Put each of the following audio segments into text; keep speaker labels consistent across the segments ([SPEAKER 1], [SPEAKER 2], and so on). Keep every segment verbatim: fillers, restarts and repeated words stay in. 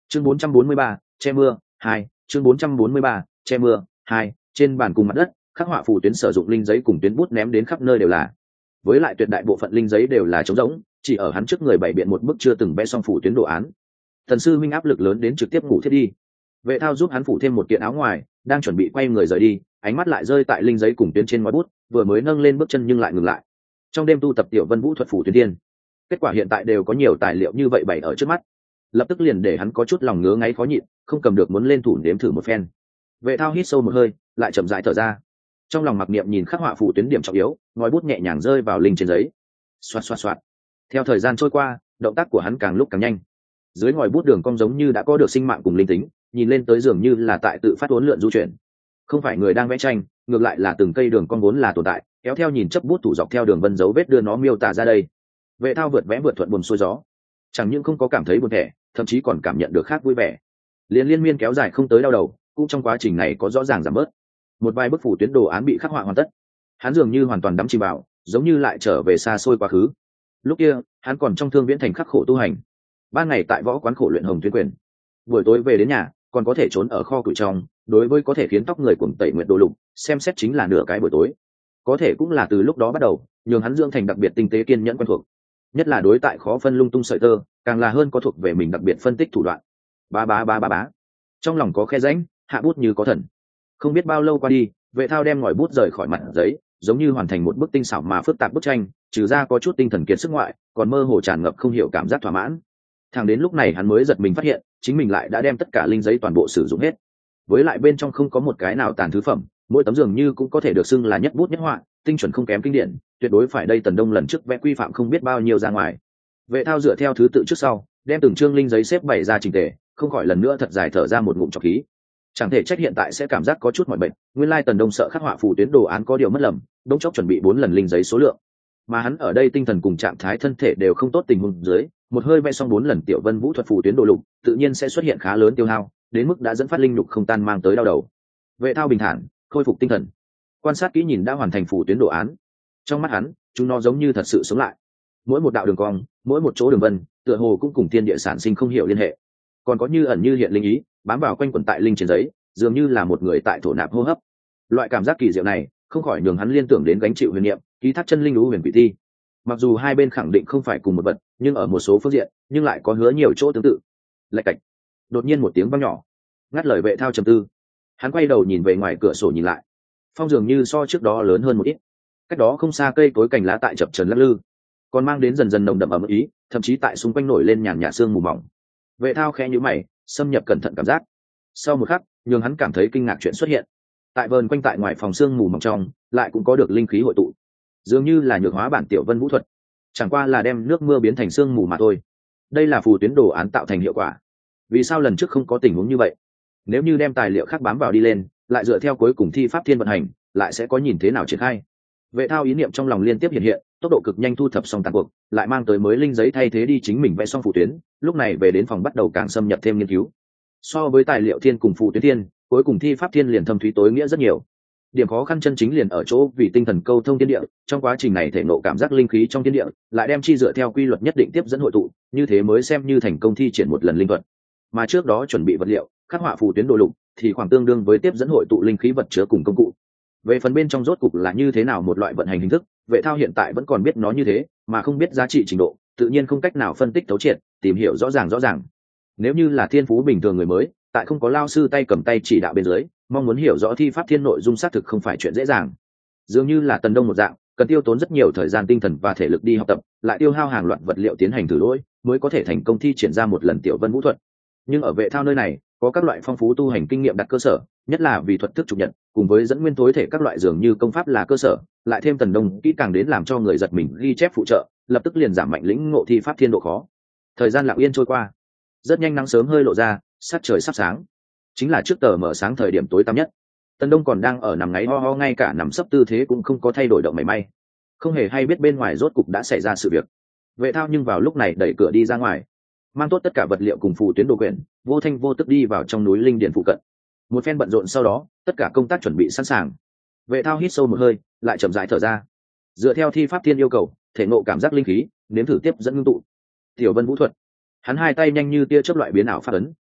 [SPEAKER 1] chương bốn trăm bốn mươi ba, che mưa hai. Chương bốn trăm bốn mươi ba, che mưa hai. Trên bàn cùng mặt đất khắc họa phù tuyến sử dụng linh giấy cùng tuyến bút ném đến khắp nơi đều là, với lại tuyệt đại bộ phận linh giấy đều là trống rỗng, chỉ ở hắn trước người bày biện một bức chưa từng vẽ xong phù tuyến đồ án. Thần sư minh áp lực lớn đến trực tiếp ngủ thiết đi. Vệ thao giúp hắn phủ thêm một kiện áo ngoài, đang chuẩn bị quay người rời đi, ánh mắt lại rơi tại linh giấy cùng tuyến trên ngòi bút, vừa mới nâng lên bước chân nhưng lại ngừng lại. Trong đêm tu tập tiểu vân vũ thuật phủ tuyến tiên, kết quả hiện tại đều có nhiều tài liệu như vậy bày ở trước mắt, lập tức liền để hắn có chút lòng ngứa ngáy khó nhịn, không cầm được muốn lên thủ nếm thử một phen. Vệ thao hít sâu một hơi, lại chậm rãi thở ra, trong lòng mặc niệm nhìn khắc họa phủ tuyến điểm trọng yếu, ngòi bút nhẹ nhàng rơi vào linh trên giấy, xoạt xoạt xoạt. Theo thời gian trôi qua, động tác của hắn càng lúc càng nhanh, dưới ngòi bút đường cong giống như đã có được sinh mạng cùng linh tính, nhìn lên tới dường như là tại tự phát uốn lượn du chuyển, không phải người đang vẽ tranh, ngược lại là từng cây đường cong vốn là tồn tại, kéo theo nhìn chấp bút thủ dọc theo đường vân dấu vết đưa nó miêu tả ra đây. Vệ thao vượt vẽ vượt thuận buồm xuôi gió, chẳng những không có cảm thấy buồn thẻ, thậm chí còn cảm nhận được khác vui vẻ, liên liên miên kéo dài không tới đau đầu, cũng trong quá trình này có rõ ràng giảm bớt. Một vài bức phủ tuyến đồ án bị khắc họa hoàn tất, hắn dường như hoàn toàn đắm chìm vào, giống như lại trở về xa xôi quá khứ. Lúc kia hắn còn trong thương viễn thành khắc khổ tu hành, ban ngày tại võ quán khổ luyện hồng tuyến quyền, buổi tối về đến nhà còn có thể trốn ở kho củi trong, đối với có thể khiến tóc người cuồng tẩy nguyệt đồ lục xem xét chính là nửa cái buổi tối. Có thể cũng là từ lúc đó bắt đầu nhường hắn dưỡng thành đặc biệt tinh tế kiên nhẫn quen thuộc, nhất là đối tại khó phân lung tung sợi tơ, càng là hơn có thuộc về mình đặc biệt phân tích thủ đoạn. Ba ba ba ba bá, trong lòng có khe rãnh, hạ bút như có thần. Không biết bao lâu qua đi, Vệ thao đem ngòi bút rời khỏi mặt giấy, giống như hoàn thành một bức tinh xảo mà phức tạp bức tranh, trừ ra có chút tinh thần kiệt sức ngoại, còn mơ hồ tràn ngập không hiểu cảm giác thỏa mãn. Thẳng đến lúc này hắn mới giật mình phát hiện chính mình lại đã đem tất cả linh giấy toàn bộ sử dụng hết, với lại bên trong không có một cái nào tàn thứ phẩm, mỗi tấm dường như cũng có thể được xưng là nhất bút nhất họa, tinh chuẩn không kém kinh điển, tuyệt đối phải đây Tần Đông lần trước vẽ quy phạm không biết bao nhiêu ra ngoài. Vệ thao dựa theo thứ tự trước sau đem từng chương linh giấy xếp bày ra chỉnh tề, không khỏi lần nữa thật dài thở ra một ngụm trọc khí. Chẳng thể trách hiện tại sẽ cảm giác có chút mỏi mệt, nguyên lai Tần Đông sợ khắc họa phù tuyến đồ án có điều mất lầm, đống chốc chuẩn bị bốn lần linh giấy số lượng, mà hắn ở đây tinh thần cùng trạng thái thân thể đều không tốt tình huống dưới, một hơi vẽ xong bốn lần tiểu vân vũ thuật phù tuyến đồ lục, tự nhiên sẽ xuất hiện khá lớn tiêu hao, đến mức đã dẫn phát linh lục không tan mang tới đau đầu. Vệ thao bình thản khôi phục tinh thần, quan sát kỹ nhìn đã hoàn thành phù tuyến đồ án, trong mắt hắn chúng nó giống như thật sự sống lại, mỗi một đạo đường cong, mỗi một chỗ đường vân tựa hồ cũng cùng thiên địa sản sinh không hiểu liên hệ, còn có như ẩn như hiện linh ý bám vào quanh quẩn tại linh trên giấy, dường như là một người tại thổ nạp hô hấp. Loại cảm giác kỳ diệu này không khỏi nhường hắn liên tưởng đến gánh chịu huyền niệm ký thác chân linh lũ huyền quỷ thi. Mặc dù hai bên khẳng định không phải cùng một vật, nhưng ở một số phương diện nhưng lại có hứa nhiều chỗ tương tự. Lạch cạch, đột nhiên một tiếng vang nhỏ ngắt lời Vệ thao trầm tư. Hắn quay đầu nhìn về ngoài cửa sổ nhìn lại, phong dường như so trước đó lớn hơn một ít, cách đó không xa cây cối cành lá tại chập trần lắc lư, còn mang đến dần dần nồng đậm ẩm ý, thậm chí tại xung quanh nổi lên nhàn nhạt sương mù mỏng. Vệ thao khẽ nhíu mày, xâm nhập cẩn thận cảm giác. Sau một khắc nhường hắn cảm thấy kinh ngạc chuyện xuất hiện, tại vờn quanh tại ngoài phòng sương mù mỏng trong lại cũng có được linh khí hội tụ, dường như là nhược hóa bản tiểu vân vũ thuật, chẳng qua là đem nước mưa biến thành sương mù mà thôi. Đây là phù tuyến đồ án tạo thành hiệu quả. Vì sao lần trước không có tình huống như vậy? Nếu như đem tài liệu khác bám vào đi lên, lại dựa theo cuối cùng thi pháp thiên vận hành, lại sẽ có nhìn thế nào triển khai? Vệ thao ý niệm trong lòng liên tiếp hiện hiện, tốc độ cực nhanh thu thập xong tàn cuộc, lại mang tới mới linh giấy thay thế đi chính mình vẽ xong phù tuyến, lúc này về đến phòng bắt đầu càng xâm nhập thêm nghiên cứu. So với tài liệu thiên cùng phù tuyến thiên, cuối cùng thi pháp thiên liền thâm thúy tối nghĩa rất nhiều. Điểm khó khăn chân chính liền ở chỗ vì tinh thần câu thông thiên địa, trong quá trình này thể nộ cảm giác linh khí trong thiên địa, lại đem chi dựa theo quy luật nhất định tiếp dẫn hội tụ, như thế mới xem như thành công thi triển một lần linh thuật. Mà trước đó chuẩn bị vật liệu, khắc họa phù tuyến đồ lục thì khoảng tương đương với tiếp dẫn hội tụ linh khí vật chứa cùng công cụ. Về phần bên trong rốt cục là như thế nào một loại vận hành hình thức, Vệ thao hiện tại vẫn còn biết nó như thế, mà không biết giá trị trình độ, tự nhiên không cách nào phân tích thấu triệt, tìm hiểu rõ ràng rõ ràng. Nếu như là thiên phú bình thường người mới, tại không có lao sư tay cầm tay chỉ đạo bên dưới, mong muốn hiểu rõ thi pháp thiên nội dung xác thực không phải chuyện dễ dàng. Dường như là Tần Đông một dạng, cần tiêu tốn rất nhiều thời gian tinh thần và thể lực đi học tập, lại tiêu hao hàng loạt vật liệu tiến hành thử lỗi, mới có thể thành công thi triển ra một lần tiểu vân vũ thuật. Nhưng ở Vệ thao nơi này, có các loại phong phú tu hành kinh nghiệm đặt cơ sở, nhất là vì thuật thức trục nhận, cùng với dẫn nguyên tối thể các loại dường như công pháp là cơ sở, lại thêm Tần Đông kỹ càng đến làm cho người giật mình ghi chép phụ trợ, lập tức liền giảm mạnh lĩnh ngộ thi pháp thiên độ khó. Thời gian lặng yên trôi qua, rất nhanh nắng sớm hơi lộ ra, sát trời sắp sáng, chính là trước tờ mở sáng thời điểm tối tăm nhất. Tần Đông còn đang ở nằm ngáy ho ho, ngay cả nằm sấp tư thế cũng không có thay đổi động mảy may, không hề hay biết bên ngoài rốt cục đã xảy ra sự việc. Vệ thao nhưng vào lúc này đẩy cửa đi ra ngoài, mang tốt tất cả vật liệu cùng phù tuyến đồ quyển, vô thanh vô tức đi vào trong núi linh điển phụ cận. Một phen bận rộn sau đó, tất cả công tác chuẩn bị sẵn sàng. Vệ thao hít sâu một hơi, lại chậm rãi thở ra, dựa theo thi pháp thiên yêu cầu, thể ngộ cảm giác linh khí, nếm thử tiếp dẫn ngưng tụ tiểu vân vũ thuật. Hắn hai tay nhanh như tia chớp loại biến ảo phát ấn,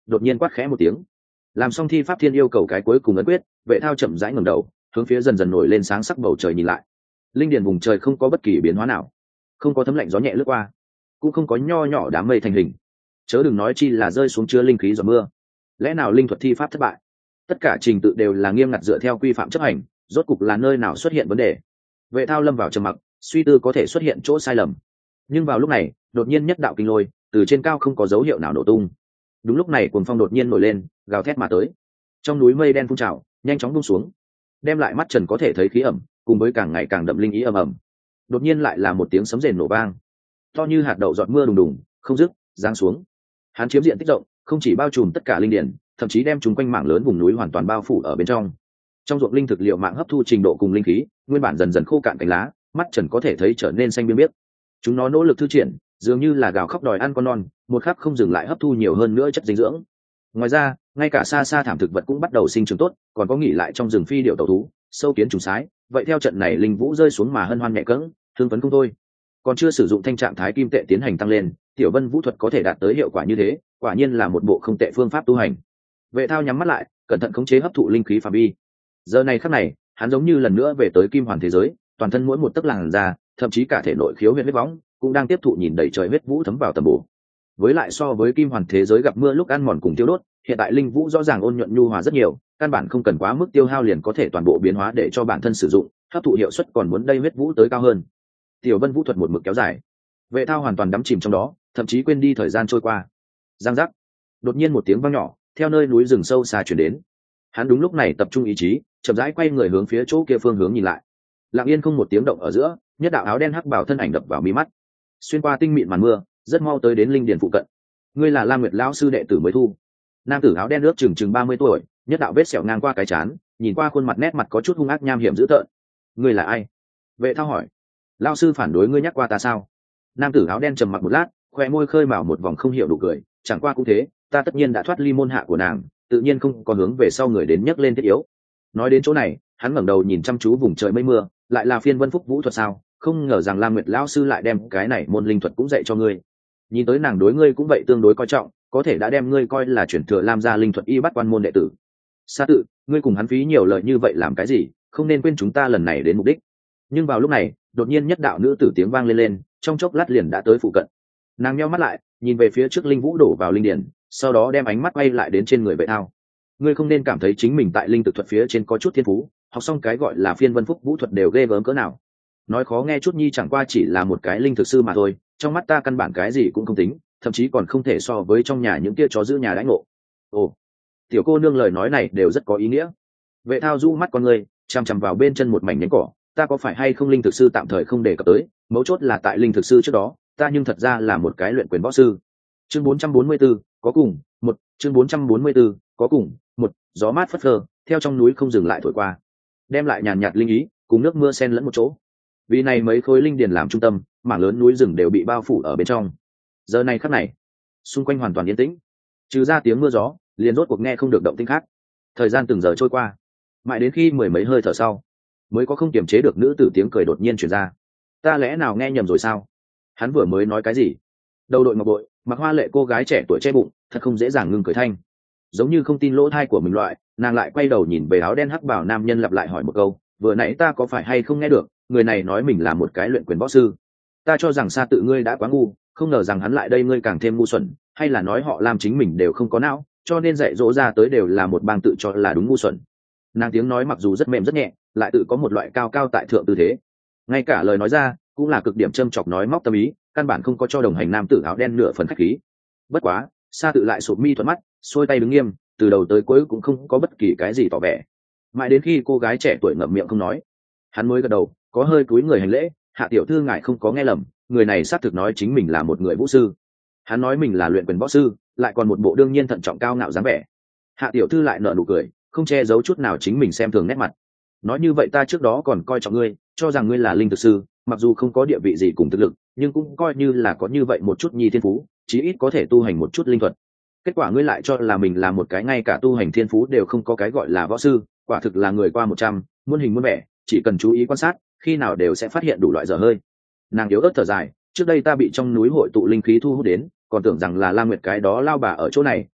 [SPEAKER 1] đột nhiên quát khẽ một tiếng. Làm xong thi pháp thiên yêu cầu cái cuối cùng ấn quyết, Vệ Thao chậm rãi ngẩng đầu, hướng phía dần dần nổi lên sáng sắc bầu trời nhìn lại. Linh điền vùng trời không có bất kỳ biến hóa nào, không có thấm lạnh gió nhẹ lướt qua, cũng không có nho nhỏ đám mây thành hình, chớ đừng nói chi là rơi xuống chứa linh khí giọt mưa. Lẽ nào linh thuật thi pháp thất bại? Tất cả trình tự đều là nghiêm ngặt dựa theo quy phạm chấp hành, rốt cục là nơi nào xuất hiện vấn đề? Vệ Thao lâm vào trầm mặc, suy tư có thể xuất hiện chỗ sai lầm. Nhưng vào lúc này, đột nhiên nhất đạo kinh lôi từ trên cao không có dấu hiệu nào nổ tung. Đúng lúc này cuồng phong đột nhiên nổi lên, gào thét mà tới. Trong núi mây đen phun trào, nhanh chóng buông xuống, đem lại mắt trần có thể thấy khí ẩm, cùng với càng ngày càng đậm linh ý ầm ầm. Đột nhiên lại là một tiếng sấm rền nổ vang, to như hạt đậu giọt mưa đùng đùng, không dứt, giáng xuống. Hắn chiếm diện tích rộng, không chỉ bao trùm tất cả linh điển, thậm chí đem chúng quanh mảng lớn vùng núi hoàn toàn bao phủ ở bên trong. Trong ruộng linh thực liệu mạng hấp thu trình độ cùng linh khí, nguyên bản dần dần khô cạn cành lá, mắt trần có thể thấy trở nên xanh biếc biếc. Chúng nó nỗ lực thư triển, dường như là gào khóc đòi ăn con non, một khắc không dừng lại hấp thu nhiều hơn nữa chất dinh dưỡng. Ngoài ra, ngay cả xa xa thảm thực vật cũng bắt đầu sinh trưởng tốt, còn có nghỉ lại trong rừng phi điệu tẩu thú, sâu kiến trùng sái. Vậy theo trận này linh vũ rơi xuống mà hân hoan nhẹ cẫng, thương phấn không thôi. Còn chưa sử dụng thanh trạng thái kim tệ tiến hành tăng lên, tiểu vân vũ thuật có thể đạt tới hiệu quả như thế, quả nhiên là một bộ không tệ phương pháp tu hành. Vệ Thao nhắm mắt lại, cẩn thận khống chế hấp thụ linh khí phạm vi. Giờ này khắc này, hắn giống như lần nữa về tới kim hoàn thế giới, toàn thân mỗi một tấc làn da, thậm chí cả thể nội khiếu huyết huyết võng cũng đang tiếp thụ nhìn đầy trời huyết vũ thấm vào tầm bổ. Với lại so với kim hoàn thế giới gặp mưa lúc ăn mòn cùng tiêu đốt, hiện tại linh vũ rõ ràng ôn nhuận nhu hòa rất nhiều, căn bản không cần quá mức tiêu hao liền có thể toàn bộ biến hóa để cho bản thân sử dụng, hấp thụ hiệu suất còn muốn đây huyết vũ tới cao hơn. Tiểu vân vũ thuật một mực kéo dài, Vệ Thao hoàn toàn đắm chìm trong đó, thậm chí quên đi thời gian trôi qua. Giang giác, đột nhiên một tiếng vang nhỏ theo nơi núi rừng sâu xa chuyển đến. Hắn đúng lúc này tập trung ý chí, chậm rãi quay người hướng phía chỗ kia phương hướng nhìn lại. Lặng yên không một tiếng động ở giữa, nhất đạo áo đen hắc bảo thân ảnh đập vào mí mắt, xuyên qua tinh mịn màn mưa, rất mau tới đến linh điền phụ cận. Ngươi là Lam Nguyệt lão sư đệ tử mới thu. Nam tử áo đen ước chừng chừng ba mươi tuổi, nhất đạo vết sẹo ngang qua cái trán, nhìn qua khuôn mặt nét mặt có chút hung ác nham hiểm dữ tợn. Ngươi là ai? Vệ Thao hỏi. Lão sư phản đối ngươi nhắc qua ta sao? Nam tử áo đen trầm mặc một lát, khoe môi khơi mào một vòng không hiểu đủ cười. Chẳng qua cũng thế, ta tất nhiên đã thoát ly môn hạ của nàng, tự nhiên không có hướng về sau người đến nhắc lên thiết yếu. Nói đến chỗ này, hắn ngẩng đầu nhìn chăm chú vùng trời mây mưa, lại là phiên vân phúc vũ thuật sao? Không ngờ rằng Lam Nguyệt lão sư lại đem cái này môn linh thuật cũng dạy cho ngươi. Nhìn tới nàng đối ngươi cũng vậy tương đối coi trọng, có thể đã đem ngươi coi là chuyển thừa Lam gia linh thuật y bắt quan môn đệ tử. Sa tự, ngươi cùng hắn phí nhiều lời như vậy làm cái gì? Không nên quên chúng ta lần này đến mục đích. Nhưng vào lúc này, đột nhiên nhất đạo nữ tử tiếng vang lên lên, trong chốc lát liền đã tới phụ cận. Nàng nheo mắt lại, nhìn về phía trước linh vũ đổ vào linh điển, sau đó đem ánh mắt quay lại đến trên người Vệ Thao. Ngươi không nên cảm thấy chính mình tại linh thực thuật phía trên có chút thiên phú, học xong cái gọi là phiên vân phúc vũ thuật đều ghê gớm cỡ nào. Nói khó nghe chút nhi chẳng qua chỉ là một cái linh thực sư mà thôi, trong mắt ta căn bản cái gì cũng không tính, thậm chí còn không thể so với trong nhà những kia chó giữ nhà đãi ngộ. Ồ, tiểu cô nương lời nói này đều rất có ý nghĩa. Vệ Thao du mắt con người, chằm chằm vào bên chân một mảnh nhánh cỏ, ta có phải hay không linh thực sư tạm thời không đề cập tới, mấu chốt là tại linh thực sư trước đó, ta nhưng thật ra là một cái luyện quyền võ sư. Chương bốn trăm bốn mươi 444, có cùng, một, chương bốn trăm bốn mươi 444, có cùng, một, gió mát phất phơ, theo trong núi không dừng lại thổi qua, đem lại nhàn nhạt linh ý, cùng nước mưa xen lẫn một chỗ. Vì này mấy khối linh điền làm trung tâm, mảng lớn núi rừng đều bị bao phủ ở bên trong. Giờ này khắc này, xung quanh hoàn toàn yên tĩnh, trừ ra tiếng mưa gió, liền rốt cuộc nghe không được động tĩnh khác. Thời gian từng giờ trôi qua, mãi đến khi mười mấy hơi thở sau, mới có không kiềm chế được nữ tử tiếng cười đột nhiên truyền ra. Ta lẽ nào nghe nhầm rồi sao? Hắn vừa mới nói cái gì? Đầu đội ngọc bội, mặc hoa lệ cô gái trẻ tuổi che bụng, thật không dễ dàng ngưng cười thanh. Giống như không tin lỗ thai của mình loại, nàng lại quay đầu nhìn về áo đen hắc bảo nam nhân lặp lại hỏi một câu, vừa nãy ta có phải hay không nghe được, người này nói mình là một cái luyện quyền võ sư. Ta cho rằng Sa tự ngươi đã quá ngu, không ngờ rằng hắn lại đây ngươi càng thêm ngu xuẩn, hay là nói họ làm chính mình đều không có não, cho nên dạy dỗ ra tới đều là một bang tự cho là đúng ngu xuẩn. Nàng tiếng nói mặc dù rất mềm rất nhẹ, lại tự có một loại cao cao tại thượng tư thế, ngay cả lời nói ra cũng là cực điểm châm chọc nói móc tâm ý, căn bản không có cho đồng hành nam tử áo đen nửa phần khách khí. Bất quá, Sa tự lại sụp mi thuận mắt, xuôi tay đứng nghiêm, từ đầu tới cuối cũng không có bất kỳ cái gì tỏ vẻ. Mãi đến khi cô gái trẻ tuổi ngậm miệng không nói, hắn mới gật đầu, có hơi cúi người hành lễ, hạ tiểu thư ngài không có nghe lầm, người này xác thực nói chính mình là một người vũ sư. Hắn nói mình là luyện quyền võ sư, lại còn một bộ đương nhiên thận trọng cao ngạo dáng vẻ. Hạ tiểu thư lại nở nụ cười, không che giấu chút nào chính mình xem thường nét mặt. Nói như vậy ta trước đó còn coi trọng ngươi, cho rằng ngươi là linh thực sư, mặc dù không có địa vị gì cùng thực lực, nhưng cũng coi như là có như vậy một chút nhi thiên phú, chí ít có thể tu hành một chút linh thuật. Kết quả ngươi lại cho là mình là một cái ngay cả tu hành thiên phú đều không có cái gọi là võ sư, quả thực là người qua một trăm, muôn hình muôn vẻ, chỉ cần chú ý quan sát, khi nào đều sẽ phát hiện đủ loại dở hơi. Nàng yếu ớt thở dài, trước đây ta bị trong núi hội tụ linh khí thu hút đến, còn tưởng rằng là Lam Nguyệt cái đó lao bà ở chỗ này,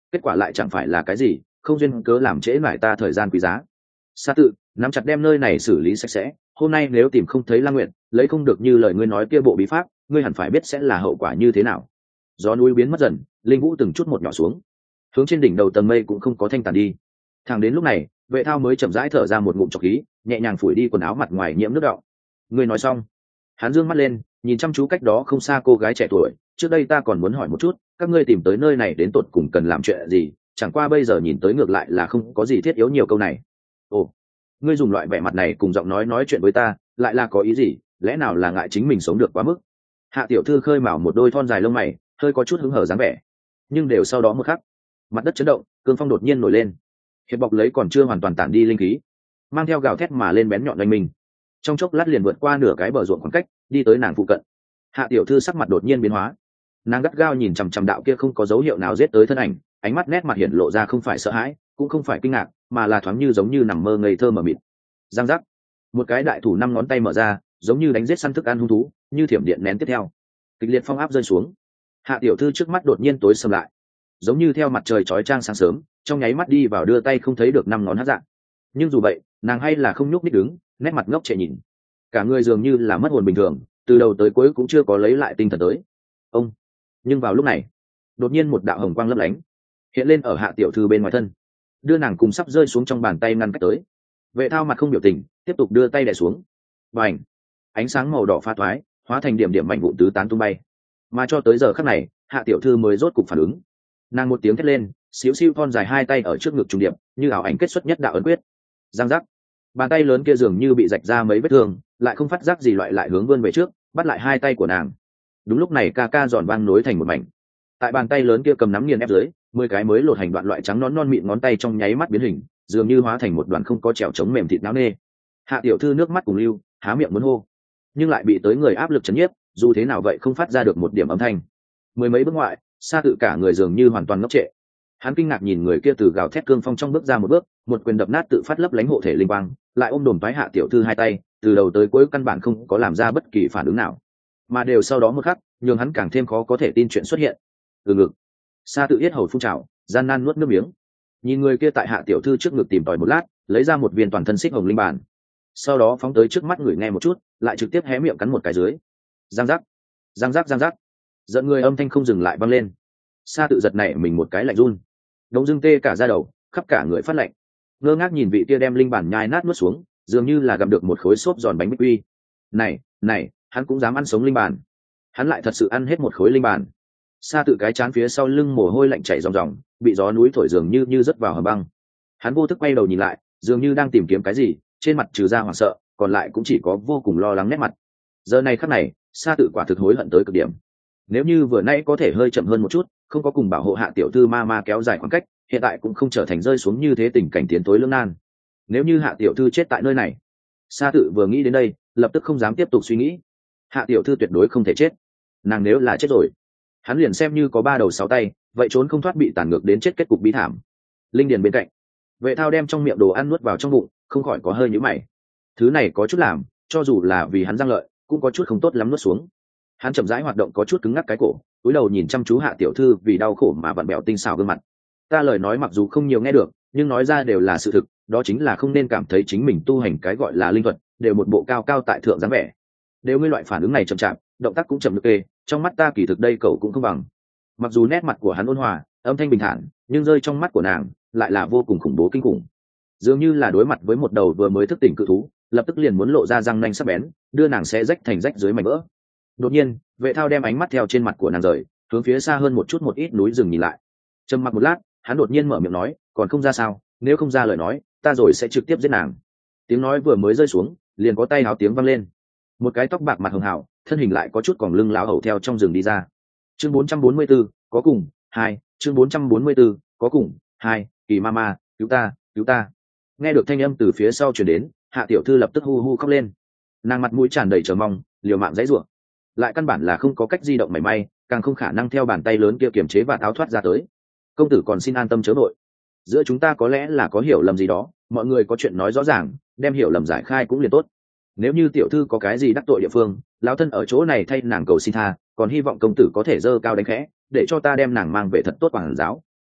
[SPEAKER 1] kết quả lại chẳng phải là cái gì, không duyên cớ làm trễ lại ta thời gian quý giá. Sa tự nắm chặt đem nơi này xử lý sạch sẽ, hôm nay nếu tìm không thấy Lam Nguyệt, lấy không được như lời ngươi nói kia bộ bí pháp, ngươi hẳn phải biết sẽ là hậu quả như thế nào. Gió núi biến mất dần, linh vũ từng chút một nhỏ xuống, hướng trên đỉnh đầu tầng mây cũng không có thanh tàn đi. Thẳng đến lúc này, Vệ Thao mới chậm rãi thở ra một ngụm trọc khí, nhẹ nhàng phủi đi quần áo mặt ngoài nhiễm nước đọng. Ngươi nói xong, hắn dương mắt lên, nhìn chăm chú cách đó không xa cô gái trẻ tuổi. Trước đây ta còn muốn hỏi một chút, các ngươi tìm tới nơi này đến tột cùng cần làm chuyện gì? Chẳng qua bây giờ nhìn tới ngược lại là không có gì thiết yếu nhiều câu này. Ồ, ngươi dùng loại vẻ mặt này cùng giọng nói nói chuyện với ta, lại là có ý gì? Lẽ nào là ngại chính mình sống được quá mức? Hạ tiểu thư khơi mào một đôi thon dài lông mày, hơi có chút hứng hở dáng vẻ. Nhưng đều sau đó một khắc, mặt đất chấn động, cơn phong đột nhiên nổi lên, hiệp bọc lấy còn chưa hoàn toàn tản đi linh khí, mang theo gào thét mà lên bén nhọn đánh mình. Trong chốc lát liền vượt qua nửa cái bờ ruộng khoảng cách, đi tới nàng phụ cận. Hạ tiểu thư sắc mặt đột nhiên biến hóa, nàng gắt gao nhìn chằm chằm đạo kia không có dấu hiệu nào giết tới thân ảnh, ánh mắt nét mặt hiện lộ ra không phải sợ hãi, cũng không phải kinh ngạc, mà là thoáng như giống như nằm mơ ngây thơ mờ mịt. Giang giác, một cái đại thủ năm ngón tay mở ra, giống như đánh giết săn thức ăn hung thú, như thiểm điện nén tiếp theo, kịch liệt phong áp rơi xuống. Hạ tiểu thư trước mắt đột nhiên tối sầm lại, giống như theo mặt trời chói chang sáng sớm, trong nháy mắt đi vào đưa tay không thấy được năm ngón hát dạng. Nhưng dù vậy, nàng hay là không nhúc nhích đứng, nét mặt ngốc trệ nhìn, cả người dường như là mất hồn bình thường, từ đầu tới cuối cũng chưa có lấy lại tinh thần tới. Ông, nhưng vào lúc này, đột nhiên một đạo hồng quang lấp lánh hiện lên ở Hạ tiểu thư bên ngoài thân, đưa nàng cùng sắp rơi xuống trong bàn tay ngăn cách tới. Vệ Thao mặt không biểu tình, tiếp tục đưa tay đè xuống, và ảnh ánh sáng màu đỏ pha thoái, hóa thành điểm điểm mạnh vụn tứ tán tung bay. Mà cho tới giờ khắc này, Hạ tiểu thư mới rốt cục phản ứng, nàng một tiếng thét lên, xíu xiu thon dài hai tay ở trước ngực trùng điệp, như ảo ảnh kết xuất nhất đạo ấn quyết. Giang giác, bàn tay lớn kia dường như bị rạch ra mấy vết thương, lại không phát giác gì loại lại hướng vươn về trước, bắt lại hai tay của nàng. Đúng lúc này ca ca giòn vang nối thành một mảnh, tại bàn tay lớn kia cầm nắm nghiền ép dưới, mười cái mới lột hành đoạn loại trắng nón non mịn ngón tay trong nháy mắt biến hình, dường như hóa thành một đoàn không có trèo chống mềm thịt náo nê. Hạ tiểu thư nước mắt cùng lưu, há miệng muốn hô, nhưng lại bị tới người áp lực chấn nhiếp, dù thế nào vậy không phát ra được một điểm âm thanh. Mười mấy bước ngoại, Sa tự cả người dường như hoàn toàn ngốc trệ. Hắn kinh ngạc nhìn người kia từ gào thét cương phong trong bước ra một bước, một quyền đập nát tự phát lấp lánh hộ thể linh quang, lại ôm đồn toái Hạ tiểu thư hai tay, từ đầu tới cuối căn bản không có làm ra bất kỳ phản ứng nào, mà đều sau đó một khắc, nhường hắn càng thêm khó có thể tin chuyện xuất hiện. Từ ngực, Sa tự yết hầu phun trào, gian nan nuốt nước miếng, nhìn người kia tại Hạ tiểu thư trước ngực tìm tòi một lát, lấy ra một viên toàn thân xích hồng linh bản, sau đó phóng tới trước mắt người nghe một chút, lại trực tiếp hé miệng cắn một cái dưới. Giang giác, giang giác, giang giác, giận người âm thanh không dừng lại vang lên. Sa tự giật nảy mình một cái lạnh run, đống dưng tê cả da đầu, khắp cả người phát lạnh, ngơ ngác nhìn vị kia đem linh bản nhai nát nuốt xuống, dường như là gặm được một khối xốp giòn bánh bích quy. Này, này, hắn cũng dám ăn sống linh bản? Hắn lại thật sự ăn hết một khối linh bản? Sa tự cái chán phía sau lưng mồ hôi lạnh chảy ròng ròng, bị gió núi thổi dường như như rớt vào hầm băng. Hắn vô thức quay đầu nhìn lại, dường như đang tìm kiếm cái gì, trên mặt trừ ra hoảng sợ, còn lại cũng chỉ có vô cùng lo lắng nét mặt. Giờ này khắc này, Sa tự quả thực hối hận tới cực điểm. Nếu như vừa nãy có thể hơi chậm hơn một chút, không có cùng bảo hộ Hạ tiểu thư ma ma kéo dài khoảng cách, hiện tại cũng không trở thành rơi xuống như thế tình cảnh tiến tối lưỡng nan. Nếu như Hạ tiểu thư chết tại nơi này, Sa tự vừa nghĩ đến đây, lập tức không dám tiếp tục suy nghĩ. Hạ tiểu thư tuyệt đối không thể chết, nàng nếu là chết rồi, hắn liền xem như có ba đầu sáu tay, vậy trốn không thoát bị tàn ngược đến chết kết cục bi thảm. Linh điền bên cạnh, Vệ Thao đem trong miệng đồ ăn nuốt vào trong bụng, không khỏi có hơi nhíu mày. Thứ này có chút làm, cho dù là vì hắn răng lợi, cũng có chút không tốt lắm nuốt xuống. Hắn chậm rãi hoạt động có chút cứng ngắc cái cổ, cúi đầu nhìn chăm chú Hạ tiểu thư vì đau khổ mà vặn bẹo tinh xảo gương mặt. Ta lời nói mặc dù không nhiều nghe được, nhưng nói ra đều là sự thực, đó chính là không nên cảm thấy chính mình tu hành cái gọi là linh thuật, đều một bộ cao cao tại thượng dáng vẻ. Đều ngươi loại phản ứng này chậm chạp, động tác cũng chậm được kê, trong mắt ta kỳ thực đây cậu cũng không bằng. Mặc dù nét mặt của hắn ôn hòa, âm thanh bình thản, nhưng rơi trong mắt của nàng lại là vô cùng khủng bố kinh khủng, dường như là đối mặt với một đầu vừa mới thức tỉnh cự thú, lập tức liền muốn lộ ra răng nanh sắc bén, đưa nàng sẽ rách thành rách dưới mảnh vỡ. Đột nhiên, Vệ Thao đem ánh mắt theo trên mặt của nàng rời, hướng phía xa hơn một chút một ít núi rừng nhìn lại. Trầm mặc một lát, hắn đột nhiên mở miệng nói, còn không ra sao, nếu không ra lời nói, ta rồi sẽ trực tiếp giết nàng. Tiếng nói vừa mới rơi xuống, liền có tay háo tiếng vang lên, một cái tóc bạc mặt hường hào, thân hình lại có chút còn lưng láo hầu theo trong rừng đi ra. Chương bốn trăm bốn mươi 4, có cùng hai, chương bốn trăm bốn mươi 4, có cùng hai, Kỳ Mama, cứu ta, cứu ta. Nghe được thanh âm từ phía sau truyền đến, Hạ tiểu thư lập tức hu hu khóc lên, nàng mặt mũi tràn đầy chờ mong, liều mạng giãy giụa, lại căn bản là không có cách di động mảy may, càng không khả năng theo bàn tay lớn kia kiềm chế và tháo thoát ra tới. Công tử còn xin an tâm chớ vội, giữa chúng ta có lẽ là có hiểu lầm gì đó, mọi người có chuyện nói rõ ràng, đem hiểu lầm giải khai cũng liền tốt. Nếu như tiểu thư có cái gì đắc tội địa phương, lão thân ở chỗ này thay nàng cầu xin tha, còn hy vọng công tử có thể dơ cao đánh khẽ, để cho ta đem nàng mang về thật tốt quảng giáo.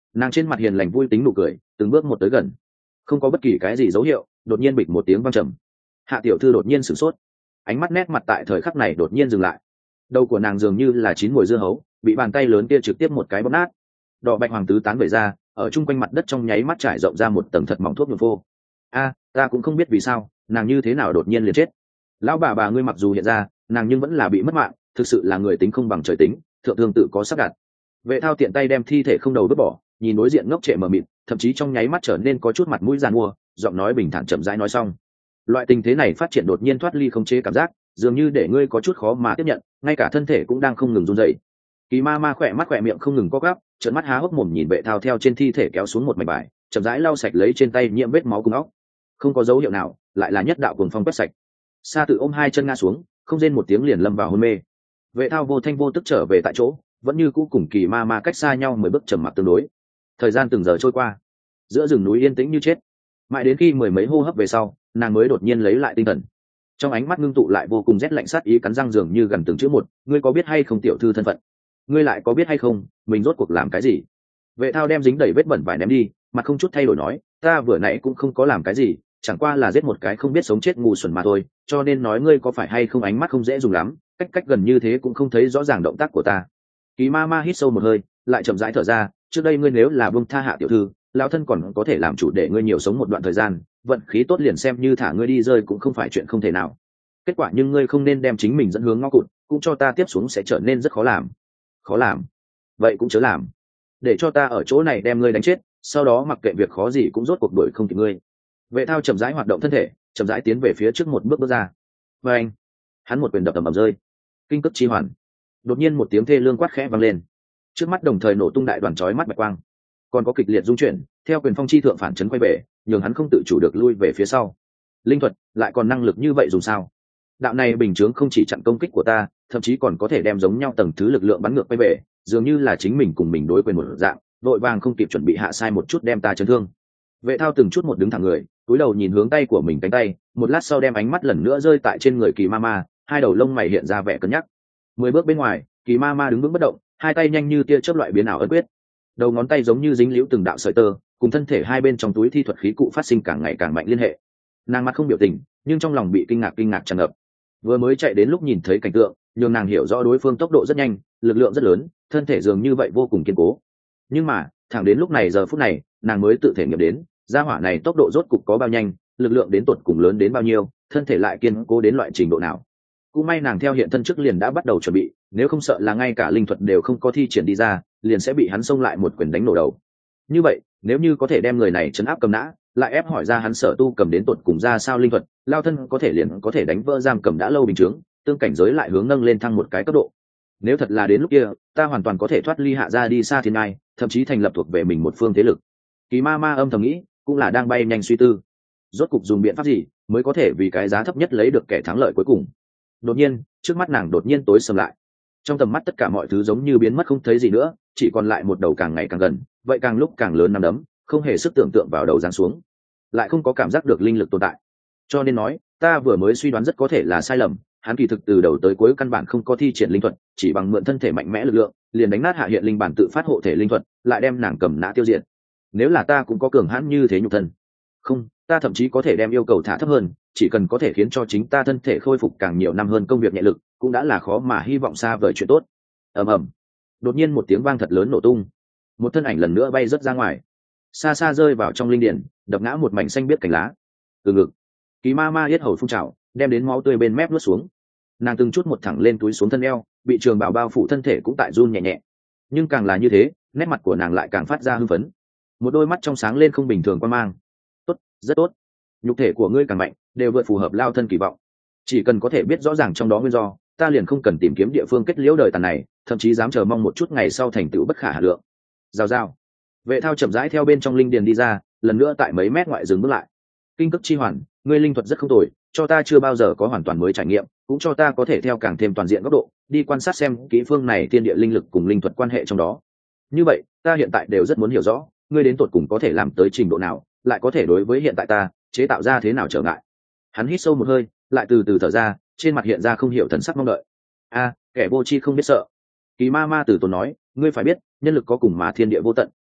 [SPEAKER 1] Nàng trên mặt hiền lành vui tính nụ cười từng bước một tới gần, không có bất kỳ cái gì dấu hiệu, đột nhiên bịch một tiếng vang trầm. Hạ tiểu thư đột nhiên sửng sốt, ánh mắt nét mặt tại thời khắc này đột nhiên dừng lại. Đầu của nàng dường như là chín mùi dưa hấu bị bàn tay lớn kia trực tiếp một cái bóp nát, đỏ bạch hoàng tứ tán vẩy ra, ở chung quanh mặt đất trong nháy mắt trải rộng ra một tầng thật mỏng thuốc nhuộm phô. A, ta cũng không biết vì sao nàng như thế nào đột nhiên liền chết. Lão bà bà ngươi mặc dù hiện ra nàng nhưng vẫn là bị mất mạng, thực sự là người tính không bằng trời tính, thượng thương tự có sắp đặt. Vệ thao tiện tay đem thi thể không đầu vứt bỏ, nhìn đối diện ngốc trệ mờ mịt, thậm chí trong nháy mắt trở nên có chút mặt mũi giàn mua, giọng nói bình thản chậm rãi nói xong. Loại tình thế này phát triển đột nhiên thoát ly không chế cảm giác, dường như để ngươi có chút khó mà tiếp nhận, ngay cả thân thể cũng đang không ngừng run rẩy. Kỳ ma ma khỏe mắt khỏe miệng không ngừng co gắp, trợn mắt há hốc mồm nhìn vệ thao theo trên thi thể kéo xuống một mảnh vải, chậm rãi lau sạch lấy trên tay nhiễm vết máu cùng óc. Không có dấu hiệu nào, lại là nhất đạo cuồng phong quét sạch. Sa Tự ôm hai chân ngã xuống, không rên một tiếng liền lâm vào hôn mê. Vệ thao vô thanh vô tức trở về tại chỗ, vẫn như cũ cùng Kỳ ma ma cách xa nhau mười bước trầm mặc tương đối. Thời gian từng giờ trôi qua, giữa rừng núi yên tĩnh như chết, mãi đến khi mười mấy hô hấp về sau, nàng mới đột nhiên lấy lại tinh thần. Trong ánh mắt ngưng tụ lại vô cùng rét lạnh, sát ý cắn răng dường như gần từng chữ một, ngươi có biết hay không tiểu thư thân phận? Ngươi lại có biết hay không mình rốt cuộc làm cái gì? Vệ thao đem dính đầy vết bẩn vải ném đi, mặt không chút thay đổi nói, ta vừa nãy cũng không có làm cái gì, chẳng qua là giết một cái không biết sống chết ngu xuẩn mà thôi, cho nên nói ngươi có phải hay không ánh mắt không dễ dùng lắm, cách cách gần như thế cũng không thấy rõ ràng động tác của ta. Kỳ ma ma hít sâu một hơi, lại chậm rãi thở ra, trước đây ngươi nếu là buông tha Hạ tiểu thư, lão thân còn có thể làm chủ để ngươi nhiều sống một đoạn thời gian, vận khí tốt liền xem như thả ngươi đi rơi cũng không phải chuyện không thể nào. Kết quả nhưng ngươi không nên đem chính mình dẫn hướng ngõ cụt, cũng cho ta tiếp xuống sẽ trở nên rất khó làm. Khó làm? Vậy cũng chớ làm. Để cho ta ở chỗ này đem ngươi đánh chết, sau đó mặc kệ việc khó gì cũng rốt cuộc đuổi không kịp ngươi. Vệ thao chậm rãi hoạt động thân thể, chậm rãi tiến về phía trước một bước bước ra. Và anh, hắn một quyền đập ầm ầm rơi. Kinh cấp chi hoàn. Đột nhiên một tiếng thê lương quát khẽ vang lên. Trước mắt đồng thời nổ tung đại đoàn chói mắt bạch quang, còn có kịch liệt dung chuyển, theo quyền phong chi thượng phản chấn quay về, nhường hắn không tự chủ được lui về phía sau. Linh thuật lại còn năng lực như vậy dùng sao? Đạo này bình chướng không chỉ chặn công kích của ta, thậm chí còn có thể đem giống nhau tầng thứ lực lượng bắn ngược quay về, dường như là chính mình cùng mình đối quyền một dạng, vội vàng không kịp chuẩn bị hạ sai một chút đem ta chấn thương. Vệ thao từng chút một đứng thẳng người, cúi đầu nhìn hướng tay của mình cánh tay, một lát sau đem ánh mắt lần nữa rơi tại trên người Kỳ ma ma, hai đầu lông mày hiện ra vẻ cân nhắc. Mười bước bên ngoài, Kỳ ma ma đứng vững bất động, hai tay nhanh như tia chớp loại biến ảo ấn quyết, đầu ngón tay giống như dính liễu từng đạo sợi tơ, cùng thân thể hai bên trong túi thi thuật khí cụ phát sinh càng ngày càng mạnh liên hệ. Nàng mặt không biểu tình, nhưng trong lòng bị kinh ngạc kinh ngạc tràn ngập. Vừa mới chạy đến lúc nhìn thấy cảnh tượng, nhưng nàng hiểu rõ đối phương tốc độ rất nhanh, lực lượng rất lớn, thân thể dường như vậy vô cùng kiên cố. Nhưng mà thẳng đến lúc này giờ phút này, nàng mới tự thể nghiệm đến gia hỏa này tốc độ rốt cục có bao nhanh, lực lượng đến tột cùng lớn đến bao nhiêu, thân thể lại kiên cố đến loại trình độ nào. Cũng may nàng theo hiện thân trước liền đã bắt đầu chuẩn bị, nếu không sợ là ngay cả linh thuật đều không có thi triển đi ra, liền sẽ bị hắn xông lại một quyền đánh nổ đầu. Như vậy nếu như có thể đem người này chấn áp cầm nã, lại ép hỏi ra hắn sở tu cầm đến tột cùng ra sao linh thuật, lao thân có thể liền có thể đánh vỡ giam cầm đã lâu bình chướng, tương cảnh giới lại hướng nâng lên thăng một cái cấp độ. Nếu thật là đến lúc kia, ta hoàn toàn có thể thoát ly Hạ gia đi xa thiên ngai, thậm chí thành lập thuộc về mình một phương thế lực. Kỳ ma ma âm thầm nghĩ, cũng là đang bay nhanh suy tư, rốt cục dùng biện pháp gì mới có thể vì cái giá thấp nhất lấy được kẻ thắng lợi cuối cùng. Đột nhiên trước mắt nàng đột nhiên tối sầm lại, trong tầm mắt tất cả mọi thứ giống như biến mất không thấy gì nữa, chỉ còn lại một đầu càng ngày càng gần, vậy càng lúc càng lớn nắm đấm, không hề sức tưởng tượng vào đầu giáng xuống, lại không có cảm giác được linh lực tồn tại. Cho nên nói ta vừa mới suy đoán rất có thể là sai lầm, hắn kỳ thực từ đầu tới cuối căn bản không có thi triển linh thuật, chỉ bằng mượn thân thể mạnh mẽ lực lượng liền đánh nát Hạ hiện linh bản tự phát hộ thể linh thuật, lại đem nàng cầm nã tiêu diệt. Nếu là ta cũng có cường hãn như thế nhục thân, không, ta thậm chí có thể đem yêu cầu thả thấp hơn, chỉ cần có thể khiến cho chính ta thân thể khôi phục càng nhiều năm hơn công việc nhẹ lực, cũng đã là khó mà hy vọng xa vời chuyện tốt. Ầm ầm, đột nhiên một tiếng vang thật lớn nổ tung, một thân ảnh lần nữa bay rớt ra ngoài, xa xa rơi vào trong linh điển, đập ngã một mảnh xanh biếc cành lá. Từ ngực Kỳ ma ma yết hầu phun trào, đem đến máu tươi bên mép nuốt xuống. Nàng từng chút một thẳng lên túi xuống thân eo, bị trường bào bao phủ thân thể cũng tại run nhẹ nhẹ. Nhưng càng là như thế, nét mặt của nàng lại càng phát ra hưng phấn, một đôi mắt trong sáng lên không bình thường quan mang. Tốt, rất tốt, nhục thể của ngươi càng mạnh, đều vượt phù hợp lao thân kỳ vọng. Chỉ cần có thể biết rõ ràng trong đó nguyên do, ta liền không cần tìm kiếm địa phương kết liễu đời tàn này, thậm chí dám chờ mong một chút ngày sau thành tựu bất khả hà lượng. Rào rào, Vệ thao chậm rãi theo bên trong linh điền đi ra, lần nữa tại mấy mét ngoại dừng bước lại. Kinh cấp chi hoàn, ngươi linh thuật rất không tồi, cho ta chưa bao giờ có hoàn toàn mới trải nghiệm, cũng cho ta có thể theo càng thêm toàn diện góc độ đi quan sát xem kỹ phương này thiên địa linh lực cùng linh thuật quan hệ trong đó. Như vậy ta hiện tại đều rất muốn hiểu rõ, ngươi đến tột cùng có thể làm tới trình độ nào, lại có thể đối với hiện tại ta chế tạo ra thế nào trở ngại. Hắn hít sâu một hơi, lại từ từ thở ra, trên mặt hiện ra không hiểu thần sắc mong đợi. A, kẻ vô tri không biết sợ. Kỳ ma ma từ tốn nói, ngươi phải biết, nhân lực có cùng mà thiên địa vô tận,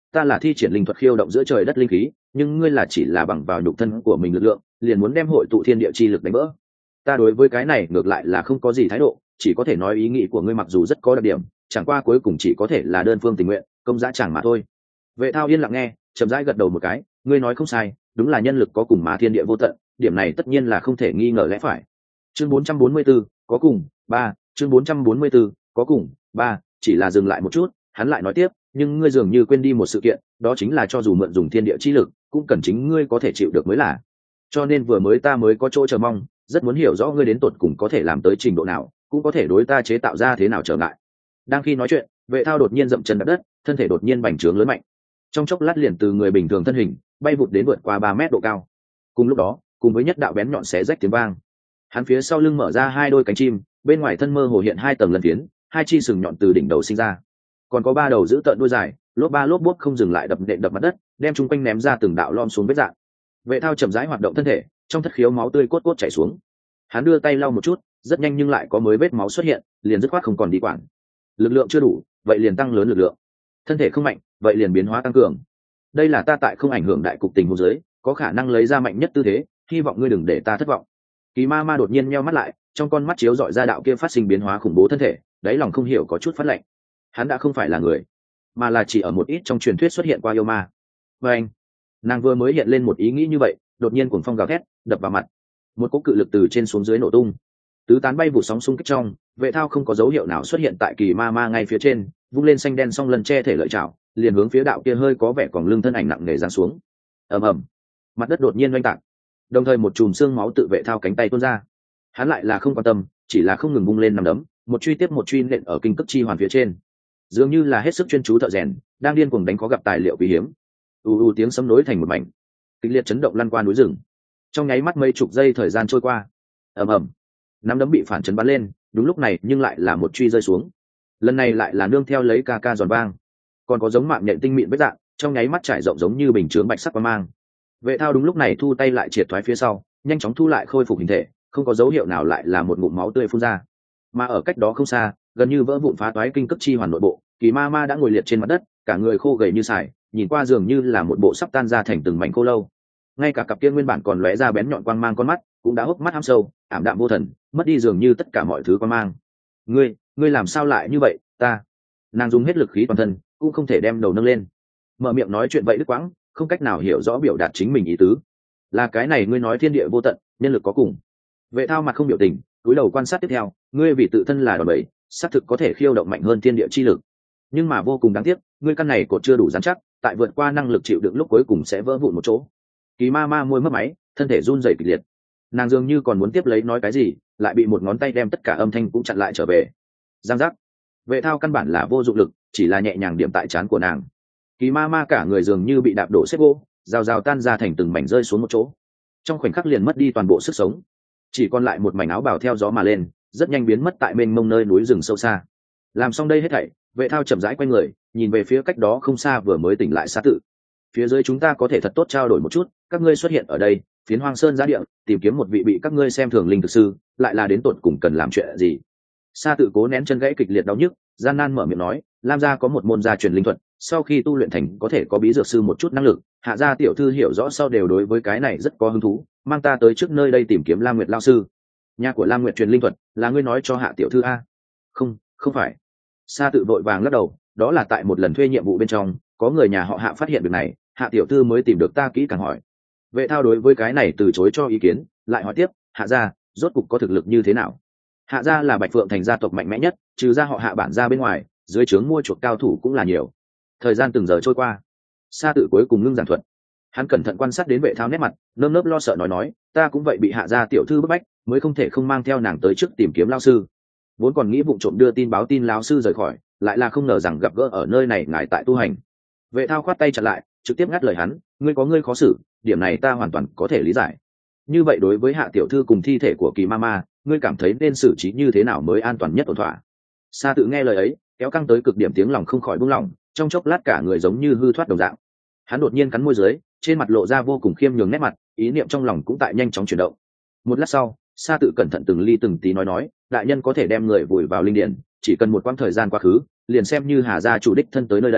[SPEAKER 1] ta là thi triển linh thuật khiêu động giữa trời đất linh khí, nhưng ngươi là chỉ là bằng vào nhục thân của mình lực lượng liền muốn đem hội tụ thiên địa chi lực đánh vỡ. Ta đối với cái này ngược lại là không có gì thái độ, chỉ có thể nói ý nghĩ của ngươi mặc dù rất có đặc điểm, chẳng qua cuối cùng chỉ có thể là đơn phương tình nguyện, công dã chẳng mà thôi. Vệ Thao yên lặng nghe, chậm rãi gật đầu một cái, ngươi nói không sai, đúng là nhân lực có cùng mà thiên địa vô tận, điểm này tất nhiên là không thể nghi ngờ lẽ phải. Chương bốn trăm bốn mươi tư, có cùng, ba, chương bốn trăm bốn mươi tư, có cùng, ba, chỉ là dừng lại một chút, hắn lại nói tiếp, nhưng ngươi dường như quên đi một sự kiện, đó chính là cho dù mượn dùng thiên địa chi lực, cũng cần chính ngươi có thể chịu được mới là. Cho nên vừa mới ta mới có chỗ chờ mong, rất muốn hiểu rõ ngươi đến tột cùng có thể làm tới trình độ nào, cũng có thể đối ta chế tạo ra thế nào trở ngại. Đang khi nói chuyện, Vệ Thao đột nhiên dậm chân đạp đất, thân thể đột nhiên bành trướng lớn mạnh, trong chốc lát liền từ người bình thường thân hình bay vụt đến vượt qua ba mét độ cao. Cùng lúc đó, cùng với nhất đạo bén nhọn xé rách tiếng vang, hắn phía sau lưng mở ra hai đôi cánh chim, bên ngoài thân mơ hồ hiện hai tầng lân phiến, hai chi sừng nhọn từ đỉnh đầu sinh ra, còn có ba đầu giữ tợn đuôi dài, lốp ba lốp bốp không dừng lại đập nện đập mặt đất, đem chung quanh ném ra từng đạo lom xuống vết dạn. Vệ Thao chậm rãi hoạt động thân thể, trong thất khiếu máu tươi cốt cốt chảy xuống. Hắn đưa tay lau một chút, rất nhanh nhưng lại có mới vết máu xuất hiện, liền dứt khoát không còn đi quản. Lực lượng chưa đủ, vậy liền tăng lớn lực lượng. Thân thể không mạnh, vậy liền biến hóa tăng cường. Đây là ta tại không ảnh hưởng đại cục tình huống dưới, có khả năng lấy ra mạnh nhất tư thế, hy vọng ngươi đừng để ta thất vọng. Kỳ Ma Ma đột nhiên nheo mắt lại, trong con mắt chiếu dọi ra đạo kia phát sinh biến hóa khủng bố thân thể, đáy lòng không hiểu có chút phát lạnh. Hắn đã không phải là người, mà là chỉ ở một ít trong truyền thuyết xuất hiện qua yêu ma. Và anh, nàng vừa mới hiện lên một ý nghĩ như vậy, đột nhiên cuồng phong gào thét, đập vào mặt, một cỗ cự lực từ trên xuống dưới nổ tung, tứ tán bay vụ sóng xung kích trong. Vệ Thao không có dấu hiệu nào xuất hiện tại Kỳ Ma Ma ngay phía trên, vung lên xanh đen song lần che thể lợi chảo, liền hướng phía đạo kia hơi có vẻ còn lưng thân ảnh nặng nề giáng xuống. Ầm ầm, mặt đất đột nhiên oanh tạc, đồng thời một chùm xương máu tự Vệ Thao cánh tay tuôn ra. Hắn lại là không quan tâm, chỉ là không ngừng vung lên nằm đấm, một truy tiếp một truy nện ở kinh cức chi hoàn phía trên, dường như là hết sức chuyên chú thợ rèn đang điên cuồng đánh khó gặp tài liệu quý hiếm. U u tiếng sấm nối thành một mảnh, kịch liệt chấn động lăn qua núi rừng. Trong nháy mắt mấy chục giây thời gian trôi qua, ầm ầm, nắm đấm bị phản chấn bắn lên, đúng lúc này nhưng lại là một truy rơi xuống. Lần này lại là nương theo lấy ca ca giòn vang, còn có giống mạng nhện tinh mịn vết dạng, trong nháy mắt trải rộng giống như bình chướng bạch sắc quang mang. Vệ Thao đúng lúc này thu tay lại triệt thoái phía sau, nhanh chóng thu lại khôi phục hình thể, không có dấu hiệu nào lại là một ngụm máu tươi phun ra. Mà ở cách đó không xa, gần như vỡ vụn phá toái kinh cức chi hoàn nội bộ, Kỳ Ma Ma đã ngồi liệt trên mặt đất, cả người khô gầy như sải, nhìn qua dường như là một bộ sắp tan ra thành từng mảnh khô lâu. Ngay cả cặp kia nguyên bản còn lóe ra bén nhọn quang mang con mắt cũng đã hốc mắt hăm sâu, ảm đạm vô thần, mất đi dường như tất cả mọi thứ quang mang. Ngươi, ngươi làm sao lại như vậy? Ta. Nàng dùng hết lực khí toàn thân, cũng không thể đem đầu nâng lên. Mở miệng nói chuyện vậy đứt quãng, không cách nào hiểu rõ biểu đạt chính mình ý tứ. Là cái này ngươi nói thiên địa vô tận, nhân lực có cùng. Vệ Thao mặt không biểu tình, cúi đầu quan sát tiếp theo, ngươi vì tự thân là đòn bẩy, xác thực có thể khiêu động mạnh hơn thiên địa chi lực, nhưng mà vô cùng đáng tiếc, ngươi căn này cột chưa đủ rắn chắc, tại vượt qua năng lực chịu đựng lúc cuối cùng sẽ vỡ vụn một chỗ. Kỳ Ma Ma môi mất máy, thân thể run rẩy kịch liệt. Nàng dường như còn muốn tiếp lấy nói cái gì, lại bị một ngón tay đem tất cả âm thanh cũng chặn lại trở về. Giang giác. Vệ Thao căn bản là vô dụng lực, chỉ là nhẹ nhàng điểm tại trán của nàng. Kỳ Ma Ma cả người dường như bị đạp đổ xếp gỗ, rào rào tan ra thành từng mảnh rơi xuống một chỗ, trong khoảnh khắc liền mất đi toàn bộ sức sống, chỉ còn lại một mảnh áo bào theo gió mà lên, rất nhanh biến mất tại mênh mông nơi núi rừng sâu xa. Làm xong đây hết thảy, Vệ Thao chậm rãi quay người, nhìn về phía cách đó không xa vừa mới tỉnh lại Sa Tự. Phía dưới chúng ta có thể thật tốt trao đổi một chút, các ngươi xuất hiện ở đây, phiến Hoang Sơn giá địa, tìm kiếm một vị bị các ngươi xem thường linh thực sư, lại là đến tột cùng cần làm chuyện gì? Sa Tự cố nén chân gãy kịch liệt đau nhức, gian nan mở miệng nói, Lam gia có một môn gia truyền linh thuật, sau khi tu luyện thành có thể có bí dược sư một chút năng lực, Hạ gia tiểu thư hiểu rõ sau đều đối với cái này rất có hứng thú, mang ta tới trước nơi đây tìm kiếm Lam Nguyệt lão sư. Nhà của Lam Nguyệt truyền linh thuật, là ngươi nói cho Hạ tiểu thư a? Không, không phải. Sa Tự vội vàng lắc đầu, đó là tại một lần thuê nhiệm vụ bên trong, có người nhà họ Hạ phát hiện việc này, Hạ tiểu thư mới tìm được ta kỹ càng hỏi. Vệ Thao đối với cái này từ chối cho ý kiến, lại hỏi tiếp, Hạ gia rốt cục có thực lực như thế nào? Hạ gia là Bạch Phượng thành gia tộc mạnh mẽ nhất, trừ ra họ Hạ bản gia bên ngoài, dưới trướng mua chuộc cao thủ cũng là nhiều. Thời gian từng giờ trôi qua, Sa Tự cuối cùng ngưng giảng thuật. Hắn cẩn thận quan sát đến Vệ Thao nét mặt, nơm nớp lo sợ nói nói, ta cũng vậy bị Hạ gia tiểu thư bức bách, mới không thể không mang theo nàng tới trước tìm kiếm lão sư. Vốn còn nghĩ vụng trộm đưa tin báo tin lão sư rời khỏi, lại là không ngờ rằng gặp gỡ ở nơi này ngài tại tu hành. Vệ Thao khoát tay chặn lại, trực tiếp ngắt lời hắn, ngươi có ngươi khó xử, điểm này ta hoàn toàn có thể lý giải. Như vậy đối với Hạ tiểu thư cùng thi thể của Kỳ Ma Ma, ngươi cảm thấy nên xử trí như thế nào mới an toàn nhất ổn thỏa? Sa Tự nghe lời ấy, kéo căng tới cực điểm tiếng lòng không khỏi buông lỏng, trong chốc lát cả người giống như hư thoát đồng dạng. Hắn đột nhiên cắn môi dưới, trên mặt lộ ra vô cùng khiêm nhường nét mặt, ý niệm trong lòng cũng tại nhanh chóng chuyển động. Một lát sau, Sa Tự cẩn thận từng ly từng tí nói nói, đại nhân có thể đem người vùi vào linh điển, chỉ cần một quãng thời gian quá khứ, liền xem như Hà gia chủ đích thân tới nơi đây,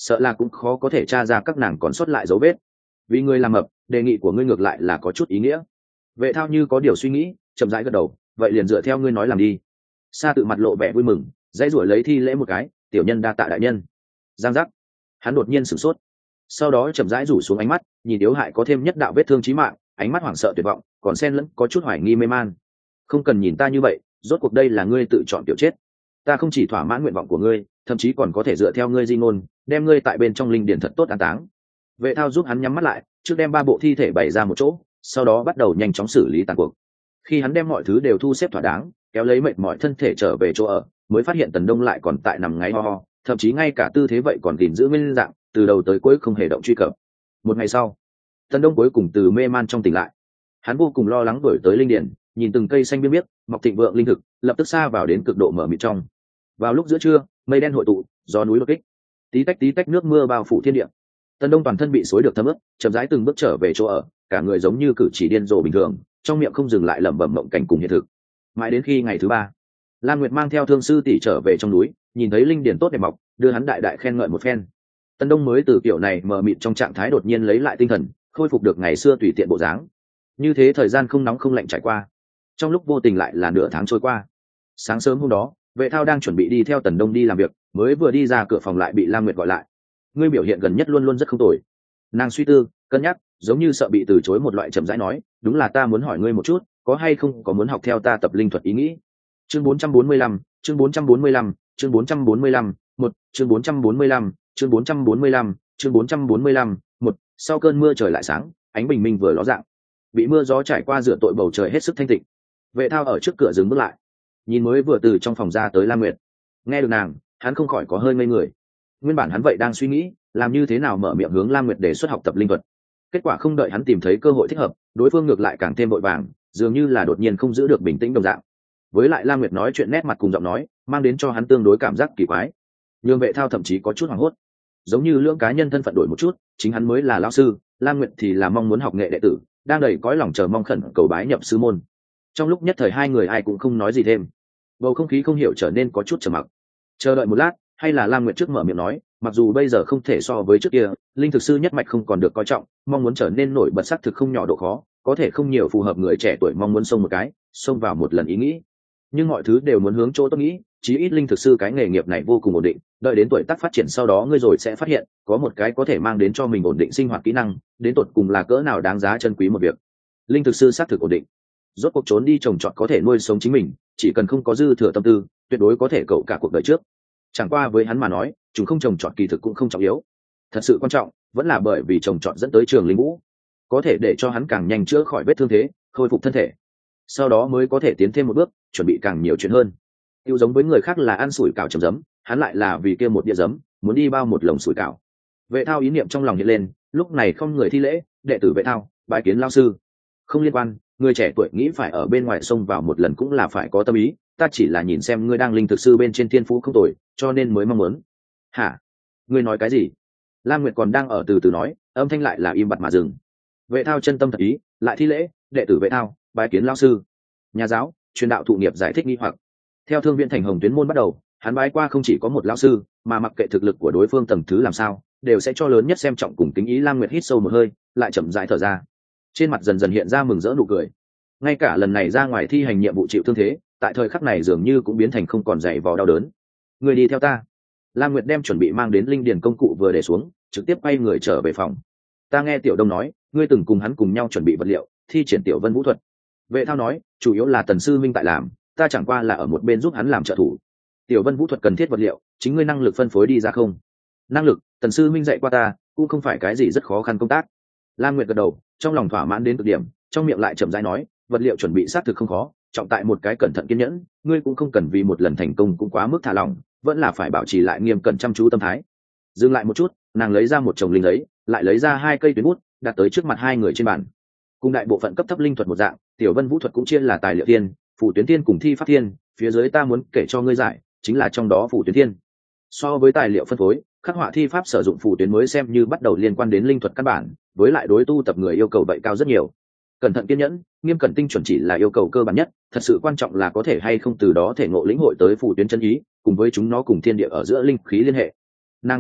[SPEAKER 1] sợ là cũng khó có thể tra ra các nàng còn sót lại dấu vết. Vì ngươi làm mập, đề nghị của ngươi ngược lại là có chút ý nghĩa. Vệ Thao như có điều suy nghĩ, chậm rãi gật đầu, vậy liền dựa theo ngươi nói làm đi. Sa Tự mặt lộ vẻ vui mừng, dãy rủi lấy thi lễ một cái, tiểu nhân đa tạ đại nhân. Giang giác, hắn đột nhiên sửng sốt, sau đó chậm rãi rủ xuống ánh mắt, nhìn Yếu Hại có thêm nhất đạo vết thương chí mạng, ánh mắt hoảng sợ tuyệt vọng, còn xen lẫn có chút hoài nghi mê man. Không cần nhìn ta như vậy, rốt cuộc đây là ngươi tự chọn tiểu chết. Ta không chỉ thỏa mãn nguyện vọng của ngươi, thậm chí còn có thể dựa theo ngươi di ngôn, đem ngươi tại bên trong linh điển thật tốt an táng. Vệ Thao giúp hắn nhắm mắt lại, trước đem ba bộ thi thể bày ra một chỗ, sau đó bắt đầu nhanh chóng xử lý tàn cuộc. Khi hắn đem mọi thứ đều thu xếp thỏa đáng, kéo lấy mệt mỏi thân thể trở về chỗ ở, mới phát hiện Tần Đông lại còn tại nằm ngáy ho ho, thậm chí ngay cả tư thế vậy còn gìn giữ nguyên dạng, từ đầu tới cuối không hề động truy cập. Một ngày sau, Tần Đông cuối cùng từ mê man trong tỉnh lại. Hắn vô cùng lo lắng đuổi tới linh điển, nhìn từng cây xanh biếc biếc, mọc thịnh vượng linh thực, lập tức xa vào đến cực độ mở mịt trong. Vào lúc giữa trưa, mây đen hội tụ, gió núi đột kích, tí tách tí tách nước mưa bao phủ thiên địa. Tần Đông toàn thân bị xối được thấm ướt, chậm rãi từng bước trở về chỗ ở, cả người giống như cử chỉ điên rồ bình thường, trong miệng không dừng lại lẩm bẩm mộng cảnh cùng hiện thực. Mãi đến khi ngày thứ ba, Lam Nguyệt mang theo Thương sư tỷ trở về trong núi, nhìn thấy linh điển tốt đẹp mọc, đưa hắn đại đại khen ngợi một phen. Tần Đông mới từ kiểu này mờ mịt trong trạng thái đột nhiên lấy lại tinh thần, khôi phục được ngày xưa tùy tiện bộ dáng. Như thế thời gian không nóng không lạnh trải qua, trong lúc vô tình lại là nửa tháng trôi qua. Sáng sớm hôm đó, Vệ Thao đang chuẩn bị đi theo Tần Đông đi làm việc, mới vừa đi ra cửa phòng lại bị Lam Nguyệt gọi lại. Ngươi biểu hiện gần nhất luôn luôn rất không tồi. Nàng suy tư, cân nhắc, giống như sợ bị từ chối một loại chậm rãi nói, đúng là ta muốn hỏi ngươi một chút, có hay không có muốn học theo ta tập linh thuật ý nghĩ. Chương bốn trăm bốn mươi lăm, chương bốn trăm bốn mươi lăm, chương bốn trăm bốn mươi lăm, một, chương bốn trăm bốn mươi lăm, chương bốn trăm bốn mươi lăm, chương bốn trăm bốn mươi lăm, một. Sau cơn mưa trời lại sáng, ánh bình minh vừa ló dạng. Bị mưa gió trải qua rửa tội bầu trời hết sức thanh tịnh. Vệ Thao ở trước cửa dừng bước lại, nhìn mới vừa từ trong phòng ra tới Lam Nguyệt. Nghe được nàng, hắn không khỏi có hơi ngây người. Nguyên bản hắn vậy đang suy nghĩ, làm như thế nào mở miệng hướng Lam Nguyệt đề xuất học tập linh thuật. Kết quả không đợi hắn tìm thấy cơ hội thích hợp, đối phương ngược lại càng thêm vội vàng, dường như là đột nhiên không giữ được bình tĩnh đồng dạng. Với lại Lam Nguyệt nói chuyện nét mặt cùng giọng nói, mang đến cho hắn tương đối cảm giác kỳ quái. Nhưng Vệ Thao thậm chí có chút hoảng hốt, giống như lưỡng cá nhân thân phận đổi một chút, chính hắn mới là lão sư, Lam Nguyệt thì là mong muốn học nghệ đệ tử, đang đầy cõi lòng chờ mong khẩn cầu bái nhập sư môn. Trong lúc nhất thời hai người ai cũng không nói gì thêm, bầu không khí không hiểu trở nên có chút trầm mặc. Chờ đợi một lát, hay là Lam Nguyệt trước mở miệng nói, mặc dù bây giờ không thể so với trước kia, linh thực sư nhất mạch không còn được coi trọng, mong muốn trở nên nổi bật sắc thực không nhỏ độ khó, có thể không nhiều phù hợp người trẻ tuổi mong muốn xông một cái, xông vào một lần ý nghĩ. Nhưng mọi thứ đều muốn hướng chỗ tốt nghĩ, chí ít linh thực sư cái nghề nghiệp này vô cùng ổn định, đợi đến tuổi tác phát triển sau đó ngươi rồi sẽ phát hiện, có một cái có thể mang đến cho mình ổn định sinh hoạt kỹ năng, đến tột cùng là cỡ nào đáng giá chân quý một việc. Linh thực sư xác thực ổn định, rốt cuộc trốn đi trồng trọt có thể nuôi sống chính mình, chỉ cần không có dư thừa tâm tư, tuyệt đối có thể cậu cả cuộc đời trước. Chẳng qua với hắn mà nói, chúng không trồng trọt kỳ thực cũng không trọng yếu, thật sự quan trọng vẫn là bởi vì trồng trọt dẫn tới trường linh vũ, có thể để cho hắn càng nhanh chữa khỏi vết thương thế, khôi phục thân thể, sau đó mới có thể tiến thêm một bước, chuẩn bị càng nhiều chuyện hơn. Tiêu giống với người khác là ăn sủi cảo chấm giấm, hắn lại là vì kia một đĩa giấm, muốn đi bao một lồng sủi cảo. Vệ Thao ý niệm trong lòng hiện lên, lúc này không người thi lễ, đệ tử Vệ Thao, bái kiến lão sư. Không liên quan, người trẻ tuổi nghĩ phải ở bên ngoài sông vào một lần cũng là phải có tâm ý, ta chỉ là nhìn xem ngươi đang linh thực sư bên trên thiên phú không tồi, cho nên mới mong muốn. Hả? Ngươi nói cái gì? Lam Nguyệt còn đang ở từ từ nói, âm thanh lại là im bặt mà dừng. Vệ Thao chân tâm thật ý, lại thi lễ, đệ tử Vệ Thao, bái kiến lão sư. Nhà giáo, truyền đạo thụ nghiệp giải thích nghi hoặc. Theo Thương Viện Thành Hồng Tuyến môn bắt đầu, hắn bái qua không chỉ có một lão sư, mà mặc kệ thực lực của đối phương tầng thứ làm sao, đều sẽ cho lớn nhất xem trọng cùng kính ý. Lam Nguyệt hít sâu một hơi, lại chậm rãi thở ra, trên mặt dần dần hiện ra mừng rỡ nụ cười. Ngay cả lần này ra ngoài thi hành nhiệm vụ chịu thương thế, tại thời khắc này dường như cũng biến thành không còn dày vò đau đớn. Người đi theo ta. Lam Nguyệt đem chuẩn bị mang đến linh điển công cụ vừa để xuống, trực tiếp quay người trở về phòng. Ta nghe Tiểu Đông nói, ngươi từng cùng hắn cùng nhau chuẩn bị vật liệu, thi triển Tiểu Vân vũ thuật. Vệ Thao nói, chủ yếu là Tần sư minh tại làm, ta chẳng qua là ở một bên giúp hắn làm trợ thủ. Tiểu Vân vũ thuật cần thiết vật liệu, chính ngươi năng lực phân phối đi ra không? Năng lực, Tần sư minh dạy qua ta, cũng không phải cái gì rất khó khăn công tác. Lam Nguyệt gật đầu, trong lòng thỏa mãn đến cực điểm, trong miệng lại chậm rãi nói, vật liệu chuẩn bị xác thực không khó, trọng tại một cái cẩn thận kiên nhẫn, ngươi cũng không cần vì một lần thành công cũng quá mức thả lỏng, vẫn là phải bảo trì lại nghiêm cẩn chăm chú tâm thái. Dừng lại một chút, nàng lấy ra một chồng linh giấy, lại lấy ra hai cây tuyến bút, đặt tới trước mặt hai người trên bàn. Cùng đại bộ phận cấp thấp linh thuật một dạng, Tiểu Vân vũ thuật cũng chia là tài liệu thiên, phù tuyến thiên cùng thi pháp thiên, phía dưới ta muốn kể cho ngươi giải, chính là trong đó phù tuyến thiên. So với tài liệu phân phối, khắc họa thi pháp sử dụng phù tuyến mới xem như bắt đầu liên quan đến linh thuật căn bản, với lại đối tu tập người yêu cầu vậy cao rất nhiều. Cẩn thận kiên nhẫn, nghiêm cẩn tinh chuẩn chỉ là yêu cầu cơ bản nhất, thật sự quan trọng là có thể hay không từ đó thể ngộ lĩnh hội tới phù tuyến chân ý, cùng với chúng nó cùng thiên địa ở giữa linh khí liên hệ. Nàng vừa nói,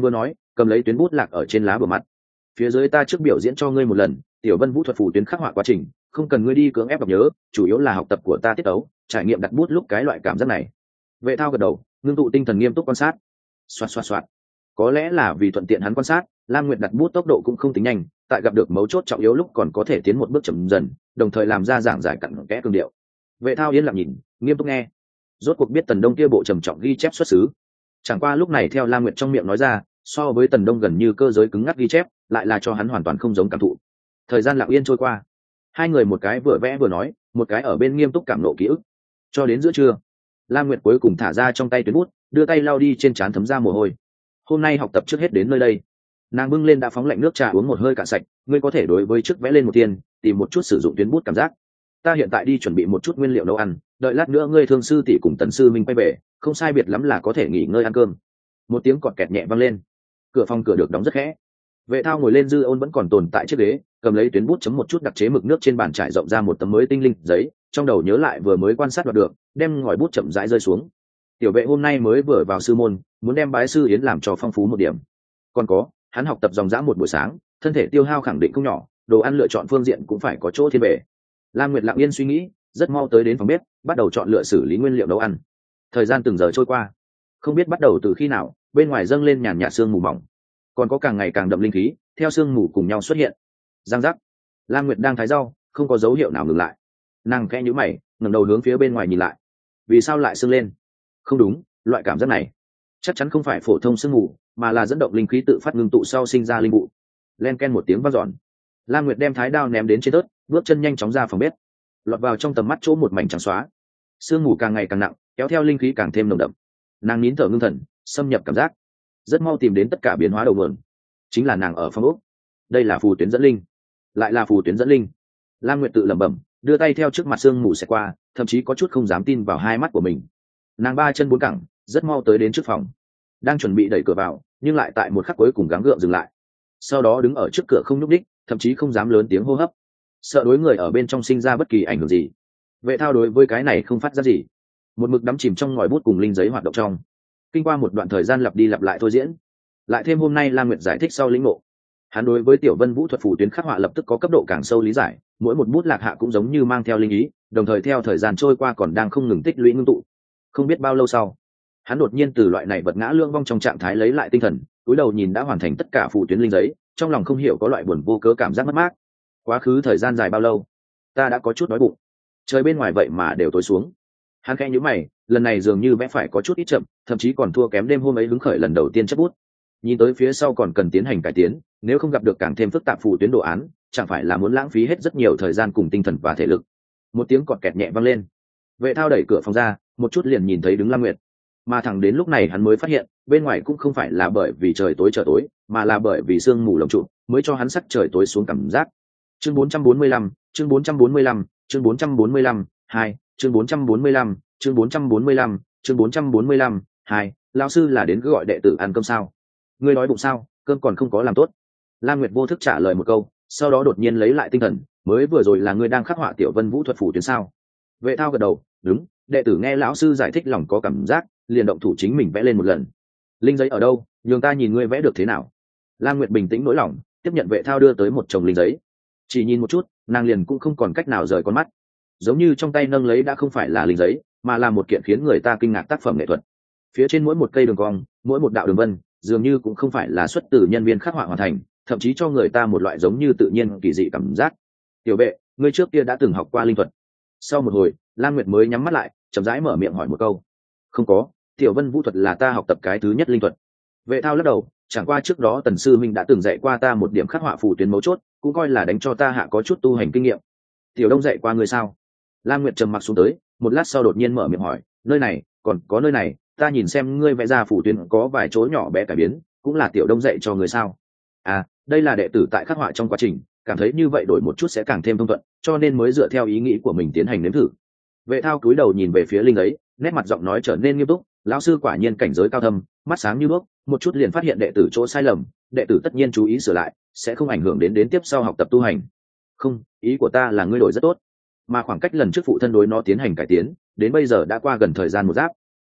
[SPEAKER 1] cầm lấy tuyến bút lạc ở trên lá bờ mặt. Phía dưới ta trước biểu diễn cho ngươi một lần tiểu vân vũ thuật phù tuyến khắc họa quá trình, không cần ngươi đi cưỡng ép đọc nhớ, chủ yếu là học tập của ta tiết tấu, trải nghiệm đặt bút lúc cái loại cảm giác này. Vệ Thao gật đầu, ngưng tụ tinh thần nghiêm túc quan sát. Xoạt xoạt xoạt. Có lẽ là vì thuận tiện hắn quan sát, Lam Nguyệt đặt bút tốc độ cũng không tính nhanh, tại gặp được mấu chốt trọng yếu lúc còn có thể tiến một bước chậm dần, đồng thời làm ra giảng giải cặn kẽ cường điệu. Vệ Thao yên lặng nhìn, nghiêm túc nghe. Rốt cuộc biết Tần Đông kia bộ trầm trọng ghi chép xuất xứ. Chẳng qua lúc này theo Lam Nguyệt trong miệng nói ra, so với Tần Đông gần như cơ giới cứng ngắc ghi chép, lại là cho hắn hoàn toàn không giống cảm thụ. Thời gian lặng yên trôi qua, hai người một cái vừa vẽ vừa nói, một cái ở bên nghiêm túc cảm nộ ký ức. Cho đến giữa trưa, Lam Nguyệt cuối cùng thả ra trong tay tuyến bút, đưa tay lau đi trên trán thấm ra mồ hôi. Hôm nay học tập trước hết đến nơi đây. Nàng bưng lên đã phóng lạnh nước trà uống một hơi cạn sạch. Ngươi có thể đối với trước vẽ lên một tiền, tìm một chút sử dụng tuyến bút cảm giác. Ta hiện tại đi chuẩn bị một chút nguyên liệu nấu ăn, đợi lát nữa ngươi thương sư tỷ cùng Tần sư minh quay về, không sai biệt lắm là có thể nghỉ ngơi ăn cơm. Một tiếng cọt kẹt nhẹ vang lên, cửa phòng cửa được đóng rất khẽ. Vệ Thao ngồi lên dư ôn vẫn còn tồn tại chiếc ghế, cầm lấy tuyến bút chấm một chút đặc chế mực nước trên bàn trải rộng ra một tấm mới tinh linh giấy, trong đầu nhớ lại vừa mới quan sát đoạt được, đem ngòi bút chậm rãi rơi xuống. Tiểu vệ hôm nay mới vừa vào sư môn, muốn đem bái sư yến làm cho phong phú một điểm. Còn có, hắn học tập dòng dã một buổi sáng, thân thể tiêu hao khẳng định không nhỏ, đồ ăn lựa chọn phương diện cũng phải có chỗ thiên bề. Lam Nguyệt lặng yên suy nghĩ, rất mau tới đến phòng bếp, bắt đầu chọn lựa xử lý nguyên liệu nấu ăn. Thời gian từng giờ trôi qua, không biết bắt đầu từ khi nào, bên ngoài dâng lên nhàn nhạt sương mù mỏng, còn có càng ngày càng đậm linh khí theo sương mù cùng nhau xuất hiện. Giang giác. Lam Nguyệt đang thái rau, không có dấu hiệu nào ngừng lại. Nàng khẽ nhíu mày, ngẩng đầu hướng phía bên ngoài nhìn lại. Vì sao lại sương lên? Không đúng, loại cảm giác này chắc chắn không phải phổ thông sương mù, mà là dẫn động linh khí tự phát ngưng tụ sau sinh ra linh vụ. Len ken một tiếng vang dọn. Lam Nguyệt đem thái đao ném đến trên tớt, bước chân nhanh chóng ra phòng bếp. Lọt vào trong tầm mắt chỗ một mảnh trắng xóa. Sương mù càng ngày càng nặng, kéo theo linh khí càng thêm nồng đậm. Nàng nín thở ngưng thần, xâm nhập cảm giác, rất mau tìm đến tất cả biến hóa đầu nguồn. Chính là nàng ở phòng ốc. Đây là phù tuyến dẫn linh, lại là phù tuyến dẫn linh. Lam Nguyệt tự lẩm bẩm, đưa tay theo trước mặt sương mù xẹt qua, thậm chí có chút không dám tin vào hai mắt của mình. Nàng ba chân bốn cẳng, rất mau tới đến trước phòng, đang chuẩn bị đẩy cửa vào, nhưng lại tại một khắc cuối cùng gắng gượng dừng lại. Sau đó đứng ở trước cửa không nhúc đích, thậm chí không dám lớn tiếng hô hấp, sợ đối người ở bên trong sinh ra bất kỳ ảnh hưởng gì. Vệ Thao đối với cái này không phát ra gì, một mực đắm chìm trong ngòi bút cùng linh giấy hoạt động trong. Kinh qua một đoạn thời gian lặp đi lặp lại thôi diễn, lại thêm hôm nay Lam Nguyệt giải thích sau lĩnh ngộ, hắn đối với tiểu vân vũ thuật phù tuyến khắc họa lập tức có cấp độ càng sâu lý giải. Mỗi một bút lạc hạ cũng giống như mang theo linh ý, đồng thời theo thời gian trôi qua còn đang không ngừng tích lũy ngưng tụ. Không biết bao lâu sau, hắn đột nhiên từ loại này vật ngã lưỡng vong trong trạng thái lấy lại tinh thần, cúi đầu nhìn đã hoàn thành tất cả phù tuyến linh giấy, trong lòng không hiểu có loại buồn vô cớ cảm giác mất mát. Quá khứ thời gian dài bao lâu, ta đã có chút đói bụng. Trời bên ngoài vậy mà đều tối xuống. Hắn khẽ nhíu mày, lần này dường như vẽ phải có chút ít chậm, thậm chí còn thua kém đêm hôm ấy hứng khởi lần đầu tiên chấp bút. Nhìn tới phía sau còn cần tiến hành cải tiến, nếu không gặp được càng thêm phức tạp phù tuyến đồ án, chẳng phải là muốn lãng phí hết rất nhiều thời gian cùng tinh thần và thể lực. Một tiếng cọt kẹt nhẹ vang lên. Vệ Thao đẩy cửa phòng ra, một chút liền nhìn thấy đứng Lam Nguyệt. Mà thẳng đến lúc này hắn mới phát hiện, bên ngoài cũng không phải là bởi vì trời tối trở tối, mà là bởi vì sương mù lồng trụ, mới cho hắn sắc trời tối xuống cảm giác. Chương bốn trăm bốn mươi lăm, chương bốn trăm bốn mươi lăm, chương bốn trăm bốn mươi lăm, hai, chương bốn trăm bốn mươi lăm, chương bốn trăm bốn mươi lăm, chương bốn trăm bốn mươi lăm, hai, lão sư là đến cứ gọi đệ tử ăn cơm sao? Ngươi nói bụng sao, cơm còn không có làm tốt. Lam Nguyệt vô thức trả lời một câu, sau đó đột nhiên lấy lại tinh thần, mới vừa rồi là ngươi đang khắc họa tiểu vân vũ thuật phù tuyến sao? Vệ Thao gật đầu, đúng, đệ tử nghe lão sư giải thích lòng có cảm giác, liền động thủ chính mình vẽ lên một lần. Linh giấy ở đâu, nhường ta nhìn ngươi vẽ được thế nào? Lam Nguyệt bình tĩnh nỗi lòng, tiếp nhận Vệ Thao đưa tới một chồng linh giấy. Chỉ nhìn một chút, nàng liền cũng không còn cách nào rời con mắt, giống như trong tay nâng lấy đã không phải là linh giấy, mà là một kiện khiến người ta kinh ngạc tác phẩm nghệ thuật. Phía trên mỗi một cây đường cong, mỗi một đạo đường vân, dường như cũng không phải là xuất từ nhân viên khắc họa hoàn thành, thậm chí cho người ta một loại giống như tự nhiên kỳ dị cảm giác. Tiểu Vệ, ngươi trước kia đã từng học qua linh thuật? Sau một hồi, Lam Nguyệt mới nhắm mắt lại, chậm rãi mở miệng hỏi một câu. Không có, tiểu vân vũ thuật là ta học tập cái thứ nhất linh thuật. Vệ Thao lắc đầu, chẳng qua trước đó Tần sư minh đã từng dạy qua ta một điểm khắc họa phù tuyến mấu chốt, cũng coi là đánh cho ta hạ có chút tu hành kinh nghiệm. Tiểu Đông dạy qua ngươi sao? Lam Nguyệt trầm mặc xuống tới, một lát sau đột nhiên mở miệng hỏi, nơi này, còn có nơi này, ta nhìn xem ngươi vẽ ra phù tuyến có vài chỗ nhỏ bé cải biến, cũng là Tiểu Đông dạy cho ngươi sao? À, đây là đệ tử tại khắc họa trong quá trình, cảm thấy như vậy đổi một chút sẽ càng thêm thông thuận, cho nên mới dựa theo ý nghĩ của mình tiến hành nếm thử. Vệ Thao cúi đầu nhìn về phía linh ấy, nét mặt giọng nói trở nên nghiêm túc, lão sư quả nhiên cảnh giới cao thâm, mắt sáng như đuốc, một chút liền phát hiện đệ tử chỗ sai lầm, đệ tử tất nhiên chú ý sửa lại, sẽ không ảnh hưởng đến đến tiếp sau học tập tu hành. Không, ý của ta là ngươi đổi rất tốt, mà khoảng cách lần trước phụ thân đối nó tiến hành cải tiến, đến bây giờ đã qua gần thời gian một giáp.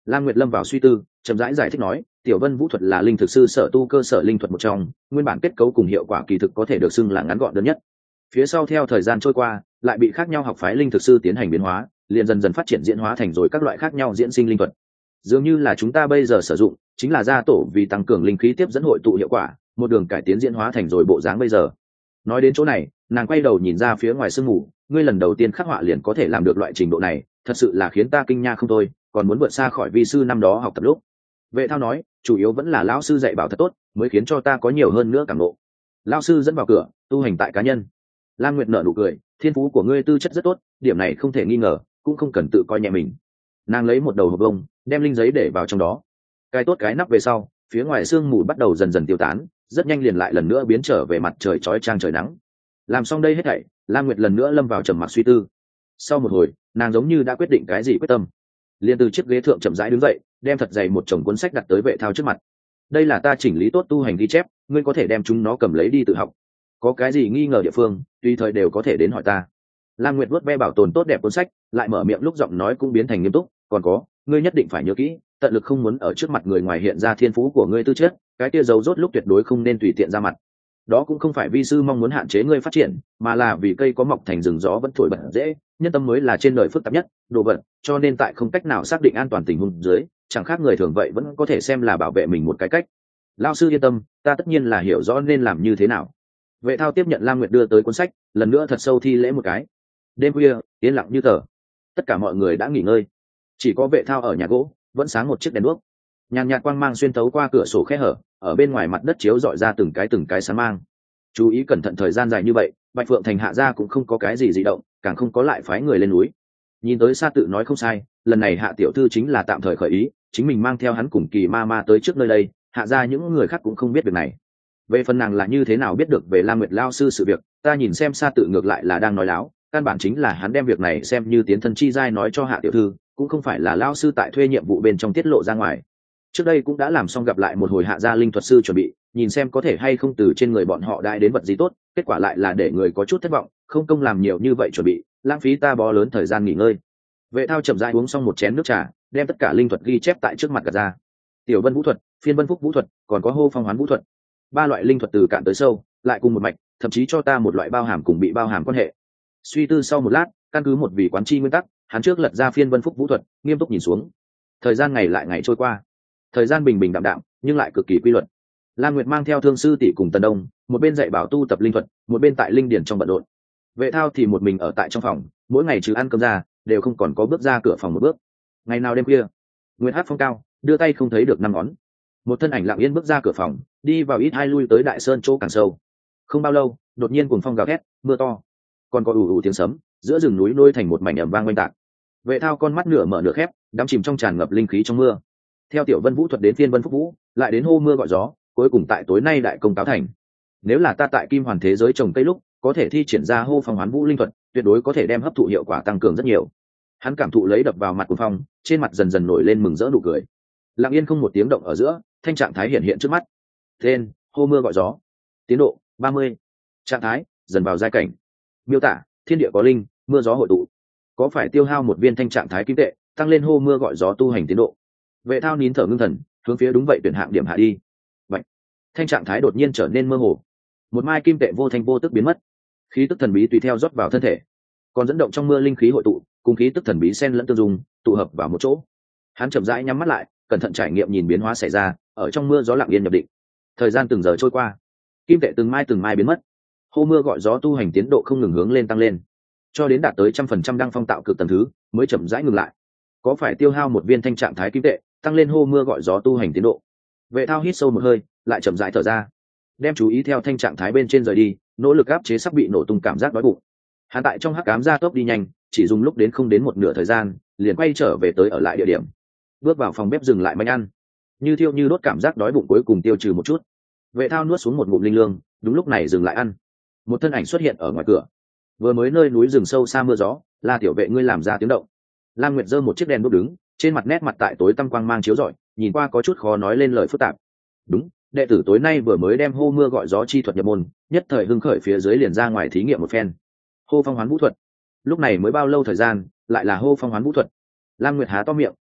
[SPEAKER 1] Lam Nguyệt lâm vào suy tư, chậm rãi giải, giải thích nói, tiểu vân vũ thuật là linh thực sư sở tu cơ sở linh thuật một trong, nguyên bản kết cấu cùng hiệu quả kỳ thực có thể được xưng là ngắn gọn đơn nhất. Phía sau theo thời gian trôi qua, lại bị khác nhau học phái linh thực sư tiến hành biến hóa, liền dần dần phát triển diễn hóa thành rồi các loại khác nhau diễn sinh linh thuật. Dường như là chúng ta bây giờ sử dụng, chính là gia tổ vì tăng cường linh khí tiếp dẫn hội tụ hiệu quả, một đường cải tiến diễn hóa thành rồi bộ dáng bây giờ. Nói đến chỗ này, nàng quay đầu nhìn ra phía ngoài sương mù, ngươi lần đầu tiên khắc họa liền có thể làm được loại trình độ này, thật sự là khiến ta kinh nha không thôi, còn muốn vượt xa khỏi vi sư năm đó học tập lúc. Vệ Thao nói, chủ yếu vẫn là lão sư dạy bảo thật tốt, mới khiến cho ta có nhiều hơn nữa cảm ngộ. Lão sư dẫn vào cửa, tu hành tại cá nhân. Lam Nguyệt nở nụ cười, thiên phú của ngươi tư chất rất tốt, điểm này không thể nghi ngờ, cũng không cần tự coi nhẹ mình. Nàng lấy một đầu hộp bông, đem linh giấy để vào trong đó, cái tốt cái nắp về sau, phía ngoài sương mù bắt đầu dần dần tiêu tán, rất nhanh liền lại lần nữa biến trở về mặt trời chói chang trời nắng. Làm xong đây hết thảy, Lam Nguyệt lần nữa lâm vào trầm mặc suy tư. Sau một hồi, nàng giống như đã quyết định cái gì quyết tâm, liền từ chiếc ghế thượng chậm rãi đứng dậy, đem thật dày một chồng cuốn sách đặt tới Vệ Thao trước mặt. Đây là ta chỉnh lý tốt tu hành ghi chép, ngươi có thể đem chúng nó cầm lấy đi tự học, có cái gì nghi ngờ địa phương tùy thời đều có thể đến hỏi ta. Lam Nguyệt vuốt ve bảo tồn tốt đẹp cuốn sách, lại mở miệng lúc giọng nói cũng biến thành nghiêm túc, còn có, ngươi nhất định phải nhớ kỹ, tận lực không muốn ở trước mặt người ngoài hiện ra thiên phú của ngươi tư chất, cái kia giấu rốt lúc tuyệt đối không nên tùy tiện ra mặt. Đó cũng không phải vi sư mong muốn hạn chế ngươi phát triển, mà là vì cây có mọc thành rừng gió vẫn thổi bật dễ, nhân tâm mới là trên đời phức tạp nhất đồ vật, cho nên tại không cách nào xác định an toàn tình huống dưới, chẳng khác người thường vậy vẫn có thể xem là bảo vệ mình một cái cách. Lão sư yên tâm, ta tất nhiên là hiểu rõ nên làm như thế nào. Vệ Thao tiếp nhận Lam Nguyệt đưa tới cuốn sách, lần nữa thật sâu thi lễ một cái. Đêm khuya, yên lặng như tờ, tất cả mọi người đã nghỉ ngơi, chỉ có Vệ Thao ở nhà gỗ vẫn sáng một chiếc đèn đuốc, nhàn nhạt quang mang xuyên thấu qua cửa sổ khe hở, ở bên ngoài mặt đất chiếu rọi ra từng cái từng cái sáng mang. Chú ý cẩn thận thời gian dài như vậy, Bạch Phượng Thành hạ gia cũng không có cái gì dị động, càng không có lại phái người lên núi. Nhìn tới Sa Tự nói không sai, lần này Hạ tiểu thư chính là tạm thời khởi ý, chính mình mang theo hắn cùng Kỳ ma ma tới trước nơi đây, hạ gia những người khác cũng không biết việc này. Về phần nàng là như thế nào biết được về Lam Nguyệt lao sư sự việc, ta nhìn xem Sa Tự ngược lại là đang nói láo, căn bản chính là hắn đem việc này xem như tiến thân chi giai nói cho Hạ tiểu thư, cũng không phải là lao sư tại thuê nhiệm vụ bên trong tiết lộ ra ngoài. Trước đây cũng đã làm xong gặp lại một hồi Hạ gia linh thuật sư chuẩn bị, nhìn xem có thể hay không từ trên người bọn họ đãi đến vật gì tốt, kết quả lại là để người có chút thất vọng, không công làm nhiều như vậy chuẩn bị, lãng phí ta bó lớn thời gian nghỉ ngơi. Vệ Thao chậm rãi uống xong một chén nước trà, đem tất cả linh thuật ghi chép tại trước mặt gạt ra. Tiểu Vân vũ thuật, Phiên Vân Phúc vũ thuật, còn có Hô Phong Hoán vũ thuật, ba loại linh thuật từ cạn tới sâu, lại cùng một mạch, thậm chí cho ta một loại bao hàm cùng bị bao hàm quan hệ. Suy tư sau một lát, căn cứ một vì quán chi nguyên tắc, hắn trước lật ra Phiên Vân Phúc vũ thuật, nghiêm túc nhìn xuống. Thời gian ngày lại ngày trôi qua, thời gian bình bình đạm đạm, nhưng lại cực kỳ quy luật. Lam Nguyệt mang theo Thương sư tỷ cùng Tần Đông, một bên dạy bảo tu tập linh thuật, một bên tại linh điển trong bận rộn. Vệ Thao thì một mình ở tại trong phòng, mỗi ngày trừ ăn cơm ra, đều không còn có bước ra cửa phòng một bước. Ngày nào đêm khuya, Nguyệt hát phong cao, đưa tay không thấy được năm ngón. Một thân ảnh lặng yên bước ra cửa phòng, đi vào ít hai lui tới đại sơn chỗ càng sâu. Không bao lâu, đột nhiên cuồng phong gào thét, mưa to, còn có ù ù tiếng sấm, giữa rừng núi nôi thành một mảnh ầm vang oanh tạc. Vệ Thao con mắt nửa mở nửa khép, đắm chìm trong tràn ngập linh khí trong mưa. Theo Tiểu Vân vũ thuật đến Phiên Vân Phúc vũ, lại đến hô mưa gọi gió, cuối cùng tại tối nay đại công cáo thành. Nếu là ta tại Kim Hoàn thế giới trồng cây lúc, có thể thi triển ra Hô Phong Hoán vũ linh thuật, tuyệt đối có thể đem hấp thụ hiệu quả tăng cường rất nhiều. Hắn cảm thụ lấy đập vào mặt của phong, trên mặt dần dần nổi lên mừng rỡ nụ cười. Lặng yên không một tiếng động ở giữa, thanh trạng thái hiện hiện trước mắt. Tên: hô mưa gọi gió. Tiến độ: ba mươi. Trạng thái: dần vào giai cảnh. Miêu tả: thiên địa có linh, mưa gió hội tụ. Có phải tiêu hao một viên thanh trạng thái kim tệ, tăng lên hô mưa gọi gió tu hành tiến độ. Vệ Thao nín thở ngưng thần, hướng phía đúng vậy tuyển hạng điểm hạ đi. Vậy, thanh trạng thái đột nhiên trở nên mơ hồ, một mai kim tệ vô thanh vô tức biến mất, khí tức thần bí tùy theo rót vào thân thể, còn dẫn động trong mưa linh khí hội tụ, cùng khí tức thần bí xen lẫn tương dung, tụ hợp vào một chỗ. Hắn chậm rãi nhắm mắt lại, cẩn thận trải nghiệm nhìn biến hóa xảy ra, ở trong mưa gió lặng yên nhập định. Thời gian từng giờ trôi qua, kim tệ từng mai từng mai biến mất, hô mưa gọi gió tu hành tiến độ không ngừng hướng lên tăng lên, cho đến đạt tới trăm phần trăm đăng phong tạo cực tầng thứ, mới chậm rãi ngừng lại. Có phải tiêu hao một viên thanh trạng thái kim tệ, tăng lên hô mưa gọi gió tu hành tiến độ. Vệ Thao hít sâu một hơi, lại chậm rãi thở ra, đem chú ý theo thanh trạng thái bên trên rời đi, nỗ lực áp chế sắp bị nổ tung cảm giác đói bụng. Hắn tại trong hắc ám gia tốc đi nhanh, chỉ dùng lúc đến không đến một nửa thời gian, liền quay trở về tới ở lại địa điểm. Bước vào phòng bếp dừng lại manh ăn, như thiêu như đốt cảm giác đói bụng cuối cùng tiêu trừ một chút. Vệ Thao nuốt xuống một ngụm linh lương, đúng lúc này dừng lại ăn. Một thân ảnh xuất hiện ở ngoài cửa. Vừa mới nơi núi rừng sâu xa mưa gió, là tiểu vệ ngươi làm ra tiếng động. Lam Nguyệt giơ một chiếc đèn đuốc đứng, trên mặt nét mặt tại tối tăm quang mang chiếu rọi, nhìn qua có chút khó nói lên lời phức tạp. Đúng, đệ tử tối nay vừa mới đem hô mưa gọi gió chi thuật nhập môn, nhất thời hưng khởi phía dưới liền ra ngoài thí nghiệm một phen. Hô Phong Hoán vũ thuật. Lúc này mới bao lâu thời gian, lại là Hô Phong Hoán vũ thuật. Lam Nguyệt há to miệng,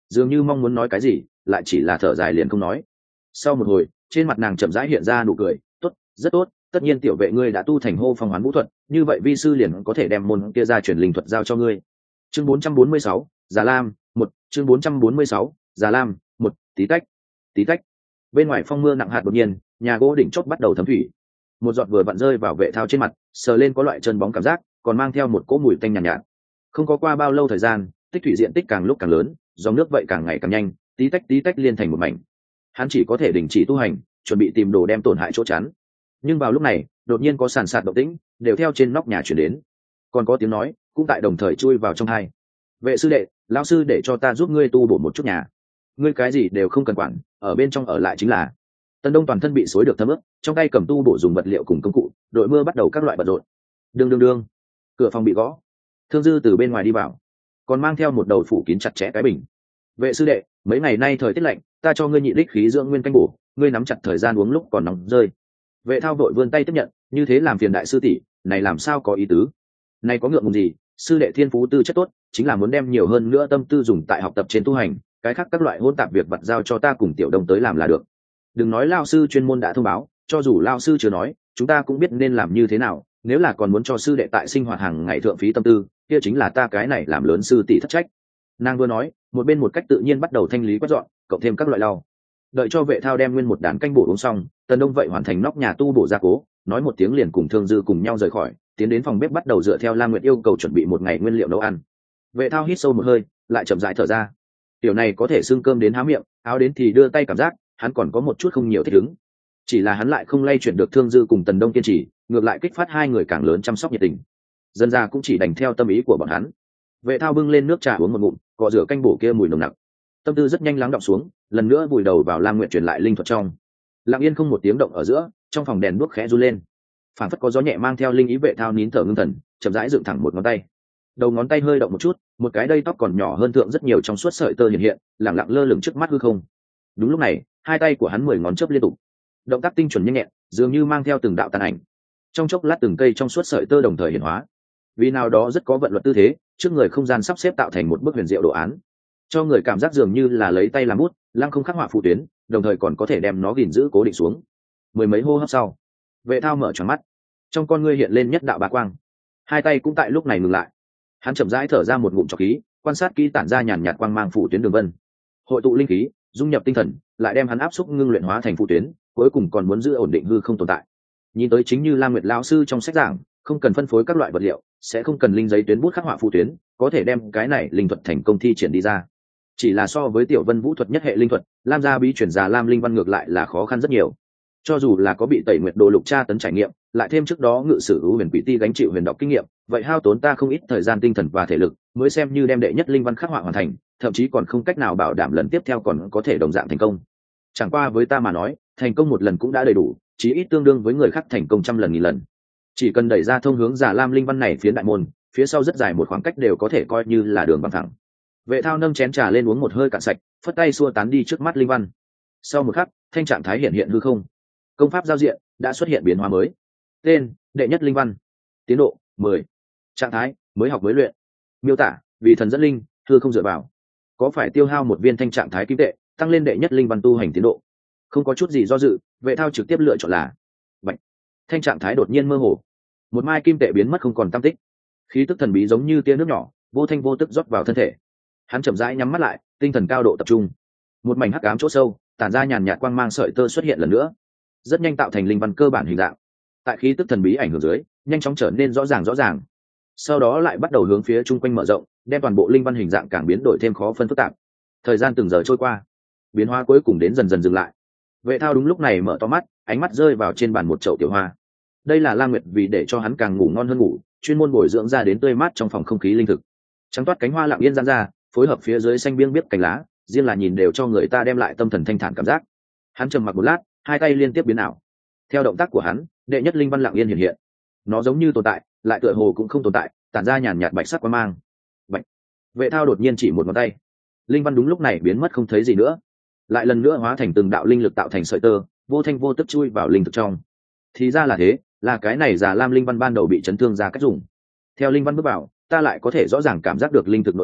[SPEAKER 1] dường như mong muốn nói cái gì lại chỉ là thở dài liền không nói. Sau một hồi trên mặt nàng chậm rãi hiện ra nụ cười. Tốt, rất tốt, tất nhiên tiểu vệ ngươi đã tu thành hô phong hoán vũ thuật, như vậy vi sư liền có thể đem môn kia ra truyền linh thuật giao cho ngươi. Chương bốn trăm bốn mươi sáu, Già Lam một. Chương bốn trăm bốn mươi sáu, Già Lam một. Tí tách tí tách. Bên ngoài phong mưa nặng hạt đột nhiên, nhà gỗ đỉnh chót bắt đầu thấm thủy. Một giọt vừa vặn rơi vào Vệ Thao trên mặt, sờ lên có loại chân bóng cảm giác, còn mang theo một cỗ mùi tanh nhàn nhạt, nhạt. Không có qua bao lâu thời gian, tích thủy diện tích càng lúc càng lớn, dòng nước vậy càng ngày càng nhanh, tí tách tí tách liên thành một mảnh. Hắn chỉ có thể đình chỉ tu hành, chuẩn bị tìm đồ đem tổn hại chỗ chắn. Nhưng vào lúc này, đột nhiên có sàn sạt động tĩnh, đều theo trên nóc nhà chuyển đến. Còn có tiếng nói, cũng tại đồng thời chui vào trong hai. Vệ sư đệ, lão sư để cho ta giúp ngươi tu bổ một chút nhà. Ngươi cái gì đều không cần quản, ở bên trong ở lại chính là. Tần Đông toàn thân bị xối được thấm ướt, trong tay cầm tu bổ dùng vật liệu cùng công cụ, đội mưa bắt đầu các loại bận rộn. Đương đương đương, cửa phòng bị gõ. Thương Dư từ bên ngoài đi vào, còn mang theo một đầu phủ kín chặt chẽ cái bình. Vệ sư đệ, mấy ngày nay thời tiết lạnh, ta cho ngươi nhị đích khí dưỡng nguyên canh bổ, ngươi nắm chặt thời gian uống lúc còn nóng rơi. Vệ Thao vội vươn tay tiếp nhận, như thế làm phiền đại sư tỷ, này làm sao có ý tứ? Này có ngượng ngùng gì? Sư đệ thiên phú tư chất tốt, chính là muốn đem nhiều hơn nữa tâm tư dùng tại học tập trên tu hành, cái khác các loại hỗn tạp việc vặt giao cho ta cùng Tiểu Đông tới làm là được. Đừng nói lao sư chuyên môn đã thông báo, cho dù lao sư chưa nói, chúng ta cũng biết nên làm như thế nào. Nếu là còn muốn cho sư đệ tại sinh hoạt hàng ngày thượng phí tâm tư, kia chính là ta cái này làm lớn sư tỷ thất trách. Nàng vừa nói, một bên một cách tự nhiên bắt đầu thanh lý quét dọn, cộng thêm các loại lau. Đợi cho Vệ Thao đem nguyên một đàn canh bổ uống xong, Tần Đông vậy hoàn thành nóc nhà tu bổ gia cố, nói một tiếng liền cùng Thương Dư cùng nhau rời khỏi, tiến đến phòng bếp bắt đầu dựa theo Lam Nguyệt yêu cầu chuẩn bị một ngày nguyên liệu nấu ăn. Vệ Thao hít sâu một hơi, lại chậm rãi thở ra. Tiểu này có thể xương cơm đến há miệng, áo đến thì đưa tay cảm giác, hắn còn có một chút không nhiều thích ứng. Chỉ là hắn lại không lay chuyển được Thương Dư cùng Tần Đông kiên trì, ngược lại kích phát hai người càng lớn chăm sóc nhiệt tình. Dân ra cũng chỉ đành theo tâm ý của bọn hắn. Vệ Thao bưng lên nước trà uống một ngụm, cọ rửa canh bổ kia mùi nồng nặc. Tâm tư rất nhanh lắng đọng xuống, lần nữa vùi đầu vào Lam Nguyệt truyền lại linh thuật trong. Lặng yên không một tiếng động ở giữa, trong phòng đèn đuốc khẽ run lên, phản phất có gió nhẹ mang theo linh ý. Vệ Thao nín thở ngưng thần, chậm rãi dựng thẳng một ngón tay. Đầu ngón tay hơi động một chút, một cái đây tóc còn nhỏ hơn thượng rất nhiều trong suốt sợi tơ hiện hiện, lẳng lặng lơ lửng trước mắt hư không. Đúng lúc này, hai tay của hắn mười ngón chớp liên tục, động tác tinh chuẩn nhanh nhẹn, dường như mang theo từng đạo tàn ảnh. Trong chốc lát từng cây trong suốt sợi tơ đồng thời hiện hóa. Vì nào đó rất có vận luật tư thế, trước người không gian sắp xếp tạo thành một bức huyền diệu đồ án, cho người cảm giác dường như là lấy tay làm bút, lăng không khắc họa phù tuyến, đồng thời còn có thể đem nó gìn giữ cố định xuống. Mười mấy hô hấp sau, Vệ Thao mở tròn mắt, trong con ngươi hiện lên nhất đạo bá quang, hai tay cũng tại lúc này ngừng lại. Hắn chậm rãi thở ra một ngụm trọc khí, quan sát kỹ tản ra nhàn nhạt quang mang phù tuyến đường vân, hội tụ linh khí, dung nhập tinh thần, lại đem hắn áp xúc ngưng luyện hóa thành phù tuyến, cuối cùng còn muốn giữ ổn định hư không tồn tại. Nhìn tới chính như Lam Nguyệt lão sư trong sách giảng, không cần phân phối các loại vật liệu, sẽ không cần linh giấy tuyến bút khắc họa phù tuyến, có thể đem cái này linh thuật thành công thi triển đi ra. Chỉ là so với Tiểu Vân vũ thuật nhất hệ linh thuật, Lam gia bí truyền già Lam linh văn ngược lại là khó khăn rất nhiều. Cho dù là có bị Tẩy Nguyệt Đồ lục tra tấn trải nghiệm, lại thêm trước đó ngự sử ưu huyền quỷ ti gánh chịu huyền đọc kinh nghiệm, vậy hao tốn ta không ít thời gian tinh thần và thể lực, mới xem như đem đệ nhất linh văn khắc họa hoàn thành, thậm chí còn không cách nào bảo đảm lần tiếp theo còn có thể đồng dạng thành công. Chẳng qua với ta mà nói, thành công một lần cũng đã đầy đủ, chí ít tương đương với người khác thành công trăm lần nghìn lần. Chỉ cần đẩy ra thông hướng già Lam linh văn này phía đại môn, phía sau rất dài một khoảng cách đều có thể coi như là đường bằng thẳng. Vệ Thao nâng chén trà lên uống một hơi cạn sạch, phất tay xua tán đi trước mắt linh văn. Sau một khắc, thanh trạng thái hiện hiện hư không, công pháp giao diện đã xuất hiện biến hóa mới. Tên: đệ nhất linh văn. Tiến độ: mười. Trạng thái: mới học mới luyện. Miêu tả: vì thần dẫn linh, hư không dựa vào. Có phải tiêu hao một viên thanh trạng thái kim tệ, tăng lên đệ nhất linh văn tu hành tiến độ? Không có chút gì do dự, Vệ Thao trực tiếp lựa chọn là Bạch. Thanh trạng thái đột nhiên mơ hồ, một mai kim tệ biến mất không còn tăm tích, khí tức thần bí giống như tia nước nhỏ, vô thanh vô tức rót vào thân thể. Hắn chậm rãi nhắm mắt lại, tinh thần cao độ tập trung. Một mảnh hắc ám chỗ sâu, tản ra nhàn nhạt quang mang sợi tơ xuất hiện lần nữa, rất nhanh tạo thành linh văn cơ bản hình dạng. Tại khí tức thần bí ảnh hưởng dưới, nhanh chóng trở nên rõ ràng rõ ràng. Sau đó lại bắt đầu hướng phía chung quanh mở rộng, đem toàn bộ linh văn hình dạng càng biến đổi thêm khó phân phức tạp. Thời gian từng giờ trôi qua, biến hóa cuối cùng đến dần dần dừng lại. Vệ Thao đúng lúc này mở to mắt, ánh mắt rơi vào trên bàn một chậu tiểu hoa. Đây là Lam Nguyệt vì để cho hắn càng ngủ ngon hơn ngủ, chuyên môn bồi dưỡng ra đến tươi mát trong phòng không khí linh thực. Trắng toát cánh hoa lặng yên giãn ra, phối hợp phía dưới xanh biếc biếc cành lá, riêng là nhìn đều cho người ta đem lại tâm thần thanh thản cảm giác. Hắn trầm mặc một lát, hai tay liên tiếp biến ảo. Theo động tác của hắn, đệ nhất linh văn lặng yên hiện hiện. Nó giống như tồn tại, lại tựa hồ cũng không tồn tại, tản ra nhàn nhạt bạch sắc quang mang. Bạch. Vệ Thao đột nhiên chỉ một ngón tay, linh văn đúng lúc này biến mất không thấy gì nữa, lại lần nữa hóa thành từng đạo linh lực tạo thành sợi tơ, vô thanh vô tức chui vào linh thực trong. Thì ra là thế, là cái này già Lam linh văn ban đầu bị chấn thương ra cách dùng. Theo linh văn bước vào, ta lại có thể rõ ràng cảm giác được linh thực nội bộ,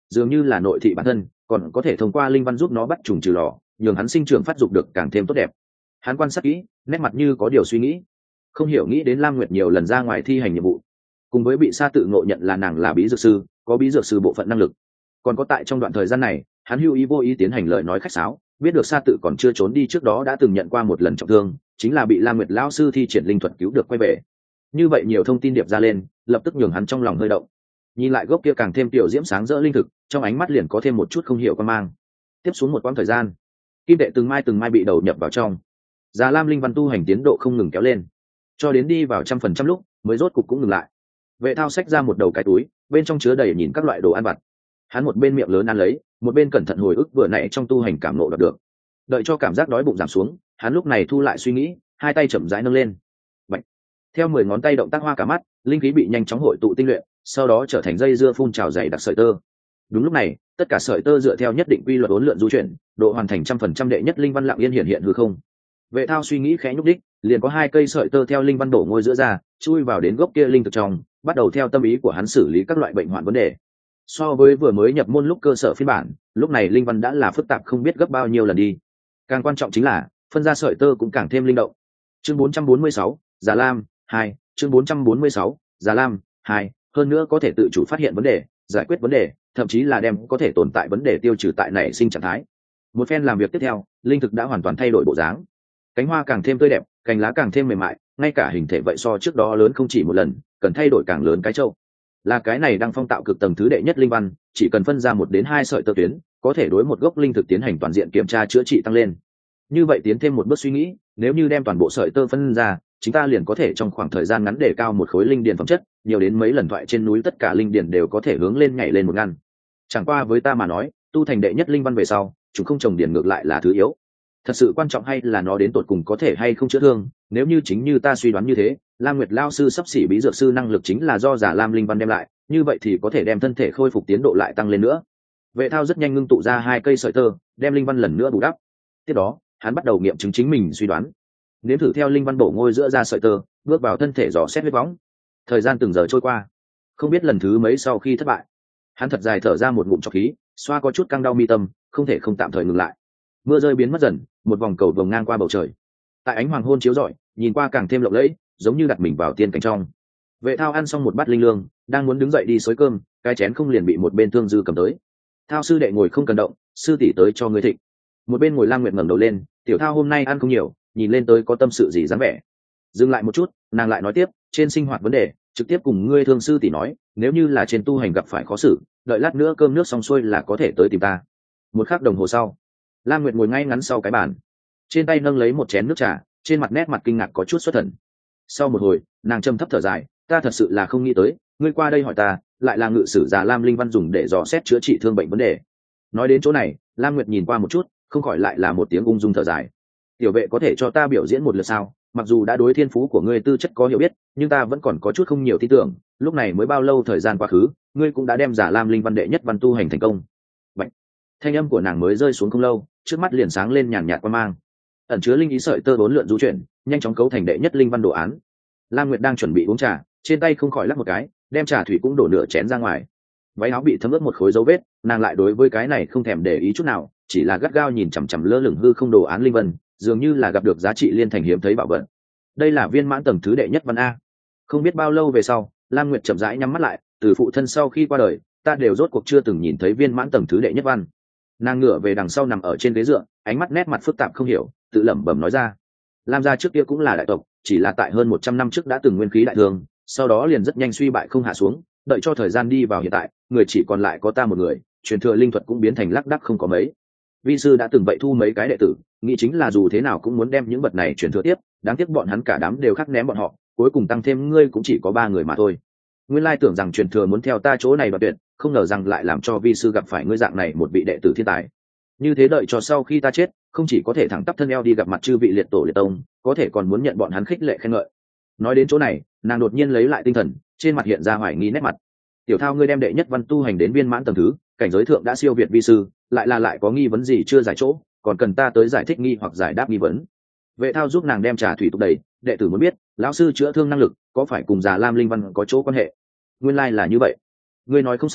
[SPEAKER 1] dường như là nội thị bản thân còn có thể thông qua linh văn giúp nó bắt trùng trừ lò, nhường hắn sinh trưởng phát dục được càng thêm tốt đẹp. Hắn quan sát kỹ, nét mặt như có điều suy nghĩ, không hiểu nghĩ đến Lam Nguyệt nhiều lần ra ngoài thi hành nhiệm vụ, cùng với bị Sa Tự ngộ nhận là nàng là bí dược sư, có bí dược sư bộ phận năng lực, còn có tại trong đoạn thời gian này hắn hữu ý vô ý tiến hành lời nói khách sáo, biết được Sa Tự còn chưa trốn đi trước đó đã từng nhận qua một lần trọng thương, chính là bị Lam Nguyệt lão sư thi triển linh thuật cứu được quay về. Như vậy nhiều thông tin điệp ra lên, lập tức nhường hắn trong lòng hơi động. Nhìn lại gốc kia càng thêm tiểu diễm sáng rỡ linh thực, trong ánh mắt liền có thêm một chút không hiểu quan mang. Tiếp xuống một quãng thời gian, kim tệ từng mai từng mai bị đầu nhập vào trong, Già Lam linh văn tu hành tiến độ không ngừng kéo lên, cho đến đi vào trăm phần trăm lúc mới rốt cục cũng ngừng lại. Vệ Thao xách ra một đầu cái túi, bên trong chứa đầy nhìn các loại đồ ăn vặt. Hắn một bên miệng lớn ăn lấy, một bên cẩn thận hồi ức vừa nãy trong tu hành cảm ngộ đạt được. Đợi cho cảm giác đói bụng giảm xuống, hắn lúc này thu lại suy nghĩ, hai tay chậm rãi nâng lên. Bạch. Theo mười ngón tay động tác hoa cả mắt, linh khí bị nhanh chóng hội tụ tinh luyện, sau đó trở thành dây dưa phun trào dày đặc sợi tơ. Đúng lúc này, tất cả sợi tơ dựa theo nhất định quy luật uốn lượn du chuyển, độ hoàn thành trăm phần trăm đệ nhất linh văn lặng yên hiện hiện hư không. Vệ Thao suy nghĩ khẽ nhúc đích, liền có hai cây sợi tơ theo linh văn đổ ngôi giữa ra, chui vào đến gốc kia linh thực trong, bắt đầu theo tâm ý của hắn xử lý các loại bệnh hoạn vấn đề. So với vừa mới nhập môn lúc cơ sở phiên bản, lúc này linh văn đã là phức tạp không biết gấp bao nhiêu lần đi. Càng quan trọng chính là phân ra sợi tơ cũng càng thêm linh động. Chương bốn trăm bốn mươi sáu, Già Lam hai, chương bốn trăm bốn mươi sáu, Già Lam hai, hơn nữa có thể tự chủ phát hiện vấn đề, giải quyết vấn đề, thậm chí là đem có thể tồn tại vấn đề tiêu trừ tại nảy sinh trạng thái. Một phen làm việc tiếp theo, linh thực đã hoàn toàn thay đổi bộ dáng. Cánh hoa càng thêm tươi đẹp, cành lá càng thêm mềm mại, ngay cả hình thể vậy so trước đó lớn không chỉ một lần, cần thay đổi càng lớn cái trâu. Là cái này đang phong tạo cực tầng thứ đệ nhất linh văn, chỉ cần phân ra một đến hai sợi tơ tuyến, có thể đối một gốc linh thực tiến hành toàn diện kiểm tra chữa trị tăng lên. Như vậy tiến thêm một bước suy nghĩ, nếu như đem toàn bộ sợi tơ phân ra, chúng ta liền có thể trong khoảng thời gian ngắn đề cao một khối linh điền phẩm chất, nhiều đến mấy lần thoại trên núi tất cả linh điền đều có thể hướng lên nhảy lên một ngăn. Chẳng qua với ta mà nói, tu thành đệ nhất linh văn về sau, chúng không trồng điền ngược lại là thứ yếu. Thật sự quan trọng hay là nó đến tột cùng có thể hay không chữa thương, nếu như chính như ta suy đoán như thế, Lam Nguyệt lão sư sắp xỉ bí dược sư năng lực chính là do Giả Lam linh văn đem lại, như vậy thì có thể đem thân thể khôi phục tiến độ lại tăng lên nữa. Vệ Thao rất nhanh ngưng tụ ra hai cây sợi tơ, đem linh văn lần nữa bù đắp. Tiếp đó, hắn bắt đầu nghiệm chứng chính mình suy đoán. Nếm thử theo linh văn bổ ngôi giữa ra sợi tơ, bước vào thân thể dò xét huyết võng. Thời gian từng giờ trôi qua, không biết lần thứ mấy sau khi thất bại, hắn thật dài thở ra một ngụm trọc khí, xoa có chút căng đau mi tâm, không thể không tạm thời ngừng lại. Mưa rơi biến mất dần, một vòng cầu vồng ngang qua bầu trời. Tại ánh hoàng hôn chiếu rọi, nhìn qua càng thêm lộng lẫy, giống như đặt mình vào tiên cảnh trong. Vệ Thao ăn xong một bát linh lương, đang muốn đứng dậy đi xới cơm, cái chén không liền bị một bên Thương Dư cầm tới. Thao sư đệ ngồi không cần động, sư tỷ tới cho ngươi thịnh. Một bên ngồi Lam Nguyệt ngẩng đầu lên, tiểu Thao hôm nay ăn không nhiều, nhìn lên tới có tâm sự gì dáng vẻ. Dừng lại một chút, nàng lại nói tiếp, trên sinh hoạt vấn đề, trực tiếp cùng ngươi Thương sư tỷ nói, nếu như là trên tu hành gặp phải khó xử, đợi lát nữa cơm nước xong xuôi là có thể tới tìm ta. Một khắc đồng hồ sau, Lam Nguyệt ngồi ngay ngắn sau cái bàn, trên tay nâng lấy một chén nước trà, trên mặt nét mặt kinh ngạc có chút xuất thần. Sau một hồi, nàng trầm thấp thở dài, ta thật sự là không nghĩ tới, ngươi qua đây hỏi ta, lại là ngự sử Già Lam linh văn dùng để dò xét chữa trị thương bệnh vấn đề. Nói đến chỗ này, Lam Nguyệt nhìn qua một chút, không khỏi lại là một tiếng ung dung thở dài. Tiểu vệ có thể cho ta biểu diễn một lượt sao? Mặc dù đã đối thiên phú của ngươi tư chất có hiểu biết, nhưng ta vẫn còn có chút không nhiều tin tưởng. Lúc này mới bao lâu thời gian quá khứ, ngươi cũng đã đem Già Lam linh văn đệ nhất văn tu hành thành công. Vậy, thanh âm của nàng mới rơi xuống không lâu, trước mắt liền sáng lên nhàn nhạt qua mang, ẩn chứa linh ý sợi tơ bốn lượn du chuyển, nhanh chóng cấu thành đệ nhất linh văn đồ án. Lam Nguyệt đang chuẩn bị uống trà, trên tay không khỏi lắc một cái, đem trà thủy cũng đổ nửa chén ra ngoài. Váy áo bị thấm ướt một khối dấu vết, nàng lại đối với cái này không thèm để ý chút nào, chỉ là gắt gao nhìn chằm chằm lơ lửng hư không đồ án linh vân, dường như là gặp được giá trị liên thành hiếm thấy bảo vật. Đây là viên mãn tầng thứ đệ nhất văn a. Không biết bao lâu về sau, Lam Nguyệt chậm rãi nhắm mắt lại, từ phụ thân sau khi qua đời, ta đều rốt cuộc chưa từng nhìn thấy viên mãn tầng thứ đệ nhất văn. Nàng ngửa về đằng sau nằm ở trên ghế dựa, ánh mắt nét mặt phức tạp không hiểu, tự lẩm bẩm nói ra. Lam gia trước kia cũng là đại tộc, chỉ là tại hơn một trăm năm trước đã từng nguyên khí đại thương, sau đó liền rất nhanh suy bại không hạ xuống, đợi cho thời gian đi vào hiện tại, người chỉ còn lại có ta một người, truyền thừa linh thuật cũng biến thành lác đác không có mấy. Vi sư đã từng vậy thu mấy cái đệ tử, nghĩ chính là dù thế nào cũng muốn đem những vật này truyền thừa tiếp, đáng tiếc bọn hắn cả đám đều khắc ném bọn họ, cuối cùng tăng thêm ngươi cũng chỉ có ba người mà thôi. Nguyên lai tưởng rằng truyền thừa muốn theo ta chỗ này và tuyệt, không ngờ rằng lại làm cho vi sư gặp phải ngươi dạng này một vị đệ tử thiên tài. Như thế đợi cho sau khi ta chết, không chỉ có thể thẳng tắp thân eo đi gặp mặt chư vị liệt tổ liệt tông, có thể còn muốn nhận bọn hắn khích lệ khen ngợi. Nói đến chỗ này, nàng đột nhiên lấy lại tinh thần, trên mặt hiện ra hoài nghi nét mặt. Tiểu Thao ngươi đem đệ nhất văn tu hành đến viên mãn tầng thứ, cảnh giới thượng đã siêu việt vi sư, lại là lại có nghi vấn gì chưa giải chỗ, còn cần ta tới giải thích nghi hoặc giải đáp nghi vấn. Vệ Thao giúp nàng đem trà thủy tục đầy, đệ tử muốn biết, lão sư chữa thương năng lực có phải cùng Già Lam linh văn có chỗ quan hệ? Nguyên lai là như vậy. Ngươi nói không sai,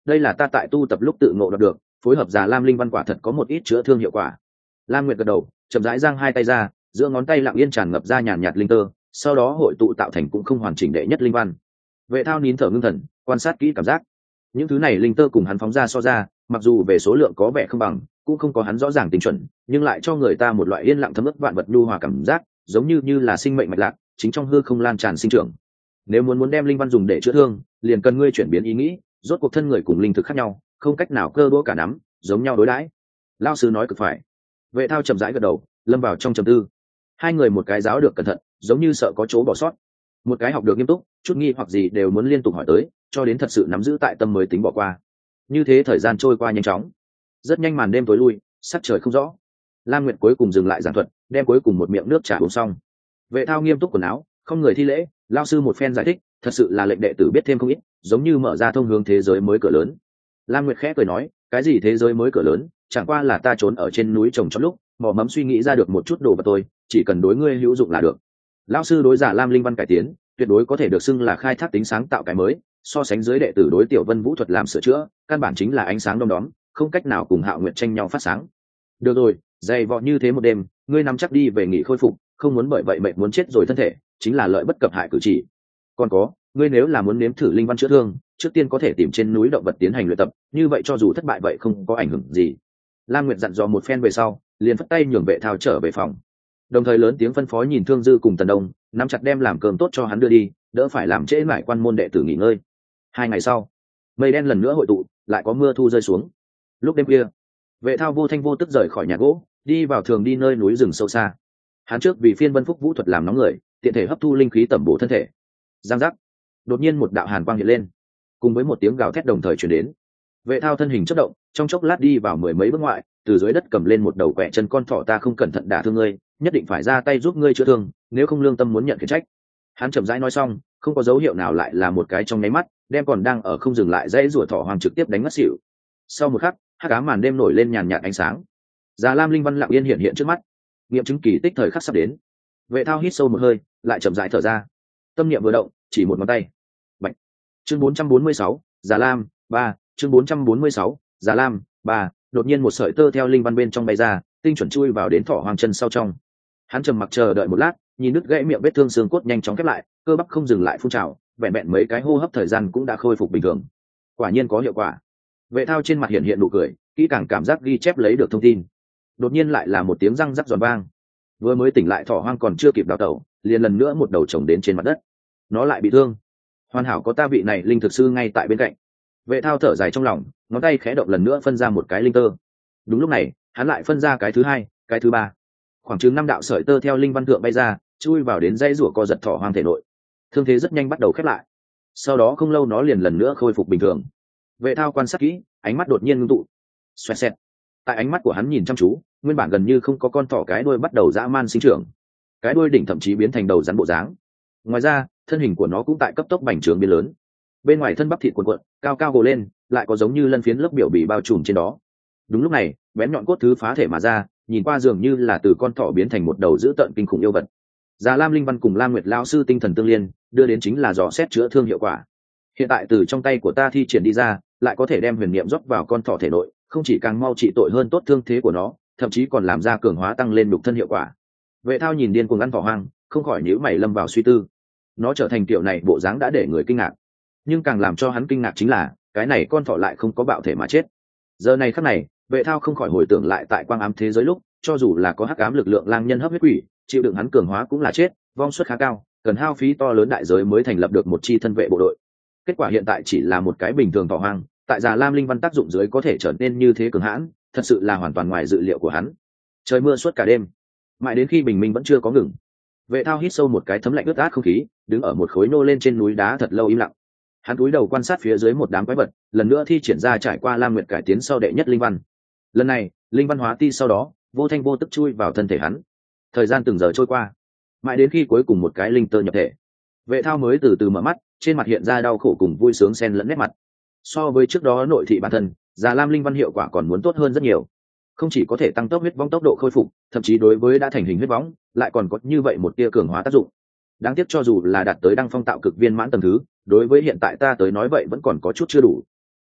[SPEAKER 1] đây là ta tại tu tập lúc tự ngộ đạt được, phối hợp già lam linh văn quả thật có một ít chữa thương hiệu quả. Lam Nguyệt gật đầu, chậm rãi giang hai tay ra, giữa ngón tay lặng yên tràn ngập ra nhàn nhạt linh tơ, sau đó hội tụ tạo thành cũng không hoàn chỉnh đệ nhất linh văn. Vệ Thao nín thở ngưng thần, quan sát kỹ cảm giác. Những thứ này linh tơ cùng hắn phóng ra so ra, mặc dù về số lượng có vẻ không bằng, cũng không có hắn rõ ràng tinh chuẩn, nhưng lại cho người ta một loại yên lặng thấm ức vạn vật nhu hòa cảm giác, giống như như là sinh mệnh mạch lạc, chính trong hư không lan tràn sinh trưởng. Nếu muốn muốn đem linh văn dùng để chữa thương, liền cần ngươi chuyển biến ý nghĩ, rốt cuộc thân người cùng linh thực khác nhau, không cách nào cơ đũa cả nắm, giống nhau đối đãi. Lão sư nói cực phải. Vệ Thao chậm rãi gật đầu, lâm vào trong trầm tư. Hai người một cái giáo được cẩn thận, giống như sợ có chỗ bỏ sót, một cái học được nghiêm túc, chút nghi hoặc gì đều muốn liên tục hỏi tới, cho đến thật sự nắm giữ tại tâm mới tính bỏ qua. Như thế thời gian trôi qua nhanh chóng, rất nhanh màn đêm tối lui, sắc trời không rõ. Lam Nguyệt cuối cùng dừng lại giảng thuật, đem cuối cùng một miệng nước trà uống xong. Vệ Thao nghiêm túc quần áo, không người thi lễ, lao sư một phen giải thích, thật sự là lệnh đệ tử biết thêm không ít, giống như mở ra thông hướng thế giới mới cửa lớn. Lam Nguyệt khẽ cười nói, cái gì thế giới mới cửa lớn, chẳng qua là ta trốn ở trên núi trồng trong lúc mò mẫm suy nghĩ ra được một chút đồ vật tôi, chỉ cần đối ngươi hữu dụng là được. Lão sư đối giả lam linh văn cải tiến, tuyệt đối có thể được xưng là khai thác tính sáng tạo cái mới, so sánh dưới đệ tử đối tiểu vân vũ thuật làm sửa chữa, căn bản chính là ánh sáng đom đóm, không cách nào cùng Hạo Nguyệt tranh nhau phát sáng. Được rồi, dày vò như thế một đêm, ngươi nắm chắc đi về nghỉ khôi phục, không muốn bởi vậy mệt muốn chết rồi thân thể, chính là lợi bất cập hại cử chỉ. Còn có, ngươi nếu là muốn nếm thử linh văn chữa thương, trước tiên có thể tìm trên núi động vật tiến hành luyện tập, như vậy cho dù thất bại vậy không có ảnh hưởng gì. Lam Nguyệt dặn dò một phen về sau, liền phất tay nhường Vệ Thao trở về phòng, đồng thời lớn tiếng phân phó nhìn Thương Dư cùng Tần Đông nắm chặt đem làm cơm tốt cho hắn đưa đi, đỡ phải làm trễ mãi quan môn đệ tử nghỉ ngơi. Hai ngày sau, mây đen lần nữa hội tụ, lại có mưa thu rơi xuống. Lúc đêm kia, Vệ Thao vô thanh vô tức rời khỏi nhà gỗ, đi vào thường đi nơi núi rừng sâu xa. Hắn trước vì phiên vân phúc vũ thuật làm nóng người, tiện thể hấp thu linh khí tẩm bổ thân thể. Giang giác, đột nhiên một đạo hàn quang hiện lên, cùng với một tiếng gào thét đồng thời truyền đến. Vệ Thao thân hình chớp động, trong chốc lát đi vào mười mấy bước ngoại, từ dưới đất cầm lên một đầu quẹ chân con thỏ, ta không cẩn thận đả thương ngươi, nhất định phải ra tay giúp ngươi chữa thương, nếu không lương tâm muốn nhận khiển trách. Hắn chậm rãi nói xong, không có dấu hiệu nào lại là một cái trong nháy mắt, đem còn đang ở không dừng lại dãy rủa thỏ hoàng trực tiếp đánh ngất xỉu. Sau một khắc, hắc ám màn đêm nổi lên nhàn nhạt ánh sáng. Già Lam linh văn lặng yên hiện hiện trước mắt, nghiệm chứng kỳ tích thời khắc sắp đến. Vệ Thao hít sâu một hơi, lại chậm rãi thở ra. Tâm niệm vừa động, chỉ một ngón tay. Bạch. Chương bốn trăm bốn mươi sáu, Già Lam, ba, chương bốn trăm bốn mươi sáu, Già Lam, ba, đột nhiên một sợi tơ theo linh văn bên trong bay ra, tinh chuẩn chui vào đến thỏ hoàng chân sau trong. Hắn trầm mặc chờ đợi một lát, nhìn đứt gãy miệng vết thương xương cốt nhanh chóng khép lại, cơ bắp không dừng lại phun trào, vẹn vẹn mấy cái hô hấp thời gian cũng đã khôi phục bình thường. Quả nhiên có hiệu quả. Vệ Thao trên mặt hiện hiện nụ cười, kỹ càng cảm giác ghi chép lấy được thông tin. Đột nhiên lại là một tiếng răng rắc giòn vang. Vừa mới tỉnh lại thỏ hoang còn chưa kịp đào tẩu, liền lần nữa một đầu chồng đến trên mặt đất. Nó lại bị thương. Hoàn hảo có ta vị này linh thực sư ngay tại bên cạnh. Vệ Thao thở dài trong lòng, ngón tay khẽ động lần nữa phân ra một cái linh tơ. Đúng lúc này, hắn lại phân ra cái thứ hai, cái thứ ba. Khoảng chừng năm đạo sợi tơ theo linh văn thượng bay ra, chui vào đến dãy rủa co giật thỏ hoang thể nội. Thương thế rất nhanh bắt đầu khép lại. Sau đó không lâu nó liền lần nữa khôi phục bình thường. Vệ Thao quan sát kỹ, ánh mắt đột nhiên ngưng tụ. Xoẹt xẹt. Tại ánh mắt của hắn nhìn chăm chú, nguyên bản gần như không có con thỏ cái đuôi bắt đầu dã man sinh trưởng. Cái đuôi đỉnh thậm chí biến thành đầu rắn bộ dáng. Ngoài ra, thân hình của nó cũng tại cấp tốc bành trướng biến lớn. Bên ngoài thân bắp thịt cuộn cuộn, cao cao gồ lên, lại có giống như lân phiến lớp biểu bì bao trùm trên đó. Đúng lúc này, bén nhọn cốt thứ phá thể mà ra, nhìn qua dường như là từ con thỏ biến thành một đầu dữ tợn kinh khủng yêu vật. Già Lam linh văn cùng Lam Nguyệt lão sư tinh thần tương liên, đưa đến chính là dò xét chữa thương hiệu quả. Hiện tại từ trong tay của ta thi triển đi ra, lại có thể đem huyền niệm rót vào con thỏ thể nội, không chỉ càng mau trị tội hơn tốt thương thế của nó, thậm chí còn làm ra cường hóa tăng lên đục thân hiệu quả. Vệ Thao nhìn điên cuồng ăn thỏ hoang, không khỏi nhíu mày lâm vào suy tư. Nó trở thành kiểu này bộ dáng đã để người kinh ngạc, nhưng càng làm cho hắn kinh ngạc chính là cái này con thỏ lại không có bạo thể mà chết. Giờ này khắc này, Vệ Thao không khỏi hồi tưởng lại tại quang ám thế giới lúc, cho dù là có hắc ám lực lượng lang nhân hấp huyết quỷ, chịu đựng hắn cường hóa cũng là chết, vong suất khá cao, cần hao phí to lớn đại giới mới thành lập được một chi thân vệ bộ đội. Kết quả hiện tại chỉ là một cái bình thường thỏ hoang, tại Già Lam linh văn tác dụng dưới có thể trở nên như thế cường hãn, thật sự là hoàn toàn ngoài dự liệu của hắn. Trời mưa suốt cả đêm, mãi đến khi bình minh vẫn chưa có ngừng. Vệ Thao hít sâu một cái thấm lạnh ướt át không khí, đứng ở một khối nô lên trên núi đá thật lâu im lặng. Hắn cúi đầu quan sát phía dưới một đám quái vật, lần nữa thi triển ra trải qua Lam Nguyệt cải tiến sau đệ nhất linh văn. Lần này, linh văn hóa ti sau đó, vô thanh vô tức chui vào thân thể hắn. Thời gian từng giờ trôi qua, mãi đến khi cuối cùng một cái linh tơ nhập thể, Vệ Thao mới từ từ mở mắt, trên mặt hiện ra đau khổ cùng vui sướng xen lẫn nét mặt. So với trước đó nội thị bản thân, Già Lam linh văn hiệu quả còn muốn tốt hơn rất nhiều. Không chỉ có thể tăng tốc huyết vong tốc độ khôi phục, thậm chí đối với đã thành hình huyết vong, lại còn có như vậy một tia cường hóa tác dụng. Đáng tiếc cho dù là đạt tới đăng phong tạo cực viên mãn tầng thứ, đối với hiện tại ta tới nói vậy vẫn còn có chút chưa đủ.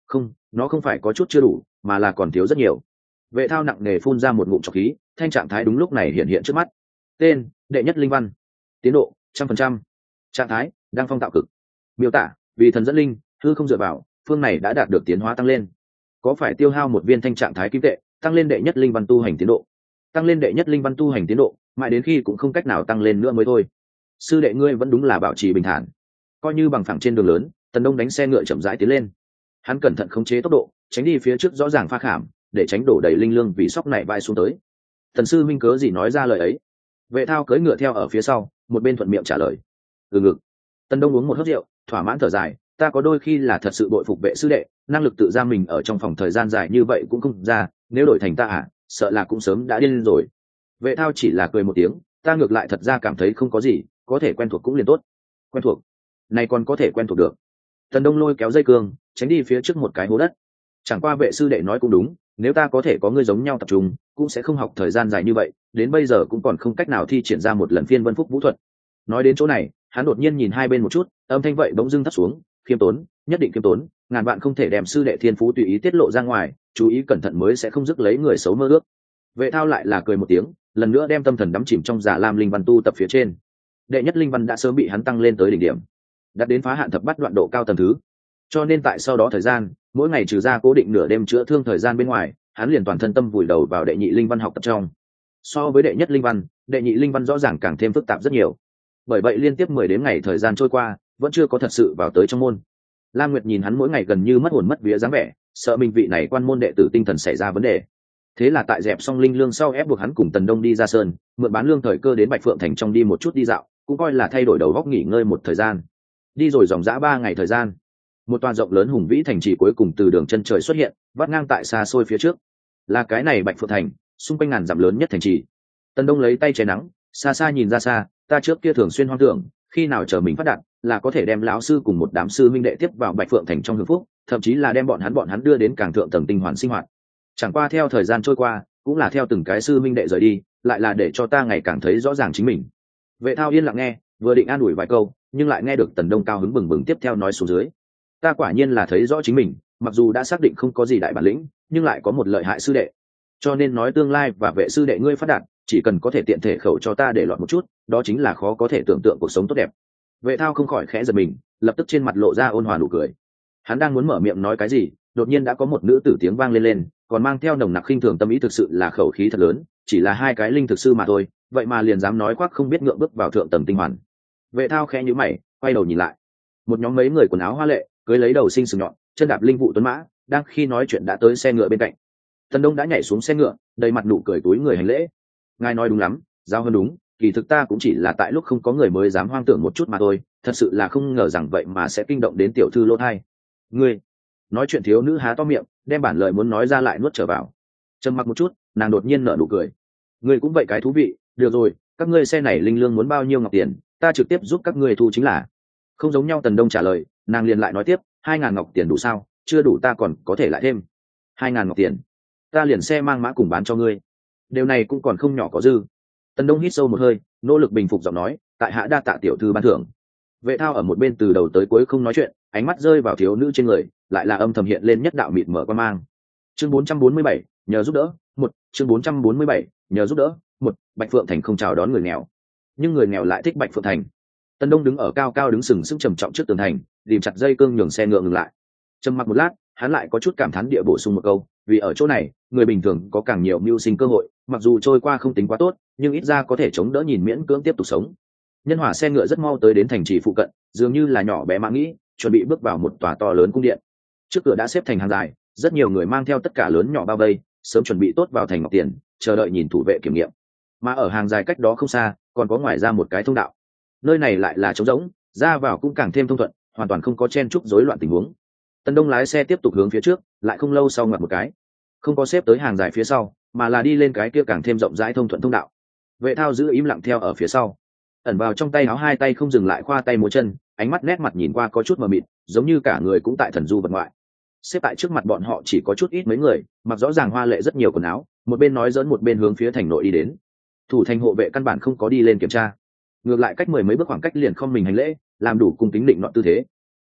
[SPEAKER 1] Không, nó không phải có chút chưa đủ, mà là còn thiếu rất nhiều. Vệ thao nặng nề phun ra một ngụm trọc khí, thanh trạng thái đúng lúc này hiện hiện trước mắt. Tên: đệ nhất linh văn. Tiến độ: trăm phần trăm. Trạng thái: đang phong tạo cực. Miêu tả: vì thần dẫn linh, hư không dựa vào, phương này đã đạt được tiến hóa tăng lên. Có phải tiêu hao một viên thanh trạng thái kim tệ, tăng lên đệ nhất linh văn tu hành tiến độ. Tăng lên đệ nhất linh văn tu hành tiến độ, mãi đến khi cũng không cách nào tăng lên nữa mới thôi. Sư đệ ngươi vẫn đúng là bảo trì bình thản. Coi như bằng phẳng trên đường lớn, Tần Đông đánh xe ngựa chậm rãi tiến lên. Hắn cẩn thận khống chế tốc độ, tránh đi phía trước rõ ràng pha khảm, để tránh đổ đầy linh lương vì sóc này vai xuống tới. Thần sư minh cớ gì nói ra lời ấy? Vệ thao cưỡi ngựa theo ở phía sau, một bên thuận miệng trả lời. Ừ ngực. Tần Đông uống một hớp rượu, thỏa mãn thở dài. Ta có đôi khi là thật sự bội phục vệ sư đệ, năng lực tự giam mình ở trong phòng thời gian dài như vậy cũng không ra. Nếu đổi thành ta à, sợ là cũng sớm đã điên rồi. Vệ thao chỉ là cười một tiếng, ta ngược lại thật ra cảm thấy không có gì, có thể quen thuộc cũng liền tốt. Quen thuộc? Này còn có thể quen thuộc được? Tần Đông lôi kéo dây cương, tránh đi phía trước một cái hố đất. Chẳng qua vệ sư đệ nói cũng đúng, nếu ta có thể có ngươi giống nhau tập trung, cũng sẽ không học thời gian dài như vậy, đến bây giờ cũng còn không cách nào thi triển ra một lần phiên vân phúc vũ thuật. Nói đến chỗ này, hắn đột nhiên nhìn hai bên một chút, âm thanh vậy bỗng dưng thấp xuống, khiêm tốn, nhất định khiêm tốn, ngàn vạn không thể đem sư đệ thiên phú tùy ý tiết lộ ra ngoài, chú ý cẩn thận mới sẽ không rước lấy người xấu mơ ước. Vệ thao lại là cười một tiếng, lần nữa đem tâm thần đắm chìm trong giả lam linh văn tu tập phía trên. Đệ nhất linh văn đã sớm bị hắn tăng lên tới đỉnh điểm, đạt đến phá hạn thập bát đoạn độ cao tầng thứ. Cho nên tại sau đó thời gian, mỗi ngày trừ ra cố định nửa đêm chữa thương thời gian bên ngoài, hắn liền toàn thân tâm vùi đầu vào đệ nhị linh văn học tập trong. So với đệ nhất linh văn, đệ nhị linh văn rõ ràng càng thêm phức tạp rất nhiều. Bởi vậy liên tiếp mười đến ngày thời gian trôi qua, vẫn chưa có thật sự vào tới trong môn. Lam Nguyệt nhìn hắn mỗi ngày gần như mất hồn mất vía dáng vẻ, sợ mình vị này quan môn đệ tử tinh thần xảy ra vấn đề. Thế là tại dẹp xong linh lương sau ép buộc hắn cùng Tần Đông đi ra sơn, mượn bán lương thời cơ đến Bạch Phượng Thành trong đi một chút đi dạo, cũng coi là thay đổi đầu góc nghỉ ngơi một thời gian. Đi rồi dòng dã ba ngày thời gian, một tòa rộng lớn hùng vĩ thành trì cuối cùng từ đường chân trời xuất hiện, vắt ngang tại xa xôi phía trước. Là cái này Bạch Phượng Thành, xung quanh ngàn dặm lớn nhất thành trì. Tần Đông lấy tay che nắng, xa xa nhìn ra xa, ta trước kia thường xuyên hoang tưởng, khi nào chờ mình phát đạt, là có thể đem lão sư cùng một đám sư minh đệ tiếp vào Bạch Phượng Thành trong hưởng phúc, thậm chí là đem bọn hắn bọn hắn đưa đến càng thượng tầng tinh hoàn sinh hoạt. Chẳng qua theo thời gian trôi qua, cũng là theo từng cái sư minh đệ rời đi, lại là để cho ta ngày càng thấy rõ ràng chính mình. Vệ Thao yên lặng nghe, vừa định an ủi vài câu, nhưng lại nghe được Tần Đông cao hứng bừng bừng tiếp theo nói xuống dưới. Ta quả nhiên là thấy rõ chính mình, mặc dù đã xác định không có gì đại bản lĩnh, nhưng lại có một lợi hại sư đệ. Cho nên nói tương lai và vệ sư đệ ngươi phát đạt, chỉ cần có thể tiện thể khẩu cho ta để lọt một chút, đó chính là khó có thể tưởng tượng cuộc sống tốt đẹp. Vệ Thao không khỏi khẽ giật mình, lập tức trên mặt lộ ra ôn hòa nụ cười. Hắn đang muốn mở miệng nói cái gì, đột nhiên đã có một nữ tử tiếng vang lên lên, còn mang theo nồng nặc khinh thường tâm ý, thực sự là khẩu khí thật lớn, chỉ là hai cái linh thực sư mà thôi, vậy mà liền dám nói khoác không biết ngượng bước vào thượng tầng tinh hoàn. Vệ Thao khẽ nhíu mày, quay đầu nhìn lại. Một nhóm mấy người quần áo hoa lệ, cưới lấy đầu sinh sừng nhọn, chân đạp linh vụ tuấn mã, đang khi nói chuyện đã tới xe ngựa bên cạnh. Tần Đông đã nhảy xuống xe ngựa, đầy mặt nụ cười túi người hành lễ. Ngài nói đúng lắm, giao hơn đúng, kỳ thực ta cũng chỉ là tại lúc không có người mới dám hoang tưởng một chút mà thôi, thật sự là không ngờ rằng vậy mà sẽ kinh động đến tiểu thư lỗ thai. Ngươi, nói chuyện thiếu nữ há to miệng, đem bản lời muốn nói ra lại nuốt trở vào. Trầm mặc một chút, nàng đột nhiên nở nụ cười. Ngươi cũng vậy cái thú vị, được rồi, các ngươi xe này linh lương muốn bao nhiêu ngọc tiền, ta trực tiếp giúp các ngươi thu chính là. Không giống nhau. Tần Đông trả lời, nàng liền lại nói tiếp, hai ngàn ngọc tiền đủ sao? Chưa đủ ta còn có thể lại thêm. Hai ngàn ngọc tiền, ta liền xe mang mã cùng bán cho ngươi. Điều này cũng còn không nhỏ có dư. Tần Đông hít sâu một hơi, nỗ lực bình phục giọng nói, tại hạ đa tạ tiểu thư ban thưởng. Vệ Thao ở một bên từ đầu tới cuối không nói chuyện, ánh mắt rơi vào thiếu nữ trên người, lại là âm thầm hiện lên nhất đạo mịt mở quan mang. Chương bốn trăm bốn mươi bảy, nhờ giúp đỡ. Một, chương bốn trăm bốn mươi bảy, nhờ giúp đỡ. Một, Bạch Phượng Thành không chào đón người nghèo, nhưng người nghèo lại thích Bạch Phượng Thành. Tần Đông đứng ở cao cao đứng sừng sững trầm trọng trước tường thành, tìm chặt dây cương nhường xe ngựa ngừng lại. Trầm mặc một lát, hắn lại có chút cảm thán địa bổ sung một câu, vì ở chỗ này, người bình thường có càng nhiều mưu sinh cơ hội, mặc dù trôi qua không tính quá tốt, nhưng ít ra có thể chống đỡ nhìn miễn cưỡng tiếp tục sống. Nhân hỏa xe ngựa rất mau tới đến thành trì phụ cận, dường như là nhỏ bé mã nghĩ, chuẩn bị bước vào một tòa to lớn cung điện. Trước cửa đã xếp thành hàng dài, rất nhiều người mang theo tất cả lớn nhỏ bao vây, sớm chuẩn bị tốt vào thành ngọc tiền, chờ đợi nhìn thủ vệ kiểm nghiệm. Mà ở hàng dài cách đó không xa, còn có ngoài ra một cái thông đạo. Nơi này lại là trống rỗng, ra vào cũng càng thêm thông thuận, hoàn toàn không có chen chúc rối loạn tình huống. Tần Đông lái xe tiếp tục hướng phía trước, lại không lâu sau ngoặt một cái, không có xếp tới hàng dài phía sau, mà là đi lên cái kia càng thêm rộng rãi thông thuận thông đạo. Vệ Thao giữ im lặng theo ở phía sau, ẩn vào trong tay áo, hai tay không dừng lại khoa tay múa chân, ánh mắt nét mặt nhìn qua có chút mờ mịt, giống như cả người cũng tại thần du vật ngoại. Xếp tại trước mặt bọn họ chỉ có chút ít mấy người, mặc rõ ràng hoa lệ rất nhiều quần áo, một bên nói dẫn một bên hướng phía thành nội đi đến. Thủ thành hộ vệ căn bản không có đi lên kiểm tra, ngược lại cách mười mấy bước khoảng cách liền không mình hành lễ, làm đủ cung kính định nọ tư thế.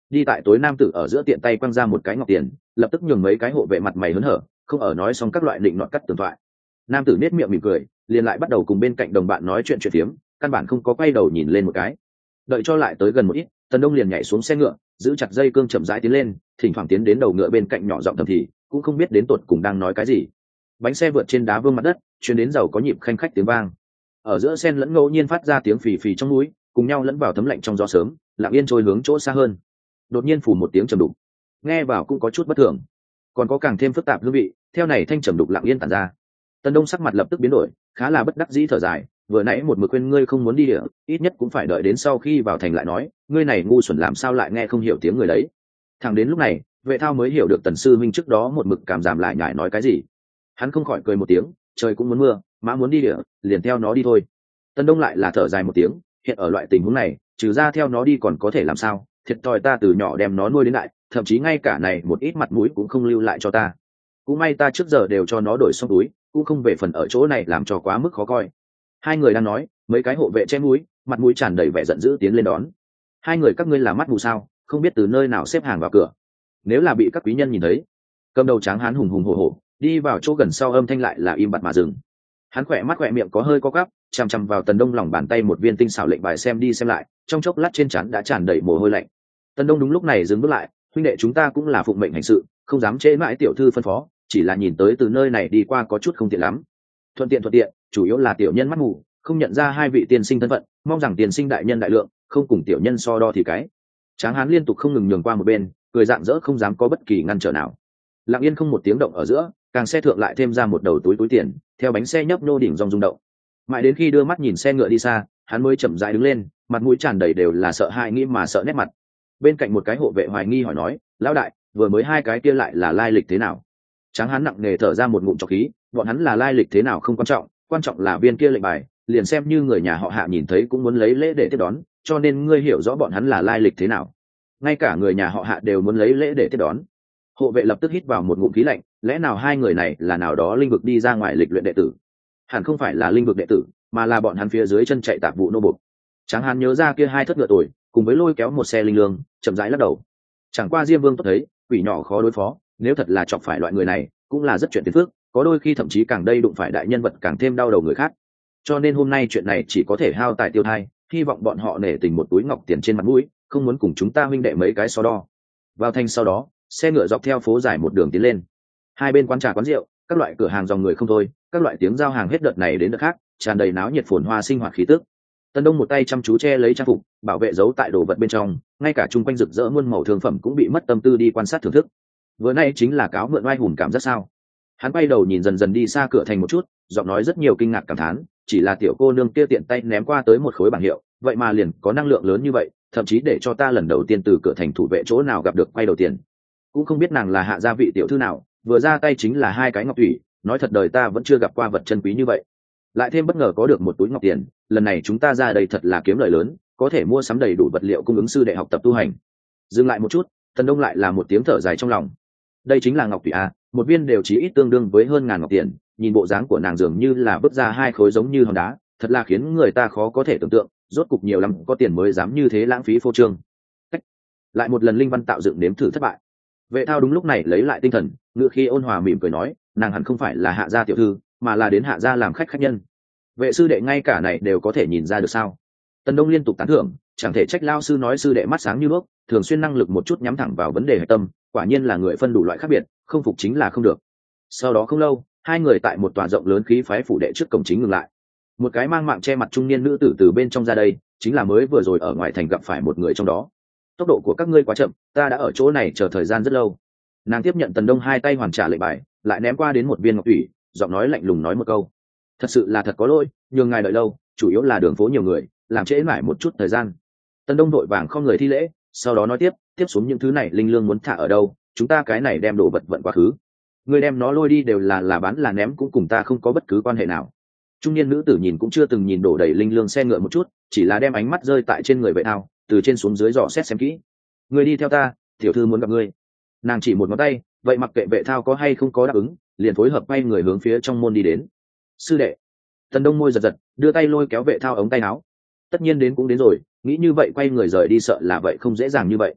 [SPEAKER 1] đi tại tối nam tử ở giữa tiện tay quăng ra một cái ngọc tiền, lập tức nhường mấy cái hộ vệ mặt mày hớn hở, không ở nói xong các loại định nọt cắt tường thoại. Nam tử nết miệng mỉm cười, liền lại bắt đầu cùng bên cạnh đồng bạn nói chuyện chuyện phiếm, căn bản không có quay đầu nhìn lên một cái. Đợi cho lại tới gần một ít, Tần Đông liền nhảy xuống xe ngựa, giữ chặt dây cương chậm rãi tiến lên, thỉnh thoảng tiến đến đầu ngựa bên cạnh nhỏ giọng thầm thì, cũng không biết đến tột cùng đang nói cái gì. Bánh xe vượt trên đá vương mặt đất, truyền đến giàu có nhịp khanh khách tiếng vang. Ở giữa sen lẫn ngẫu nhiên phát ra tiếng phì phì trong núi, cùng nhau lẫn vào thấm lạnh trong gió sớm, lặng yên trôi hướng chỗ xa hơn. Đột nhiên phủ một tiếng trầm đục, nghe vào cũng có chút bất thường, còn có càng thêm phức tạp hương vị, theo này thanh trầm đục lặng yên tản ra. Tần Đông sắc mặt lập tức biến đổi, khá là bất đắc dĩ thở dài, vừa nãy một mực khuyên ngươi không muốn đi địa, ít nhất cũng phải đợi đến sau khi vào thành lại nói, ngươi này ngu xuẩn làm sao lại nghe không hiểu tiếng người đấy. Thẳng đến lúc này, Vệ Thao mới hiểu được Tần sư minh trước đó một mực cảm giảm lại nhải nói cái gì. Hắn không khỏi cười một tiếng, trời cũng muốn mưa, mã muốn đi địa, liền theo nó đi thôi. Tần Đông lại là thở dài một tiếng, hiện ở loại tình huống này, trừ ra theo nó đi còn có thể làm sao, thiệt thòi ta từ nhỏ đem nó nuôi đến đại, thậm chí ngay cả này một ít mặt mũi cũng không lưu lại cho ta. Cũng may ta trước giờ đều cho nó đổi xong túi, cũng không về phần ở chỗ này làm cho quá mức khó coi. Hai người đang nói, mấy cái hộ vệ che mũi, mặt mũi tràn đầy vẻ giận dữ tiến lên đón. Hai người các ngươi là mắt mù sao, không biết từ nơi nào xếp hàng vào cửa. Nếu là bị các quý nhân nhìn thấy, cầm đầu tráng hán hùng hùng hổ hổ đi vào chỗ gần sau âm thanh lại là im bặt mà dừng. Hắn khỏe mắt khỏe miệng có hơi co quắp, chằm chằm vào Tần Đông lòng bàn tay một viên tinh xảo lệnh bài xem đi xem lại, trong chốc lát trên trán đã tràn đầy mồ hôi lạnh. Tần Đông đúng lúc này dừng bước lại, huynh đệ chúng ta cũng là phụng mệnh hành sự, không dám trễ mãi tiểu thư phân phó, chỉ là nhìn tới từ nơi này đi qua có chút không tiện lắm. Thuận tiện thuận tiện, chủ yếu là tiểu nhân mắt mù, không nhận ra hai vị tiên sinh thân phận, mong rằng tiên sinh đại nhân đại lượng, không cùng tiểu nhân so đo thì cái. Tráng hán liên tục không ngừng nhường qua một bên, cười rạng rỡ không dám có bất kỳ ngăn trở nào. Lặng yên không một tiếng động ở giữa, càng xe thượng lại thêm ra một đầu túi túi tiền, theo bánh xe nhấp nô đỉnh rong rung động. Mãi đến khi đưa mắt nhìn xe ngựa đi xa, hắn mới chậm rãi đứng lên, mặt mũi tràn đầy đều là sợ hãi nghĩ mà sợ nét mặt. Bên cạnh một cái hộ vệ hoài nghi hỏi nói, lão đại, vừa mới hai cái kia lại là lai lịch thế nào? Tráng hán nặng nề thở ra một ngụm trọc khí, bọn hắn là lai lịch thế nào không quan trọng, quan trọng là viên kia lệnh bài, liền xem như người nhà họ Hạ nhìn thấy cũng muốn lấy lễ để tiếp đón, cho nên ngươi hiểu rõ bọn hắn là lai lịch thế nào. Ngay cả người nhà họ Hạ đều muốn lấy lễ để tiếp đón. Hộ vệ lập tức hít vào một ngụm khí lạnh, lẽ nào hai người này là nào đó linh vực đi ra ngoài lịch luyện đệ tử? Hẳn không phải là linh vực đệ tử, mà là bọn hắn phía dưới chân chạy tạp vụ nô bộc. Tráng hán nhớ ra kia hai thất ngựa tuổi, cùng với lôi kéo một xe linh lương, chậm rãi lắc đầu. Chẳng qua Diêm Vương tốt thấy, quỷ nhỏ khó đối phó, nếu thật là chọc phải loại người này, cũng là rất chuyện phiền phức, có đôi khi thậm chí càng đây đụng phải đại nhân vật càng thêm đau đầu người khác. Cho nên hôm nay chuyện này chỉ có thể hao tài tiêu thai, hy vọng bọn họ nể tình một túi ngọc tiền trên mặt mũi, không muốn cùng chúng ta huynh đệ mấy cái so đo. Vào thành sau đó, xe ngựa dọc theo phố dài một đường tiến lên. Hai bên quán trà quán rượu, các loại cửa hàng dòng người không thôi, các loại tiếng giao hàng hết đợt này đến đợt khác, tràn đầy náo nhiệt phồn hoa sinh hoạt khí tức. Tần Đông một tay chăm chú che lấy trang phục, bảo vệ giấu tại đồ vật bên trong, ngay cả chung quanh rực rỡ muôn màu thương phẩm cũng bị mất tâm tư đi quan sát thưởng thức. Vừa nay chính là cáo mượn oai hùng cảm giác sao? Hắn quay đầu nhìn dần dần đi xa cửa thành một chút, giọng nói rất nhiều kinh ngạc cảm thán, chỉ là tiểu cô nương kia tiện tay ném qua tới một khối bảng hiệu, vậy mà liền có năng lượng lớn như vậy, thậm chí để cho ta lần đầu tiên từ cửa thành thủ vệ chỗ nào gặp được quay đầu tiền. Cũng không biết nàng là Hạ gia vị tiểu thư nào, vừa ra tay chính là hai cái ngọc thủy, nói thật đời ta vẫn chưa gặp qua vật chân quý như vậy. Lại thêm bất ngờ có được một túi ngọc tiền, lần này chúng ta ra đây thật là kiếm lời lớn, có thể mua sắm đầy đủ vật liệu cung ứng sư đệ học tập tu hành. Dừng lại một chút, Tần Đông lại là một tiếng thở dài trong lòng. Đây chính là ngọc thủy a, một viên đều chỉ ít tương đương với hơn ngàn ngọc tiền, nhìn bộ dáng của nàng dường như là vứt ra hai khối giống như hòn đá, thật là khiến người ta khó có thể tưởng tượng, rốt cục nhiều lắm có tiền mới dám như thế lãng phí phô trương. Cách. Lại một lần linh văn tạo dựng nếm thử thất bại. Vệ Thao đúng lúc này lấy lại tinh thần, ngựa khi ôn hòa mỉm cười nói, nàng hẳn không phải là Hạ gia tiểu thư, mà là đến Hạ gia làm khách khách nhân. Vệ sư đệ ngay cả này đều có thể nhìn ra được sao? Tần Đông liên tục tán thưởng, chẳng thể trách lao sư nói sư đệ mắt sáng như đuốc, thường xuyên năng lực một chút nhắm thẳng vào vấn đề hệ tâm, quả nhiên là người phân đủ loại khác biệt, không phục chính là không được. Sau đó không lâu, hai người tại một tòa rộng lớn khí phái phủ đệ trước cổng chính ngừng lại. Một cái mang mạng che mặt trung niên nữ tử từ bên trong ra đây, chính là mới vừa rồi ở ngoài thành gặp phải một người trong đó. Tốc độ của các ngươi quá chậm, ta đã ở chỗ này chờ thời gian rất lâu. Nàng tiếp nhận Tần Đông hai tay hoàn trả lệnh bài, lại ném qua đến một viên ngọc thủy, giọng nói lạnh lùng nói một câu, thật sự là thật có lỗi, nhường ngài đợi lâu, chủ yếu là đường phố nhiều người, làm trễ mãi một chút thời gian. Tần Đông đội vàng không người thi lễ, sau đó nói tiếp, tiếp xuống những thứ này linh lương muốn thả ở đâu, chúng ta cái này đem đồ vật vận quá khứ. Người đem nó lôi đi đều là là bán là ném cũng cùng ta không có bất cứ quan hệ nào. Trung niên nữ tử nhìn cũng chưa từng nhìn đổ đầy linh lương xe ngựa một chút, chỉ là đem ánh mắt rơi tại trên người Vệ Thao, từ trên xuống dưới dò xét xem kỹ. Người đi theo ta, tiểu thư muốn gặp ngươi. Nàng chỉ một ngón tay, vậy mặc kệ Vệ Thao có hay không có đáp ứng, liền phối hợp quay người hướng phía trong môn đi đến. Sư đệ. Tần Đông môi giật giật, đưa tay lôi kéo Vệ Thao ống tay áo. Tất nhiên đến cũng đến rồi, nghĩ như vậy quay người rời đi sợ là vậy không dễ dàng như vậy.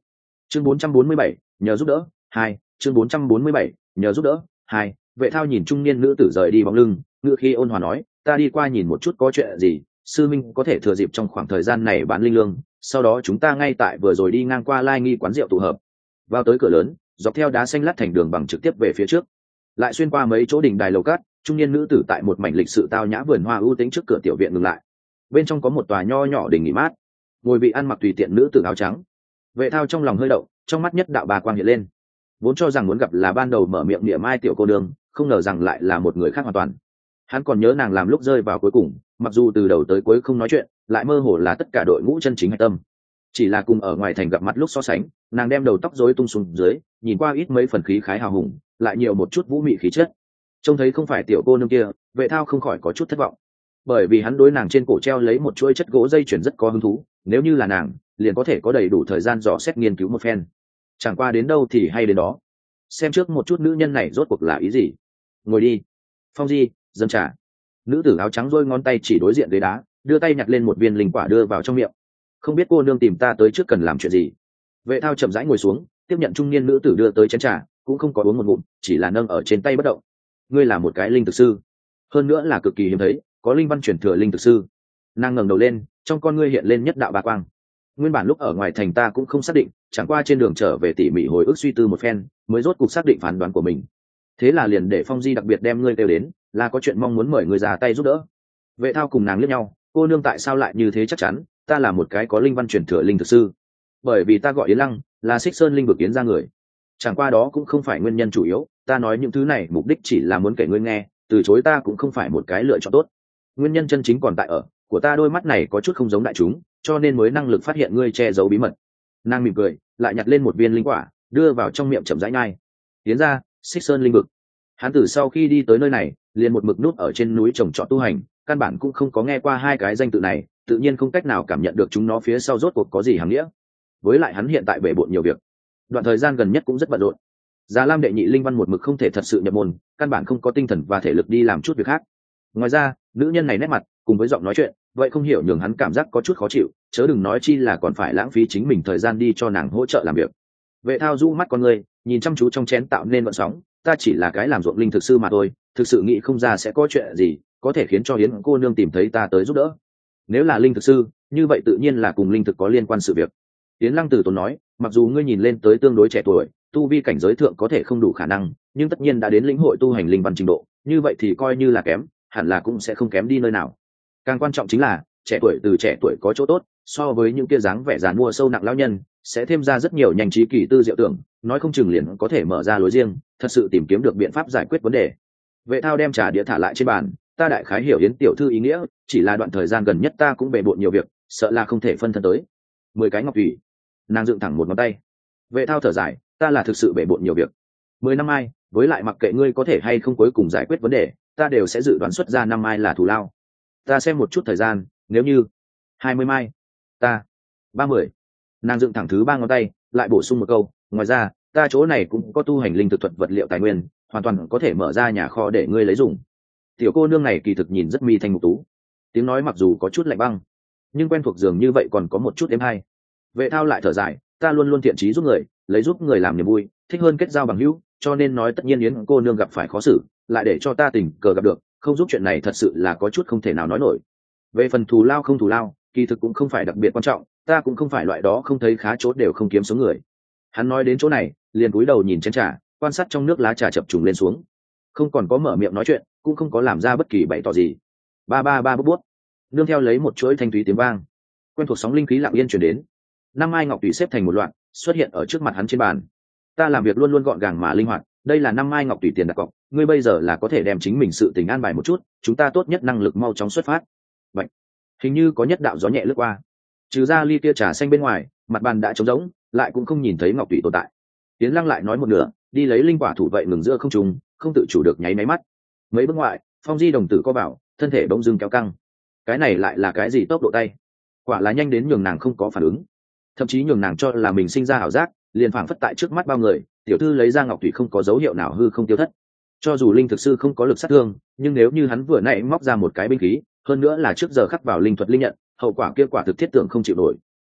[SPEAKER 1] chương bốn trăm bốn mươi bảy nhờ giúp đỡ hai chương bốn trăm bốn mươi bảy nhờ giúp đỡ hai Vệ Thao nhìn trung niên nữ tử rời đi bóng lưng, ngữ khí ôn hòa nói, ta đi qua nhìn một chút có chuyện gì, sư minh có thể thừa dịp trong khoảng thời gian này bán linh lương, sau đó chúng ta ngay tại vừa rồi đi ngang qua Lai Nghi quán rượu tụ hợp. Vào tới cửa lớn, dọc theo đá xanh lát thành đường bằng trực tiếp về phía trước, lại xuyên qua mấy chỗ đình đài lầu cát, trung niên nữ tử tại một mảnh lịch sự tao nhã vườn hoa ưu tĩnh trước cửa tiểu viện ngừng lại. Bên trong có một tòa nho nhỏ đình nghỉ mát, ngồi vị ăn mặc tùy tiện nữ tử áo trắng. Vệ Thao trong lòng hơi động, trong mắt nhất đạo bà quang hiện lên, vốn cho rằng muốn gặp là ban đầu mở miệng niệm ai tiểu cô đường, không ngờ rằng lại là một người khác hoàn toàn. Hắn còn nhớ nàng làm lúc rơi vào cuối cùng, mặc dù từ đầu tới cuối không nói chuyện, lại mơ hồ là tất cả đội ngũ chân chính hạch tâm. Chỉ là cùng ở ngoài thành gặp mặt lúc so sánh, nàng đem đầu tóc rối tung xuống dưới, nhìn qua ít mấy phần khí khái hào hùng, lại nhiều một chút vũ mị khí chất. Trông thấy không phải tiểu cô nương kia, Vệ Thao không khỏi có chút thất vọng, bởi vì hắn đối nàng trên cổ treo lấy một chuỗi chất gỗ dây chuyền rất có hứng thú, nếu như là nàng, liền có thể có đầy đủ thời gian dò xét nghiên cứu một phen. Chẳng qua đến đâu thì hay đến đó, xem trước một chút nữ nhân này rốt cuộc là ý gì. Ngồi đi. Phong Di, dâng trà. Nữ tử áo trắng rôi ngón tay chỉ đối diện ghế đá, đưa tay nhặt lên một viên linh quả đưa vào trong miệng. Không biết cô nương tìm ta tới trước cần làm chuyện gì. Vệ Thao chậm rãi ngồi xuống, tiếp nhận trung niên nữ tử đưa tới chén trà, cũng không có uống một ngụm, chỉ là nâng ở trên tay bất động. Ngươi là một cái linh thực sư, hơn nữa là cực kỳ hiếm thấy, có linh văn truyền thừa linh thực sư. Nàng ngẩng đầu lên, trong con ngươi hiện lên nhất đạo bá quang. Nguyên bản lúc ở ngoài thành ta cũng không xác định, chẳng qua trên đường trở về tỉ mỉ hồi ức suy tư một phen, mới rốt cuộc xác định phán đoán của mình. Thế là liền để Phong Di đặc biệt đem ngươi kêu đến, là có chuyện mong muốn mời ngươi ra tay giúp đỡ. Vệ Thao cùng nàng liếc nhau, cô nương tại sao lại như thế chắc chắn, ta là một cái có linh văn truyền thừa linh thực sư. Bởi vì ta gọi Yến Lăng, là Xích Sơn linh vực Yến ra người. Chẳng qua đó cũng không phải nguyên nhân chủ yếu, ta nói những thứ này mục đích chỉ là muốn kể ngươi nghe, từ chối ta cũng không phải một cái lựa chọn tốt. Nguyên nhân chân chính còn tại ở, của ta đôi mắt này có chút không giống đại chúng, cho nên mới năng lực phát hiện ngươi che giấu bí mật. Nàng mỉm cười, lại nhặt lên một viên linh quả, đưa vào trong miệng chậm rãi nhai. Tiến ra, Xích Sơn linh vực. Hắn từ sau khi đi tới nơi này, liền một mực nút ở trên núi trồng trọt tu hành, căn bản cũng không có nghe qua hai cái danh tự này, tự nhiên không cách nào cảm nhận được chúng nó phía sau rốt cuộc có gì hàm nghĩa. Với lại hắn hiện tại bể bộn nhiều việc, đoạn thời gian gần nhất cũng rất bận rộn. Già Lam đệ nhị linh văn một mực không thể thật sự nhập môn, căn bản không có tinh thần và thể lực đi làm chút việc khác. Ngoài ra, nữ nhân này nét mặt cùng với giọng nói chuyện, vậy không hiểu nhường hắn cảm giác có chút khó chịu, chớ đừng nói chi là còn phải lãng phí chính mình thời gian đi cho nàng hỗ trợ làm việc. Vệ Thao du mắt con người, nhìn chăm chú trong chén tạo nên vận sóng, ta chỉ là cái làm ruộng linh thực sư mà thôi, thực sự nghĩ không ra sẽ có chuyện gì có thể khiến cho Yến cô nương tìm thấy ta tới giúp đỡ. Nếu là linh thực sư, như vậy tự nhiên là cùng linh thực có liên quan sự việc. Yến Lăng Tử tốn nói, mặc dù ngươi nhìn lên tới tương đối trẻ tuổi, tu vi cảnh giới thượng có thể không đủ khả năng, nhưng tất nhiên đã đến lĩnh hội tu hành linh văn trình độ, như vậy thì coi như là kém, hẳn là cũng sẽ không kém đi nơi nào. Càng quan trọng chính là, trẻ tuổi từ trẻ tuổi có chỗ tốt, so với những kia dáng vẻ giàn mua sâu nặng lão nhân, sẽ thêm ra rất nhiều nhanh trí kỳ tư diệu tưởng, nói không chừng liền có thể mở ra lối riêng, thật sự tìm kiếm được biện pháp giải quyết vấn đề. Vệ Thao đem trà đĩa thả lại trên bàn, ta đại khái hiểu Yến tiểu thư ý nghĩa, chỉ là đoạn thời gian gần nhất ta cũng bề bộn nhiều việc, sợ là không thể phân thân tới. Mười cái ngọc thủy. Nàng dựng thẳng một ngón tay. Vệ Thao thở dài, ta là thực sự bề bộn nhiều việc. Mười năm ai, với lại mặc kệ ngươi có thể hay không cuối cùng giải quyết vấn đề, ta đều sẽ dự đoán xuất ra năm ai là thù lao. Ta xem một chút thời gian, nếu như hai mươi mai, ta ba mươi. Nàng dựng thẳng thứ ba ngón tay, lại bổ sung một câu, ngoài ra ta chỗ này cũng có tu hành linh thực thuật vật liệu tài nguyên, hoàn toàn có thể mở ra nhà kho để ngươi lấy dùng. Tiểu cô nương này kỳ thực nhìn rất mi thanh mục tú, tiếng nói mặc dù có chút lạnh băng, nhưng quen thuộc dường như vậy còn có một chút êm hay. Vệ Thao lại thở dài, ta luôn luôn thiện chí giúp người, lấy giúp người làm niềm vui, thích hơn kết giao bằng hữu, cho nên nói tất nhiên Yến cô nương gặp phải khó xử, lại để cho ta tình cờ gặp được, không giúp chuyện này thật sự là có chút không thể nào nói nổi. Về phần thù lao không thù lao, kỳ thực cũng không phải đặc biệt quan trọng, ta cũng không phải loại đó không thấy khá chốt đều không kiếm số người. Hắn nói đến chỗ này, liền cúi đầu nhìn chén trà, quan sát trong nước lá trà chập trùng lên xuống, không còn có mở miệng nói chuyện, cũng không có làm ra bất kỳ bày tỏ gì. Ba ba ba bút bút, nương theo lấy một chuỗi thanh thúy tiếng vang, quen thuộc sóng linh khí lặng yên truyền đến. Năm mai ngọc tùy xếp thành một loạt, xuất hiện ở trước mặt hắn trên bàn. Ta làm việc luôn luôn gọn gàng mà linh hoạt, đây là năm mai ngọc tùy tiền đặt cọc, ngươi bây giờ là có thể đem chính mình sự tình an bài một chút, chúng ta tốt nhất năng lực mau chóng xuất phát. Vậy, hình như có nhất đạo gió nhẹ lướt qua, trừ ra ly kia trà xanh bên ngoài, mặt bàn đã trống rỗng, lại cũng không nhìn thấy ngọc tùy tồn tại. Tiến Lăng lại nói một nửa, đi lấy linh quả thủ vậy ngừng giữa không trung, không tự chủ được nháy máy mắt. Mấy bước ngoại, Phong Di đồng tử co vào, thân thể bỗng dưng kéo căng. Cái này lại là cái gì tốc độ tay? Quả là nhanh đến nhường nàng không có phản ứng, thậm chí nhường nàng cho là mình sinh ra ảo giác, liền phảng phất tại trước mắt bao người, tiểu thư lấy ra ngọc thủy không có dấu hiệu nào hư không tiêu thất. Cho dù linh thực sư không có lực sát thương, nhưng nếu như hắn vừa nãy móc ra một cái binh khí, hơn nữa là trước giờ khắc vào linh thuật linh nhận, hậu quả kia quả thực thiết tưởng không chịu nổi.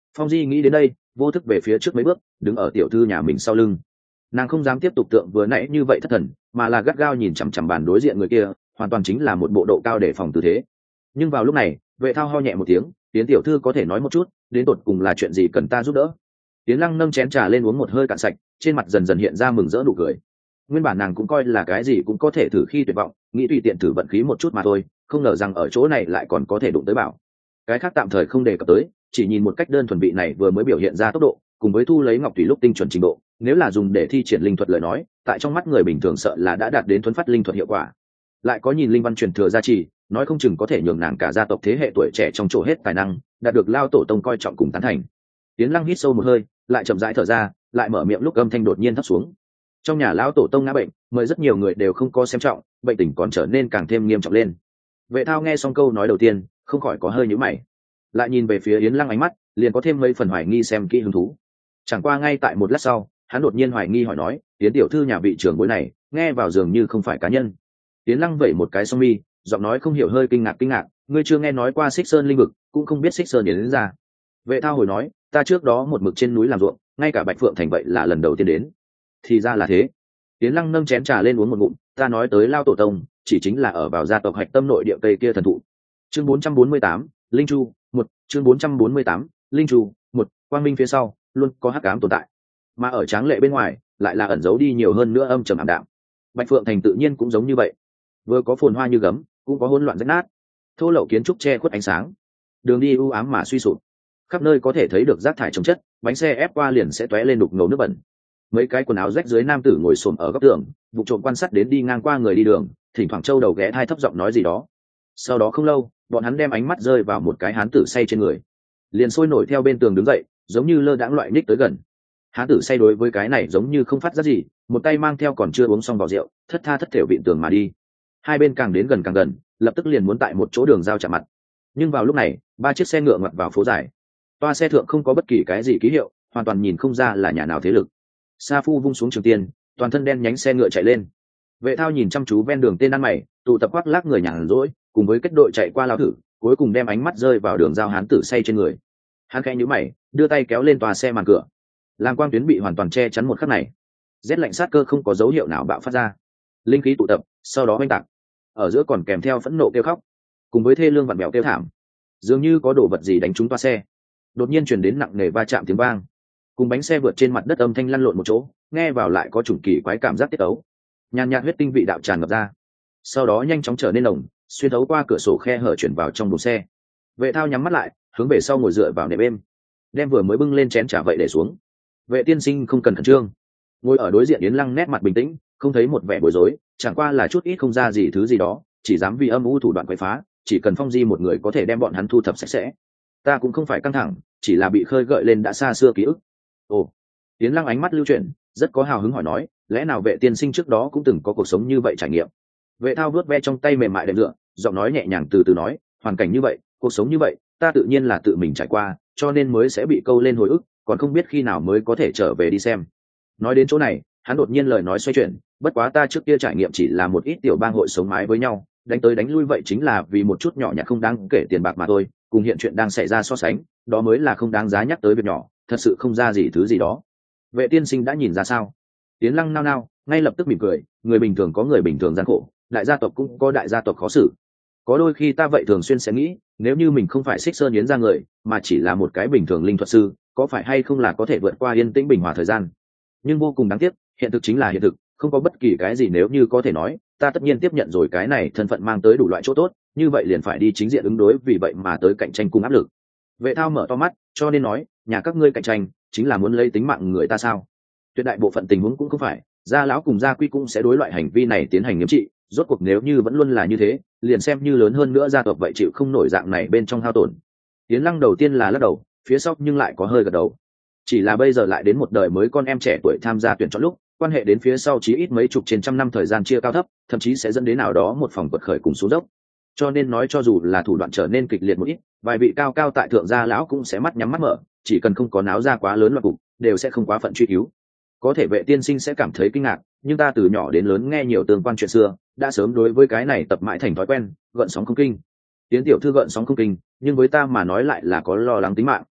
[SPEAKER 1] Phong Di nghĩ đến đây, vô thức về phía trước mấy bước, đứng ở tiểu thư nhà mình sau lưng. Nàng không dám tiếp tục tượng vừa nãy như vậy thất thần, mà là gắt gao nhìn chằm chằm bàn đối diện người kia, hoàn toàn chính là một bộ độ cao để phòng tư thế. Nhưng vào lúc này, Vệ Thao ho nhẹ một tiếng, Tiến tiểu thư có thể nói một chút, đến tột cùng là chuyện gì cần ta giúp đỡ? Tiến Lăng nâng chén trà lên uống một hơi cạn sạch, trên mặt dần dần hiện ra mừng rỡ nụ cười. Nguyên bản nàng cũng coi là cái gì cũng có thể thử khi tuyệt vọng, nghĩ tùy tiện thử vận khí một chút mà thôi, không ngờ rằng ở chỗ này lại còn có thể đụng tới bảo. Cái khác tạm thời không đề cập tới, chỉ nhìn một cách đơn thuần vị này vừa mới biểu hiện ra tốc độ, cùng với thu lấy ngọc thủy lúc tinh chuẩn trình độ, nếu là dùng để thi triển linh thuật lời nói, tại trong mắt người bình thường sợ là đã đạt đến thuấn phát linh thuật hiệu quả. Lại có nhìn linh văn truyền thừa gia trì, nói không chừng có thể nhường nàng cả gia tộc thế hệ tuổi trẻ trong chỗ hết tài năng, đạt được lao tổ tông coi trọng cùng tán thành. Tiến Lăng hít sâu một hơi, lại chậm rãi thở ra, lại mở miệng lúc âm thanh đột nhiên thấp xuống. Trong nhà lão tổ tông ngã bệnh, mời rất nhiều người đều không có xem trọng, bệnh tình còn trở nên càng thêm nghiêm trọng lên. Vệ Thao nghe xong câu nói đầu tiên, không khỏi có hơi nhíu mày, lại nhìn về phía Yến Lăng ánh mắt liền có thêm mấy phần hoài nghi xem kỹ hứng thú. Chẳng qua ngay tại một lát sau, hắn đột nhiên hoài nghi hỏi nói, Yến tiểu thư nhà vị trưởng bối này, nghe vào dường như không phải cá nhân. Yến Lăng vẩy một cái song mi, giọng nói không hiểu hơi kinh ngạc kinh ngạc, ngươi chưa nghe nói qua Xích Sơn linh vực, cũng không biết Xích Sơn đến ra. Vệ Thao hồi nói, ta trước đó một mực trên núi làm ruộng, ngay cả Bạch Phượng thành vậy là lần đầu tiên đến. Thì ra là thế. Yến Lăng nâng chén trà lên uống một ngụm, ta nói tới lao tổ tông, chỉ chính là ở vào gia tộc hạch tâm nội địa cây kia thần thụ. Chương bốn trăm bốn mươi tám, Linh Chu, một, chương bốn trăm bốn mươi tám, Linh Chu, một, quang minh phía sau, luôn có hắc ám tồn tại. Mà ở tráng lệ bên ngoài, lại là ẩn giấu đi nhiều hơn nữa âm trầm ảm đạm. Bạch Phượng thành tự nhiên cũng giống như vậy. Vừa có phồn hoa như gấm, cũng có hỗn loạn rách nát. Thô lậu kiến trúc che khuất ánh sáng, đường đi u ám mà suy sụp. Khắp nơi có thể thấy được rác thải chồng chất, bánh xe ép qua liền sẽ tóe lên đục ngầu nước bẩn. Mấy cái quần áo rách dưới nam tử ngồi xổm ở góc tường, vụ trộm quan sát đến đi ngang qua người đi đường, thỉnh thoảng trâu đầu ghé thai thấp giọng nói gì đó. Sau đó không lâu, bọn hắn đem ánh mắt rơi vào một cái hán tử say trên người, liền sôi nổi theo bên tường đứng dậy, giống như lơ đãng loại ních tới gần. Hán tử say đối với cái này giống như không phát giác gì, một tay mang theo còn chưa uống xong vỏ rượu, thất tha thất thểu vịn tường mà đi. Hai bên càng đến gần càng gần, lập tức liền muốn tại một chỗ đường giao chạm mặt. Nhưng vào lúc này, ba chiếc xe ngựa ngoặt vào phố dài. Toa xe thượng không có bất kỳ cái gì ký hiệu, hoàn toàn nhìn không ra là nhà nào thế lực. Sa Phu vung xuống trường tiên, toàn thân đen nhánh xe ngựa chạy lên. Vệ Thao nhìn chăm chú ven đường tên ăn mày, tụ tập khoác lác người nhàn rỗi, cùng với kết đội chạy qua lao thử, cuối cùng đem ánh mắt rơi vào đường giao hán tử say trên người. Hắn khẽ nhíu mày, đưa tay kéo lên tòa xe màn cửa. Làm quang tuyến bị hoàn toàn che chắn một khắc này, rét lạnh sát cơ không có dấu hiệu nào bạo phát ra. Linh khí tụ tập, sau đó oanh tạc. Ở giữa còn kèm theo phẫn nộ kêu khóc, cùng với thê lương vặn vẹo kêu thảm. Dường như có đồ vật gì đánh trúng toa xe. Đột nhiên truyền đến nặng nề va chạm tiếng vang, cùng bánh xe vượt trên mặt đất âm thanh lăn lộn một chỗ, nghe vào lại có chủng kỳ quái cảm giác tiết ấu. Nhàn nhạt huyết tinh vị đạo tràn ngập ra, sau đó nhanh chóng trở nên nồng, xuyên thấu qua cửa sổ khe hở chuyển vào trong buồng xe. Vệ Thao nhắm mắt lại, hướng về sau ngồi dựa vào nệm êm, đem vừa mới bưng lên chén trà vậy để xuống. Vệ tiên sinh không cần khẩn trương. Ngồi ở đối diện Yến Lăng nét mặt bình tĩnh, không thấy một vẻ bối rối, chẳng qua là chút ít không ra gì thứ gì đó, chỉ dám vì âm u thủ đoạn quậy phá, chỉ cần Phong Di một người có thể đem bọn hắn thu thập sạch sẽ. Ta cũng không phải căng thẳng, chỉ là bị khơi gợi lên đã xa xưa ký ức. Ồ. Yến Lăng ánh mắt lưu chuyển, rất có hào hứng hỏi nói, lẽ nào Vệ tiên sinh trước đó cũng từng có cuộc sống như vậy trải nghiệm? Vệ Thao vuốt ve trong tay mềm mại đệm dựa, giọng nói nhẹ nhàng từ từ nói, hoàn cảnh như vậy, cuộc sống như vậy, ta tự nhiên là tự mình trải qua, cho nên mới sẽ bị câu lên hồi ức, còn không biết khi nào mới có thể trở về đi xem. Nói đến chỗ này, hắn đột nhiên lời nói xoay chuyển, bất quá ta trước kia trải nghiệm chỉ là một ít tiểu bang hội sống mái với nhau, đánh tới đánh lui vậy chính là vì một chút nhỏ nhặt không đáng kể tiền bạc mà thôi, cùng hiện chuyện đang xảy ra so sánh, đó mới là không đáng giá nhắc tới việc nhỏ, thật sự không ra gì thứ gì đó. Vệ tiên sinh đã nhìn ra sao? Tiến Lăng nao nao, ngay lập tức mỉm cười, người bình thường có người bình thường gian khổ, đại gia tộc cũng có đại gia tộc khó xử. Có đôi khi ta vậy thường xuyên sẽ nghĩ, nếu như mình không phải Xích Sơn Yến ra người, mà chỉ là một cái bình thường linh thuật sư, có phải hay không là có thể vượt qua yên tĩnh bình hòa thời gian. Nhưng vô cùng đáng tiếc, hiện thực chính là hiện thực, không có bất kỳ cái gì nếu như có thể nói, ta tất nhiên tiếp nhận rồi cái này thân phận mang tới đủ loại chỗ tốt, như vậy liền phải đi chính diện ứng đối, vì vậy mà tới cạnh tranh cùng áp lực. Vệ Thao mở to mắt, cho nên nói, nhà các ngươi cạnh tranh chính là muốn lấy tính mạng người ta sao? Tuyệt đại bộ phận tình huống cũng không phải, gia lão cùng gia quy cũng sẽ đối loại hành vi này tiến hành nghiêm trị, rốt cuộc nếu như vẫn luôn là như thế, liền xem như lớn hơn nữa gia tộc vậy chịu không nổi dạng này bên trong hao tổn. Tiến Lăng đầu tiên là lắc đầu, phía sau nhưng lại có hơi gật đầu. Chỉ là bây giờ lại đến một đời mới con em trẻ tuổi tham gia tuyển chọn lúc, quan hệ đến phía sau chí ít mấy chục trên trăm năm thời gian chia cao thấp, thậm chí sẽ dẫn đến nào đó một phòng quật khởi cùng xuống dốc. Cho nên nói cho dù là thủ đoạn trở nên kịch liệt một ít, vài vị cao cao tại thượng gia lão cũng sẽ mắt nhắm mắt mở, chỉ cần không có náo ra quá lớn loạn cục, đều sẽ không quá phận truy cứu. Có thể Vệ tiên sinh sẽ cảm thấy kinh ngạc, nhưng ta từ nhỏ đến lớn nghe nhiều tương quan chuyện xưa, đã sớm đối với cái này tập mãi thành thói quen, gợn sóng không kinh. Tiến tiểu thư gợn sóng không kinh, nhưng với ta mà nói lại là có lo lắng tính mạng.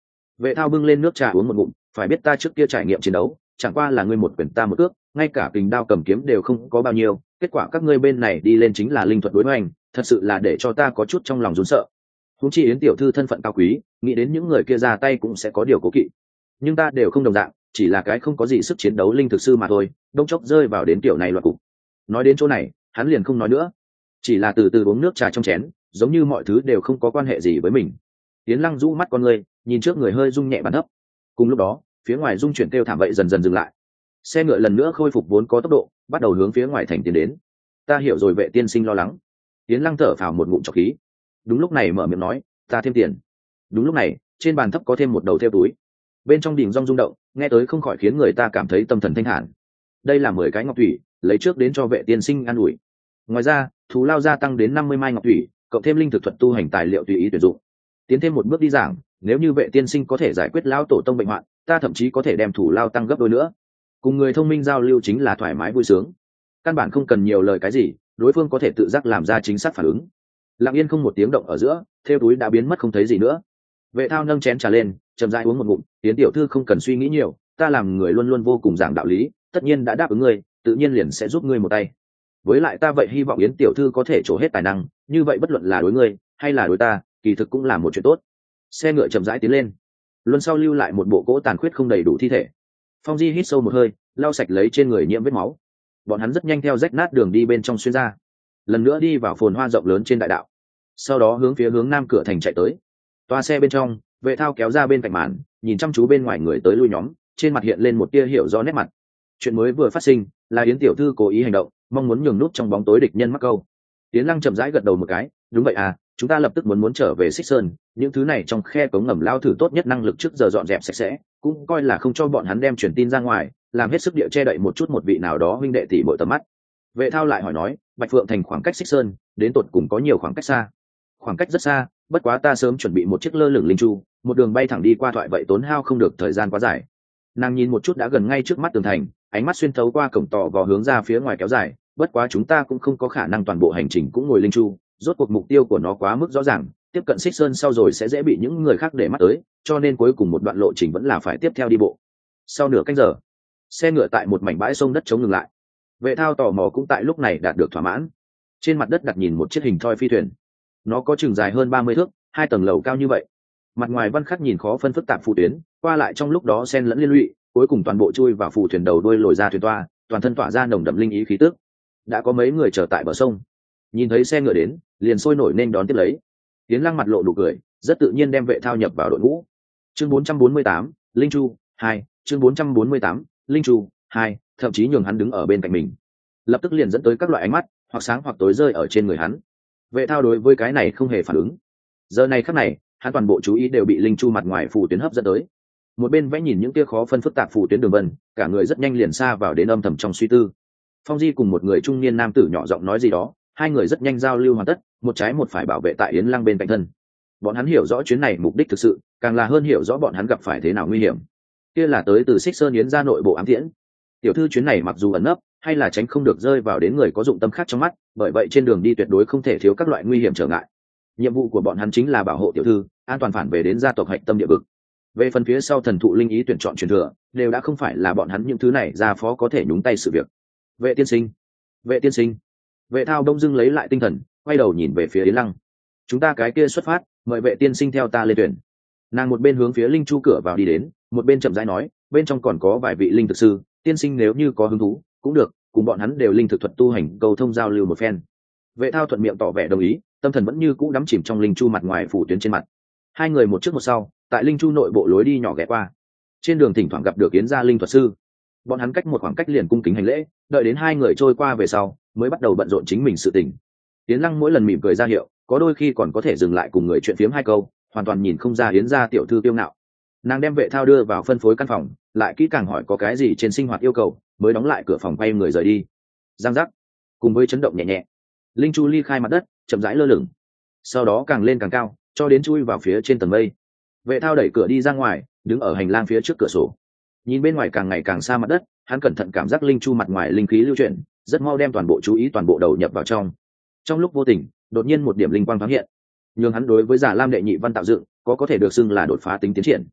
[SPEAKER 1] Vệ thao bưng lên nước trà uống một ngụm, phải biết ta trước kia trải nghiệm chiến đấu chẳng qua là ngươi một quyền ta một ước, ngay cả kình đao cầm kiếm đều không có bao nhiêu, kết quả các ngươi bên này đi lên chính là linh thuật đối hoành, thật sự là để cho ta có chút trong lòng run sợ. Huống chi Yến tiểu thư thân phận cao quý, nghĩ đến những người kia ra tay cũng sẽ có điều cố kỵ, nhưng ta đều không đồng dạng, chỉ là cái không có gì sức chiến đấu linh thực sư mà thôi, đông chốc rơi vào đến kiểu này loạt cục. Nói đến chỗ này hắn liền không nói nữa, chỉ là từ từ uống nước trà trong chén, giống như mọi thứ đều không có quan hệ gì với mình. Yến Lăng rũ mắt con người, nhìn trước người hơi rung nhẹ bàn thấp. Cùng lúc đó phía ngoài rung chuyển kêu thảm vậy dần dần dừng lại, xe ngựa lần nữa khôi phục vốn có tốc độ, bắt đầu hướng phía ngoài thành tiến đến. Ta hiểu rồi, Vệ tiên sinh lo lắng. Yến Lăng thở phào một ngụm trọc khí, đúng lúc này mở miệng nói, ta thêm tiền. Đúng lúc này trên bàn thấp có thêm một đầu theo túi, bên trong đỉnh rong rung động, nghe tới không khỏi khiến người ta cảm thấy tâm thần thanh thản. Đây là mười cái ngọc thủy, lấy trước đến cho Vệ tiên sinh an ủi. Ngoài ra thù lao gia tăng đến năm mươi mai ngọc thủy, cộng thêm linh thực thuật tu hành tài liệu tùy ý tuyển dụng. Tiến thêm một bước đi giảng, nếu như Vệ tiên sinh có thể giải quyết lão tổ tông bệnh hoạn, ta thậm chí có thể đem thù lao tăng gấp đôi nữa. Cùng người thông minh giao lưu chính là thoải mái vui sướng, căn bản không cần nhiều lời cái gì, đối phương có thể tự giác làm ra chính xác phản ứng. Lặng yên không một tiếng động ở giữa, theo túi đã biến mất không thấy gì nữa. Vệ thao nâng chén trà lên, chậm rãi uống một ngụm. Tiến tiểu thư không cần suy nghĩ nhiều, ta làm người luôn luôn vô cùng giảng đạo lý, tất nhiên đã đáp ứng ngươi, tự nhiên liền sẽ giúp ngươi một tay. Với lại ta vậy hy vọng Yến tiểu thư có thể trổ hết tài năng, như vậy bất luận là đối ngươi hay là đối ta, kỳ thực cũng là một chuyện tốt. Xe ngựa chậm rãi tiến lên, luân sau lưu lại một bộ cỗ tàn khuyết không đầy đủ thi thể. Phong Di hít sâu một hơi, lau sạch lấy trên người nhiễm vết máu. Bọn hắn rất nhanh theo rách nát đường đi bên trong xuyên ra, lần nữa đi vào phồn hoa rộng lớn trên đại đạo, sau đó hướng phía hướng nam cửa thành chạy tới. Toa xe bên trong, Vệ thao kéo ra bên cạnh màn, nhìn chăm chú bên ngoài người tới lui nhóm, trên mặt hiện lên một tia hiểu rõ nét mặt. Chuyện mới vừa phát sinh là Yến tiểu thư cố ý hành động, mong muốn nhường nút trong bóng tối địch nhân mắc câu. Yến Lăng chậm rãi gật đầu một cái, đúng vậy à, chúng ta lập tức muốn muốn trở về Xích Sơn, những thứ này trong khe cống ngầm lao thử tốt nhất năng lực trước giờ dọn dẹp sạch sẽ, cũng coi là không cho bọn hắn đem truyền tin ra ngoài, làm hết sức địa che đậy một chút một vị nào đó huynh đệ tỷ muội tầm mắt. Vệ thao lại hỏi nói, Bạch Phượng thành khoảng cách Xích Sơn đến tột cùng có nhiều khoảng cách xa? Khoảng cách rất xa, bất quá ta sớm chuẩn bị một chiếc lơ lửng linh chu, một đường bay thẳng đi qua, thoại vậy tốn hao không được thời gian quá dài. Nàng nhìn một chút đã gần ngay trước mắt tường thành, ánh mắt xuyên thấu qua cổng tò vò hướng ra phía ngoài kéo dài, bất quá chúng ta cũng không có khả năng toàn bộ hành trình cũng ngồi linh chu, rốt cuộc mục tiêu của nó quá mức rõ ràng, tiếp cận Xích Sơn sau rồi sẽ dễ bị những người khác để mắt tới, cho nên cuối cùng một đoạn lộ trình vẫn là phải tiếp theo đi bộ. Sau nửa canh giờ, xe ngựa tại một mảnh bãi sông đất trống ngừng lại. Vệ thao tò mò cũng tại lúc này đạt được thỏa mãn. Trên mặt đất đặt nhìn một chiếc hình thoi phi thuyền, nó có chừng dài hơn ba mươi thước, hai tầng lầu cao như vậy, mặt ngoài văn khắc nhìn khó phân phức tạp phù tuyến, qua lại trong lúc đó xen lẫn liên lụy, cuối cùng toàn bộ chui vào phù thuyền đầu đuôi lồi ra thuyền toa, toàn thân tỏa ra nồng đậm linh ý khí tức. Đã có mấy người chờ tại bờ sông, nhìn thấy xe ngựa đến liền sôi nổi nên đón tiếp lấy. Tiến Lăng mặt lộ nụ cười, rất tự nhiên đem Vệ thao nhập vào đội ngũ. Chương bốn trăm bốn mươi tám, linh chu hai, chương bốn trăm bốn mươi tám, linh chu hai, thậm chí nhường hắn đứng ở bên cạnh mình, lập tức liền dẫn tới các loại ánh mắt hoặc sáng hoặc tối rơi ở trên người hắn. Vệ thao đối với cái này không hề phản ứng. Giờ này khắc này hắn toàn bộ chú ý đều bị linh chu mặt ngoài phù tuyến hấp dẫn tới. Một bên vẽ nhìn những tia khó phân phức tạp phù tuyến đường vân, cả người rất nhanh liền xa vào đến âm thầm trong suy tư. Phong Di cùng một người trung niên nam tử nhỏ giọng nói gì đó, hai người rất nhanh giao lưu hoàn tất, một trái một phải bảo vệ tại Yến Lăng bên cạnh thân. Bọn hắn hiểu rõ chuyến này mục đích thực sự, càng là hơn hiểu rõ bọn hắn gặp phải thế nào nguy hiểm. Kia là tới từ Xích Sơn Yến ra nội bộ ám tiễn. Tiểu thư chuyến này mặc dù ẩn nấp, hay là tránh không được rơi vào đến người có dụng tâm khác trong mắt, bởi vậy trên đường đi tuyệt đối không thể thiếu các loại nguy hiểm trở ngại. Nhiệm vụ của bọn hắn chính là bảo hộ tiểu thư an toàn phản về đến gia tộc hạch tâm địa vực. Về phần phía sau thần thụ linh ý tuyển chọn truyền thừa, đều đã không phải là bọn hắn những thứ này ra phó có thể nhúng tay sự việc. Vệ tiên sinh, vệ tiên sinh. Vệ thao đông dưng lấy lại tinh thần, quay đầu nhìn về phía Yến Lăng. Chúng ta cái kia xuất phát, mời vệ tiên sinh theo ta lên thuyền. Nàng một bên hướng phía linh chu cửa vào đi đến, một bên chậm rãi nói, bên trong còn có vài vị linh thực sư, tiên sinh nếu như có hứng thú cũng được, cùng bọn hắn đều linh thực thuật tu hành, cầu thông giao lưu một phen. Vệ thao thuận miệng tỏ vẻ đồng ý, tâm thần vẫn như cũ đắm chìm trong linh chu mặt ngoài phủ tuyến trên mặt. Hai người một trước một sau tại linh chu nội bộ lối đi nhỏ ghé qua, trên đường thỉnh thoảng gặp được Yến gia linh thuật sư. Bọn hắn cách một khoảng cách liền cung kính hành lễ, đợi đến hai người trôi qua về sau mới bắt đầu bận rộn chính mình sự tình. Yến Lăng mỗi lần mỉm cười ra hiệu, có đôi khi còn có thể dừng lại cùng người chuyện phiếm hai câu, hoàn toàn nhìn không ra Yến gia tiểu thư tiêu ngạo. Nàng đem Vệ thao đưa vào phân phối căn phòng, lại kỹ càng hỏi có cái gì trên sinh hoạt yêu cầu, mới đóng lại cửa phòng quay người rời đi. Giang giác, cùng với chấn động nhẹ nhẹ, linh chu ly khai mặt đất, chậm rãi lơ lửng, sau đó càng lên càng cao, cho đến chui vào phía trên tầng mây. Vệ thao đẩy cửa đi ra ngoài, đứng ở hành lang phía trước cửa sổ, nhìn bên ngoài càng ngày càng xa mặt đất. Hắn cẩn thận cảm giác linh chu mặt ngoài linh khí lưu chuyển, rất mau đem toàn bộ chú ý toàn bộ đầu nhập vào trong. Trong lúc vô tình, đột nhiên một điểm linh quang thoáng hiện, nhưng hắn đối với Giả Lam đệ nhị văn tạo dựng có có thể được xưng là đột phá tính tiến triển.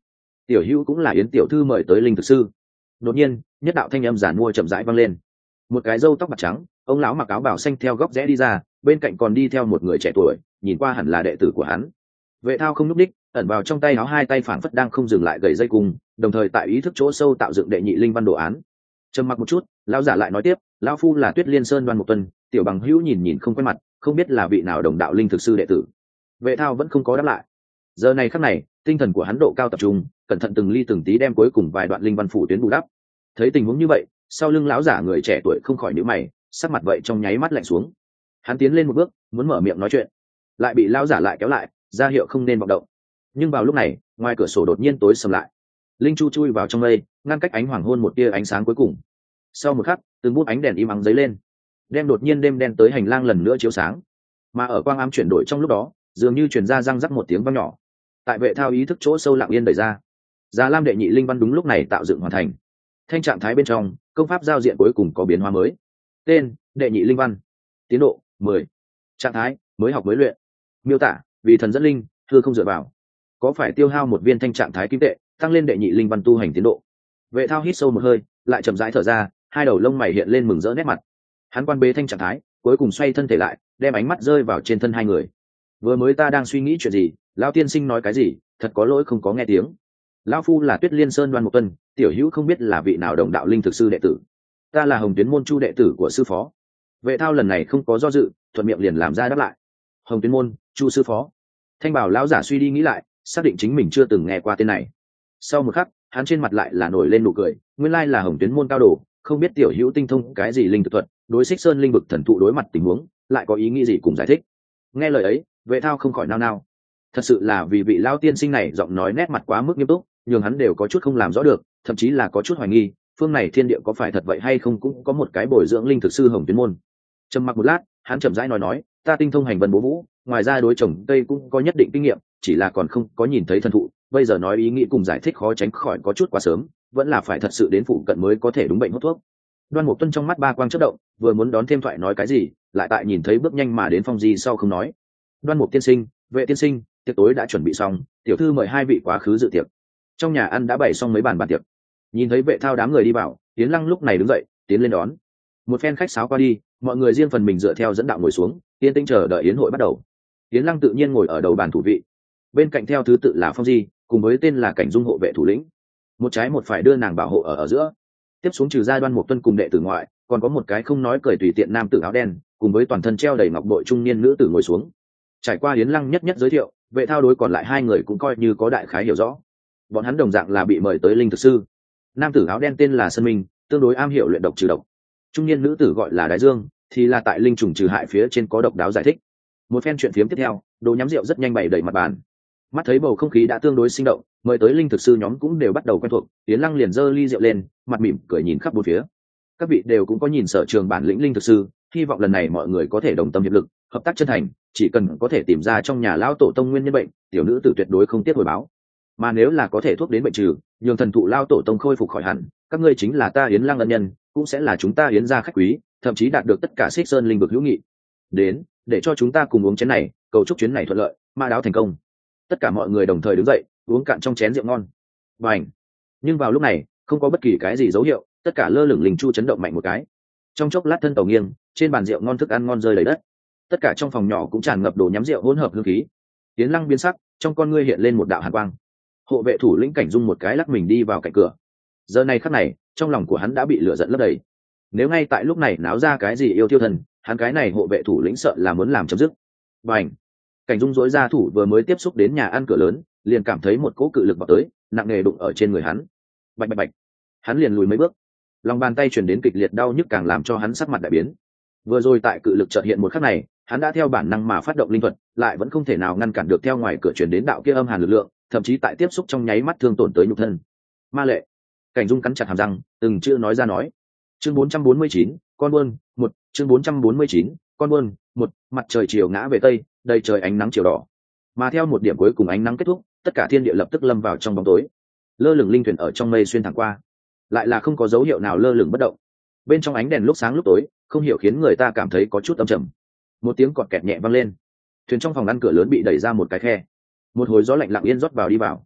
[SPEAKER 1] tiểu hữu cũng là Yến tiểu thư mời tới linh thực sư. Đột nhiên nhất đạo thanh âm giản mua chậm rãi vang lên. Một cái râu tóc bạc trắng, ông lão mặc áo bào xanh theo góc rẽ đi ra, bên cạnh còn đi theo một người trẻ tuổi, nhìn qua hẳn là đệ tử của hắn. Vệ Thao không nhúc đích, ẩn vào trong tay áo hai tay phảng phất đang không dừng lại gầy dây cung, đồng thời tại ý thức chỗ sâu tạo dựng đệ nhị linh văn đồ án. Trầm mặc một chút, lão giả lại nói tiếp, lão phu là Tuyết Liên Sơn Đoan Mục Tuân, tiểu bằng hữu nhìn nhìn không quen mặt, không biết là vị nào đồng đạo linh thực sư đệ tử. Vệ Thao vẫn không có đáp lại. Giờ này khắc này, tinh thần của hắn độ cao tập trung, cẩn thận từng ly từng tí đem cuối cùng vài đoạn linh văn phủ tuyến bù đắp. Thấy tình huống như vậy, sau lưng lão giả người trẻ tuổi không khỏi nhíu mày, sắc mặt vậy trong nháy mắt lạnh xuống. Hắn tiến lên một bước, muốn mở miệng nói chuyện, lại bị lão giả lại kéo lại, ra hiệu không nên vọng động. Nhưng vào lúc này, ngoài cửa sổ đột nhiên tối sầm lại, linh chu chui vào trong mây, ngăn cách ánh hoàng hôn một tia ánh sáng cuối cùng. Sau một khắc, từng bút ánh đèn im ắng dấy lên, đem đột nhiên đêm đen tới hành lang lần nữa chiếu sáng. Mà ở quang ám chuyển đổi trong lúc đó, dường như truyền ra răng rắc một tiếng vang nhỏ. Tại Vệ Thao ý thức chỗ sâu lặng yên đẩy ra, Già Lam đệ nhị linh văn đúng lúc này tạo dựng hoàn thành. Thanh trạng thái bên trong, công pháp giao diện cuối cùng có biến hóa mới. Tên: đệ nhị linh văn. Tiến độ: mười. Trạng thái: mới học mới luyện. Miêu tả: vì thần dẫn linh, thưa không dựa vào. Có phải tiêu hao một viên thanh trạng thái kim tệ, tăng lên đệ nhị linh văn tu hành tiến độ. Vệ Thao hít sâu một hơi, lại chậm rãi thở ra, hai đầu lông mày hiện lên mừng rỡ nét mặt. Hắn quan bế thanh trạng thái, cuối cùng xoay thân thể lại, đem ánh mắt rơi vào trên thân hai người. Vừa mới ta đang suy nghĩ chuyện gì, lão tiên sinh nói cái gì, thật có lỗi không có nghe tiếng. Lão phu là Tuyết Liên Sơn Đoan Mục Tuân, tiểu hữu không biết là vị nào đồng đạo linh thực sư đệ tử. Ta là Hồng Tuyến môn Chu đệ tử của sư phó. Vệ Thao lần này không có do dự, thuận miệng liền làm ra đáp lại. Hồng Tuyến môn, Chu sư phó. Thanh bảo lão giả suy đi nghĩ lại, xác định chính mình chưa từng nghe qua tên này. Sau một khắc, hắn trên mặt lại là nổi lên nụ cười, nguyên lai là Hồng Tuyến môn cao đồ, không biết tiểu hữu tinh thông cái gì linh thực thuật, đối Xích Sơn linh vực thần thụ đối mặt tình huống, lại có ý nghĩ gì cùng giải thích. Nghe lời ấy, Vệ Thao không khỏi nao nao. Thật sự là vì vị lão tiên sinh này giọng nói nét mặt quá mức nghiêm túc, nhường hắn đều có chút không làm rõ được, thậm chí là có chút hoài nghi, phương này thiên địa có phải thật vậy hay không, cũng có một cái bồi dưỡng linh thực sư Hồng Tuyến môn. Trầm mặc một lát, hắn chậm rãi nói nói, ta tinh thông hành vân bố vũ, ngoài ra đối trồng cây cũng có nhất định kinh nghiệm, chỉ là còn không có nhìn thấy thần thụ, bây giờ nói ý nghĩ cùng giải thích khó tránh khỏi có chút quá sớm, vẫn là phải thật sự đến phụ cận mới có thể đúng bệnh hút thuốc. Đoan Mục Tuân trong mắt ba quang chớp động, vừa muốn đón thêm thoại nói cái gì, lại tại nhìn thấy bước nhanh mà đến Phong Di sau không nói. Đoan Mục tiên sinh, Vệ tiên sinh, tiệc tối đã chuẩn bị xong, tiểu thư mời hai vị quá khứ dự tiệc. Trong nhà ăn đã bày xong mấy bàn bàn tiệc. Nhìn thấy Vệ Thao đám người đi vào, Tiến Lăng lúc này đứng dậy, tiến lên đón. Một phen khách sáo qua đi, mọi người riêng phần mình dựa theo dẫn đạo ngồi xuống, yên tĩnh chờ đợi yến hội bắt đầu. Tiến Lăng tự nhiên ngồi ở đầu bàn thủ vị, bên cạnh theo thứ tự là Phong Di, cùng với tên là Cảnh Dung hộ vệ thủ lĩnh. Một trái một phải đưa nàng bảo hộ ở ở giữa. Tiếp xuống trừ ra Đoan Mục Tuân cùng đệ tử ngoại, còn có một cái không nói cười tùy tiện nam tử áo đen, cùng với toàn thân treo đầy ngọc bội trung niên nữ tử ngồi xuống. Trải qua Yến Lăng nhất nhất giới thiệu, Vệ Thao đối còn lại hai người cũng coi như có đại khái hiểu rõ. Bọn hắn đồng dạng là bị mời tới linh thực sư. Nam tử áo đen tên là Sơn Minh, tương đối am hiểu luyện độc trừ độc. Trung niên nữ tử gọi là Đái Dương, thì là tại linh trùng trừ hại phía trên có độc đáo giải thích. Một phen chuyện phiếm tiếp theo, đồ nhắm rượu rất nhanh bày đầy mặt bàn. Mắt thấy bầu không khí đã tương đối sinh động, mời tới linh thực sư nhóm cũng đều bắt đầu quen thuộc, Yến Lăng liền giơ ly rượu lên, mặt mỉm cười nhìn khắp bốn phía. Các vị đều cũng có nhìn sở trường bản lĩnh linh thực sư, hy vọng lần này mọi người có thể đồng tâm hiệp lực, hợp tác chân thành, chỉ cần có thể tìm ra trong nhà lão tổ tông nguyên nhân bệnh, tiểu nữ tử tuyệt đối không tiếc hồi báo. Mà nếu là có thể thuốc đến bệnh trừ, nhường thần thụ lão tổ tông khôi phục khỏi hẳn, các ngươi chính là ta Yến Lăng ân nhân, cũng sẽ là chúng ta Yến gia khách quý, thậm chí đạt được tất cả Xích Sơn linh vực hữu nghị. Đến, để cho chúng ta cùng uống chén này, cầu chúc chuyến này thuận lợi, ma đáo thành công. Tất cả mọi người đồng thời đứng dậy, uống cạn trong chén rượu ngon. Bành! Nhưng vào lúc này, không có bất kỳ cái gì dấu hiệu, tất cả lơ lửng linh chu chấn động mạnh một cái. Trong chốc lát thân tàu nghiêng, trên bàn rượu ngon thức ăn ngon rơi đầy đất. Tất cả trong phòng nhỏ cũng tràn ngập đồ nhắm rượu hỗn hợp hương khí. Tiến Lăng biến sắc, trong con ngươi hiện lên một đạo hàn quang. Hộ vệ thủ lĩnh Cảnh Dung một cái lắc mình đi vào cạnh cửa. Giờ này khắc này, trong lòng của hắn đã bị lửa giận lấp đầy. Nếu ngay tại lúc này náo ra cái gì yêu tiêu thần, hắn cái này hộ vệ thủ lĩnh sợ là muốn làm chấm dứt. Bành! Cảnh Dung dối ra thủ vừa mới tiếp xúc đến nhà ăn cửa lớn, liền cảm thấy một cỗ cự lực vào tới, nặng nề đụng ở trên người hắn. Bạch bạch bạch! Hắn liền lùi mấy bước. Lòng bàn tay truyền đến kịch liệt đau nhức càng làm cho hắn sắc mặt đại biến. Vừa rồi tại cự lực chợt hiện một khắc này, hắn đã theo bản năng mà phát động linh thuật, lại vẫn không thể nào ngăn cản được theo ngoài cửa truyền đến đạo kia âm hàn lực lượng, thậm chí tại tiếp xúc trong nháy mắt thương tổn tới nhục thân. Ma lệ! Cảnh Dung cắn chặt hàm răng, từng chữ nói ra nói. Chương bốn trăm bốn mươi chín, con buôn, một, chương bốn trăm bốn mươi chín, con buôn, một, mặt trời chiều ngã về tây, đầy trời ánh nắng chiều đỏ. Mà theo một điểm cuối cùng ánh nắng kết thúc, tất cả thiên địa lập tức lâm vào trong bóng tối. Lơ lửng linh thuyền ở trong mây xuyên thẳng qua, lại là không có dấu hiệu nào lơ lửng bất động. Bên trong ánh đèn lúc sáng lúc tối, không hiểu khiến người ta cảm thấy có chút âm trầm. Một tiếng cọt kẹt nhẹ vang lên, thuyền trong phòng ăn cửa lớn bị đẩy ra một cái khe, một hồi gió lạnh lặng yên rót vào đi vào.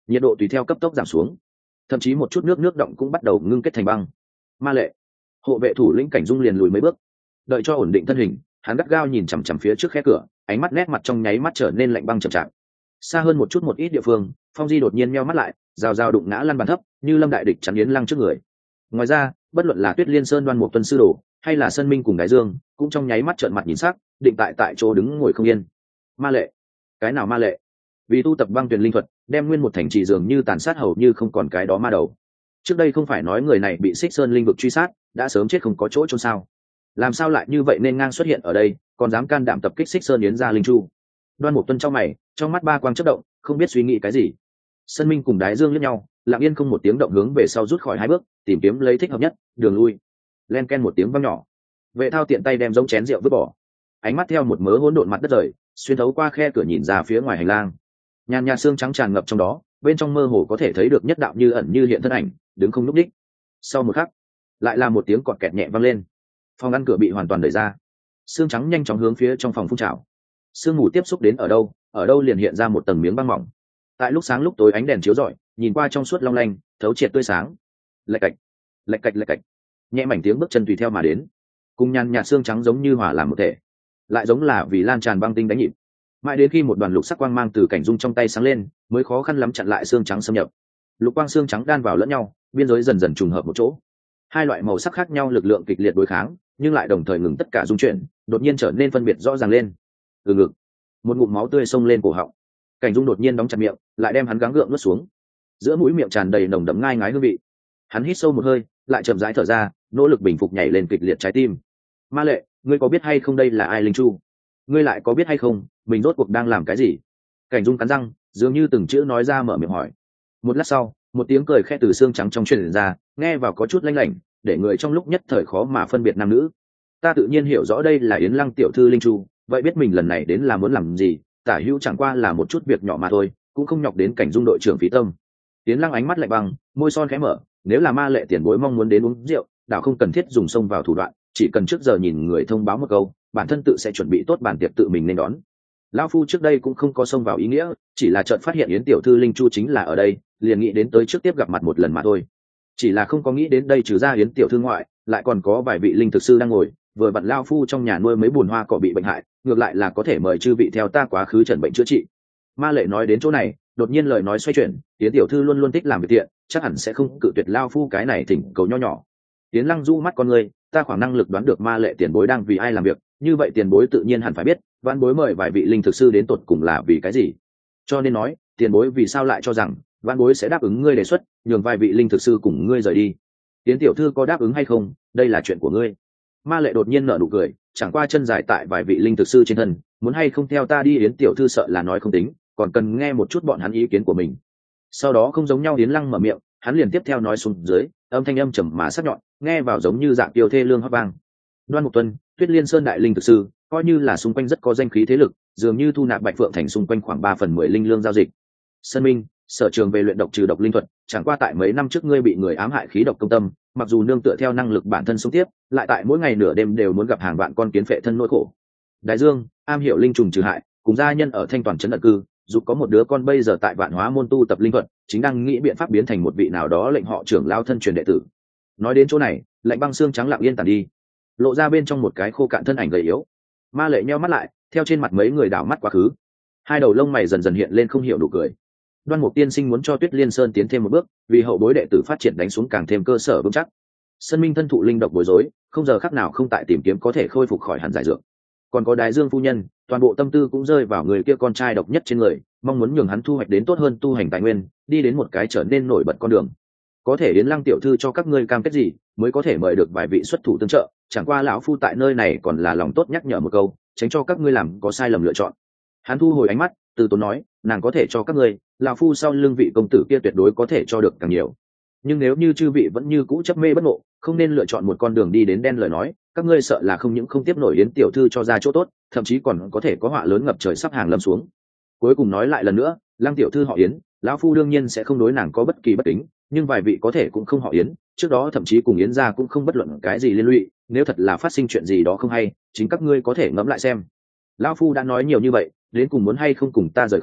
[SPEAKER 1] nhiệt độ tùy theo cấp tốc giảm xuống, thậm chí một chút nước nước động cũng bắt đầu ngưng kết thành băng. Ma lệ, hộ vệ thủ lĩnh Cảnh Dung liền lùi mấy bước, đợi cho ổn định thân hình, hắn gắt gao nhìn chằm chằm phía trước khe cửa, ánh mắt nét mặt trong nháy mắt trở nên lạnh băng chậm chạp. Xa hơn một chút một ít địa phương, Phong Di đột nhiên meo mắt lại, rào rào đụng ngã lăn bàn thấp, như lâm đại địch chắn Yến Lăng trước người. Ngoài ra, bất luận là Tuyết Liên Sơn Đoan Mục Tuân sư đồ, hay là Sơn Minh cùng Đại Dương, cũng trong nháy mắt trợn mặt nhìn sắc, định tại tại chỗ đứng ngồi không yên. Ma lệ, cái nào ma lệ? Vì tu tập băng tuyển linh thuật, đem nguyên một thành trì dường như tàn sát hầu như không còn cái đó ma đầu. Trước đây không phải nói người này bị Xích Sơn linh vực truy sát, đã sớm chết không có chỗ chôn sao? Làm sao lại như vậy nên ngang xuất hiện ở đây, còn dám can đảm tập kích Xích Sơn Yến gia linh chu? Đoan Mục Tuân trong mày, trong mắt ba quang chớp động, không biết suy nghĩ cái gì. Sơn Minh cùng Đái Dương liếc nhau, lặng yên không một tiếng động hướng về sau rút khỏi hai bước, tìm kiếm lấy thích hợp nhất đường lui. Len ken một tiếng vang nhỏ, vệ thao tiện tay đem giống chén rượu vứt bỏ, ánh mắt theo một mớ hỗn độn mặt đất rời, xuyên thấu qua khe cửa nhìn ra phía ngoài hành lang. Nhàn nhạt xương trắng tràn ngập trong đó, bên trong mơ hồ có thể thấy được nhất đạo như ẩn như hiện thân ảnh, đứng không núp đích. Sau một khắc, lại là một tiếng cọt kẹt nhẹ vang lên, phòng ngăn cửa bị hoàn toàn đẩy ra, xương trắng nhanh chóng hướng phía trong phòng phun trào. Sương mù tiếp xúc đến ở đâu, ở đâu liền hiện ra một tầng miếng băng mỏng. Tại lúc sáng lúc tối ánh đèn chiếu rọi, nhìn qua trong suốt long lanh, thấu triệt tươi sáng. Lạch cạch, lạch cạch lạch cạch, nhẹ mảnh tiếng bước chân tùy theo mà đến, cùng nhàn nhạt xương trắng giống như hòa làm một thể, lại giống là vì lan tràn băng tinh đánh nhịp. Mãi đến khi một đoàn lục sắc quang mang từ Cảnh Dung trong tay sáng lên, mới khó khăn lắm chặn lại xương trắng xâm nhập. Lục quang xương trắng đan vào lẫn nhau, biên giới dần dần trùng hợp một chỗ. Hai loại màu sắc khác nhau lực lượng kịch liệt đối kháng, nhưng lại đồng thời ngừng tất cả dung chuyển, đột nhiên trở nên phân biệt rõ ràng lên. Từ ngực, một ngụm máu tươi xông lên cổ họng. Cảnh Dung đột nhiên đóng chặt miệng, lại đem hắn gắng gượng nuốt xuống. Giữa mũi miệng tràn đầy nồng đậm ngai ngái hương vị. Hắn hít sâu một hơi, lại chậm rãi thở ra, nỗ lực bình phục nhảy lên kịch liệt trái tim. Ma lệ, ngươi có biết hay không đây là ai linh chu? Ngươi lại có biết hay không, mình rốt cuộc đang làm cái gì? Cảnh Dung cắn răng, dường như từng chữ nói ra mở miệng hỏi. Một lát sau, một tiếng cười khẽ từ xương trắng trong truyền ra, nghe vào có chút lanh lảnh, để người trong lúc nhất thời khó mà phân biệt nam nữ. Ta tự nhiên hiểu rõ đây là Yến Lăng tiểu thư linh chu, vậy biết mình lần này đến là muốn làm gì, tả hữu chẳng qua là một chút việc nhỏ mà thôi, cũng không nhọc đến Cảnh Dung đội trưởng phí tâm. Yến Lăng ánh mắt lạnh băng, môi son khẽ mở, nếu là Ma lệ tiền bối mong muốn đến uống rượu, đảo không cần thiết dùng xông vào thủ đoạn, chỉ cần trước giờ nhìn người thông báo một câu, bản thân tự sẽ chuẩn bị tốt bàn tiệc tự mình nên đón. Lão phu trước đây cũng không có xông vào ý nghĩa, chỉ là chợt phát hiện Yến tiểu thư linh chu chính là ở đây, liền nghĩ đến tới trước tiếp gặp mặt một lần mà thôi. Chỉ là không có nghĩ đến đây trừ ra Yến tiểu thư ngoại, lại còn có vài vị linh thực sư đang ngồi, vừa vặn lão phu trong nhà nuôi mấy bùn hoa cỏ bị bệnh hại, ngược lại là có thể mời chư vị theo ta quá khứ trần bệnh chữa trị. Ma lệ nói đến chỗ này, đột nhiên lời nói xoay chuyển, Yến tiểu thư luôn luôn thích làm việc thiện, chắc hẳn sẽ không cự tuyệt lão phu cái này thỉnh cầu nho nhỏ. Yến Lăng du mắt con người, ta khoảng năng lực đoán được Ma lệ tiền bối đang vì ai làm việc, như vậy tiền bối tự nhiên hẳn phải biết, vãn bối mời vài vị linh thực sư đến tột cùng là vì cái gì. Cho nên nói, tiền bối vì sao lại cho rằng vãn bối sẽ đáp ứng ngươi đề xuất, nhường vài vị linh thực sư cùng ngươi rời đi. Yến tiểu thư có đáp ứng hay không, đây là chuyện của ngươi. Ma lệ đột nhiên nở nụ cười, chẳng qua chân dài tại vài vị linh thực sư trên thân, muốn hay không theo ta đi Yến tiểu thư sợ là nói không tính, còn cần nghe một chút bọn hắn ý kiến của mình. Sau đó không giống nhau Yến Lăng mở miệng, hắn liền tiếp theo nói xuống dưới, âm thanh âm trầm mà sắc nhọn, nghe vào giống như dạng tiêu thê lương hót vang. Đoan Mục Tuân, Tuyết Liên Sơn đại linh thực sư, coi như là xung quanh rất có danh khí thế lực, dường như thu nạp Bạch Phượng thành xung quanh khoảng ba phần mười linh lương giao dịch. Sơn Minh, sở trường về luyện độc trừ độc linh thuật, chẳng qua tại mấy năm trước ngươi bị người ám hại khí độc công tâm, mặc dù nương tựa theo năng lực bản thân sống tiếp, lại tại mỗi ngày nửa đêm đều muốn gặp hàng vạn con kiến phệ thân nỗi khổ. Đại Dương, am hiểu linh trùng trừ hại, cùng gia nhân ở Thanh Toàn trấn ẩn cư, dù có một đứa con bây giờ tại Vạn Hóa môn tu tập linh thuật, chính đang nghĩ biện pháp biến thành một vị nào đó lệnh họ trưởng lao thân truyền đệ tử. Nói đến chỗ này, lạnh băng xương trắng lặng yên tàn đi, lộ ra bên trong một cái khô cạn thân ảnh gầy yếu. Ma lệ nheo mắt lại, theo trên mặt mấy người đảo mắt quá khứ, hai đầu lông mày dần dần hiện lên không hiểu đủ cười. Đoan Mục tiên sinh muốn cho Tuyết Liên Sơn tiến thêm một bước, vì hậu bối đệ tử phát triển đánh xuống càng thêm cơ sở vững chắc. Sơn Minh thân thụ linh độc bối rối, không giờ khắc nào không tại tìm kiếm có thể khôi phục khỏi hẳn giải dược. Còn có Đái Dương phu nhân, toàn bộ tâm tư cũng rơi vào người kia con trai độc nhất trên người, mong muốn nhường hắn thu hoạch đến tốt hơn tu hành tài nguyên, đi đến một cái trở nên nổi bật con đường. Có thể Yến Lăng tiểu thư cho các ngươi cam kết gì, mới có thể mời được vài vị xuất thủ tương trợ, chẳng qua lão phu tại nơi này còn là lòng tốt nhắc nhở một câu, tránh cho các ngươi làm có sai lầm lựa chọn. Hắn thu hồi ánh mắt, từ tốn nói, nàng có thể cho các ngươi, lão phu sau lưng vị công tử kia tuyệt đối có thể cho được càng nhiều. Nhưng nếu như chư vị vẫn như cũ chấp mê bất ngộ, không nên lựa chọn một con đường đi đến đen lời nói, các ngươi sợ là không những không tiếp nổi Yến tiểu thư cho ra chỗ tốt, thậm chí còn có thể có họa lớn ngập trời sắp hàng lâm xuống. Cuối cùng nói lại lần nữa, Lăng tiểu thư họ Yến, lão phu đương nhiên sẽ không đối nàng có bất kỳ bất kính, nhưng vài vị có thể cũng không họ Yến, trước đó thậm chí cùng Yến gia cũng không bất luận cái gì liên lụy, nếu thật là phát sinh chuyện gì đó không hay, chính các ngươi có thể ngẫm lại xem. Lão phu đã nói nhiều như vậy, đến cùng muốn hay không cùng ta rời khỏi,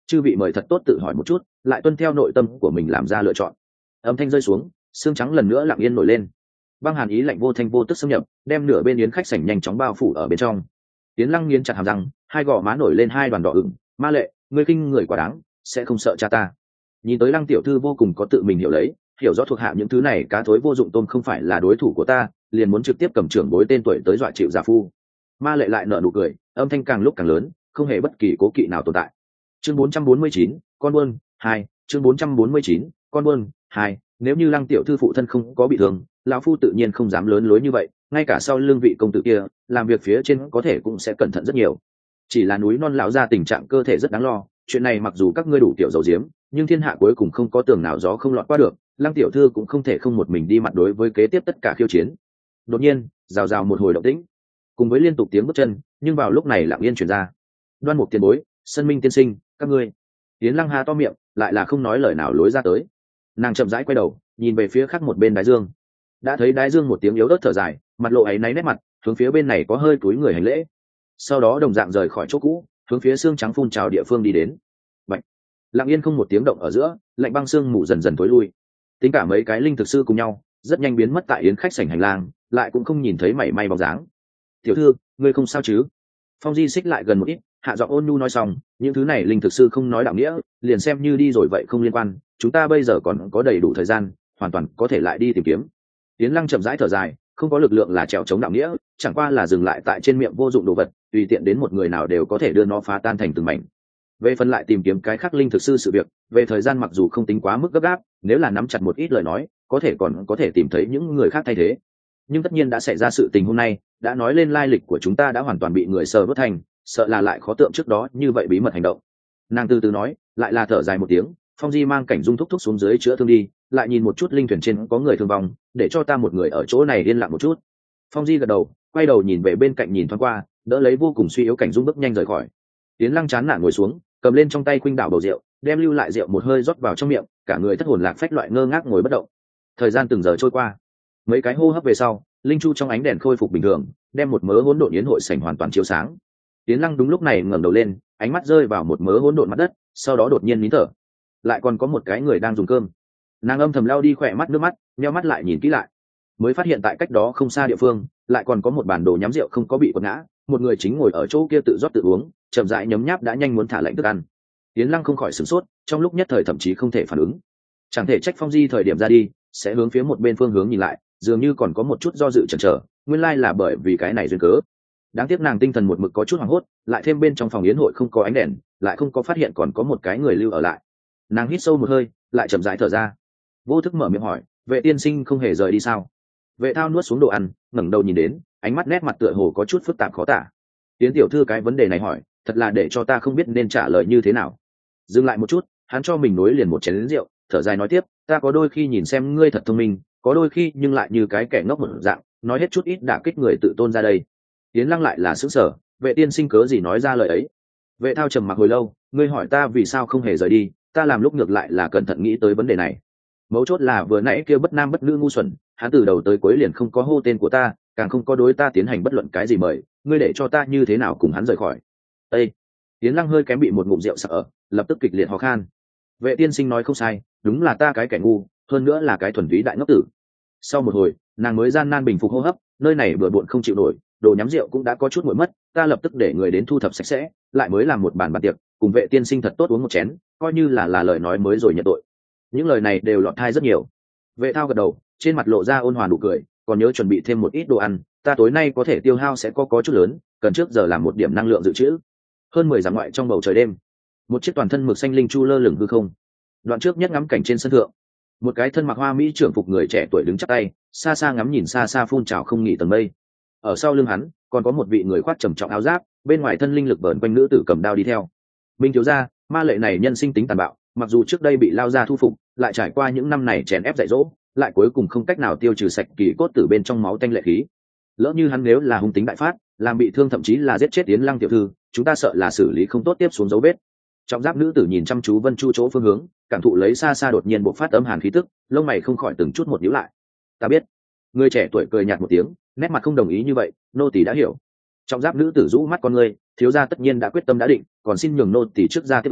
[SPEAKER 1] chư vị mời thật tốt tự hỏi một chút, lại tuân theo nội tâm của mình làm ra lựa chọn. Âm thanh rơi xuống, xương trắng lần nữa lặng yên nổi lên, băng hàn ý lạnh vô thanh vô tức xâm nhập, đem nửa bên yến khách sảnh nhanh chóng bao phủ ở bên trong. Yến Lăng nghiến chặt hàm răng, hai gò má nổi lên hai đoàn đỏ ửng. Ma Lệ, ngươi kinh người quá đáng, sẽ không sợ cha ta? Nhìn tới Lăng tiểu thư vô cùng có tự mình hiểu lấy, hiểu rõ thuộc hạ những thứ này cá thối vô dụng tôm không phải là đối thủ của ta, liền muốn trực tiếp cầm trưởng bối tên tuổi tới dọa chịu giả phu. Ma Lệ lại nở nụ cười, âm thanh càng lúc càng lớn, không hề bất kỳ cố kỵ nào tồn tại. Chương bốn trăm bốn mươi chín, con buôn hai. Chương bốn trăm bốn mươi chín, con buôn hai. Nếu như Lăng tiểu thư phụ thân không có bị thương, lão phu tự nhiên không dám lớn lối như vậy, ngay cả sau lưng vị công tử kia, làm việc phía trên có thể cũng sẽ cẩn thận rất nhiều. Chỉ là núi non lão ra tình trạng cơ thể rất đáng lo, chuyện này mặc dù các ngươi đủ tiểu dầu diếm, nhưng thiên hạ cuối cùng không có tường nào gió không lọt qua được, Lăng tiểu thư cũng không thể không một mình đi mặt đối với kế tiếp tất cả khiêu chiến. Đột nhiên, rào rào một hồi động tĩnh, cùng với liên tục tiếng bước chân, nhưng vào lúc này lặng yên truyền ra. Đoan Mục tiền bối, Sân Minh tiên sinh, các ngươi. Yến Lăng ha to miệng, lại là không nói lời nào lối ra tới. Nàng chậm rãi quay đầu, nhìn về phía khác một bên Đái Dương. Đã thấy Đái Dương một tiếng yếu ớt thở dài, mặt lộ áy náy nét mặt, hướng phía bên này có hơi cúi người hành lễ. Sau đó đồng dạng rời khỏi chỗ cũ, hướng phía xương trắng phun trào địa phương đi đến. Bạch. Lặng yên không một tiếng động ở giữa, lạnh băng xương mù dần dần tối lui. Tính cả mấy cái linh thực sư cùng nhau, rất nhanh biến mất tại yến khách sảnh hành lang, lại cũng không nhìn thấy mảy may bóng dáng. Tiểu thư, ngươi không sao chứ? Phong Di xích lại gần một ít, hạ giọng ôn nhu nói xong, những thứ này linh thực sư không nói đạo nghĩa, liền xem như đi rồi vậy không liên quan, chúng ta bây giờ còn có đầy đủ thời gian, hoàn toàn có thể lại đi tìm kiếm. Yến Lăng chậm rãi thở dài, không có lực lượng là trèo chống đạo nghĩa, chẳng qua là dừng lại tại trên miệng vô dụng đồ vật, tùy tiện đến một người nào đều có thể đưa nó phá tan thành từng mảnh. Về phần lại tìm kiếm cái khác linh thực sư sự việc, về thời gian mặc dù không tính quá mức gấp gáp, nếu là nắm chặt một ít lời nói, có thể còn có thể tìm thấy những người khác thay thế. Nhưng tất nhiên đã xảy ra sự tình hôm nay, đã nói lên lai lịch của chúng ta đã hoàn toàn bị người sờ vớt thành, sợ là lại khó tượng trước đó như vậy bí mật hành động. Nàng từ từ nói, lại là thở dài một tiếng. Phong Di mang Cảnh Dung thúc thúc xuống dưới chữa thương đi, lại nhìn một chút linh thuyền trên có người thương vong, để cho ta một người ở chỗ này yên lặng một chút. Phong Di gật đầu, quay đầu nhìn về bên cạnh nhìn thoáng qua, đỡ lấy vô cùng suy yếu Cảnh Dung bước nhanh rời khỏi. Tiến Lăng chán nản ngồi xuống, cầm lên trong tay khuynh đảo bầu rượu, đem lưu lại rượu một hơi rót vào trong miệng, cả người thất hồn lạc phách loại ngơ ngác ngồi bất động. Thời gian từng giờ trôi qua, mấy cái hô hấp về sau, linh chu trong ánh đèn khôi phục bình thường, đem một mớ hỗn độn yến hội sảnh hoàn toàn chiếu sáng. Tiến Lăng đúng lúc này ngẩng đầu lên, ánh mắt rơi vào một mớ hỗn độn mặt đất, sau đó đột nhiên nín thở. Lại còn có một cái người đang dùng cơm. Nàng âm thầm lao đi khỏe mắt nước mắt, nheo mắt lại nhìn kỹ lại, mới phát hiện tại cách đó không xa địa phương, lại còn có một bản đồ nhắm rượu không có bị quật ngã, một người chính ngồi ở chỗ kia tự rót tự uống, chậm rãi nhấm nháp đã nhanh muốn thả lạnh thức ăn. Tiến Lăng không khỏi sửng sốt, trong lúc nhất thời thậm chí không thể phản ứng. Chẳng thể trách Phong Di thời điểm ra đi, sẽ hướng phía một bên phương hướng nhìn lại, dường như còn có một chút do dự chần chờ, nguyên lai là bởi vì cái này duyên cớ. Đáng tiếc nàng tinh thần một mực có chút hoảng hốt, lại thêm bên trong phòng yến hội không có ánh đèn, lại không có phát hiện còn có một cái người lưu ở lại. Nàng hít sâu một hơi, lại chậm rãi thở ra, vô thức mở miệng hỏi, vệ tiên sinh không hề rời đi sao? Vệ Thao nuốt xuống đồ ăn, ngẩng đầu nhìn đến, ánh mắt nét mặt tựa hồ có chút phức tạp khó tả. Tiến tiểu thư cái vấn đề này hỏi, thật là để cho ta không biết nên trả lời như thế nào. Dừng lại một chút, hắn cho mình nối liền một chén rượu, thở dài nói tiếp, ta có đôi khi nhìn xem ngươi thật thông minh, có đôi khi nhưng lại như cái kẻ ngốc một dạng, nói hết chút ít đả kích người tự tôn ra đây. Tiến Lăng lại là sững sờ, vệ tiên sinh cớ gì nói ra lời ấy? Vệ Thao trầm mặc hồi lâu, ngươi hỏi ta vì sao không hề rời đi, ta làm lúc ngược lại là cẩn thận nghĩ tới vấn đề này. Mấu chốt là vừa nãy kia bất nam bất nữ ngu xuẩn, hắn từ đầu tới cuối liền không có hô tên của ta, càng không có đối ta tiến hành bất luận cái gì mời, ngươi để cho ta như thế nào cùng hắn rời khỏi? Ê! Tiến Lăng hơi kém bị một ngụm rượu sặc ở, lập tức kịch liệt ho khan. Vệ tiên sinh nói không sai, đúng là ta cái kẻ ngu, hơn nữa là cái thuần túy đại ngốc tử. Sau một hồi, nàng mới gian nan bình phục hô hấp, nơi này bừa bộn không chịu nổi, đồ nhắm rượu cũng đã có chút nguội mất, ta lập tức để người đến thu thập sạch sẽ, lại mới làm một bàn bàn tiệc, cùng vệ tiên sinh thật tốt uống một chén, coi như là là lời nói mới rồi nhận tội. Những lời này đều lọt tai rất nhiều. Vệ Thao gật đầu, trên mặt lộ ra ôn hòa nụ cười, còn nhớ chuẩn bị thêm một ít đồ ăn, ta tối nay có thể tiêu hao sẽ có có chút lớn, cần trước giờ làm một điểm năng lượng dự trữ. Hơn mười dặm ngoại trong bầu trời đêm, một chiếc toàn thân mực xanh linh chu lơ lửng hư không. Đoạn trước nhất ngắm cảnh trên sân thượng, một cái thân mặc hoa mỹ trưởng phục người trẻ tuổi đứng chắp tay, xa xa ngắm nhìn xa xa phun trào không nghỉ tầng mây. Ở sau lưng hắn, còn có một vị người khoác trầm trọng áo giáp, bên ngoài thân linh lực vờn quanh nữ tử cầm đao đi theo. Minh thiếu gia, ma lệ này nhân sinh tính tàn bạo, mặc dù trước đây bị lao ra thu phục, lại trải qua những năm này chèn ép dạy dỗ, lại cuối cùng không cách nào tiêu trừ sạch kỳ cốt tử bên trong máu tanh lệ khí. Lỡ như hắn nếu là hung tính đại phát, làm bị thương thậm chí là giết chết Yến Lăng tiểu thư, chúng ta sợ là xử lý không tốt tiếp xuống dấu vết. Trọng giáp nữ tử nhìn chăm chú Vân Chu chỗ phương hướng, cảm thụ lấy xa xa đột nhiên bộc phát âm hàn khí tức, lông mày không khỏi từng chút một nhíu lại. Ta biết. Người trẻ tuổi cười nhạt một tiếng, nét mặt không đồng ý như vậy, nô tỳ đã hiểu. Trọng giáp nữ tử rũ mắt con ngươi, thiếu gia tất nhiên đã quyết tâm đã định, còn xin nhường nô tỳ trước ra tiếp ứng,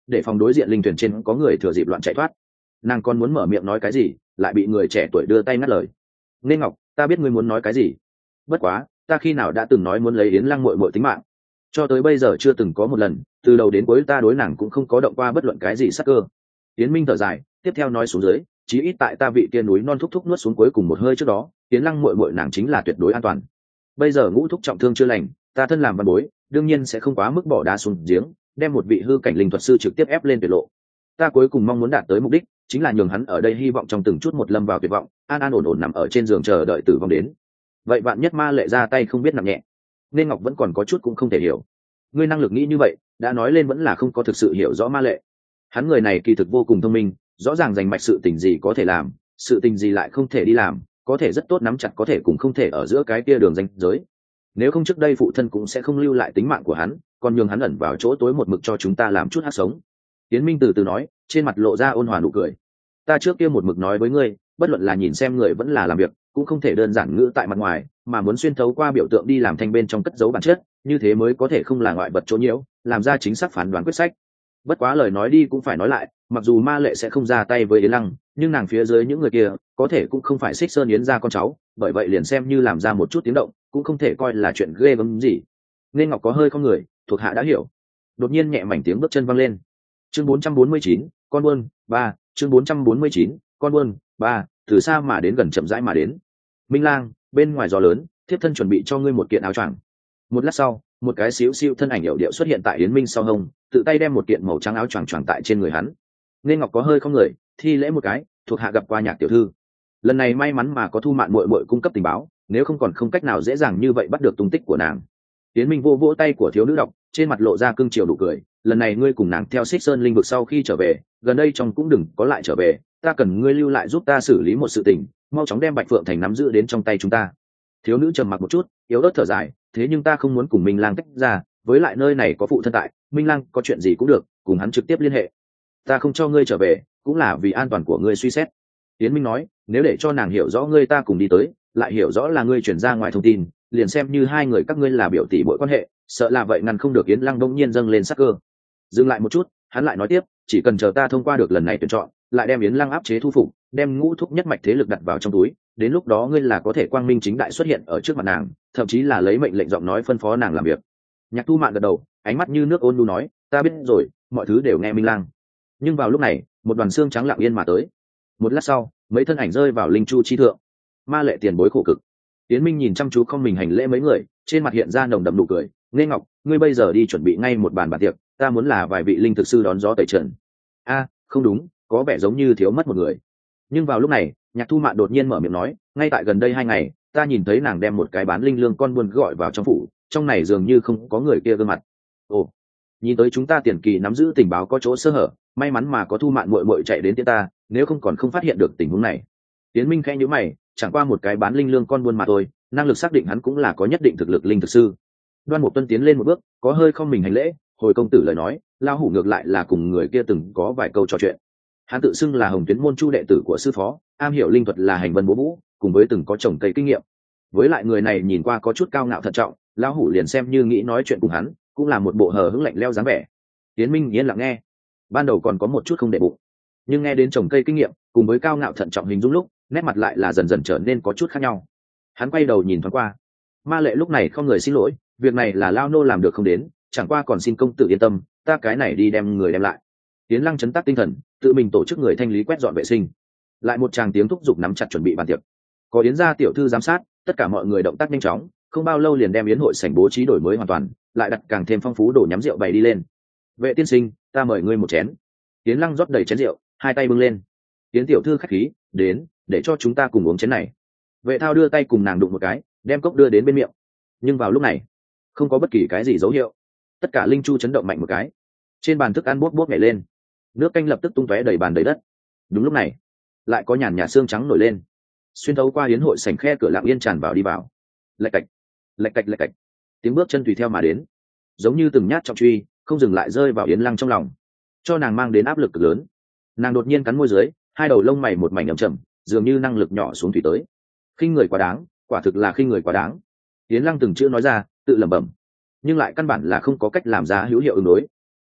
[SPEAKER 1] để phòng đối diện linh thuyền trên có người thừa dịp loạn chạy thoát. Nàng còn muốn mở miệng nói cái gì, lại bị người trẻ tuổi đưa tay ngắt lời. Nên Ngọc, ta biết ngươi muốn nói cái gì, bất quá ta khi nào đã từng nói muốn lấy Yến Lăng muội muội tính mạng? Cho tới bây giờ chưa từng có một lần, từ đầu đến cuối ta đối nàng cũng không có động qua bất luận cái gì sắc cơ. Yến Minh thở dài, tiếp theo nói xuống dưới, chí ít tại ta vị kia núi non thúc thúc nuốt xuống cuối cùng một hơi trước đó, Yến Lăng muội muội nàng chính là tuyệt đối an toàn. Bây giờ ngũ thúc trọng thương chưa lành, ta thân làm văn bối, đương nhiên sẽ không quá mức bỏ đá xuống giếng, đem một vị hư cảnh linh thuật sư trực tiếp ép lên tuyệt lộ. Ta cuối cùng mong muốn đạt tới mục đích, chính là nhường hắn ở đây hy vọng trong từng chút một lâm vào tuyệt vọng, an an ổn ổn nằm ở trên giường chờ đợi tử vong đến. Vậy bạn nhất ma lệ ra tay không biết nặng nhẹ, nên Ngọc vẫn còn có chút cũng không thể hiểu. Ngươi năng lực nghĩ như vậy, đã nói lên vẫn là không có thực sự hiểu rõ ma lệ. Hắn người này kỳ thực vô cùng thông minh, rõ ràng rành mạch sự tình gì có thể làm, sự tình gì lại không thể đi làm, có thể rất tốt nắm chặt, có thể cũng không thể ở giữa cái kia đường ranh giới. Nếu không trước đây phụ thân cũng sẽ không lưu lại tính mạng của hắn, còn nhường hắn ẩn vào chỗ tối một mực cho chúng ta làm chút hát sống. Tiến Minh từ từ nói, trên mặt lộ ra ôn hòa nụ cười. Ta trước kia một mực nói với ngươi, bất luận là nhìn xem người vẫn là làm việc, cũng không thể đơn giản ngữ tại mặt ngoài, mà muốn xuyên thấu qua biểu tượng đi làm thanh bên trong cất giấu bản chất, như thế mới có thể không là ngoại vật chỗ nhiễu, làm ra chính xác phán đoán quyết sách. Bất quá lời nói đi cũng phải nói lại, mặc dù ma lệ sẽ không ra tay với Yến Lăng, nhưng nàng phía dưới những người kia có thể cũng không phải Xích Sơn Yến gia con cháu, bởi vậy liền xem như làm ra một chút tiếng động, cũng không thể coi là chuyện ghê gớm gì. Nên Ngọc có hơi không người, thuộc hạ đã hiểu. Đột nhiên nhẹ mảnh tiếng bước chân vang lên. Chương bốn trăm bốn mươi chín, con buôn, ba, chương bốn trăm bốn mươi chín, con buôn, ba, từ xa mà đến gần chậm rãi mà đến. Minh Lang, bên ngoài gió lớn, thiếp thân chuẩn bị cho ngươi một kiện áo choàng. Một lát sau, một cái xíu xiu thân ảnh hiệu điệu xuất hiện tại Yến Minh sau hông, tự tay đem một kiện màu trắng áo choàng choàng tại trên người hắn. Nên Ngọc có hơi không người, thi lễ một cái, thuộc hạ gặp qua Nhạc tiểu thư. Lần này may mắn mà có Thu Mạn muội muội cung cấp tình báo, nếu không còn không cách nào dễ dàng như vậy bắt được tung tích của nàng. Yến Minh vô vỗ tay của thiếu nữ đọc, trên mặt lộ ra cưng chiều đủ cười. Lần này ngươi cùng nàng theo Xích Sơn linh vực sau khi trở về, gần đây trong cũng đừng có lại trở về, ta cần ngươi lưu lại giúp ta xử lý một sự tình, mau chóng đem Bạch Phượng Thành nắm giữ đến trong tay chúng ta. Thiếu nữ trầm mặc một chút, yếu ớt thở dài, thế nhưng ta không muốn cùng Minh Lang tách ra, với lại nơi này có phụ thân tại, Minh Lang có chuyện gì cũng được, cùng hắn trực tiếp liên hệ. Ta không cho ngươi trở về, cũng là vì an toàn của ngươi suy xét. Yến Minh nói, nếu để cho nàng hiểu rõ ngươi ta cùng đi tới, lại hiểu rõ là ngươi chuyển ra ngoài thông tin, liền xem như hai người các ngươi là biểu tỷ muội quan hệ, sợ là vậy ngăn không được Yến Lăng đông nhiên dâng lên sắc cơ. Dừng lại một chút, hắn lại nói tiếp, chỉ cần chờ ta thông qua được lần này tuyển chọn, lại đem Yến Lăng áp chế thu phục, đem ngũ thúc nhất mạch thế lực đặt vào trong túi, đến lúc đó ngươi là có thể quang minh chính đại xuất hiện ở trước mặt nàng, thậm chí là lấy mệnh lệnh giọng nói phân phó nàng làm việc. Nhạc Thu Mạn gật đầu, ánh mắt như nước ôn nhu nói, ta biết rồi, mọi thứ đều nghe Minh Lang. Nhưng vào lúc này, một đoàn xương trắng lặng yên mà tới. Một lát sau, mấy thân ảnh rơi vào linh chu chi thượng. Ma lệ tiền bối khổ cực. Tiến Minh nhìn chăm chú không mình hành lễ mấy người, trên mặt hiện ra nồng đậm nụ cười. Nghe Ngọc, ngươi bây giờ đi chuẩn bị ngay một bàn bàn tiệc, ta muốn là vài vị linh thực sư đón gió tẩy trần. A, không đúng, có vẻ giống như thiếu mất một người. Nhưng vào lúc này, Nhạc Thu Mạn đột nhiên mở miệng nói, ngay tại gần đây hai ngày, ta nhìn thấy nàng đem một cái bán linh lương con buôn gọi vào trong phủ, trong này dường như không có người kia gương mặt. Ồ, nhìn tới chúng ta tiền kỳ nắm giữ tình báo có chỗ sơ hở, may mắn mà có Thu Mạn muội muội chạy đến tiễn ta, nếu không còn không phát hiện được tình huống này. Tiến Minh khẽ nhíu mày, chẳng qua một cái bán linh lương con buôn mà thôi, năng lực xác định hắn cũng là có nhất định thực lực linh thực sư. Đoan Mục Tuân tiến lên một bước, có hơi không mình hành lễ, hồi công tử lời nói, lao hủ ngược lại là cùng người kia từng có vài câu trò chuyện. Hắn tự xưng là Hồng Tuyến môn chu đệ tử của sư phó, am hiểu linh thuật là hành vân bố vũ, cùng với từng có trồng cây kinh nghiệm. Với lại người này nhìn qua có chút cao ngạo thận trọng, lão hủ liền xem như nghĩ nói chuyện cùng hắn, cũng là một bộ hờ hững lạnh lẽo dáng vẻ. Tiến Minh yên lặng nghe, ban đầu còn có một chút không để bụng, nhưng nghe đến trồng cây kinh nghiệm cùng với cao ngạo thận trọng hình dung lúc, nét mặt lại là dần dần trở nên có chút khác nhau. Hắn quay đầu nhìn thoáng qua, Ma Lệ lúc này không người xin lỗi, việc này là lao nô làm được không đến, chẳng qua còn xin công tử yên tâm, ta cái này đi đem người đem lại. Tiến Lăng chấn tác tinh thần, tự mình tổ chức người thanh lý quét dọn vệ sinh. Lại một tràng tiếng thúc giục nắm chặt chuẩn bị bàn tiệc. Có Yến gia tiểu thư giám sát, tất cả mọi người động tác nhanh chóng, không bao lâu liền đem yến hội sảnh bố trí đổi mới hoàn toàn, lại đặt càng thêm phong phú đồ nhắm rượu bày đi lên. Vệ tiên sinh, ta mời ngươi một chén. Tiến Lăng rót đầy chén rượu, hai tay bưng lên. Tiến tiểu thư khách khí, đến, để cho chúng ta cùng uống chén này. Vệ Thao đưa tay cùng nàng đụng một cái, đem cốc đưa đến bên miệng. Nhưng vào lúc này, không có bất kỳ cái gì dấu hiệu. Tất cả linh chu chấn động mạnh một cái, trên bàn thức ăn bốt bốt nhảy lên, nước canh lập tức tung tóe đầy bàn đầy đất. Đúng lúc này, lại có nhàn nhạt xương trắng nổi lên, xuyên thấu qua yến hội sảnh khe cửa lặng yên tràn vào đi vào. Lạch cạch, lạch cạch lạch cạch, tiếng bước chân tùy theo mà đến, giống như từng nhát trọng truy, không dừng lại rơi vào Yến Lăng trong lòng, cho nàng mang đến áp lực cực lớn. Nàng đột nhiên cắn môi dưới, hai đầu lông mày một mảnh ẩm chầm, dường như năng lực nhỏ xuống thủy tới. Khinh người quá đáng, quả thực là khinh người quá đáng. Yến Lăng từng chữ nói ra, tự lẩm bẩm, nhưng lại căn bản là không có cách làm ra hữu hiệu ứng đối.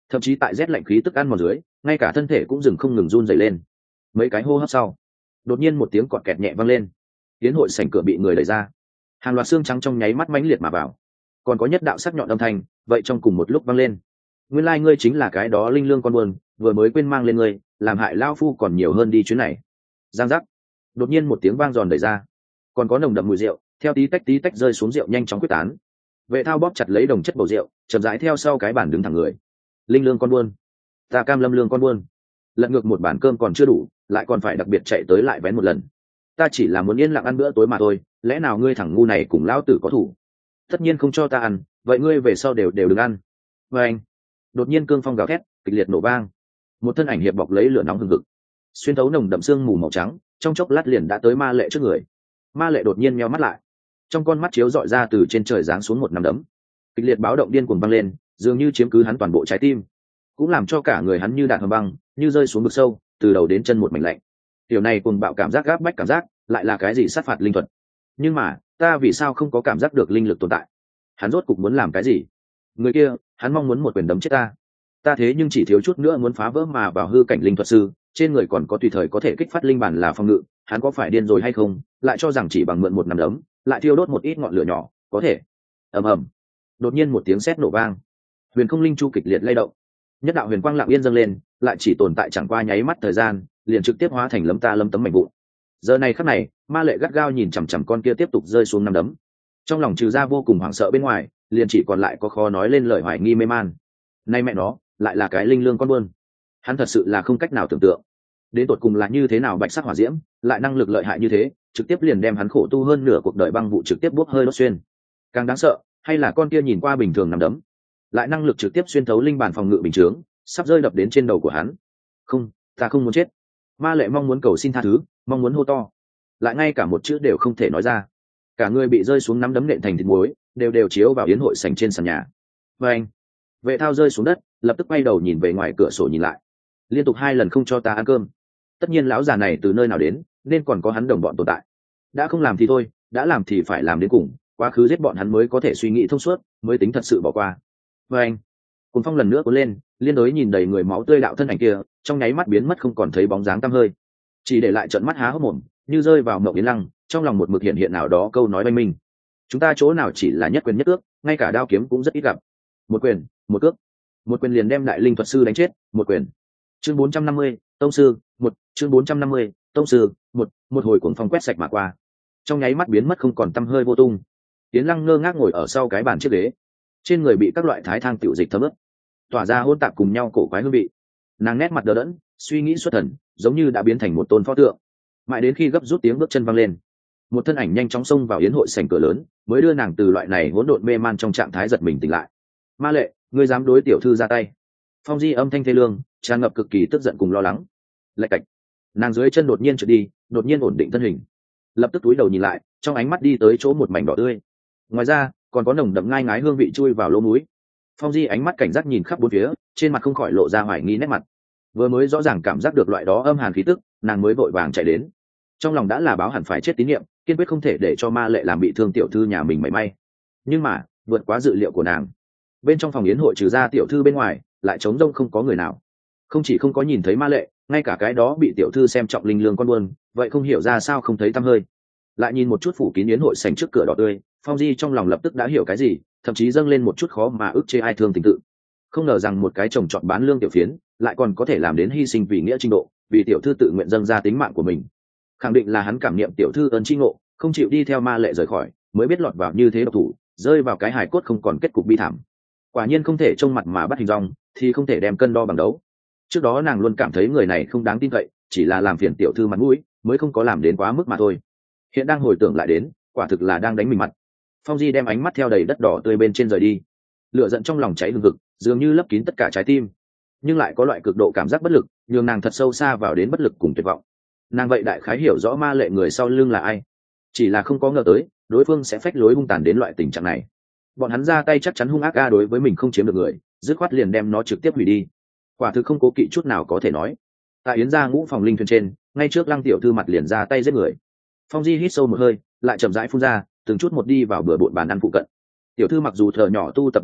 [SPEAKER 1] thậm chí tại rét lạnh khí tức ăn mòn dưới ngay cả thân thể cũng dừng không ngừng run dày lên. Mấy cái hô hấp sau, đột nhiên một tiếng cọt kẹt nhẹ vang lên, tiến hội sảnh cửa bị người đẩy ra, hàng loạt xương trắng trong nháy mắt mãnh liệt mà vào, còn có nhất đạo sắc nhọn âm thanh vậy trong cùng một lúc vang lên. Nguyên lai ngươi chính là cái đó linh lương con buồn, vừa mới quên mang lên ngươi, làm hại lao phu còn nhiều hơn đi chuyến này. Giang giác, đột nhiên một tiếng vang giòn đẩy ra, còn có nồng đậm mùi rượu theo tí tách tí tách rơi xuống, rượu nhanh chóng quyết tán. Vệ thao bóp chặt lấy đồng chất bầu rượu, chậm rãi theo sau cái bàn đứng thẳng người. Linh lương con buôn, ta cam lâm lương con buôn, lật ngược một bản cơm còn chưa đủ, lại còn phải đặc biệt chạy tới lại vén một lần. Ta chỉ là muốn yên lặng ăn bữa tối mà thôi, lẽ nào ngươi thằng ngu này cùng lão tử có thủ? Tất nhiên không cho ta ăn, vậy ngươi về sau đều đều đừng ăn. Và anh, đột nhiên cương phong gào thét, kịch liệt nổ vang, một thân ảnh hiệp bọc lấy lửa nóng hừng hực, xuyên thấu nồng đậm sương mù màu trắng, trong chốc lát liền đã tới Ma Lệ trước người. Ma Lệ đột nhiên meo mắt lại, trong con mắt chiếu dọi ra từ trên trời giáng xuống một nắm đấm, kịch liệt báo động điên cuồng vang lên, dường như chiếm cứ hắn toàn bộ trái tim, cũng làm cho cả người hắn như đạn hầm băng, như rơi xuống vực sâu, từ đầu đến chân một mảnh lạnh. Điều này cùng bạo cảm giác gáp bách cảm giác, lại là cái gì sát phạt linh thuật? Nhưng mà, ta vì sao không có cảm giác được linh lực tồn tại? Hắn rốt cục muốn làm cái gì? Người kia, hắn mong muốn một quyền đấm chết ta. Ta thế nhưng chỉ thiếu chút nữa muốn phá vỡ mà vào hư cảnh linh thuật sư, trên người còn có tùy thời có thể kích phát linh bản là phòng ngự, hắn có phải điên rồi hay không? Lại cho rằng chỉ bằng mượn một nắm đấm, lại thiêu đốt một ít ngọn lửa nhỏ, có thể. Ầm ầm. Đột nhiên một tiếng sét nổ vang, huyền không linh chu kịch liệt lay động, nhất đạo huyền quang lặng yên dâng lên, lại chỉ tồn tại chẳng qua nháy mắt thời gian, liền trực tiếp hóa thành lấm ta lấm tấm mảnh vụn. Giờ này khắc này, Ma Lệ gắt gao nhìn chằm chằm con kia tiếp tục rơi xuống năm đấm, trong lòng trừ ra vô cùng hoảng sợ bên ngoài, liền chỉ còn lại có khó nói lên lời hoài nghi mê man. Nay mẹ nó, lại là cái linh lương con buôn. Hắn thật sự là không cách nào tưởng tượng, đến tột cùng là như thế nào bạch sắc hỏa diễm, lại năng lực lợi hại như thế, trực tiếp liền đem hắn khổ tu hơn nửa cuộc đời băng vụ trực tiếp bốc hơi đốt xuyên. Càng đáng sợ, hay là con kia nhìn qua bình thường nằm đấm, lại năng lực trực tiếp xuyên thấu linh bản phòng ngự bình chướng, sắp rơi đập đến trên đầu của hắn. Không, ta không muốn chết. Ma Lệ mong muốn cầu xin tha thứ, mong muốn hô to, lại ngay cả một chữ đều không thể nói ra. Cả người bị rơi xuống nắm đấm nện thành thịt muối, đều đều chiếu vào yến hội sảnh trên sàn nhà. Và anh, Vệ thao rơi xuống đất, lập tức quay đầu nhìn về ngoài cửa sổ nhìn lại, liên tục hai lần không cho ta ăn cơm. Tất nhiên lão già này từ nơi nào đến, nên còn có hắn đồng bọn tồn tại. Đã không làm thì thôi, đã làm thì phải làm đến cùng, quá khứ giết bọn hắn mới có thể suy nghĩ thông suốt, mới tính thật sự bỏ qua. Và anh, cùng phong lần nữa cuốn lên, liên đối nhìn đầy người máu tươi đạo thân ảnh kia, trong nháy mắt biến mất không còn thấy bóng dáng tăm hơi, chỉ để lại trận mắt há hốc mồm, như rơi vào mộng yến lăng, trong lòng một mực hiện hiện nào đó câu nói oanh minh. Chúng ta chỗ nào chỉ là nhất quyền nhất cước, ngay cả đao kiếm cũng rất ít gặp. Một quyền, một cước, một quyền liền đem đại linh thuật sư đánh chết. Một quyền. Chương bốn trăm năm mươi, tông sư. Một chương bốn trăm năm mươi, tông sư. Một một hồi cuồng phong quét sạch mà qua, trong nháy mắt biến mất không còn tăm hơi vô tung. Yến lăng ngơ ngác ngồi ở sau cái bàn chiếc ghế, trên người bị các loại thái thang tiểu dịch thấm ướt, tỏa ra hỗn tạp cùng nhau cổ quái hương vị. Nàng nét mặt đờ đẫn, suy nghĩ xuất thần, giống như đã biến thành một tôn pho tượng. Mãi đến khi gấp rút tiếng bước chân văng lên, một thân ảnh nhanh chóng xông vào yến hội sảnh cửa lớn, mới đưa nàng từ loại này hỗn độn mê man trong trạng thái giật mình tỉnh lại. Ma Lệ, ngươi dám đối tiểu thư ra tay? Phong Di âm thanh thê lương, tràn ngập cực kỳ tức giận cùng lo lắng. Lạch cạch, nàng dưới chân đột nhiên trượt đi, đột nhiên ổn định thân hình, lập tức túi đầu nhìn lại, trong ánh mắt đi tới chỗ một mảnh đỏ tươi, ngoài ra còn có nồng đậm ngai ngái hương vị chui vào lỗ mũi. Phong Di ánh mắt cảnh giác nhìn khắp bốn phía, trên mặt không khỏi lộ ra hoài nghi nét mặt. Vừa mới rõ ràng cảm giác được loại đó âm hàn khí tức, nàng mới vội vàng chạy đến, trong lòng đã là báo hẳn phải chết tín nhiệm, kiên quyết không thể để cho Ma Lệ làm bị thương tiểu thư nhà mình mảy may. Nhưng mà vượt quá dự liệu của nàng, bên trong phòng yến hội trừ ra tiểu thư bên ngoài, lại trống rỗng không có người nào. Không chỉ không có nhìn thấy Ma Lệ, ngay cả cái đó bị tiểu thư xem trọng linh lương con buôn, vậy không hiểu ra sao không thấy tăm hơi. Lại nhìn một chút phủ kín yến hội sảnh trước cửa đỏ tươi, Phong Di trong lòng lập tức đã hiểu cái gì, thậm chí dâng lên một chút khó mà ức chế ai thương tình tự. Không ngờ rằng một cái chồng chọn bán lương tiểu phiến, lại còn có thể làm đến hy sinh vì nghĩa trình độ, vì tiểu thư tự nguyện dâng ra tính mạng của mình. Khẳng định là hắn cảm niệm tiểu thư ơn tri ngộ, không chịu đi theo Ma Lệ rời khỏi, mới biết lọt vào như thế độc thủ, rơi vào cái hài cốt không còn kết cục bi thảm. Quả nhiên không thể trông mặt mà bắt hình dong, thì không thể đem cân đo bằng đấu. Trước đó nàng luôn cảm thấy người này không đáng tin cậy, chỉ là làm phiền tiểu thư mặt mũi, mới không có làm đến quá mức mà thôi. Hiện đang hồi tưởng lại đến, quả thực là đang đánh mình mặt. Phong Di đem ánh mắt theo đầy đất đỏ tươi bên trên rời đi, lửa giận trong lòng cháy hừng hực, dường như lấp kín tất cả trái tim, nhưng lại có loại cực độ cảm giác bất lực, nhường nàng thật sâu xa vào đến bất lực cùng tuyệt vọng. Nàng vậy đại khái hiểu rõ Ma Lệ người sau lưng là ai, chỉ là không có ngờ tới đối phương sẽ phách lối hung tàn đến loại tình trạng này. Bọn hắn ra tay chắc chắn hung ác a, đối với mình không chiếm được người, dứt khoát liền đem nó trực tiếp hủy đi. Quả thực không cố kỵ chút nào có thể nói. Tại yến gia ngũ phòng linh thuyền trên, ngay trước Lăng tiểu thư mặt liền ra tay giết người. Phong Di hít sâu một hơi, lại chậm rãi phun ra, từng chút một đi vào bừa bộn bàn ăn phụ cận. Tiểu thư mặc dù thợ nhỏ tu tập linh thuật,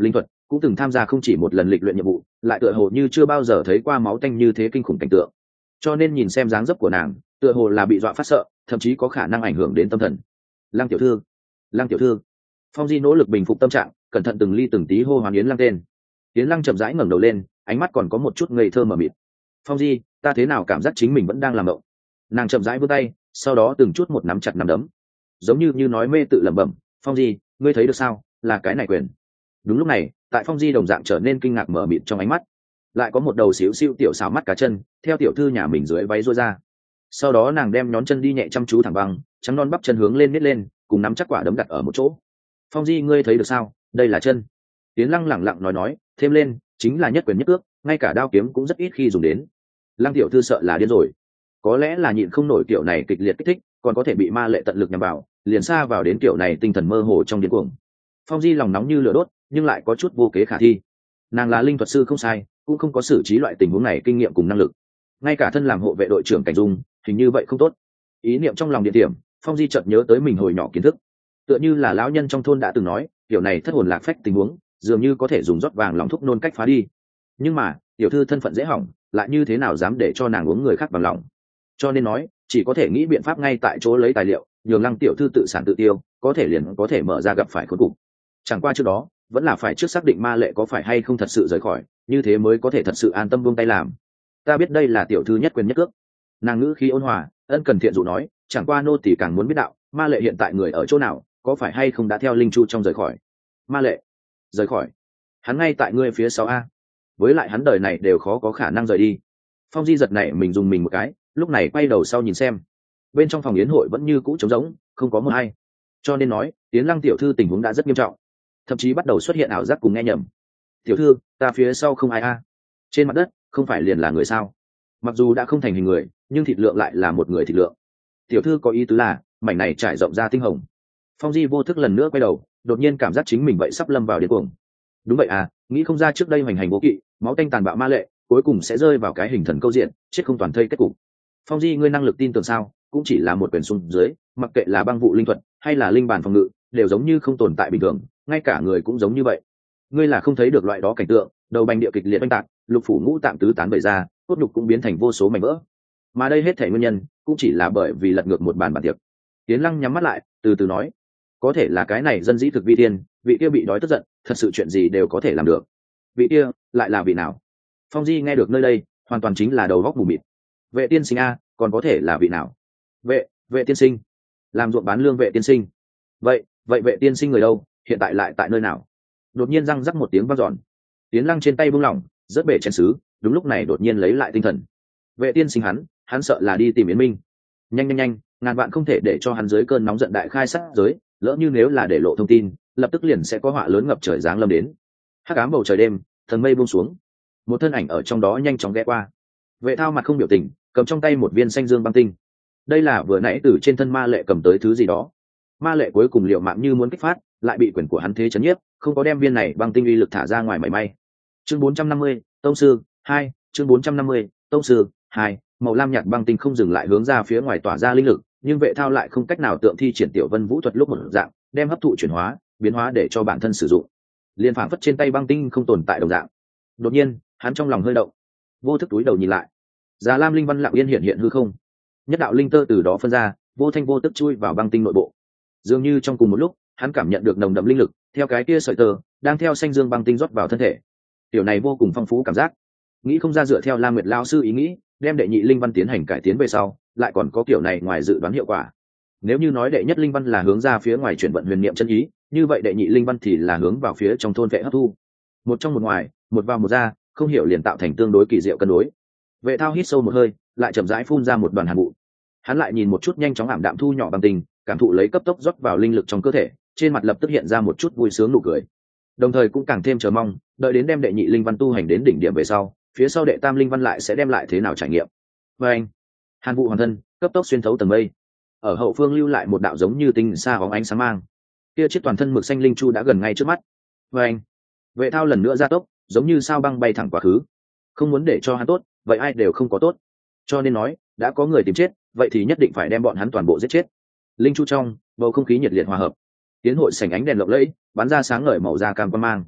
[SPEAKER 1] cũng từng tham gia không chỉ một lần lịch luyện nhiệm vụ, lại tựa hồ như chưa bao giờ thấy qua máu tanh như thế kinh khủng cảnh tượng, cho nên nhìn xem dáng dấp của nàng tựa hồ là bị dọa phát sợ, thậm chí có khả năng ảnh hưởng đến tâm thần. Lăng tiểu thư, Lăng tiểu thư. Phong Di nỗ lực bình phục tâm trạng, cẩn thận từng ly từng tí hô hoán Yến Lăng tên. Yến Lăng chậm rãi ngẩng đầu lên, ánh mắt còn có một chút ngây thơ mờ mịt. Phong Di, ta thế nào cảm giác chính mình vẫn đang làm mộng? Nàng chậm rãi vươn tay, sau đó từng chút một nắm chặt nắm đấm, giống như như nói mê tự lẩm bẩm. Phong Di, ngươi thấy được sao? Là cái này quyền. Đúng lúc này, tại Phong Di đồng dạng trở nên kinh ngạc mờ mịt trong ánh mắt, lại có một đầu xíu xiu tiểu xào mắt cá chân theo tiểu thư nhà mình dưới váy rối ra. Sau đó nàng đem nhón chân đi nhẹ chăm chú thẳng băng, trắng non bắp chân hướng lên nít lên, cùng nắm chắc quả đấm đặt ở một chỗ. Phong Di, ngươi thấy được sao? Đây là chân. Tiến Lăng lẳng lặng nói nói, thêm lên chính là nhất quyền nhất cước, ngay cả đao kiếm cũng rất ít khi dùng đến. Lăng tiểu thư sợ là điên rồi, có lẽ là nhịn không nổi kiểu này kịch liệt kích thích, còn có thể bị ma lệ tận lực nhằm vào, liền xa vào đến kiểu này tinh thần mơ hồ trong điên cuồng. Phong Di lòng nóng như lửa đốt, nhưng lại có chút vô kế khả thi. Nàng là linh thuật sư không sai, cũng không có xử trí loại tình huống này kinh nghiệm cùng năng lực. Ngay cả thân làm hộ vệ đội trưởng Cảnh Dung, hình như vậy không tốt. Ý niệm trong lòng địa điểm, Phong Di chợt nhớ tới mình hồi nhỏ kiến thức, tựa như là lão nhân trong thôn đã từng nói, kiểu này thất hồn lạc phách tình huống, dường như có thể dùng rót vàng lòng thuốc nôn cách phá đi. Nhưng mà tiểu thư thân phận dễ hỏng, lại như thế nào dám để cho nàng uống người khác bằng lòng? Cho nên nói, chỉ có thể nghĩ biện pháp ngay tại chỗ lấy tài liệu, nhường Lăng tiểu thư tự sản tự tiêu, có thể liền có thể mở ra gặp phải khốn cục. Chẳng qua trước đó, vẫn là phải trước xác định ma lệ có phải hay không thật sự rời khỏi, như thế mới có thể thật sự an tâm buông tay làm. Ta biết đây là tiểu thư nhất quyền nhất cước. Nàng ngữ khí ôn hòa, ân cần thiện dụ nói, chẳng qua nô tỳ càng muốn biết đạo, ma lệ hiện tại người ở chỗ nào, có phải hay không đã theo linh chu trong rời khỏi? Ma lệ rời khỏi? Hắn ngay tại ngươi phía sau a. Với lại hắn đời này đều khó có khả năng rời đi. Phong Di giật này mình dùng mình một cái, lúc này quay đầu sau nhìn xem, bên trong phòng yến hội vẫn như cũ trống rỗng, không có một ai. Cho nên nói, Yến Lăng tiểu thư tình huống đã rất nghiêm trọng, thậm chí bắt đầu xuất hiện ảo giác cùng nghe nhầm. Tiểu thư, ta phía sau không ai a. Trên mặt đất không phải liền là người sao? Mặc dù đã không thành hình người, nhưng thịt lượng lại là một người thịt lượng. Tiểu thư có ý tứ là mảnh này trải rộng ra tinh hồng. Phong Di vô thức lần nữa quay đầu, đột nhiên cảm giác chính mình vậy sắp lâm vào điên cuồng. Đúng vậy à, nghĩ không ra trước đây hoành hành vô kỵ, máu tanh tàn bạo ma lệ, cuối cùng sẽ rơi vào cái hình thần câu diện, chết không toàn thây kết cục. Phong Di, ngươi năng lực tin tưởng sao? Cũng chỉ là một quyền xuống dưới, mặc kệ là băng vụ linh thuật hay là linh bản phòng ngự, đều giống như không tồn tại bình thường, ngay cả người cũng giống như vậy. Ngươi là không thấy được loại đó cảnh tượng, đầu bành địa kịch liệt oanh tạc, lục phủ ngũ tạng tứ tán bày ra, cốt nhục cũng biến thành vô số mảnh vỡ. Mà đây hết thảy nguyên nhân cũng chỉ là bởi vì lật ngược một bàn bàn tiệc. Tiến Lăng nhắm mắt lại, từ từ nói, có thể là cái này dân dĩ thực vi tiên, vị kia bị đói tức giận, thật sự chuyện gì đều có thể làm được. Vị kia lại là vị nào? Phong Di nghe được nơi đây, hoàn toàn chính là đầu góc mù mịt. Vệ tiên sinh a, còn có thể là vị nào? Vệ, vệ tiên sinh, làm ruộng bán lương vệ tiên sinh. Vậy, vậy vệ tiên sinh người đâu, hiện tại lại tại nơi nào? Đột nhiên răng rắc một tiếng vang dọn. Tiến Lăng trên tay buông lỏng, rất bể chén sứ, đúng lúc này đột nhiên lấy lại tinh thần. Vệ tiên sinh hắn, hắn sợ là đi tìm Yến Minh. Nhanh nhanh nhanh, ngàn vạn không thể để cho hắn dưới cơn nóng giận đại khai sát giới, lỡ như nếu là để lộ thông tin, lập tức liền sẽ có họa lớn ngập trời giáng lâm đến. Hắc ám bầu trời đêm, thần mây buông xuống, một thân ảnh ở trong đó nhanh chóng ghé qua. Vệ Thao mặt không biểu tình, cầm trong tay một viên xanh dương băng tinh. Đây là vừa nãy từ trên thân ma lệ cầm tới thứ gì đó. Ma lệ cuối cùng liều mạng như muốn kích phát, lại bị quyền của hắn thế chấn nhiếp, không có đem viên này băng tinh uy lực thả ra ngoài mảy may. Chương bốn trăm năm mươi, tông sư hai, chương bốn trăm năm mươi, tông sư hai, màu lam nhạt băng tinh không dừng lại hướng ra phía ngoài tỏa ra linh lực, nhưng Vệ Thao lại không cách nào tượng thi triển tiểu vân vũ thuật lúc một dạng, đem hấp thụ chuyển hóa, biến hóa để cho bản thân sử dụng. Liên phảng phất trên tay băng tinh không tồn tại đồng dạng. Đột nhiên, hắn trong lòng hơi động, vô thức túi đầu nhìn lại. Già Lam linh văn lặng yên hiện hiện hư không, nhất đạo linh tơ từ đó phân ra, vô thanh vô tức chui vào băng tinh nội bộ. Dường như trong cùng một lúc, hắn cảm nhận được nồng đậm linh lực, theo cái kia sợi tơ, đang theo xanh dương băng tinh rót vào thân thể. Điều này vô cùng phong phú cảm giác. Nghĩ không ra dựa theo Lam Nguyệt lão sư ý nghĩ, đem đệ nhị linh văn tiến hành cải tiến về sau, lại còn có kiểu này ngoài dự đoán hiệu quả. Nếu như nói đệ nhất linh văn là hướng ra phía ngoài chuyển vận huyền niệm chân ý, như vậy đệ nhị linh văn thì là hướng vào phía trong thôn vệ hấp thu. Một trong một ngoài, một vào một ra, không hiểu liền tạo thành tương đối kỳ diệu cân đối. Vệ Thao hít sâu một hơi, lại chậm rãi phun ra một đoàn hàn vụ. Hắn lại nhìn một chút nhanh chóng ảm đạm thu nhỏ bằng tình, cảm thụ lấy cấp tốc rót vào linh lực trong cơ thể, trên mặt lập tức hiện ra một chút vui sướng nụ cười. Đồng thời cũng càng thêm chờ mong, đợi đến đem đệ nhị linh văn tu hành đến đỉnh điểm về sau, phía sau đệ tam linh văn lại sẽ đem lại thế nào trải nghiệm. Và anh, hàn vụ hoàn thân, cấp tốc xuyên thấu tầng mây, ở hậu phương lưu lại một đạo giống như tinh xa bóng ánh sáng mang. Kia chiếc toàn thân mực xanh linh chu đã gần ngay trước mắt. Và anh, Vệ Thao lần nữa gia tốc, giống như sao băng bay thẳng quá khứ. Không muốn để cho hắn tốt, vậy ai đều không có tốt. Cho nên nói, đã có người tìm chết, vậy thì nhất định phải đem bọn hắn toàn bộ giết chết. Linh chu trong, bầu không khí nhiệt liệt hòa hợp. Tiến hội sảnh ánh đèn lộng lẫy, bắn ra sáng ngời màu da cam quang mang.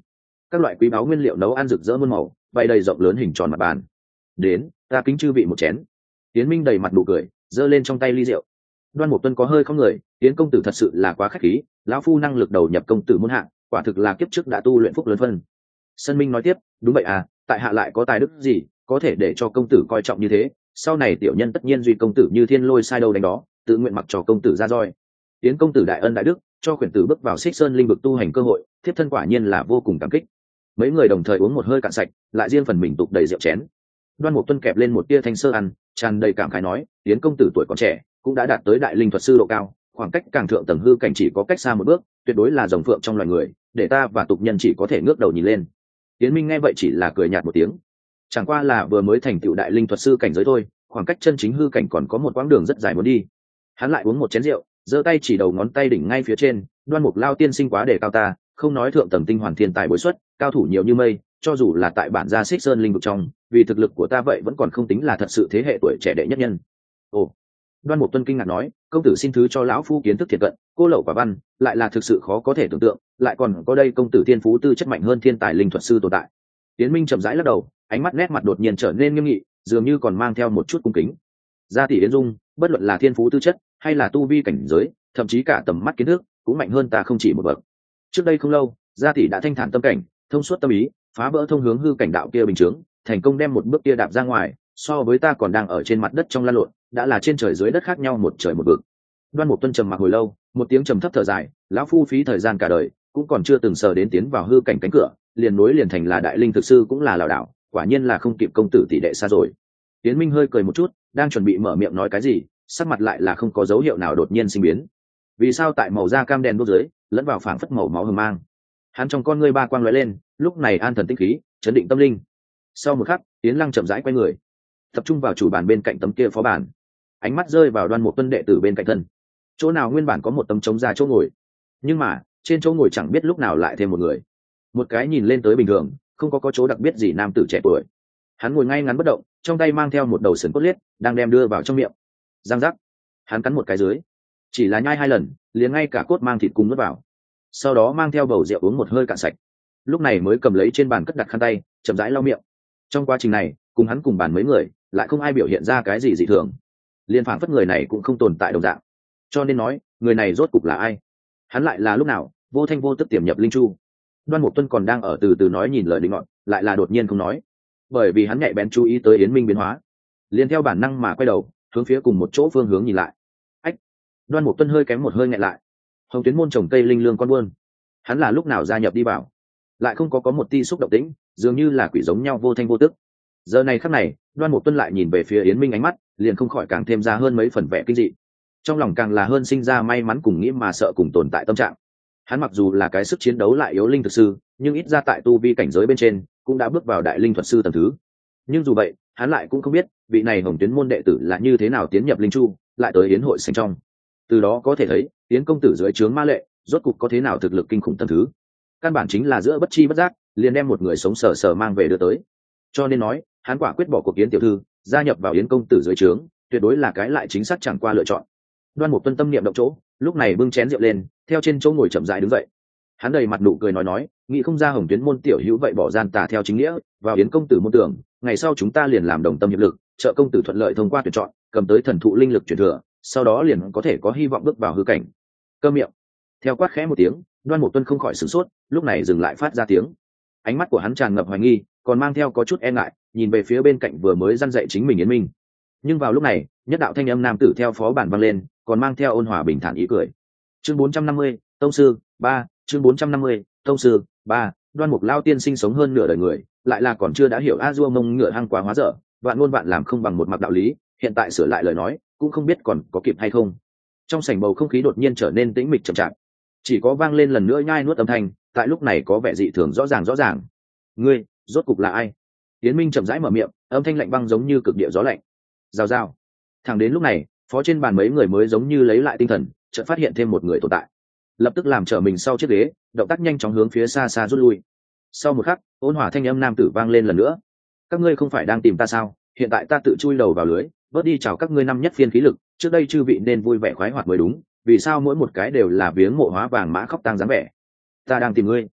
[SPEAKER 1] các loại quý báu nguyên liệu nấu ăn rực rỡ muôn màu bày đầy rộng lớn hình tròn mặt bàn. Đến, ta kính chư vị một chén. Tiến Minh đầy mặt nụ cười, giơ lên trong tay ly rượu. Đoan Mục Tuân có hơi không người, Tiến công tử thật sự là quá khách khí, lão phu năng lực đầu nhập công tử muôn hạng, quả thực là kiếp trước đã tu luyện phúc lớn phân. Sân Minh nói tiếp, đúng vậy à, tại hạ lại có tài đức gì, có thể để cho công tử coi trọng như thế, sau này tiểu nhân tất nhiên duy công tử như thiên lôi sai đâu đánh đó, tự nguyện mặc cho công tử ra roi. Tiến công tử đại ân đại đức, cho khuyển tử bước vào Xích Sơn linh vực tu hành cơ hội, thiếp thân quả nhiên là vô cùng cảm kích. Mấy người đồng thời uống một hơi cạn sạch, lại riêng phần mình tục đầy rượu chén. Đoan Mục Tuân kẹp lên một tia thanh sơ ăn, tràn đầy cảm khái nói, Tiến công tử tuổi còn trẻ, cũng đã đạt tới đại linh thuật sư độ cao, khoảng cách càng thượng tầng hư cảnh chỉ có cách xa một bước, tuyệt đối là rồng phượng trong loài người, để ta và tục nhân chỉ có thể ngước đầu nhìn lên. Tiến Minh nghe vậy chỉ là cười nhạt một tiếng, chẳng qua là vừa mới thành tựu đại linh thuật sư cảnh giới thôi, khoảng cách chân chính hư cảnh còn có một quãng đường rất dài muốn đi. Hắn lại uống một chén rượu, giơ tay chỉ đầu ngón tay đỉnh ngay phía trên, Đoan Mục lao tiên sinh quá đề cao ta, không nói thượng tầng tinh hoàn thiên tài bối xuất, cao thủ nhiều như mây, cho dù là tại bản gia Xích Sơn linh vực trong, vì thực lực của ta vậy vẫn còn không tính là thật sự thế hệ tuổi trẻ đệ nhất nhân. Ồ. Đoan Mục Tuân kinh ngạc nói, công tử xin thứ cho lão phu kiến thức thiệt cận, cô lậu quả văn, lại là thực sự khó có thể tưởng tượng, lại còn có đây công tử thiên phú tư chất mạnh hơn thiên tài linh thuật sư tồn tại. Tiến Minh chậm rãi lắc đầu, ánh mắt nét mặt đột nhiên trở nên nghiêm nghị, dường như còn mang theo một chút cung kính. Gia tỷ Yến Dung, bất luận là thiên phú tư chất hay là tu vi cảnh giới, thậm chí cả tầm mắt kiến thức, cũng mạnh hơn ta không chỉ một bậc. Trước đây không lâu, gia tỷ đã thanh thản tâm cảnh, thông suốt tâm ý, phá vỡ thông hướng hư cảnh đạo kia bình chướng, thành công đem một bước kia đạp ra ngoài, so với ta còn đang ở trên mặt đất trong lan lộn, đã là trên trời dưới đất khác nhau một trời một vực. Đoan Mục Tuân trầm mặc hồi lâu, một tiếng trầm thấp thở dài, lão phu phí thời gian cả đời, cũng còn chưa từng sờ đến tiến vào hư cảnh cánh cửa, liền nối liền thành là đại linh thực sư cũng là lảo đảo, quả nhiên là không kịp công tử tỷ đệ xa rồi. Tiến Minh hơi cười một chút, đang chuẩn bị mở miệng nói cái gì, sắc mặt lại là không có dấu hiệu nào đột nhiên sinh biến. Vì sao tại màu da cam đen đốt dưới, lẫn vào phảng phất màu máu hừng mang. Hắn trong con ngươi ba quang lóe lên, lúc này an thần tinh khí, chấn định tâm linh. Sau một khắc, Tiến Lăng chậm rãi quay người, tập trung vào chủ bàn bên cạnh tấm kia phó bàn, ánh mắt rơi vào Đoan Mục Tuân đệ tử bên cạnh thân. Chỗ nào nguyên bản có một tấm trống ra chỗ ngồi, nhưng mà trên chỗ ngồi chẳng biết lúc nào lại thêm một người, một cái nhìn lên tới bình thường, không có có chỗ đặc biệt gì nam tử trẻ tuổi. Hắn ngồi ngay ngắn bất động, trong tay mang theo một đầu sườn cốt liết, đang đem đưa vào trong miệng. Răng rắc, hắn cắn một cái dưới, chỉ là nhai hai lần, liền ngay cả cốt mang thịt cùng nuốt vào, sau đó mang theo bầu rượu uống một hơi cạn sạch. Lúc này mới cầm lấy trên bàn cất đặt khăn tay, chậm rãi lau miệng. Trong quá trình này, cùng hắn cùng bàn mấy người, lại không ai biểu hiện ra cái gì dị thường, liên phảng phất người này cũng không tồn tại đồng dạng. Cho nên nói, người này rốt cục là ai? Hắn lại là lúc nào vô thanh vô tức tiềm nhập linh chu? Đoan Mục Tuân còn đang ở từ từ nói nhìn lời định ngọn, lại là đột nhiên không nói, bởi vì hắn nhạy bén chú ý tới Yến Minh biến hóa, liền theo bản năng mà quay đầu hướng phía cùng một chỗ phương hướng nhìn lại. Ách! Đoan Mục Tuân hơi kém một hơi nghẹn lại. Hồng Tuyến môn trồng cây linh lương con buôn, hắn là lúc nào gia nhập đi vào, lại không có có một ti xúc động tĩnh, dường như là quỷ giống nhau vô thanh vô tức. Giờ này khắc này, Đoan Mục Tuân lại nhìn về phía Yến Minh, ánh mắt liền không khỏi càng thêm ra hơn mấy phần vẻ kinh dị, trong lòng càng là hơn sinh ra may mắn cùng nghĩ mà sợ cùng tồn tại tâm trạng. Hắn mặc dù là cái sức chiến đấu lại yếu linh thực sư, nhưng ít ra tại tu vi cảnh giới bên trên cũng đã bước vào đại linh thuật sư tầng thứ. Nhưng dù vậy, hắn lại cũng không biết vị này Hồng Tuyến môn đệ tử là như thế nào tiến nhập linh chu, lại tới yến hội sảnh trong. Từ đó có thể thấy, Yến công tử dưới trướng ma lệ, rốt cục có thế nào thực lực kinh khủng tầng thứ. Căn bản chính là giữa bất chi bất giác, liền đem một người sống sờ sờ mang về đưa tới. Cho nên nói, hắn quả quyết bỏ cuộc Yến tiểu thư, gia nhập vào Yến công tử dưới trướng, tuyệt đối là cái lại chính xác chẳng qua lựa chọn. Đoan Mục Tuân tâm niệm động chỗ, lúc này bưng chén rượu lên, theo trên chỗ ngồi chậm rãi đứng dậy. Hắn đầy mặt nụ cười nói nói, nghĩ không ra Hồng Tuyến môn tiểu hữu vậy bỏ gian tà theo chính nghĩa, vào Yến công tử môn tưởng, ngày sau chúng ta liền làm đồng tâm hiệp lực, trợ công tử thuận lợi thông qua tuyển chọn, cầm tới thần thụ linh lực truyền thừa, sau đó liền có thể có hy vọng bước vào hư cảnh. Câm miệng. Theo quát khẽ một tiếng, Đoan Mục Tuân không khỏi sửng sốt, lúc này dừng lại phát ra tiếng. Ánh mắt của hắn tràn ngập hoài nghi, còn mang theo có chút e ngại, nhìn về phía bên cạnh vừa mới răn dạy chính mình Yến Minh. Nhưng vào lúc này, nhất đạo thanh âm nam tử theo phó bản vang lên, còn mang theo ôn hòa bình thản ý cười. Chương bốn trăm năm mươi, tông sư ba, chương bốn trăm năm mươi, tông sư ba. Đoan Mục lao tiên sinh sống hơn nửa đời người, lại là còn chưa đã hiểu a dua mông ngựa hăng quá hóa dở, vạn ngôn vạn làm không bằng một mặt đạo lý, hiện tại sửa lại lời nói, cũng không biết còn có kịp hay không. Trong sảnh bầu không khí đột nhiên trở nên tĩnh mịch trầm trọng, chỉ có vang lên lần nữa nhai nuốt âm thanh, tại lúc này có vẻ dị thường rõ ràng rõ ràng. Ngươi, rốt cục là ai? Tiến Minh chậm rãi mở miệng, âm thanh lạnh băng giống như cực địa gió lạnh. Rào rào. Thẳng đến lúc này, phó trên bàn mấy người mới giống như lấy lại tinh thần, chợt phát hiện thêm một người tồn tại, lập tức làm trở mình sau chiếc ghế, động tác nhanh chóng hướng phía xa xa rút lui. Sau một khắc, ôn hòa thanh âm nam tử vang lên lần nữa. Các ngươi không phải đang tìm ta sao? Hiện tại ta tự chui đầu vào lưới, bớt đi chào các ngươi năm nhất phiên khí lực, trước đây chư vị nên vui vẻ khoái hoạt mới đúng, vì sao mỗi một cái đều là viếng mộ hóa vàng mã khóc tang dáng vẻ? Ta đang tìm ngươi.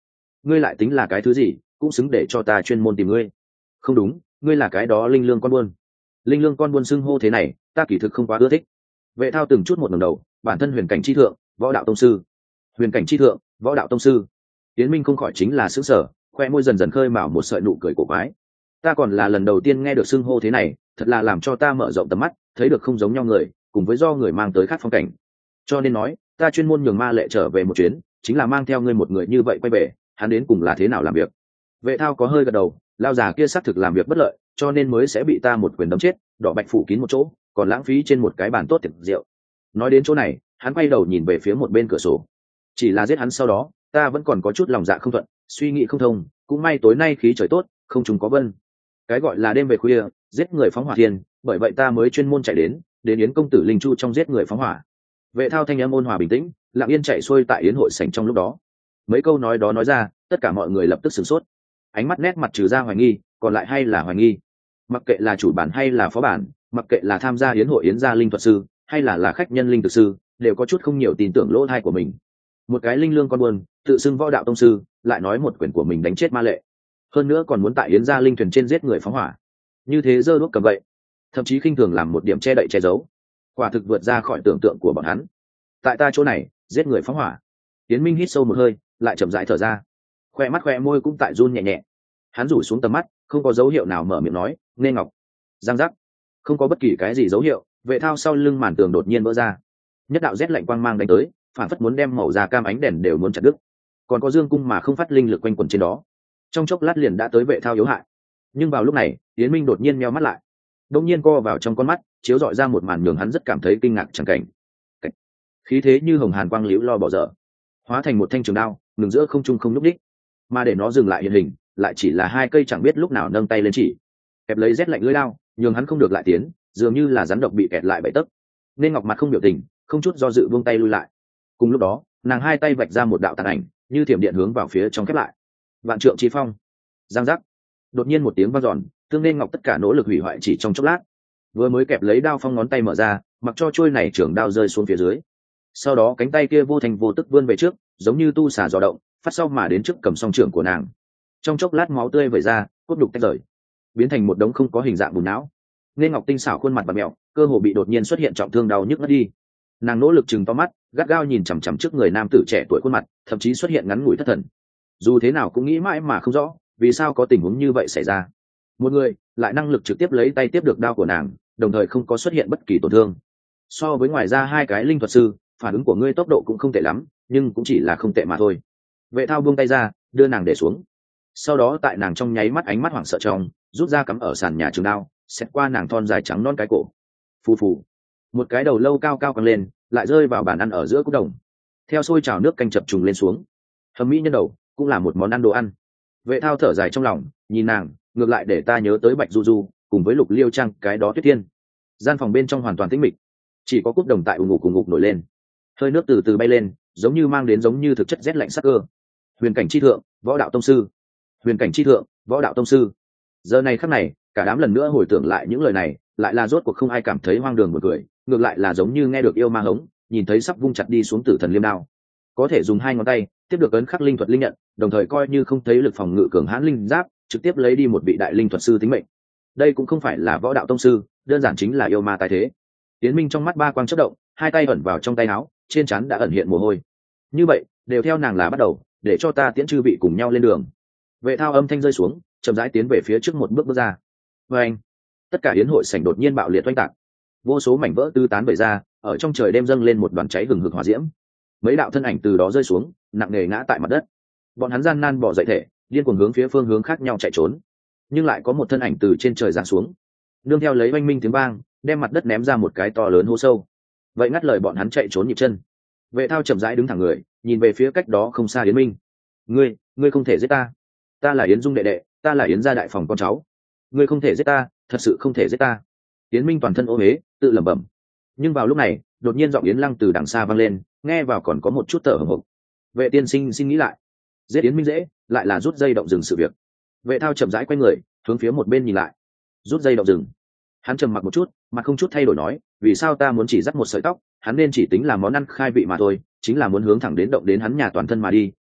[SPEAKER 1] ngươi lại tính là cái thứ gì, cũng xứng để cho ta chuyên môn tìm ngươi. Không đúng, ngươi là cái đó linh lương con buôn. Linh lương con buôn xưng hô thế này ta kỳ thực không quá ưa thích. Vệ Thao từng chút một ngẩng đầu, bản thân huyền cảnh chi thượng, võ đạo tông sư. Huyền cảnh chi thượng, võ đạo tông sư. Tiến Minh không khỏi chính là sững sờ, khoe môi dần dần khơi mào một sợi nụ cười cổ quái. Ta còn là lần đầu tiên nghe được xưng hô thế này, thật là làm cho ta mở rộng tầm mắt, thấy được không giống nhau người, cùng với do người mang tới khác phong cảnh. Cho nên nói, ta chuyên môn nhường Ma Lệ trở về một chuyến, chính là mang theo ngươi một người như vậy quay về, hắn đến cùng là thế nào làm việc. Vệ Thao có hơi gật đầu, lao già kia xác thực làm việc bất lợi, cho nên mới sẽ bị ta một quyền đấm chết, đỏ bạch phủ kín một chỗ, còn lãng phí trên một cái bàn tốt tiệc rượu. Nói đến chỗ này, hắn quay đầu nhìn về phía một bên cửa sổ. Chỉ là giết hắn sau đó, ta vẫn còn có chút lòng dạ không thuận, suy nghĩ không thông, cũng may tối nay khí trời tốt, không trùng có vân. Cái gọi là đêm về khuya, giết người phóng hỏa thiên, bởi vậy ta mới chuyên môn chạy đến, đến Yến công tử Linh Chu trong giết người phóng hỏa. Vệ Thao thanh âm ôn hòa bình tĩnh, lặng yên chạy xuôi tại yến hội sảnh trong lúc đó. Mấy câu nói đó nói ra, tất cả mọi người lập tức sửng sốt. Ánh mắt nét mặt trừ ra hoài nghi, còn lại hay là hoài nghi. Mặc kệ là chủ bản hay là phó bản, mặc kệ là tham gia yến hội yến gia linh thuật sư, hay là là khách nhân linh thực sư, đều có chút không nhiều tin tưởng lỗ thai của mình. Một cái linh lương con buôn, tự xưng võ đạo tông sư, lại nói một quyền của mình đánh chết Ma Lệ, hơn nữa còn muốn tại yến gia linh thuyền trên giết người phóng hỏa, như thế giơ đuốc cầm vậy, thậm chí khinh thường làm một điểm che đậy che giấu, quả thực vượt ra khỏi tưởng tượng của bọn hắn. Tại ta chỗ này giết người phóng hỏa. Tiến Minh hít sâu một hơi, lại chậm rãi thở ra, khoe mắt khoe môi cũng tại run nhẹ nhẹ. Hắn rủ xuống tầm mắt, không có dấu hiệu nào mở miệng nói Nghe Ngọc. Giang giác, không có bất kỳ cái gì dấu hiệu. Vệ Thao sau lưng màn tường đột nhiên vỡ ra, nhất đạo rét lạnh quang mang đánh tới, phản phất muốn đem màu da cam ánh đèn đều muốn chặt đứt. Còn có dương cung mà không phát linh lực quanh quẩn trên đó, trong chốc lát liền đã tới Vệ Thao yếu hại. Nhưng vào lúc này, Tiến Minh đột nhiên meo mắt lại, đột nhiên co vào trong con mắt, chiếu rọi ra một màn nhường hắn rất cảm thấy kinh ngạc chẳng cảnh. Cảnh. Khí thế như hồng hàn quang liễu lo bỏ dở, hóa thành một thanh trường đao, ngừng giữa không trung không lúc đích, mà để nó dừng lại hiện hình, lại chỉ là hai cây chẳng biết lúc nào nâng tay lên chỉ, kẹp lấy rét lạnh lưỡi đao, nhường hắn không được lại tiến, dường như là rắn độc bị kẹt lại bẫy tấc. Nên Ngọc mặt không biểu tình, không chút do dự buông tay lui lại. Cùng lúc đó, nàng hai tay vạch ra một đạo tàn ảnh, như thiểm điện hướng vào phía trong khép lại. Vạn trượng chi phong. Giang giác. Đột nhiên một tiếng vang dọn, tương nên Ngọc tất cả nỗ lực hủy hoại chỉ trong chốc lát. Vừa mới kẹp lấy đao phong ngón tay mở ra, mặc cho trôi này trưởng đao rơi xuống phía dưới. Sau đó cánh tay kia vô thành vô tức vươn về trước, giống như tu xà dò động, phát sau mà đến trước cầm song trưởng của nàng. Trong chốc lát máu tươi vẩy ra, cốt đục tách rời, biến thành một đống không có hình dạng bùn não. Nên Ngọc tinh xảo khuôn mặt bặm mẹo, cơ hồ bị đột nhiên xuất hiện trọng thương đau nhức ngất đi. Nàng nỗ lực chừng to mắt, gắt gao nhìn chằm chằm trước người nam tử trẻ tuổi khuôn mặt, thậm chí xuất hiện ngắn ngủi thất thần. Dù thế nào cũng nghĩ mãi mà không rõ, vì sao có tình huống như vậy xảy ra. Một người lại năng lực trực tiếp lấy tay tiếp được đao của nàng, đồng thời không có xuất hiện bất kỳ tổn thương. So với ngoài ra hai cái linh thuật sư, phản ứng của ngươi tốc độ cũng không tệ lắm, nhưng cũng chỉ là không tệ mà thôi. Vệ Thao buông tay ra, đưa nàng để xuống. Sau đó tại nàng trong nháy mắt ánh mắt hoảng sợ trong, rút ra cắm ở sàn nhà trường đao, xẹt qua nàng thon dài trắng non cái cổ. Phù phù, một cái đầu lâu cao cao căng lên, lại rơi vào bàn ăn ở giữa cúc đồng. Theo sôi trào nước canh chập trùng lên xuống, hầm mỹ nhân đầu cũng là một món ăn đồ ăn. Vệ Thao thở dài trong lòng, nhìn nàng, ngược lại để ta nhớ tới Bạch Du Du cùng với Lục Liêu Trang cái đó Tuyết Thiên. Gian phòng bên trong hoàn toàn tĩnh mịch, chỉ có cúc đồng tại ù ngục cùng ngục nổi lên, hơi nước từ từ bay lên, giống như mang đến giống như thực chất rét lạnh sắc cơ. Huyền cảnh chi thượng, võ đạo tông sư. Huyền cảnh chi thượng, võ đạo tông sư. Giờ này khắc này, cả đám lần nữa hồi tưởng lại những lời này, lại là rốt cuộc không ai cảm thấy hoang đường một cười, ngược lại là giống như nghe được yêu ma hống, nhìn thấy sắp vung chặt đi xuống tử thần liêm đao, có thể dùng hai ngón tay tiếp được ấn khắc linh thuật linh nhận, đồng thời coi như không thấy lực phòng ngự cường hãn linh giáp, trực tiếp lấy đi một vị đại linh thuật sư tính mệnh. Đây cũng không phải là võ đạo tông sư, đơn giản chính là yêu ma tái thế. Tiến Minh trong mắt ba quang chớp động, hai tay ẩn vào trong tay áo, trên trán đã ẩn hiện mồ hôi. Như vậy, đều theo nàng là bắt đầu, để cho ta tiễn chư vị cùng nhau lên đường. Vệ Thao âm thanh rơi xuống, chậm rãi tiến về phía trước một bước bước ra. Và anh, tất cả yến hội sảnh đột nhiên bạo liệt oanh tạc, vô số mảnh vỡ tứ tán bày ra, ở trong trời đêm dâng lên một đoàn cháy hừng hực hỏa diễm. Mấy đạo thân ảnh từ đó rơi xuống, nặng nề ngã tại mặt đất. Bọn hắn gian nan bò dậy thể, điên cuồng hướng phía phương hướng khác nhau chạy trốn. Nhưng lại có một thân ảnh từ trên trời giáng xuống, nương theo lấy oanh minh tiếng vang, đem mặt đất ném ra một cái to lớn hố sâu. Vậy ngắt lời bọn hắn chạy trốn nhịp chân. Vệ Thao chậm rãi đứng thẳng người, nhìn về phía cách đó không xa Yến Minh. Ngươi, ngươi không thể giết ta. Ta là Yến Dung đệ đệ, ta là Yến gia đại phòng con cháu. Ngươi không thể giết ta, thật sự không thể giết ta. Yến Minh toàn thân ô uế, tự lẩm bẩm. Nhưng vào lúc này, đột nhiên giọng Yến Lăng từ đằng xa vang lên, nghe vào còn có một chút thở hổn hộc. Vệ tiên sinh xin nghĩ lại. Giết Yến Minh dễ, lại là rút dây động dừng sự việc. Vệ Thao chậm rãi quay người, hướng phía một bên nhìn lại. Rút dây động dừng. Hắn trầm mặc một chút, mà không chút thay đổi nói, vì sao ta muốn chỉ dắt một sợi tóc, hắn nên chỉ tính là món ăn khai vị mà thôi, chính là muốn hướng thẳng đến động đến hắn nhà toàn thân mà đi,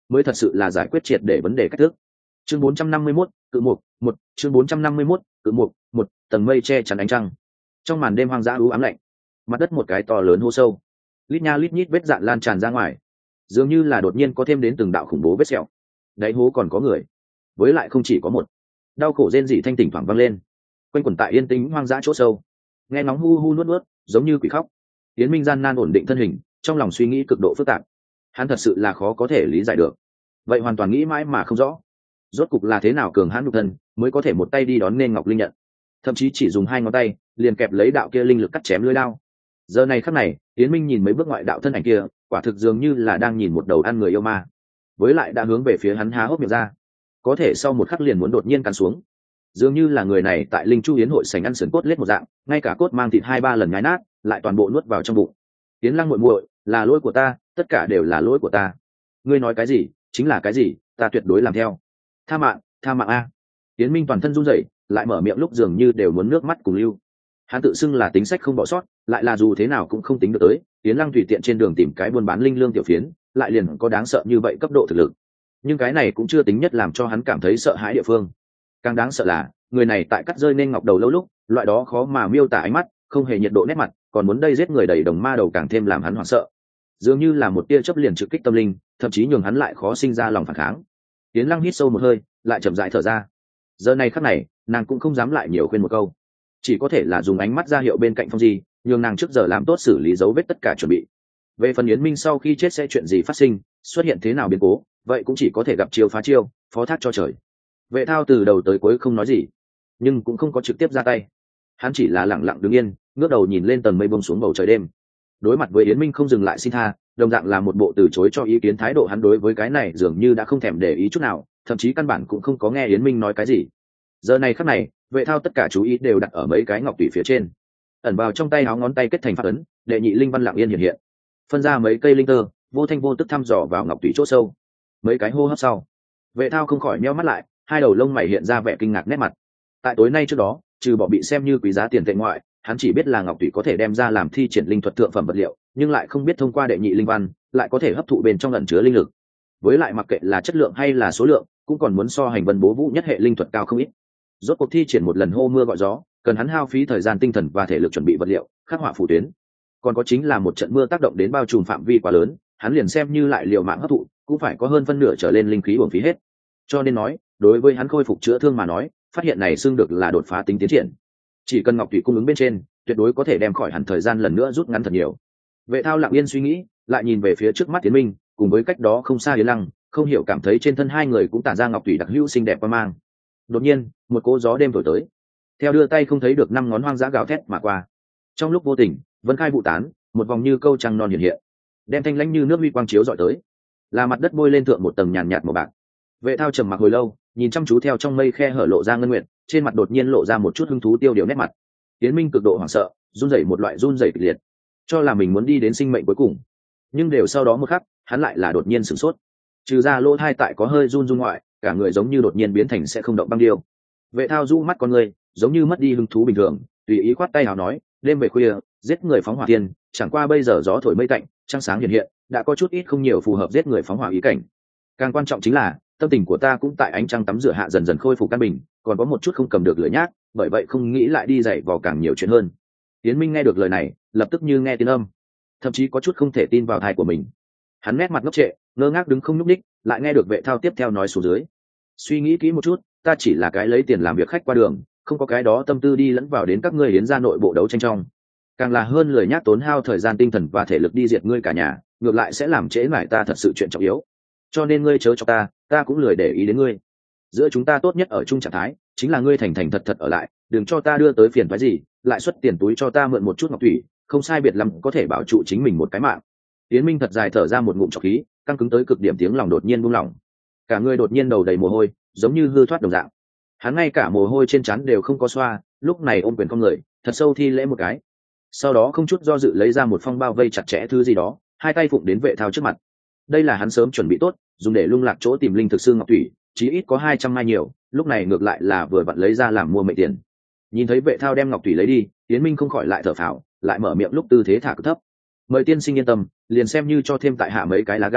[SPEAKER 1] mới thật sự là giải quyết triệt để vấn đề cách thức. Chương bốn trăm năm mươi mốt, cự mục, một, chương bốn trăm năm mươi mốt, cự mục, một, tầng mây che chắn ánh trăng. Trong màn đêm hoang dã u ám lạnh, mặt đất một cái to lớn hố sâu, lít nha lít nhít vết dạn lan tràn ra ngoài, dường như là đột nhiên có thêm đến từng đạo khủng bố vết sẹo. Đáy hố còn có người, với lại không chỉ có một. Đau khổ rên rỉ thanh tỉnh thoảng vang lên, quanh quẩn tại yên tĩnh hoang dã chỗ sâu, nghe nóng hu hu nuốt nuốt, giống như quỷ khóc. Yến Minh gian nan ổn định thân hình, trong lòng suy nghĩ cực độ phức tạp. Hắn thật sự là khó có thể lý giải được, vậy hoàn toàn nghĩ mãi mà không rõ. Rốt cục là thế nào cường hãn nhục thân mới có thể một tay đi đón nên ngọc linh nhận, thậm chí chỉ dùng hai ngón tay liền kẹp lấy đạo kia linh lực cắt chém lưỡi đao. Giờ này khắc này, Yến Minh nhìn mấy bước ngoại đạo thân ảnh kia, quả thực dường như là đang nhìn một đầu ăn người yêu ma, với lại đã hướng về phía hắn há hốc miệng ra, có thể sau một khắc liền muốn đột nhiên cắn xuống. Dường như là người này tại Linh Chu Yến hội sành ăn sườn cốt lết một dạng, ngay cả cốt mang thịt hai ba lần nhái nát, lại toàn bộ nuốt vào trong bụng. Yến Lăng muội muội, là lỗi của ta, tất cả đều là lỗi của ta. Ngươi nói cái gì, chính là cái gì, ta tuyệt đối làm theo. Tha mạng, tha mạng a. Yến Minh toàn thân run rẩy, lại mở miệng lúc dường như đều muốn nước mắt cùng lưu. Hắn tự xưng là tính sách không bỏ sót, lại là dù thế nào cũng không tính được tới. Yến Lăng tùy tiện trên đường tìm cái buôn bán linh lương tiểu phiến, lại liền có đáng sợ như vậy cấp độ thực lực. Nhưng cái này cũng chưa tính nhất làm cho hắn cảm thấy sợ hãi địa phương. Càng đáng sợ là người này tại cắt rơi nên ngọc đầu lâu lúc, loại đó khó mà miêu tả ánh mắt, không hề nhiệt độ nét mặt, còn muốn đây giết người đầy đồng ma đầu càng thêm làm hắn hoảng sợ. Dường như là một tia chớp liền trực kích tâm linh, thậm chí nhường hắn lại khó sinh ra lòng phản kháng. Yến Lăng hít sâu một hơi, lại chậm rãi thở ra. Giờ này khắc này, nàng cũng không dám lại nhiều khuyên một câu, chỉ có thể là dùng ánh mắt ra hiệu bên cạnh Phong Di, nhường nàng trước giờ làm tốt xử lý dấu vết tất cả chuẩn bị. Về phần Yến Minh sau khi chết sẽ chuyện gì phát sinh, xuất hiện thế nào biến cố, vậy cũng chỉ có thể gặp chiêu phá chiêu, phó thác cho trời. Vệ Thao từ đầu tới cuối không nói gì, nhưng cũng không có trực tiếp ra tay. Hắn chỉ là lặng lặng đứng yên, ngước đầu nhìn lên tầng mây buông xuống bầu trời đêm. Đối mặt với Yến Minh không dừng lại xin tha, đồng dạng là một bộ từ chối cho ý kiến thái độ, hắn đối với cái này dường như đã không thèm để ý chút nào, thậm chí căn bản cũng không có nghe Yến Minh nói cái gì. Giờ này khắc này, Vệ Thao tất cả chú ý đều đặt ở mấy cái ngọc tủy phía trên, ẩn vào trong tay áo ngón tay kết thành pháp ấn, đệ nhị linh văn lặng yên hiện hiện, phân ra mấy cây linh tơ, vô thanh vô tức thăm dò vào ngọc tủy chỗ sâu. Mấy cái hô hấp sau, Vệ Thao không khỏi nheo mắt lại, hai đầu lông mày hiện ra vẻ kinh ngạc nét mặt. Tại tối nay trước đó, trừ bỏ bị xem như quý giá tiền tệ ngoại, hắn chỉ biết là ngọc tủy có thể đem ra làm thi triển linh thuật thượng phẩm vật liệu, nhưng lại không biết thông qua đệ nhị linh văn lại có thể hấp thụ bên trong ẩn chứa linh lực. Với lại mặc kệ là chất lượng hay là số lượng, cũng còn muốn so hành vân bố vũ nhất hệ linh thuật cao không ít. Rốt cuộc thi triển một lần hô mưa gọi gió, cần hắn hao phí thời gian tinh thần và thể lực chuẩn bị vật liệu, khắc họa phù tuyến. Còn có chính là một trận mưa tác động đến bao trùm phạm vi quá lớn, hắn liền xem như lại liều mạng hấp thụ, cũng phải có hơn phân nửa trở lên linh khí uổng phí hết. Cho nên nói, đối với hắn khôi phục chữa thương mà nói, phát hiện này xưng được là đột phá tính tiến triển. Chỉ cần ngọc tùy cung ứng bên trên, tuyệt đối có thể đem khỏi hẳn thời gian lần nữa rút ngắn thật nhiều. Vệ Thao lặng yên suy nghĩ, lại nhìn về phía trước mắt Tiến Minh, cùng với cách đó không xa Yến Lăng, không hiểu cảm thấy trên thân hai người cũng tản ra ngọc tùy đặc hữu xinh đẹp qua mang. Đột nhiên, một cỗ gió đêm thổi tới, theo đưa tay không thấy được năm ngón hoang dã gào thét mà qua. Trong lúc vô tình, vân khai vụ tán, một vòng như câu trăng non hiện hiện, đem thanh lãnh như nước huy quang chiếu dọi tới, là mặt đất bôi lên thượng một tầng nhàn nhạt màu bạc. Vệ Thao trầm mặc hồi lâu, nhìn chăm chú theo trong mây khe hở lộ ra ngân nguyện, trên mặt đột nhiên lộ ra một chút hứng thú tiêu điều nét mặt. Tiến Minh cực độ hoảng sợ, run rẩy một loại run rẩy kịch liệt, cho là mình muốn đi đến sinh mệnh cuối cùng. Nhưng đều sau đó một khắc, hắn lại là đột nhiên sửng sốt, trừ ra lỗ thai tại có hơi run run ngoại, cả người giống như đột nhiên biến thành sẽ không động băng điêu. Vệ Thao du mắt con người, giống như mất đi hứng thú bình thường, tùy ý khoát tay hào nói, đêm về khuya, giết người phóng hỏa tiên, chẳng qua bây giờ gió thổi mây tạnh, trăng sáng hiện hiện, đã có chút ít không nhiều phù hợp giết người phóng hỏa ý cảnh. Càng quan trọng chính là, tâm tình của ta cũng tại ánh trăng tắm rửa hạ dần dần khôi phục căn bình, còn có một chút không cầm được lửa nhác, bởi vậy không nghĩ lại đi dậy vào càng nhiều chuyện hơn. Tiến Minh nghe được lời này, lập tức như nghe tiếng âm, thậm chí có chút không thể tin vào tai của mình. Hắn nét mặt ngốc trệ, ngơ ngác đứng không nhúc nhích, lại nghe được Vệ Thao tiếp theo nói xuống dưới. Suy nghĩ kỹ một chút, ta chỉ là cái lấy tiền làm việc khách qua đường, không có cái đó tâm tư đi lẫn vào đến các ngươi Yến gia nội bộ đấu tranh trong. Càng là hơn lười nhác tốn hao thời gian tinh thần và thể lực đi diệt ngươi cả nhà, ngược lại sẽ làm trễ nải ta thật sự chuyện trọng yếu. Cho nên ngươi chớ cho ta, ta cũng lười để ý đến ngươi. Giữa chúng ta tốt nhất ở chung trạng thái, chính là ngươi thành thành thật thật ở lại, đừng cho ta đưa tới phiền phức gì, lại xuất tiền túi cho ta mượn một chút ngọc thủy, không sai biệt lắm có thể bảo trụ chính mình một cái mạng. Tiến Minh thật dài thở ra một ngụm trọc khí, căng cứng tới cực điểm, tiếng lòng đột nhiên buông lỏng, cả người đột nhiên đầu đầy mồ hôi, giống như hư thoát đồng dạng. Hắn ngay cả mồ hôi trên trán đều không có xoa, lúc này ôm quyền con người, thật sâu thi lễ một cái, sau đó không chút do dự lấy ra một phong bao vây chặt chẽ thứ gì đó, hai tay phụng đến Vệ Thao trước mặt. Đây là hắn sớm chuẩn bị tốt, dùng để lung lạc chỗ tìm linh thực sư ngọc thủy, chí ít có hai trăm mai nhiều, lúc này ngược lại là vừa vặn lấy ra làm mua mệnh tiền. Nhìn thấy Vệ Thao đem ngọc thủy lấy đi, Tiến Minh không khỏi lại thở phào, lại mở miệng lúc tư thế thả cực thấp. Mời tiên sinh yên tâm, liền xem như cho thêm tại hạ mấy cái lá gan,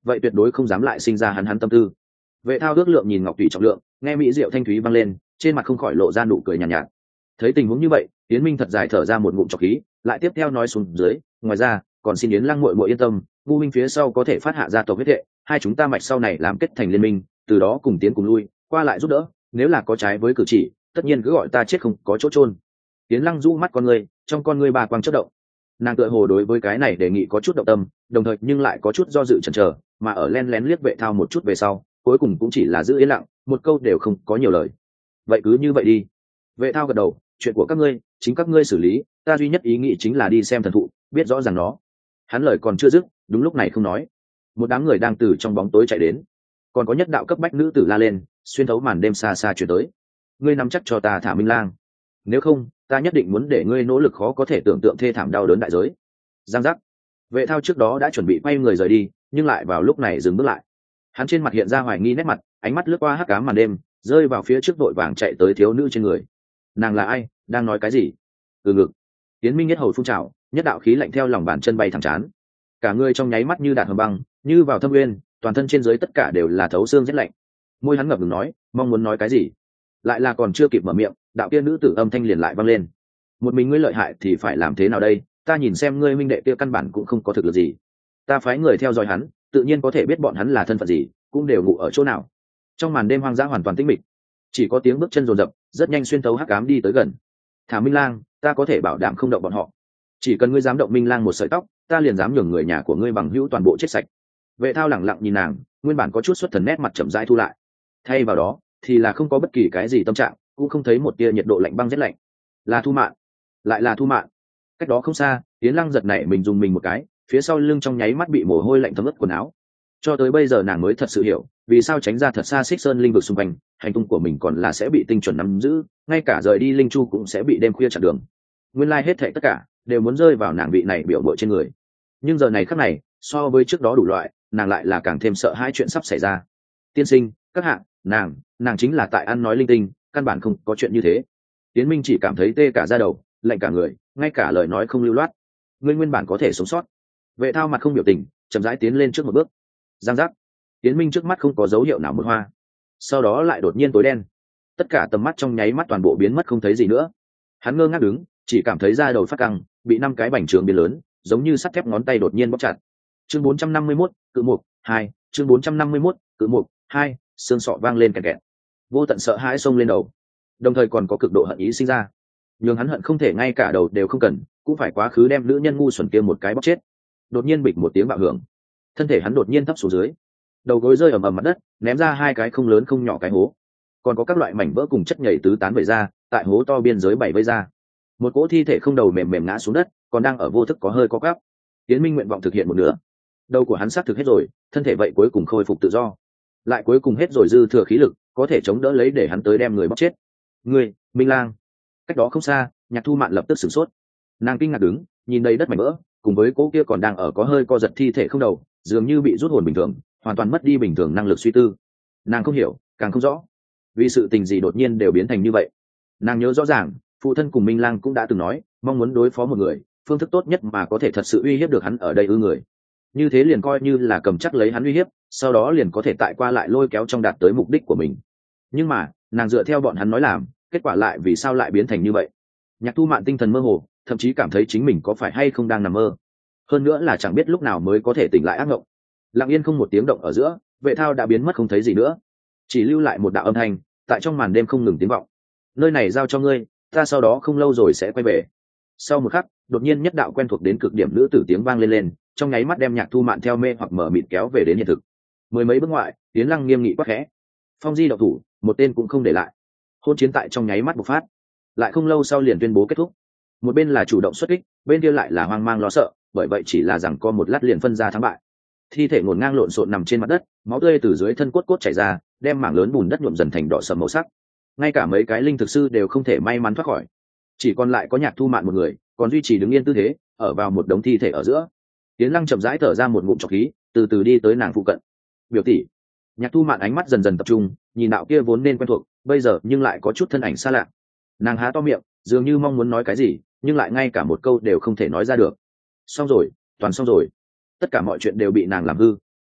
[SPEAKER 1] vậy tuyệt đối không dám lại sinh ra hắn hắn tâm tư. Vệ Thao ước lượng nhìn ngọc thủy trọng lượng, nghe mỹ diệu thanh thúy vang lên, trên mặt không khỏi lộ ra nụ cười nhàn nhạt, nhạt. Thấy tình huống như vậy, Yến Minh thật dài thở ra một ngụm trọc khí, lại tiếp theo nói xuống dưới, ngoài ra còn xin Yến Lăng muội muội yên tâm, Vu Minh phía sau có thể phát hạ gia tộc huyết hệ, hai chúng ta mạch sau này làm kết thành liên minh, từ đó cùng tiến cùng lui, qua lại giúp đỡ, nếu là có trái với cử chỉ, tất nhiên cứ gọi ta chết không có chỗ chôn. Yến Lăng rũ mắt con người, trong con người bà quang chớp động. Nàng tựa hồ đối với cái này đề nghị có chút động tâm, đồng thời nhưng lại có chút do dự chần chờ, mà ở len lén liếc Vệ Thao một chút về sau, cuối cùng cũng chỉ là giữ yên lặng, một câu đều không có nhiều lời. Vậy cứ như vậy đi. Vệ Thao gật đầu, chuyện của các ngươi chính các ngươi xử lý, ta duy nhất ý nghĩ chính là đi xem thần thụ, biết rõ ràng nó. Hắn lời còn chưa dứt, đúng lúc này không nói, một đám người đang từ trong bóng tối chạy đến, còn có nhất đạo cấp bách nữ tử la lên, xuyên thấu màn đêm xa xa truyền tới, ngươi nắm chắc cho ta thả Minh Lang, nếu không ta nhất định muốn để ngươi nỗ lực khó có thể tưởng tượng thê thảm đau đớn đại giới. Giang giác. Vệ Thao trước đó đã chuẩn bị quay người rời đi, nhưng lại vào lúc này dừng bước lại. Hắn trên mặt hiện ra hoài nghi nét mặt, ánh mắt lướt qua hắc ám màn đêm, rơi vào phía trước đội vàng chạy tới thiếu nữ trên người. Nàng là ai, đang nói cái gì? Từ ngực. Tiến Minh nhất hầu phun trào, nhất đạo khí lạnh theo lòng bàn chân bay thẳng chán, cả người trong nháy mắt như đạn hầm băng, như vào thâm nguyên, toàn thân trên dưới tất cả đều là thấu xương rét lạnh. Môi hắn ngập ngừng nói, mong muốn nói cái gì, lại là còn chưa kịp mở miệng, đạo kia nữ tử âm thanh liền lại vang lên, một mình ngươi lợi hại thì phải làm thế nào đây, ta nhìn xem ngươi minh đệ kia căn bản cũng không có thực lực gì, ta phái người theo dõi hắn, tự nhiên có thể biết bọn hắn là thân phận gì, cũng đều ngủ ở chỗ nào. Trong màn đêm hoang dã hoàn toàn tĩnh mịch, chỉ có tiếng bước chân rồn rập, rất nhanh xuyên thấu hắc ám đi tới gần. Thả Minh Lang, ta có thể bảo đảm không động bọn họ, chỉ cần ngươi dám động Minh Lang một sợi tóc, ta liền dám nhường người nhà của ngươi bằng hữu toàn bộ chết sạch. Vệ Thao lẳng lặng nhìn nàng, nguyên bản có chút xuất thần nét mặt chậm rãi thu lại, thay vào đó thì là không có bất kỳ cái gì tâm trạng, cũng không thấy một tia nhiệt độ lạnh băng rét lạnh. Là Thu Mạn, lại là Thu Mạn. Cách đó không xa, Yến Lăng giật nảy mình dùng mình một cái, phía sau lưng trong nháy mắt bị mồ hôi lạnh thấm ướt quần áo. Cho tới bây giờ nàng mới thật sự hiểu, vì sao tránh ra thật xa Xích Sơn linh vực xung quanh, hành tung của mình còn là sẽ bị tinh chuẩn nắm giữ, ngay cả rời đi linh chu cũng sẽ bị đêm khuya chặn đường. Nguyên lai hết thảy tất cả đều muốn rơi vào nàng vị này biểu bội trên người. Nhưng giờ này khắc này, so với trước đó đủ loại, nàng lại là càng thêm sợ hãi chuyện sắp xảy ra. Tiên sinh, các hạ, nàng, nàng chính là tại ăn nói linh tinh, căn bản không có chuyện như thế. Tiến Minh chỉ cảm thấy tê cả da đầu, lạnh cả người, ngay cả lời nói không lưu loát. Ngươi nguyên bản có thể sống sót. Vệ Thao mặt không biểu tình, chậm rãi tiến lên trước một bước. Giang giác. Tiến Minh trước mắt không có dấu hiệu nào một hoa, sau đó lại đột nhiên tối đen, tất cả tầm mắt trong nháy mắt toàn bộ biến mất không thấy gì nữa. Hắn ngơ ngác đứng, chỉ cảm thấy da đầu phát căng, bị năm cái bành trướng biến lớn, giống như sắt thép ngón tay đột nhiên bóp chặt. Chương bốn trăm năm mươi mốt, cự mục hai. Chương bốn trăm năm mươi mốt, cự mục hai. Xương sọ vang lên kẹt kẹt, vô tận sợ hãi xông lên đầu, đồng thời còn có cực độ hận ý sinh ra, nhưng hắn hận không thể ngay cả đầu đều không cần, cũng phải quá khứ đem nữ nhân ngu xuẩn kia một cái bóp chết. Đột nhiên bịch một tiếng bạo hưởng, thân thể hắn đột nhiên thấp xuống dưới, đầu gối rơi ầm ầm mặt đất, ném ra hai cái không lớn không nhỏ cái hố, còn có các loại mảnh vỡ cùng chất nhầy tứ tán vẩy ra, tại hố to biên giới bảy vây ra. Một cỗ thi thể không đầu mềm mềm ngã xuống đất, còn đang ở vô thức có hơi có gắp. Tiến Minh nguyện vọng thực hiện một nửa, đầu của hắn xác thực hết rồi, thân thể vậy cuối cùng khôi phục tự do, lại cuối cùng hết rồi dư thừa khí lực, có thể chống đỡ lấy để hắn tới đem người bóp chết. Người, Minh Lang. Cách đó không xa, Nhạc Thu Mạn lập tức sửng sốt, nàng kinh ngạc đứng, nhìn đầy đất mảnh vỡ, cùng với cỗ kia còn đang ở có hơi co giật thi thể không đầu, dường như bị rút hồn bình thường, hoàn toàn mất đi bình thường năng lực suy tư. Nàng không hiểu, càng không rõ, vì sự tình gì đột nhiên đều biến thành như vậy. Nàng nhớ rõ ràng, phụ thân cùng Minh Lang cũng đã từng nói, mong muốn đối phó một người, phương thức tốt nhất mà có thể thật sự uy hiếp được hắn ở đây ư người, như thế liền coi như là cầm chắc lấy hắn uy hiếp, sau đó liền có thể tại qua lại lôi kéo trong đạt tới mục đích của mình. Nhưng mà nàng dựa theo bọn hắn nói làm, kết quả lại vì sao lại biến thành như vậy? Nhạc Thu Mạn tinh thần mơ hồ, thậm chí cảm thấy chính mình có phải hay không đang nằm mơ, hơn nữa là chẳng biết lúc nào mới có thể tỉnh lại ác mộng. Lặng yên không một tiếng động ở giữa, Vệ Thao đã biến mất không thấy gì nữa, chỉ lưu lại một đạo âm thanh tại trong màn đêm không ngừng tiếng vọng, nơi này giao cho ngươi, ta sau đó không lâu rồi sẽ quay về. Sau một khắc, đột nhiên nhất đạo quen thuộc đến cực điểm nữ tử tiếng vang lên lên, trong nháy mắt đem Nhạc Thu Mạn theo mê hoặc mở mịt kéo về đến hiện thực. Mười mấy bước ngoại, Tiến Lăng nghiêm nghị quát khẽ, phong di độc thủ, một tên cũng không để lại. Hôn chiến tại trong nháy mắt bộc phát, lại không lâu sau liền tuyên bố kết thúc. Một bên là chủ động xuất kích, bên kia lại là hoang mang lo sợ, bởi vậy chỉ là rằng co một lát liền phân ra thắng bại. Thi thể ngổn ngang lộn xộn nằm trên mặt đất, máu tươi từ dưới thân cốt cốt chảy ra, đem mảng lớn bùn đất nhuộm dần thành đỏ sẫm màu sắc. Ngay cả mấy cái linh thực sư đều không thể may mắn thoát khỏi, chỉ còn lại có Nhạc Thu Mạn một người, còn duy trì đứng yên tư thế, ở vào một đống thi thể ở giữa. Tiến Lăng chậm rãi thở ra một ngụm trọc khí, từ từ đi tới nàng phụ cận. Biểu tỷ. Nhạc Thu Mạn ánh mắt dần dần tập trung, nhìn đạo kia vốn nên quen thuộc, bây giờ nhưng lại có chút thân ảnh xa lạ. Nàng há to miệng, dường như mong muốn nói cái gì, nhưng lại ngay cả một câu đều không thể nói ra được. Xong rồi, toàn xong rồi, tất cả mọi chuyện đều bị nàng làm hư.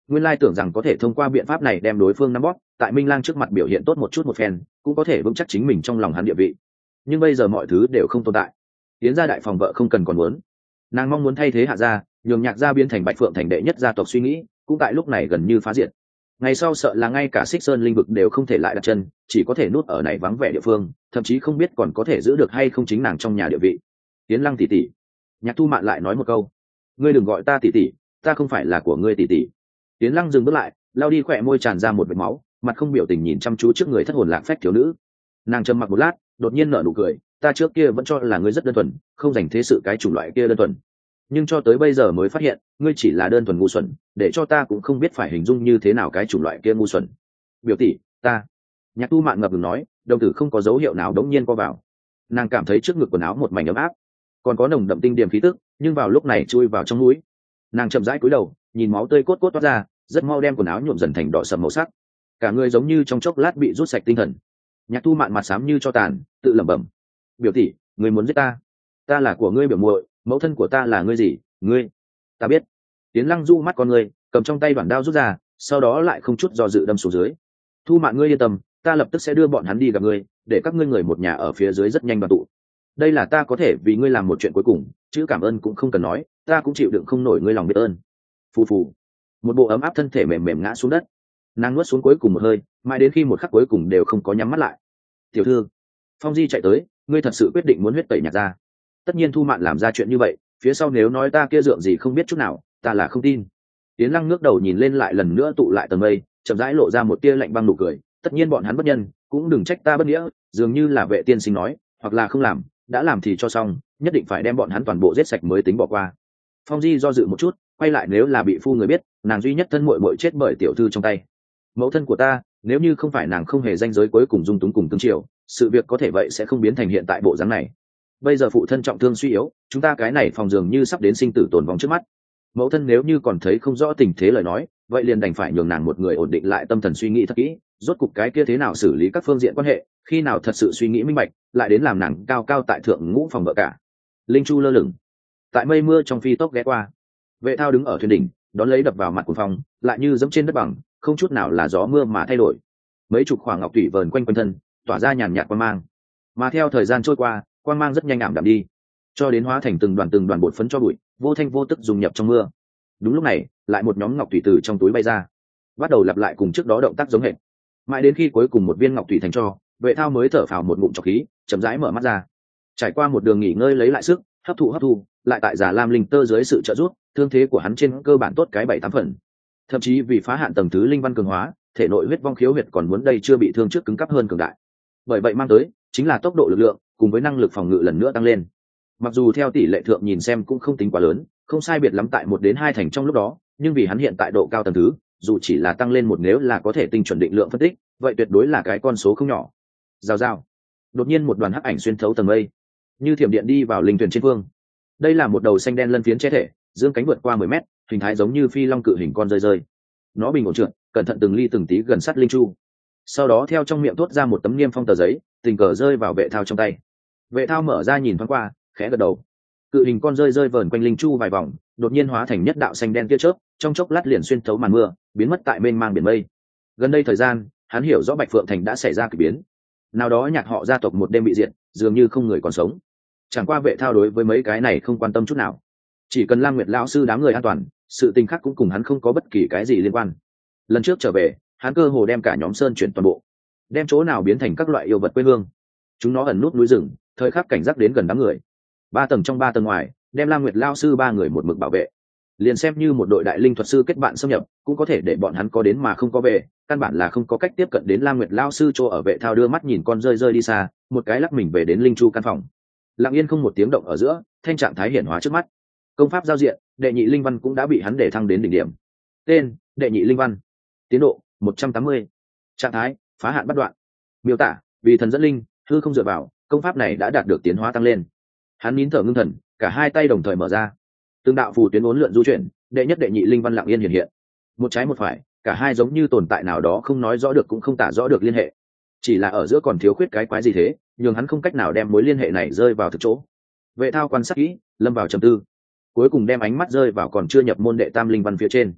[SPEAKER 1] nguyên lai tưởng rằng có thể thông qua biện pháp này đem đối phương nắm bóp, tại Minh Lang trước mặt biểu hiện tốt một chút một phen, cũng có thể vững chắc chính mình trong lòng hắn địa vị. Nhưng bây giờ mọi thứ đều không tồn tại. Tiến gia đại phòng vợ không cần còn muốn, nàng mong muốn thay thế Hạ gia, nhường Nhạc gia biến thành Bạch Phượng thành đệ nhất gia tộc suy nghĩ, cũng tại lúc này gần như phá diệt. Ngày sau sợ là ngay cả Xích Sơn linh vực đều không thể lại đặt chân, chỉ có thể nuốt ở này vắng vẻ địa phương, thậm chí không biết còn có thể giữ được hay không chính nàng trong nhà địa vị. Tiến Lăng tỷ tỷ, Nhạc Thu Mạn lại nói một câu, ngươi đừng gọi ta tỷ tỷ, ta không phải là của ngươi tỷ tỷ. Tiến Lăng dừng bước lại, lao đi khỏe môi tràn ra một vệt máu, mặt không biểu tình nhìn chăm chú trước người thất hồn lạc phách thiếu nữ. Nàng trầm mặc một lát, đột nhiên nở nụ cười, ta trước kia vẫn cho là ngươi rất đơn thuần, không dành thế sự cái chủng loại kia đơn thuần, nhưng cho tới bây giờ mới phát hiện ngươi chỉ là đơn thuần ngu xuẩn, để cho ta cũng không biết phải hình dung như thế nào cái chủng loại kia ngu xuẩn. Biểu tỷ, ta. Nhạc Tu Mạn ngập ngừng nói, đồng tử không có dấu hiệu nào đống nhiên co vào. Nàng cảm thấy trước ngực quần áo một mảnh ấm áp, còn có nồng đậm tinh điểm khí tức, nhưng vào lúc này chui vào trong mũi. Nàng chậm rãi cúi đầu, nhìn máu tươi cốt cốt toát ra, rất mau đem quần áo nhuộm dần thành đỏ sẫm màu sắc, cả người giống như trong chốc lát bị rút sạch tinh thần. Nhạc Tu Mạn mặt xám như cho tàn, tự lẩm bẩm, biểu tỷ, ngươi muốn giết ta? Ta là của ngươi biểu muội, mẫu thân của ta là ngươi gì? Ngươi? Ta biết. Tiến Lăng du mắt con ngươi, cầm trong tay đoạn đao rút ra, sau đó lại không chút do dự đâm xuống dưới. Thu Mạn, ngươi yên tâm, ta lập tức sẽ đưa bọn hắn đi gặp ngươi, để các ngươi người một nhà ở phía dưới rất nhanh đoàn tụ. Đây là ta có thể vì ngươi làm một chuyện cuối cùng, chữ cảm ơn cũng không cần nói, ta cũng chịu đựng không nổi ngươi lòng biết ơn. Phù phù. Một bộ ấm áp thân thể mềm mềm ngã xuống đất. Nàng nuốt xuống cuối cùng một hơi, mãi đến khi một khắc cuối cùng đều không có nhắm mắt lại. Tiểu thư, Phong Di chạy tới, ngươi thật sự quyết định muốn huyết tẩy Nhạc gia? Tất nhiên Thu Mạn làm ra chuyện như vậy, phía sau nếu nói ta kia dượng gì không biết chút nào, ta là không tin. Tiến Lăng ngước đầu nhìn lên lại lần nữa tụ lại tầng mây, chậm rãi lộ ra một tia lạnh băng nụ cười. Tất nhiên bọn hắn bất nhân, cũng đừng trách ta bất nghĩa, dường như là Vệ tiên sinh nói, hoặc là không làm, đã làm thì cho xong, nhất định phải đem bọn hắn toàn bộ giết sạch mới tính bỏ qua. Phong Di do dự một chút, quay lại, nếu là bị phu người biết, nàng duy nhất thân muội muội chết bởi tiểu thư trong tay. Mẫu thân của ta, nếu như không phải nàng không hề danh giới cuối cùng dung túng cùng tương triều, sự việc có thể vậy sẽ không biến thành hiện tại bộ dáng này. Bây giờ phụ thân trọng thương suy yếu, chúng ta cái này phòng dường như sắp đến sinh tử tồn vong trước mắt. Mẫu thân nếu như còn thấy không rõ tình thế lời nói, vậy liền đành phải nhường nàng một người ổn định lại tâm thần suy nghĩ thật kỹ, rốt cục cái kia thế nào xử lý các phương diện quan hệ, khi nào thật sự suy nghĩ minh bạch, lại đến làm nàng cao cao tại thượng ngũ phòng vợ cả. Linh Chu lơ lửng tại mây mưa trong phi tốc ghé qua. Vệ Thao đứng ở thuyền đỉnh, đón lấy đập vào mặt của phòng, lại như dẫm trên đất bằng, không chút nào là gió mưa mà thay đổi. Mấy chục khoảng ngọc thủy vờn quanh quanh thân, tỏa ra nhàn nhạt quang mang. Mà theo thời gian trôi qua, quang mang rất nhanh ảm đạm đi, cho đến hóa thành từng đoàn từng đoàn bột phấn cho bụi, vô thanh vô tức dùng nhập trong mưa. Đúng lúc này, lại một nhóm ngọc thủy từ trong túi bay ra, bắt đầu lặp lại cùng trước đó động tác giống hệt. Mãi đến khi cuối cùng một viên ngọc thủy thành cho, Vệ Thao mới thở phào một ngụm trọc khí, chậm rãi mở mắt ra. Trải qua một đường nghỉ ngơi lấy lại sức, hấp thụ hấp thu, lại tại Già Lam linh tơ dưới sự trợ giúp, thương thế của hắn trên cơ bản tốt cái bảy tám phần. Thậm chí vì phá hạn tầng thứ linh văn cường hóa, thể nội huyết vong khiếu huyệt còn muốn đây chưa bị thương trước cứng cáp hơn cường đại. Bởi vậy mang tới chính là tốc độ lực lượng cùng với năng lực phòng ngự lần nữa tăng lên. Mặc dù theo tỷ lệ thượng nhìn xem cũng không tính quá lớn, không sai biệt lắm tại một đến hai thành trong lúc đó, nhưng vì hắn hiện tại độ cao tầng thứ, dù chỉ là tăng lên một, nếu là có thể tinh chuẩn định lượng phân tích, vậy tuyệt đối là cái con số không nhỏ. Rào rào. Đột nhiên một đoàn hắc ảnh xuyên thấu tầng mây, như thiểm điện đi vào linh thuyền trên phương. Đây là một đầu xanh đen lân phiến che thể, dương cánh vượt qua mười mét, hình thái giống như phi long cự hình con rơi rơi. Nó bình ổn trượt, cẩn thận từng ly từng tí gần sát Linh Chu. Sau đó theo trong miệng thốt ra một tấm niêm phong tờ giấy, tình cờ rơi vào Vệ Thao trong tay. Vệ Thao mở ra nhìn thoáng qua, khẽ gật đầu. Cự hình con rơi rơi vờn quanh Linh Chu vài vòng, đột nhiên hóa thành nhất đạo xanh đen tia chớp, trong chốc lát liền xuyên thấu màn mưa, biến mất tại mênh mang biển mây. Gần đây thời gian, hắn hiểu rõ Bạch Phượng thành đã xảy ra kỳ biến. Nào đó Nhạc họ gia tộc một đêm bị diệt, dường như không người còn sống. Chẳng qua Vệ Thao đối với mấy cái này không quan tâm chút nào, chỉ cần Lam Nguyệt lão sư đám người an toàn, sự tình khác cũng cùng hắn không có bất kỳ cái gì liên quan. Lần trước trở về, hắn cơ hồ đem cả nhóm sơn chuyển toàn bộ, đem chỗ nào biến thành các loại yêu vật quê hương. Chúng nó ẩn nút núi rừng, thời khắc cảnh giác đến gần đám người. Ba tầng trong ba tầng ngoài, đem Lam Nguyệt lão sư ba người một mực bảo vệ. Liền xem như một đội đại linh thuật sư kết bạn xâm nhập, cũng có thể để bọn hắn có đến mà không có về, căn bản là không có cách tiếp cận đến Lam Nguyệt lão sư chỗ ở. Vệ Thao đưa mắt nhìn con rơi rơi đi xa, một cái lắc mình về đến Linh Chu căn phòng. Lặng yên không một tiếng động ở giữa, thanh trạng thái hiển hóa trước mắt. Công pháp giao diện, đệ nhị linh văn cũng đã bị hắn để thăng đến đỉnh điểm. Tên: đệ nhị linh văn. Tiến độ: một trăm tám mươi. Trạng thái: phá hạn bắt đoạn. Miêu tả: vì thần dẫn linh, hư không dựa vào, công pháp này đã đạt được tiến hóa tăng lên. Hắn nín thở ngưng thần, cả hai tay đồng thời mở ra. Từng đạo phù tuyến uốn lượn du chuyển, đệ nhất đệ nhị linh văn lặng yên hiện hiện. Một trái một phải, cả hai giống như tồn tại nào đó không nói rõ được cũng không tả rõ được liên hệ. Chỉ là ở giữa còn thiếu khuyết cái quái gì thế, nhưng hắn không cách nào đem mối liên hệ này rơi vào thực chỗ. Vệ Thao quan sát kỹ, lâm vào trầm tư, cuối cùng đem ánh mắt rơi vào còn chưa nhập môn đệ tam linh văn phía trên.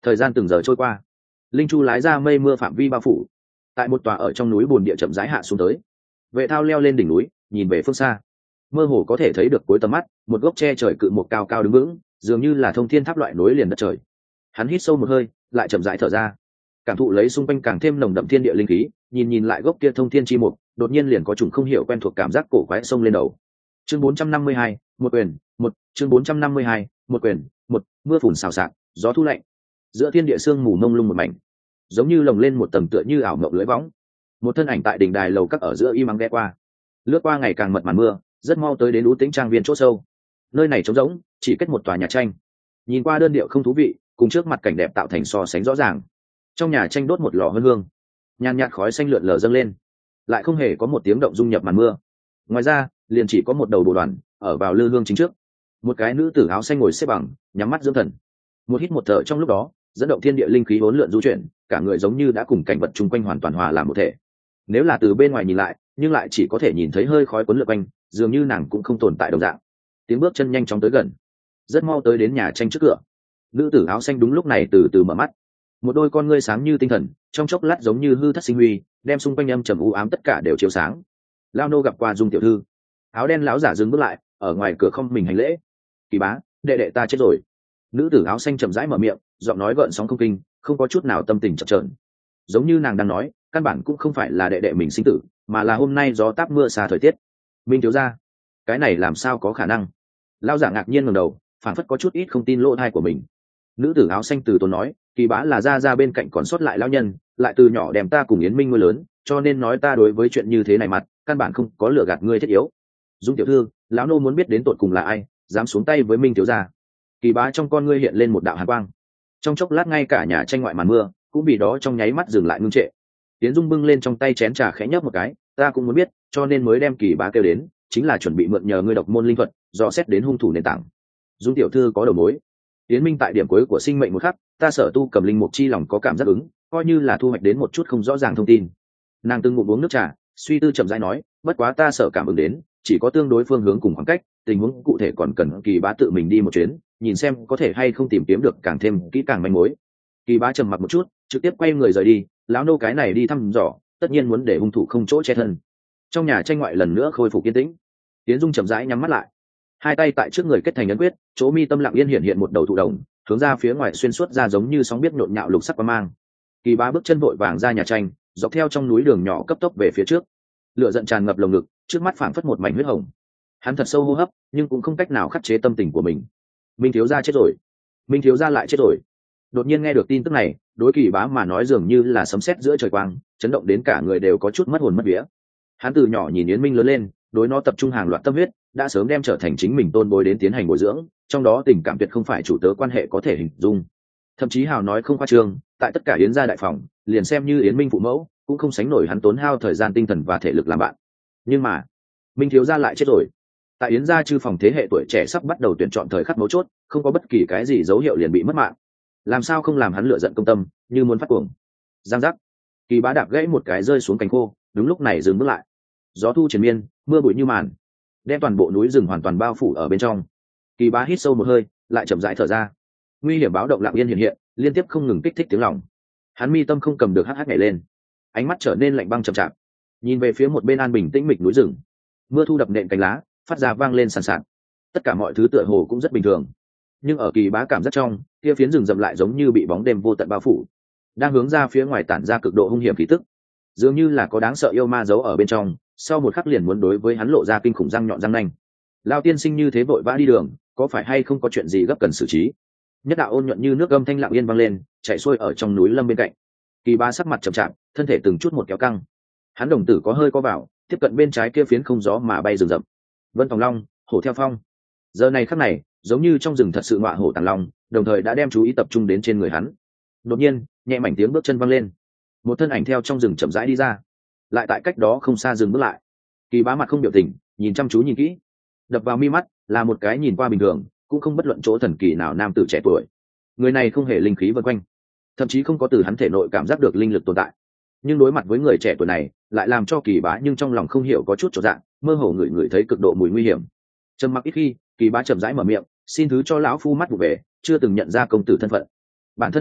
[SPEAKER 1] Thời gian từng giờ trôi qua, linh chu lái ra mây mưa phạm vi bao phủ, tại một tòa ở trong núi bùn địa chậm rãi hạ xuống tới. Vệ thao leo lên đỉnh núi, nhìn về phương xa, mơ hồ có thể thấy được cuối tầm mắt một gốc tre trời cự một cao cao đứng vững, dường như là thông thiên tháp loại nối liền đất trời. Hắn hít sâu một hơi, lại chậm rãi thở ra, cảm thụ lấy xung quanh càng thêm nồng đậm thiên địa linh khí, nhìn nhìn lại gốc kia thông thiên chi mục, đột nhiên liền có trùng không hiểu quen thuộc cảm giác cổ quái xông lên đầu. Chương bốn trăm năm mươi hai, một quyền, một, chương bốn trăm năm mươi hai, một quyền, một, mưa phùn xào xạc, gió thu lạnh. Giữa thiên địa sương mù mông lung một mảnh, giống như lồng lên một tầng tựa như ảo mộng lưới võng. Một thân ảnh tại đỉnh đài lầu các ở giữa im ắng ghé qua, lướt qua ngày càng mật màn mưa, rất mau tới đến ú tĩnh trang viên chỗ sâu. Nơi này trống rỗng, chỉ kết một tòa nhà tranh. Nhìn qua đơn điệu không thú vị, cùng trước mặt cảnh đẹp tạo thành so sánh rõ ràng. Trong nhà tranh đốt một lò hương hương, nhàn nhạt khói xanh lượn lờ dâng lên, lại không hề có một tiếng động dung nhập màn mưa. Ngoài ra, liền chỉ có một đầu bồ đoàn ở vào lư hương chính trước. Một cái nữ tử áo xanh ngồi xếp bằng, nhắm mắt dưỡng thần. Một hít một thở trong lúc đó, dẫn động thiên địa linh khí hỗn lượn du chuyển, cả người giống như đã cùng cảnh vật chung quanh hoàn toàn hòa làm một thể. Nếu là từ bên ngoài nhìn lại, nhưng lại chỉ có thể nhìn thấy hơi khói cuốn lượn quanh, dường như nàng cũng không tồn tại đồng dạng. Tiếng bước chân nhanh chóng tới gần, rất mau tới đến nhà tranh trước cửa. Nữ tử áo xanh đúng lúc này từ từ mở mắt, một đôi con ngươi sáng như tinh thần, trong chốc lát giống như hư thất sinh huy, đem xung quanh âm trầm u ám tất cả đều chiếu sáng. Lao nô gặp qua Dung tiểu thư. Áo đen lão giả dừng bước lại, ở ngoài cửa không mình hành lễ. Kỳ bá, đệ đệ ta chết rồi. Nữ tử áo xanh chậm rãi mở miệng, giọng nói gợn sóng không kinh, không có chút nào tâm tình chập chờn. Giống như nàng đang nói, căn bản cũng không phải là đệ đệ mình sinh tử, mà là hôm nay gió táp mưa xa thời tiết. Minh thiếu gia, cái này làm sao có khả năng? Lão giả ngạc nhiên ngẩng đầu, phảng phất có chút ít không tin lỗ tai của mình. Nữ tử áo xanh từ tốn nói, kỳ bá là gia gia bên cạnh còn sót lại lão nhân, lại từ nhỏ đem ta cùng Yến Minh nuôi lớn, cho nên nói ta đối với chuyện như thế này mặt, căn bản không có lừa gạt ngươi thiết yếu. Dung tiểu thư, lão nô muốn biết đến tột cùng là ai dám xuống tay với Minh thiếu gia. Kỳ bá trong con ngươi hiện lên một đạo hàn quang, trong chốc lát ngay cả nhà tranh ngoại màn mưa cũng vì đó trong nháy mắt dừng lại ngưng trệ. Tiến Dung bưng lên trong tay chén trà khẽ nhấp một cái, ta cũng muốn biết, cho nên mới đem kỳ bá kêu đến, chính là chuẩn bị mượn nhờ ngươi độc môn linh thuật, dò xét đến hung thủ nền tảng. Dung tiểu thư có đầu mối. Tiến Minh tại điểm cuối của sinh mệnh một khắc, ta sở tu cầm linh mục chi lòng có cảm giác ứng, coi như là thu hoạch đến một chút không rõ ràng thông tin. Nàng từng ngụm uống nước trà, suy tư chậm rãi nói, bất quá ta sở cảm ứng đến, chỉ có tương đối phương hướng cùng khoảng cách, tình huống cụ thể còn cần kỳ bá tự mình đi một chuyến, nhìn xem có thể hay không tìm kiếm được càng thêm kỹ càng manh mối. Kỳ bá trầm mặc một chút, trực tiếp quay người rời đi, lão nô cái này đi thăm dò, tất nhiên muốn để hung thủ không chỗ che thân. Trong nhà tranh ngoại lần nữa khôi phục yên tĩnh. Tiến Dung chậm rãi nhắm mắt lại, hai tay tại trước người kết thành ấn quyết, chỗ mi tâm lặng yên hiện hiện một đầu thụ đồng, hướng ra phía ngoài xuyên suốt ra giống như sóng biết nhộn nhạo lục sắc quang mang. Kỳ bá bước chân vội vàng ra nhà tranh, dọc theo trong núi đường nhỏ cấp tốc về phía trước. Lửa giận tràn ngập lồng ngực, trước mắt phảng phất một mảnh huyết hồng. Hắn thật sâu hô hấp, nhưng cũng không cách nào khắc chế tâm tình của mình. Minh thiếu gia chết rồi, Minh thiếu gia lại chết rồi. Đột nhiên nghe được tin tức này, đối Kỳ bá mà nói dường như là sấm sét giữa trời quang, chấn động đến cả người đều có chút mất hồn mất vía. Hắn từ nhỏ nhìn Yến Minh lớn lên, đối nó tập trung hàng loạt tâm huyết, đã sớm đem trở thành chính mình tôn bối đến tiến hành bồi dưỡng, trong đó tình cảm tuyệt không phải chủ tớ quan hệ có thể hình dung. Thậm chí hào nói không khoa trương, tại tất cả Yến gia đại phòng, liền xem như Yến Minh phụ mẫu, cũng không sánh nổi hắn tốn hao thời gian tinh thần và thể lực làm bạn. Nhưng mà, Minh thiếu gia lại chết rồi. Tại Yến gia chư phòng thế hệ tuổi trẻ sắp bắt đầu tuyển chọn thời khắc mấu chốt, không có bất kỳ cái gì dấu hiệu liền bị mất mạng. Làm sao không làm hắn lửa giận công tâm, như muốn phát cuồng. Giang giác, Kỳ bá đạp gãy một cái rơi xuống cành khô, đúng lúc này dừng bước lại. Gió thu triền miên, mưa bụi như màn, đem toàn bộ núi rừng hoàn toàn bao phủ ở bên trong. Kỳ bá hít sâu một hơi, lại chậm rãi thở ra. Nguy hiểm báo động lặng yên hiện hiện, liên tiếp không ngừng kích thích tiếng lòng. Hắn mi tâm không cầm được hắc hắc nhảy lên, ánh mắt trở nên lạnh băng chậm chạp, nhìn về phía một bên an bình tĩnh mịch núi rừng. Mưa thu đập nện cánh lá, phát ra vang lên sàn sạt. Tất cả mọi thứ tựa hồ cũng rất bình thường, nhưng ở Kỳ bá cảm giác trong, kia phiến rừng rậm lại giống như bị bóng đêm vô tận bao phủ, đang hướng ra phía ngoài tản ra cực độ hung hiểm khí tức, dường như là có đáng sợ yêu ma giấu ở bên trong, sau một khắc liền muốn đối với hắn lộ ra kinh khủng răng nhọn răng nanh. Lao tiên sinh như thế vội vã đi đường, có phải hay không có chuyện gì gấp cần xử trí? Nhất đạo ôn nhuận như nước gâm thanh lặng yên vang lên, chạy xuôi ở trong núi lâm bên cạnh. Kỳ bá sắc mặt chậm chạp, thân thể từng chút một kéo căng. Hắn đồng tử có hơi co vào, tiếp cận bên trái kia phiến không gió mà bay rừng rậm. Vân Tòng Long, hổ theo phong. Giờ này khắc này, giống như trong rừng thật sự ngọa hổ tàng long, đồng thời đã đem chú ý tập trung đến trên người hắn. Đột nhiên, nhẹ mảnh tiếng bước chân vang lên, một thân ảnh theo trong rừng chậm rãi đi ra, lại tại cách đó không xa dừng bước lại. Kỳ bá mặt không biểu tình, nhìn chăm chú nhìn kỹ, đập vào mi mắt là một cái nhìn qua bình thường, cũng không bất luận chỗ thần kỳ nào nam tử trẻ tuổi. Người này không hề linh khí vần quanh, thậm chí không có từ hắn thể nội cảm giác được linh lực tồn tại, nhưng đối mặt với người trẻ tuổi này lại làm cho Kỳ bá nhưng trong lòng không hiểu có chút chỗ dạng, mơ hồ ngửi ngửi thấy cực độ mùi nguy hiểm. Trầm mặc ít khi, Kỳ bá chậm rãi mở miệng, xin thứ cho lão phu mắt vụ về, chưa từng nhận ra công tử thân phận. Bản thân họ Vệ,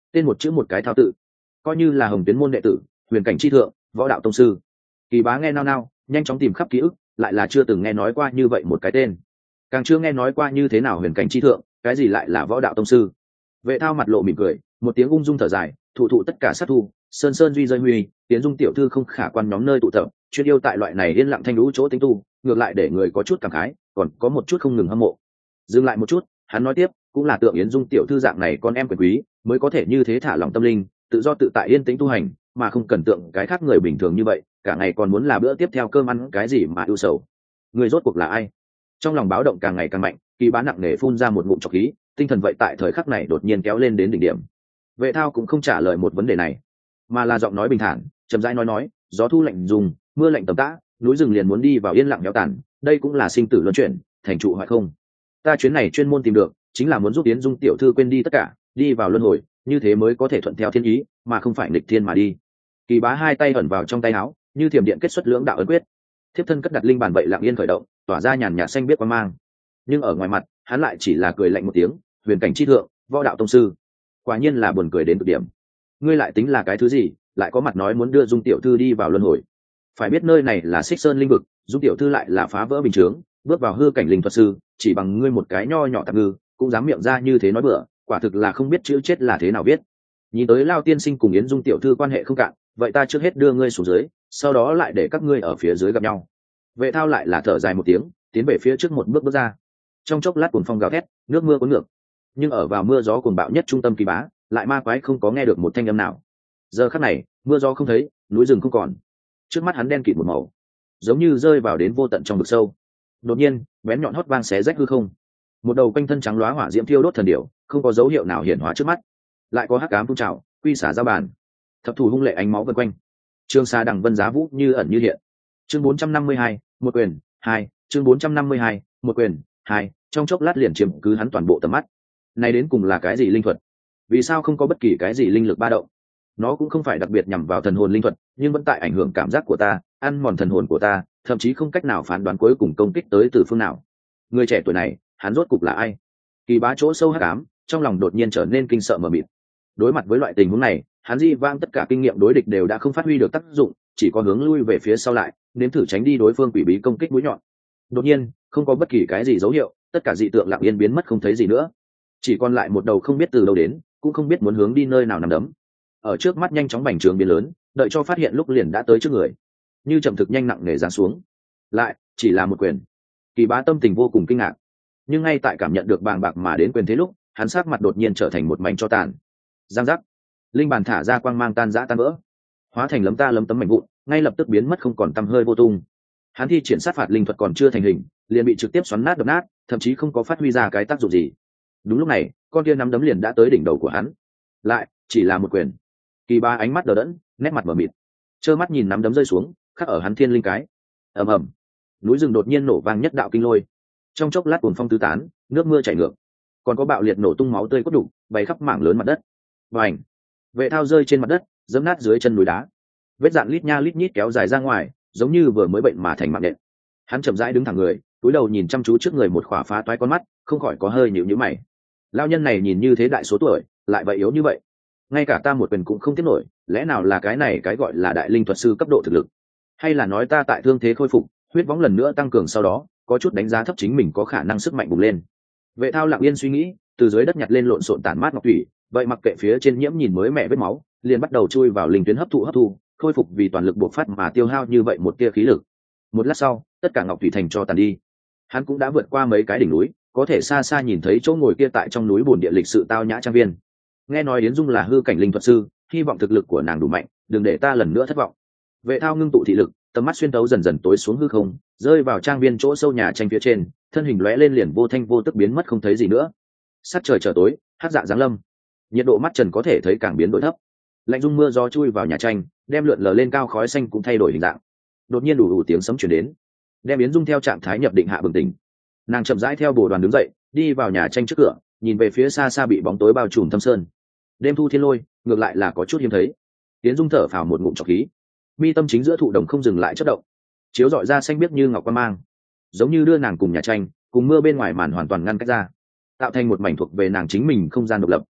[SPEAKER 1] tên một chữ một cái thao tự, coi như là hồng tuyến môn đệ tử, huyền cảnh chi thượng, võ đạo tông sư. Kỳ Bá nghe nao nao, nhanh chóng tìm khắp ký ức, lại là chưa từng nghe nói qua như vậy một cái tên, càng chưa nghe nói qua như thế nào huyền cảnh chi thượng, cái gì lại là võ đạo tông sư. Vệ Thao mặt lộ mỉm cười, một tiếng ung dung thở dài, thụ thụ tất cả sát thu, sơn sơn duy rơi huy, tiến dung tiểu thư không khả quan nhóm nơi tụ tập, chuyên yêu tại loại này yên lặng thanh lũ chỗ tính tu, ngược lại để người có chút cảm khái, còn có một chút không ngừng hâm mộ. Dừng lại một chút, hắn nói tiếp, cũng là tượng Yến Dung tiểu thư dạng này con em quyền quý, mới có thể như thế thả lòng tâm linh, tự do tự tại yên tĩnh tu hành, mà không cần tượng cái khác người bình thường như vậy, cả ngày còn muốn là bữa tiếp theo cơm ăn cái gì mà ưu sầu. Người rốt cuộc là ai? Trong lòng báo động càng ngày càng mạnh, Kỳ Bá nặng nề phun ra một ngụm trọc khí, tinh thần vậy tại thời khắc này đột nhiên kéo lên đến đỉnh điểm. Vệ Thao cũng không trả lời một vấn đề này, mà là giọng nói bình thản, chậm rãi nói nói, gió thu lạnh dùng, mưa lạnh tầm tã, núi rừng liền muốn đi vào yên lặng héo tàn, đây cũng là sinh tử luân chuyển, thành trụ hoại không. Ta chuyến này chuyên môn tìm được, chính là muốn giúp Yến Dung tiểu thư quên đi tất cả, đi vào luân hồi, như thế mới có thể thuận theo thiên ý, mà không phải nghịch thiên mà đi. Kỳ Bá hai tay ẩn vào trong tay áo, như thiểm điện kết xuất lưỡng đạo ấn quyết. Thiếp thân cất đặt linh bàn vậy lặng yên khởi động, tỏa ra nhàn nhạt xanh biết quang mang. Nhưng ở ngoài mặt, hắn lại chỉ là cười lạnh một tiếng, huyền cảnh chi thượng, võ đạo tông sư. Quả nhiên là buồn cười đến cực điểm. Ngươi lại tính là cái thứ gì, lại có mặt nói muốn đưa Dung tiểu thư đi vào luân hồi. Phải biết nơi này là Xích Sơn linh vực, Dung tiểu thư lại là phá vỡ bình chướng, bước vào hư cảnh linh thuật sư, chỉ bằng ngươi một cái nho nhỏ tạp ngư, cũng dám miệng ra như thế nói bừa, quả thực là không biết chữ chết là thế nào viết. Nhìn tới Lao tiên sinh cùng Yến Dung tiểu thư quan hệ không cạn, vậy ta trước hết đưa ngươi xuống dưới, sau đó lại để các ngươi ở phía dưới gặp nhau. Vệ Thao lại là thở dài một tiếng, tiến về phía trước một bước bước ra. Trong chốc lát cuồng phong gào thét, nước mưa cuốn ngược, nhưng ở vào mưa gió cuồng bạo nhất trung tâm Kỳ Bá, lại ma quái không có nghe được một thanh âm nào. Giờ khắc này, mưa gió không thấy, núi rừng không còn, trước mắt hắn đen kịt một màu, giống như rơi vào đến vô tận trong vực sâu. Đột nhiên, bén nhọn hót vang xé rách hư không, một đầu quanh thân trắng loá hỏa diễm thiêu đốt thần điểu, không có dấu hiệu nào hiển hóa trước mắt, lại có hắc ám phun trào, quy xả ra bàn, thập thủ hung lệ ánh máu vần quanh, trường xa đằng vân giá vũ như ẩn như hiện. Chương bốn trăm năm mươi hai, một quyền hai. Chương bốn trăm năm mươi hai, một quyền hai. Trong chốc lát liền chiếm cứ hắn toàn bộ tầm mắt. Này đến cùng là cái gì linh thuật? Vì sao không có bất kỳ cái gì linh lực ba động? Nó cũng không phải đặc biệt nhằm vào thần hồn linh thuật, nhưng vẫn tại ảnh hưởng cảm giác của ta, ăn mòn thần hồn của ta, thậm chí không cách nào phán đoán cuối cùng công kích tới từ phương nào. Người trẻ tuổi này, hắn rốt cục là ai? Kỳ Bá chỗ sâu hắc ám, trong lòng đột nhiên trở nên kinh sợ mờ mịt. Đối mặt với loại tình huống này, hắn di vang tất cả kinh nghiệm đối địch đều đã không phát huy được tác dụng, chỉ có hướng lui về phía sau lại, nếm thử tránh đi đối phương quỷ bí công kích mũi nhọn. Đột nhiên, không có bất kỳ cái gì dấu hiệu, tất cả dị tượng lặng yên biến mất không thấy gì nữa, chỉ còn lại một đầu không biết từ đâu đến, cũng không biết muốn hướng đi nơi nào nằm đấm. Ở trước mắt nhanh chóng bành trướng biến lớn, đợi cho phát hiện lúc liền đã tới trước người, như chậm thực nhanh nặng nề giáng xuống. Lại chỉ là một quyền. Kỳ Bá tâm tình vô cùng kinh ngạc, nhưng ngay tại cảm nhận được bàng bạc mà đến quyền thế lúc, hắn sắc mặt đột nhiên trở thành một mảnh cho tàn. Giang giác, linh bàn thả ra quang mang tan rã tan vỡ, hóa thành lấm ta lấm tấm mảnh vụn, ngay lập tức biến mất không còn tăm hơi vô tung. Hắn thi triển sát phạt linh thuật còn chưa thành hình, liền bị trực tiếp xoắn nát đập nát, thậm chí không có phát huy ra cái tác dụng gì. Đúng lúc này, con kia nắm đấm liền đã tới đỉnh đầu của hắn. Lại chỉ là một quyền. Kỳ Bá ánh mắt đờ đẫn, nét mặt mờ mịt, trơ mắt nhìn nắm đấm rơi xuống, khắc ở hắn thiên linh cái. Ầm ầm, núi rừng đột nhiên nổ vang nhất đạo kinh lôi, trong chốc lát cuồng phong tứ tán, nước mưa chảy ngược, còn có bạo liệt nổ tung máu tươi cốt đục bay khắp mảng lớn mặt đất. Bành! Vệ Thao rơi trên mặt đất, giẫm nát dưới chân núi đá, vết dạn lít nha lít nhít kéo dài ra ngoài, giống như vừa mới bệnh mà thành mạng nện. Hắn chậm rãi đứng thẳng người, cúi đầu nhìn chăm chú trước người một khỏa phá toái con mắt, không khỏi có hơi nhíu nhíu mày. Lão nhân này nhìn như thế đại số tuổi, lại vậy yếu như vậy, ngay cả ta một quyền cũng không tiếp nổi, lẽ nào là cái này cái gọi là đại linh thuật sư cấp độ thực lực, hay là nói ta tại thương thế khôi phục, huyết võng lần nữa tăng cường sau đó, có chút đánh giá thấp chính mình có khả năng sức mạnh bùng lên. Vệ Thao lặng yên suy nghĩ, từ dưới đất nhặt lên lộn xộn tản mát ngọc thủy, vậy mặc kệ phía trên nhiễm nhìn mới mẹ vết máu, liền bắt đầu chui vào linh tuyến hấp thụ hấp thu, khôi phục vì toàn lực bộc phát mà tiêu hao như vậy một tia khí lực. Một lát sau, tất cả ngọc thủy thành cho tàn đi. Hắn cũng đã vượt qua mấy cái đỉnh núi, có thể xa xa nhìn thấy chỗ ngồi kia tại trong núi bồn địa lịch sự tao nhã trang viên. Nghe nói Yến Dung là hư cảnh linh thuật sư, hy vọng thực lực của nàng đủ mạnh, đừng để ta lần nữa thất vọng. Vệ Thao ngưng tụ thị lực, tầm mắt xuyên tấu dần dần tối xuống hư không, rơi vào trang viên chỗ sâu nhà tranh phía trên, thân hình lóe lên liền vô thanh vô tức biến mất không thấy gì nữa. Sát trời trở tối, hắc dạ giáng lâm, nhiệt độ mắt trần có thể thấy càng biến đổi thấp. Lạnh dung mưa gió chui vào nhà tranh, đem lượn lờ lên cao khói xanh cũng thay đổi hình dạng. Đột nhiên đủ đủ tiếng sấm truyền đến, đem Yến Dung theo trạng thái nhập định hạ bừng tỉnh. Nàng chậm rãi theo bồ đoàn đứng dậy, đi vào nhà tranh trước cửa, nhìn về phía xa xa bị bóng tối bao trùm thâm sơn. Đêm thu thiên lôi, ngược lại là có chút hiếm thấy. Yến Dung thở phào một ngụm trọc khí, mi tâm chính giữa thụ đồng không dừng lại chớp động, chiếu rọi ra xanh biếc như ngọc quan mang, giống như đưa nàng cùng nhà tranh, cùng mưa bên ngoài màn hoàn toàn ngăn cách ra, tạo thành một mảnh thuộc về nàng chính mình không gian độc lập.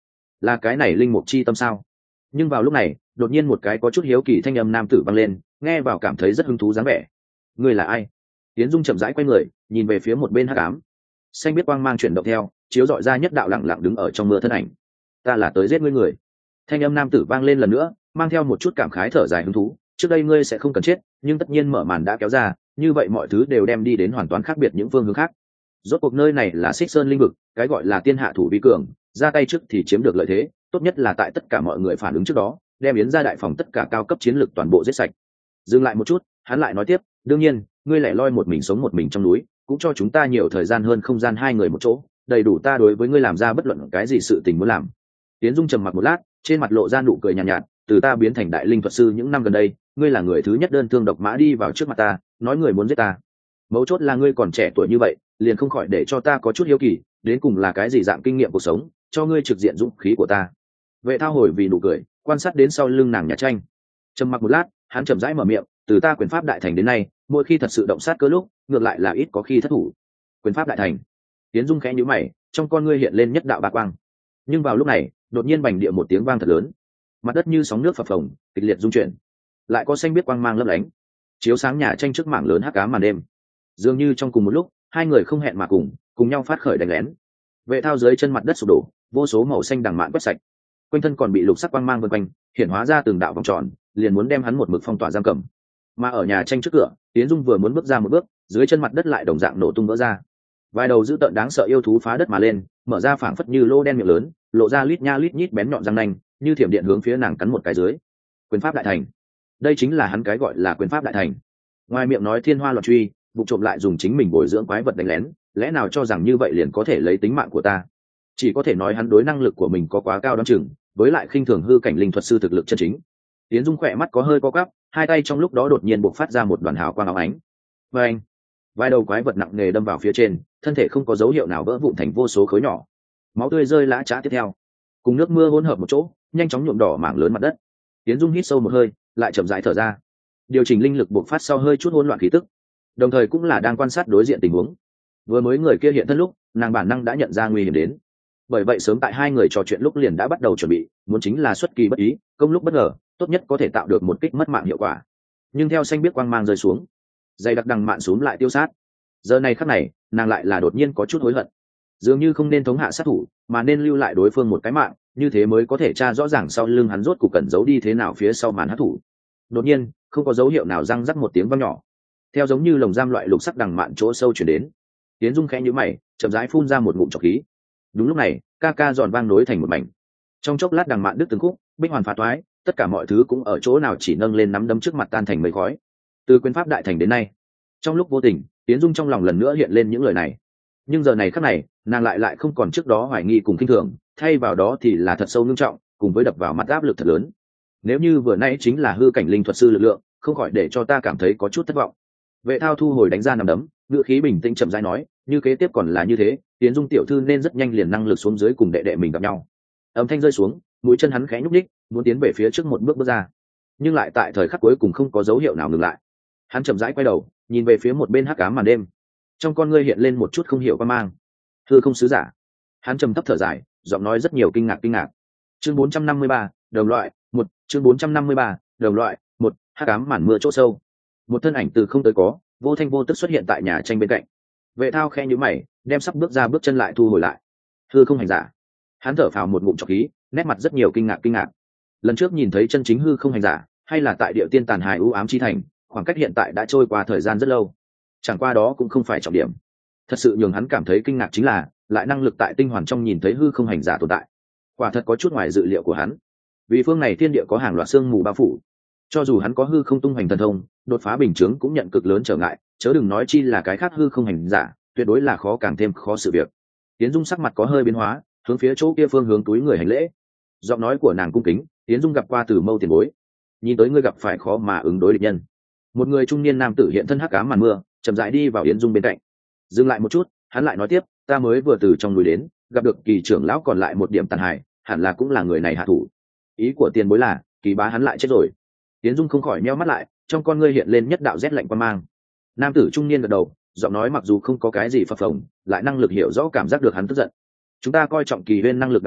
[SPEAKER 1] là cái này linh mục chi tâm sao? Nhưng vào lúc này đột nhiên một cái có chút hiếu kỳ thanh âm nam tử vang lên, nghe vào cảm thấy rất hứng thú dáng vẻ. Ngươi là ai? Tiến Dung chậm rãi quay người nhìn về phía một bên hắc ám, xanh biết quang mang chuyển động theo chiếu dọi ra nhất đạo lặng lặng đứng ở trong mưa thân ảnh. Ta là tới giết ngươi người. Thanh âm nam tử vang lên lần nữa, mang theo một chút cảm khái thở dài hứng thú. Trước đây ngươi sẽ không cần chết, nhưng tất nhiên mở màn đã kéo ra, như vậy mọi thứ đều đem đi đến hoàn toàn khác biệt những phương hướng khác. Rốt cuộc nơi này là Xích Sơn linh vực, cái gọi là tiên hạ thủ vi cường, ra tay trước thì chiếm được lợi thế, tốt nhất là tại tất cả mọi người phản ứng trước đó, đem yến ra đại phòng tất cả cao cấp chiến lược toàn bộ giết sạch. Dừng lại một chút, hắn lại nói tiếp, đương nhiên, ngươi lại loi một mình sống một mình trong núi, cũng cho chúng ta nhiều thời gian hơn không gian hai người một chỗ, đầy đủ ta đối với ngươi làm ra bất luận cái gì sự tình muốn làm. Tiến Dung trầm mặc một lát, trên mặt lộ ra nụ cười nhàn nhạt, nhạt, từ ta biến thành đại linh thuật sư những năm gần đây, ngươi là người thứ nhất đơn thương độc mã đi vào trước mặt ta, nói người muốn giết ta. Mấu chốt là ngươi còn trẻ tuổi như vậy, liền không khỏi để cho ta có chút hiếu kỳ, đến cùng là cái gì dạng kinh nghiệm cuộc sống, cho ngươi trực diện dũng khí của ta. Vệ Thao hồi vì nụ cười, quan sát đến sau lưng nàng nhà tranh. Trầm mặc một lát, hắn chậm rãi mở miệng, từ ta quyền pháp đại thành đến nay, mỗi khi thật sự động sát cơ lúc, ngược lại là ít có khi thất thủ. Quyền pháp đại thành. Tiến Dung khẽ nhíu mày, trong con ngươi hiện lên nhất đạo bạc quang. Nhưng vào lúc này, đột nhiên bành địa một tiếng vang thật lớn, mặt đất như sóng nước phập phồng, kịch liệt rung chuyển, lại có xanh biết quang mang lấp lánh, chiếu sáng nhà tranh trước mảng lớn hắc ám màn đêm. Dường như trong cùng một lúc, hai người không hẹn mà cùng, cùng nhau phát khởi đánh lén. Vệ Thao dưới chân mặt đất sụp đổ, vô số màu xanh đằng mạn quét sạch, quanh thân còn bị lục sắc quang mang vần quanh, hiện hóa ra từng đạo vòng tròn, liền muốn đem hắn một mực phong tỏa giam cầm. Mà ở nhà tranh trước cửa, Tiến Dung vừa muốn bước ra một bước, dưới chân mặt đất lại đồng dạng nổ tung vỡ ra. Vài đầu dữ tợn đáng sợ yêu thú phá đất mà lên, mở ra phảng phất như lô đen miệng lớn, lộ ra lít nha lít nhít bén nhọn răng nanh, như thiểm điện hướng phía nàng cắn một cái dưới. Quyền pháp đại thành. Đây chính là hắn cái gọi là quyền pháp đại thành. Ngoài miệng nói thiên hoa loạn truy, vụ trộm lại dùng chính mình bồi dưỡng quái vật đánh lén, lẽ nào cho rằng như vậy liền có thể lấy tính mạng của ta? Chỉ có thể nói hắn đối năng lực của mình có quá cao đoán chừng, với lại khinh thường hư cảnh linh thuật sư thực lực chân chính. Tiến Dung khỏe mắt có hơi co quắp, hai tay trong lúc đó đột nhiên bộc phát ra một đoàn hào quang óng ánh. Và anh, vài đầu quái vật nặng nề đâm vào phía trên, thân thể không có dấu hiệu nào vỡ vụn thành vô số khối nhỏ, máu tươi rơi lã chã tiếp theo, cùng nước mưa hỗn hợp một chỗ, nhanh chóng nhuộm đỏ mảng lớn mặt đất. Tiến Dung hít sâu một hơi, lại chậm rãi thở ra, điều chỉnh linh lực bộc phát sau hơi chút hỗn loạn khí tức, đồng thời cũng là đang quan sát đối diện tình huống. Vừa mới người kia hiện thân lúc, nàng bản năng đã nhận ra nguy hiểm đến, bởi vậy sớm tại hai người trò chuyện lúc liền đã bắt đầu chuẩn bị, muốn chính là xuất kỳ bất ý, công lúc bất ngờ, tốt nhất có thể tạo được một kích mất mạng hiệu quả. Nhưng theo xanh biết quang mang rơi xuống, dây đặc đằng mạn xuống lại tiêu sát. Giờ này khắc này, nàng lại là đột nhiên có chút hối hận, dường như không nên thống hạ sát thủ, mà nên lưu lại đối phương một cái mạng, như thế mới có thể tra rõ ràng sau lưng hắn rốt cuộc cẩn giấu đi thế nào phía sau màn hắc thủ. Đột nhiên, không có dấu hiệu nào răng rắc một tiếng vang nhỏ, theo giống như lồng giam loại lục sắc đằng mạn chỗ sâu chuyển đến. Tiến Dung khẽ nhíu mày, chậm rãi phun ra một ngụm trọc khí. Đúng lúc này, ca ca giòn vang nối thành một mảnh. Trong chốc lát đằng mạn đứt từng khúc, bích hoàn phá toái, tất cả mọi thứ cũng ở chỗ nào chỉ nâng lên nắm đấm trước mặt tan thành mây khói. Từ quyền pháp đại thành đến nay, trong lúc vô tình, Tiến Dung trong lòng lần nữa hiện lên những lời này. Nhưng giờ này khắc này, nàng lại lại không còn trước đó hoài nghi cùng khinh thường, thay vào đó thì là thật sâu nghiêm trọng, cùng với đập vào mặt áp lực thật lớn. Nếu như vừa nãy chính là hư cảnh linh thuật sư lực lượng, không khỏi để cho ta cảm thấy có chút thất vọng. Vệ Thao thu hồi đánh ra nắm đấm, ngữ khí bình tĩnh chậm rãi nói, như kế tiếp còn là như thế, Tiến Dung tiểu thư nên rất nhanh liền năng lực xuống dưới cùng đệ đệ mình gặp nhau. Âm thanh rơi xuống, mũi chân hắn khẽ nhúc nhích, muốn tiến về phía trước một bước bước ra, nhưng lại tại thời khắc cuối cùng không có dấu hiệu nào ngừng lại. Hắn chậm rãi quay đầu, nhìn về phía một bên hắc ám màn đêm, trong con ngươi hiện lên một chút không hiểu quan mang. Thưa không sứ giả. Hắn trầm thấp thở dài, giọng nói rất nhiều kinh ngạc kinh ngạc. Chương bốn trăm năm mươi ba, đồng loại, một, chương bốn trăm năm mươi ba, đồng loại, một, hắc ám màn mưa chỗ sâu. Một thân ảnh từ không tới có, vô thanh vô tức xuất hiện tại nhà tranh bên cạnh. Vệ Thao khẽ nhíu mày, đem sắp bước ra bước chân lại thu hồi lại. Hư không hành giả. Hắn thở phào một ngụm trọc khí, nét mặt rất nhiều kinh ngạc kinh ngạc. Lần trước nhìn thấy chân chính hư không hành giả, hay là tại địa tiên tàn hài u ám chi thành, khoảng cách hiện tại đã trôi qua thời gian rất lâu. Chẳng qua đó cũng không phải trọng điểm. Thật sự nhường hắn cảm thấy kinh ngạc chính là, lại năng lực tại tinh hoàn trong nhìn thấy hư không hành giả tồn tại. Quả thật có chút ngoài dự liệu của hắn. Vì phương này thiên địa có hàng loạt sương mù bao phủ, cho dù hắn có hư không tung hành thần thông, đột phá bình chướng cũng nhận cực lớn trở ngại, chớ đừng nói chi là cái khác hư không hành giả, tuyệt đối là khó càng thêm khó sự việc. Tiến Dung sắc mặt có hơi biến hóa, hướng phía chỗ kia phương hướng túi người hành lễ. Giọng nói của nàng cung kính, Tiến Dung gặp qua Từ Mâu tiền bối, nhìn tới ngươi gặp phải khó mà ứng đối địch nhân. Một người trung niên nam tử hiện thân hắc ám màn mưa, chậm rãi đi vào Yến Dung bên cạnh. Dừng lại một chút, hắn lại nói tiếp, ta mới vừa từ trong núi đến, gặp được Kỳ trưởng lão còn lại một điểm tàn hại, hẳn là cũng là người này hạ thủ. Ý của tiền bối là, Kỳ bá hắn lại chết rồi. Yến Dung không khỏi nheo mắt lại, trong con ngươi hiện lên nhất đạo rét lạnh quan mang. Nam tử trung niên gật đầu, giọng nói mặc dù không có cái gì phập phồng, lại năng lực hiểu rõ cảm giác được hắn tức giận. Chúng ta coi trọng Kỳ Huyên năng lực đặc thù,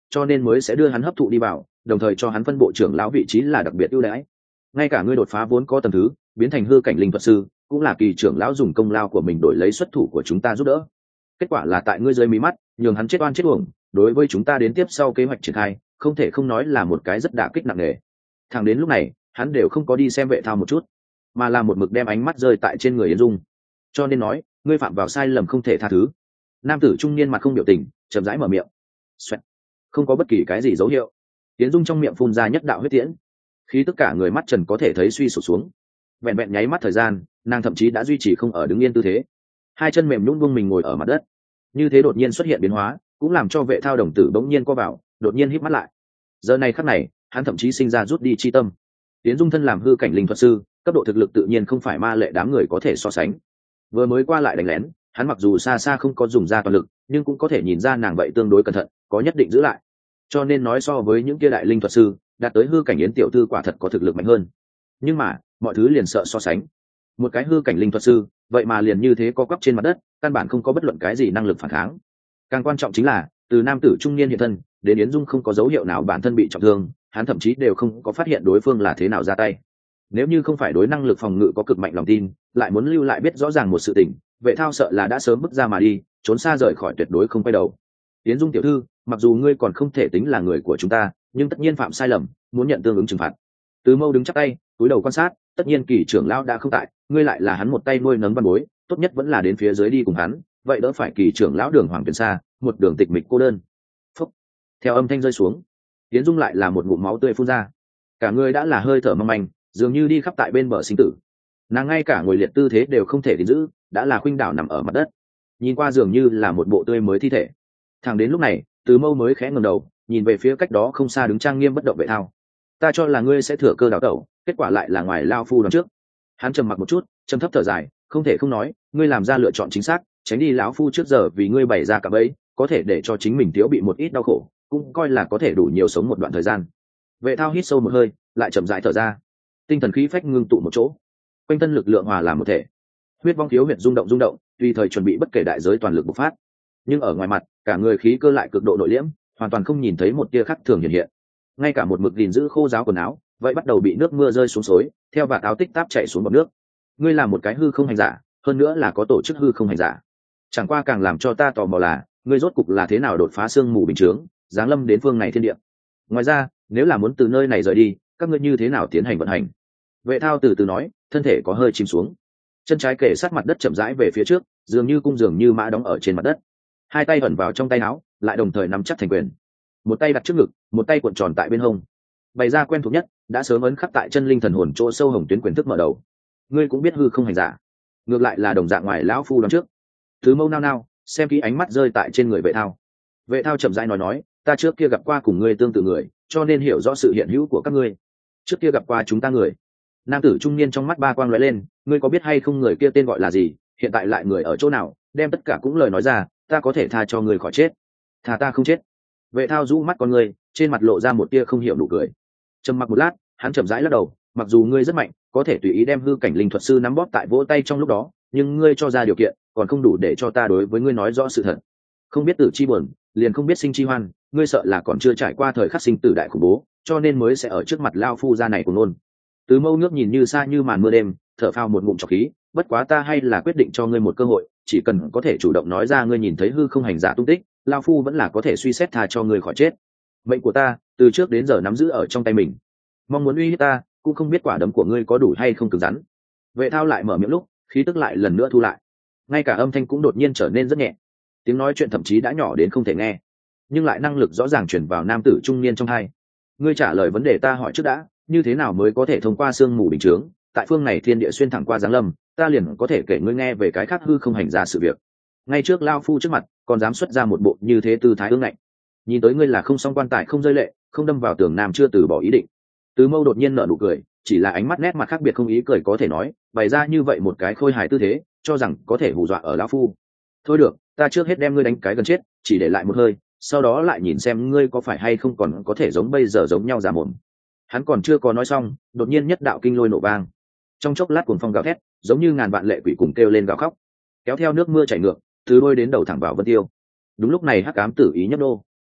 [SPEAKER 1] cho nên mới sẽ đưa hắn hấp thụ đi vào, đồng thời cho hắn phân bộ trưởng lão vị trí là đặc biệt ưu đãi. Ngay cả ngươi đột phá vốn có tầm thứ, biến thành hư cảnh linh thuật sư, cũng là kỳ trưởng lão dùng công lao của mình đổi lấy xuất thủ của chúng ta giúp đỡ. Kết quả là tại ngươi dưới mí mắt, nhường hắn chết oan chết uổng, đối với chúng ta đến tiếp sau kế hoạch triển khai, không thể không nói là một cái rất đả kích nặng nề. Thẳng đến lúc này, hắn đều không có đi xem Vệ Thao một chút, mà là một mực đem ánh mắt rơi tại trên người Yến Dung. Cho nên nói, ngươi phạm vào sai lầm không thể tha thứ. Nam tử trung niên mặt không biểu tình, chậm rãi mở miệng. Xoẹt. Không có bất kỳ cái gì dấu hiệu. Yến Dung trong miệng phun ra nhất đạo huyết tiễn, khi tất cả người mắt trần có thể thấy suy sụp xuống. Vẹn vẹn nháy mắt thời gian, nàng thậm chí đã duy trì không ở đứng yên tư thế, hai chân mềm nhũn buông mình ngồi ở mặt đất. Như thế đột nhiên xuất hiện biến hóa, cũng làm cho Vệ Thao đồng tử bỗng nhiên co vào, đột nhiên híp mắt lại. Giờ này khắc này, hắn thậm chí sinh ra rút đi chi tâm. Yến Dung thân làm hư cảnh linh thuật sư, cấp độ thực lực tự nhiên không phải ma lệ đám người có thể so sánh. Vừa mới qua lại đánh lén, hắn mặc dù xa xa không có dùng ra toàn lực, nhưng cũng có thể nhìn ra nàng vậy tương đối cẩn thận, có nhất định giữ lại. Cho nên nói so với những kia đại linh thuật sư, đạt tới hư cảnh Yến tiểu thư quả thật có thực lực mạnh hơn. Nhưng mà, mọi thứ liền sợ so sánh. Một cái hư cảnh linh thuật sư, vậy mà liền như thế co quắp trên mặt đất, căn bản không có bất luận cái gì năng lực phản kháng. Càng quan trọng chính là, từ nam tử trung niên hiện thân, đến Yến Dung không có dấu hiệu nào bản thân bị trọng thương, hắn thậm chí đều không có phát hiện đối phương là thế nào ra tay. Nếu như không phải đối năng lực phòng ngự có cực mạnh lòng tin, lại muốn lưu lại biết rõ ràng một sự tình, Vệ Thao sợ là đã sớm bước ra mà đi, trốn xa rời khỏi tuyệt đối không quay đầu. Yến Dung tiểu thư, mặc dù ngươi còn không thể tính là người của chúng ta, nhưng tất nhiên phạm sai lầm, muốn nhận tương ứng trừng phạt. Từ Mâu đứng chắp tay, cúi đầu quan sát, tất nhiên kỳ trưởng lão đã không tại, ngươi lại là hắn một tay nuôi nấng văn bối, tốt nhất vẫn là đến phía dưới đi cùng hắn, vậy đỡ phải kỳ trưởng lão đường hoàng tuyển xa, một đường tịch mịch cô đơn. Phúc. Theo âm thanh rơi xuống, Yến Dung lại là một ngụm máu tươi phun ra, cả người đã là hơi thở mong manh, dường như đi khắp tại bên bờ sinh tử. Nàng ngay cả ngồi liệt tư thế đều không thể giữ, đã là khuynh đảo nằm ở mặt đất, nhìn qua dường như là một bộ tươi mới thi thể. Thẳng đến lúc này, Từ Mâu mới khẽ ngẩng đầu, nhìn về phía cách đó không xa đứng trang nghiêm bất động Vệ Thao. Ta cho là ngươi sẽ thừa cơ đào tẩu, kết quả lại là ngoài lao phu đón trước. Hắn trầm mặc một chút, trầm thấp thở dài, không thể không nói, ngươi làm ra lựa chọn chính xác, tránh đi lão phu trước giờ vì ngươi bày ra cả bẫy, có thể để cho chính mình thiếu bị một ít đau khổ, cũng coi là có thể đủ nhiều sống một đoạn thời gian. Vệ Thao hít sâu một hơi, lại chậm rãi thở ra, tinh thần khí phách ngưng tụ một chỗ, quanh thân lực lượng hòa làm một thể, huyết vong thiếu huyệt rung động rung động, tùy thời chuẩn bị bất kể đại giới toàn lực bộc phát. Nhưng ở ngoài mặt, cả người khí cơ lại cực độ nội liễm, hoàn toàn không nhìn thấy một tia khác thường hiện hiện. Ngay cả một mực gìn giữ khô ráo quần áo, vậy bắt đầu bị nước mưa rơi xuống xối, theo vạt áo tích táp chảy xuống bọt nước. Ngươi là một cái hư không hành giả, hơn nữa là có tổ chức hư không hành giả. Chẳng qua càng làm cho ta tò mò là, ngươi rốt cục là thế nào đột phá sương mù bình chướng, giáng lâm đến phương này thiên địa. Ngoài ra, nếu là muốn từ nơi này rời đi, các ngươi như thế nào tiến hành vận hành? Vệ Thao từ từ nói, thân thể có hơi chìm xuống, chân trái kề sát mặt đất chậm rãi về phía trước, dường như cung dường như mã đóng ở trên mặt đất, hai tay ẩn vào trong tay áo, lại đồng thời nắm chắc thành quyền, một tay đặt trước ngực, một tay cuộn tròn tại bên hông, bày ra quen thuộc nhất, đã sớm ấn khắc tại chân linh thần hồn chỗ sâu hồng tuyến quyền thức mở đầu. Ngươi cũng biết hư không hành giả, ngược lại là đồng dạng ngoài lão phu đón trước. Thứ Mâu nao nao, xem kỹ ánh mắt rơi tại trên người Vệ Thao. Vệ Thao chậm rãi nói nói, ta trước kia gặp qua cùng ngươi tương tự người, cho nên hiểu rõ sự hiện hữu của các ngươi. Trước kia gặp qua chúng ta người. Nam tử trung niên trong mắt ba quang lóe lên, ngươi có biết hay không người kia tên gọi là gì, hiện tại lại người ở chỗ nào, đem tất cả cũng lời nói ra, ta có thể tha cho ngươi khỏi chết. Thà ta không chết. Vệ Thao rũ mắt con ngươi, trên mặt lộ ra một tia không hiểu nụ cười. Trầm mặc một lát, hắn chậm rãi lắc đầu, mặc dù ngươi rất mạnh, có thể tùy ý đem hư cảnh linh thuật sư nắm bóp tại vỗ tay trong lúc đó, nhưng ngươi cho ra điều kiện, còn không đủ để cho ta đối với ngươi nói rõ sự thật. Không biết tử chi buồn, liền không biết sinh chi hoan, ngươi sợ là còn chưa trải qua thời khắc sinh tử đại khủng bố, cho nên mới sẽ ở trước mặt lao phu ra này của nôn. Từ Mâu nước nhìn như xa như màn mưa đêm, thở phào một ngụm trọc khí, bất quá ta hay là quyết định cho ngươi một cơ hội, chỉ cần có thể chủ động nói ra ngươi nhìn thấy hư không hành giả tung tích, lao phu vẫn là có thể suy xét tha cho ngươi khỏi chết. Mệnh của ta từ trước đến giờ nắm giữ ở trong tay mình, mong muốn uy hiếp ta, cũng không biết quả đấm của ngươi có đủ hay không cứng rắn. Vệ Thao lại mở miệng lúc, khí tức lại lần nữa thu lại, ngay cả âm thanh cũng đột nhiên trở nên rất nhẹ, tiếng nói chuyện thậm chí đã nhỏ đến không thể nghe, nhưng lại năng lực rõ ràng truyền vào nam tử trung niên trong tai. Ngươi trả lời vấn đề ta hỏi trước đã, như thế nào mới có thể thông qua sương mù bình chướng, tại phương này thiên địa xuyên thẳng qua giáng lâm, ta liền có thể kể ngươi nghe về cái khác hư không hành giả sự việc. Ngay trước lao phu trước mặt, còn dám xuất ra một bộ như thế tư thái ương ngạnh. Nhìn tới ngươi là không song quan tài không rơi lệ, không đâm vào tường nam chưa từ bỏ ý định. Từ Mâu đột nhiên nở nụ cười, chỉ là ánh mắt nét mặt khác biệt không ý cười có thể nói, bày ra như vậy một cái khôi hài tư thế, cho rằng có thể hù dọa ở lão phu. Thôi được, ta trước hết đem ngươi đánh cái gần chết, chỉ để lại một hơi, sau đó lại nhìn xem ngươi có phải hay không còn có thể giống bây giờ giống nhau giả mồm. Hắn còn chưa có nói xong, đột nhiên nhất đạo kinh lôi nổ vang, trong chốc lát cuồng phong gào thét, giống như ngàn vạn lệ quỷ cùng kêu lên gào khóc, kéo theo nước mưa chảy ngược, từ đôi đến đầu thẳng vào Vân Tiêu. Đúng lúc này hắc ám tử ý nhấp nô,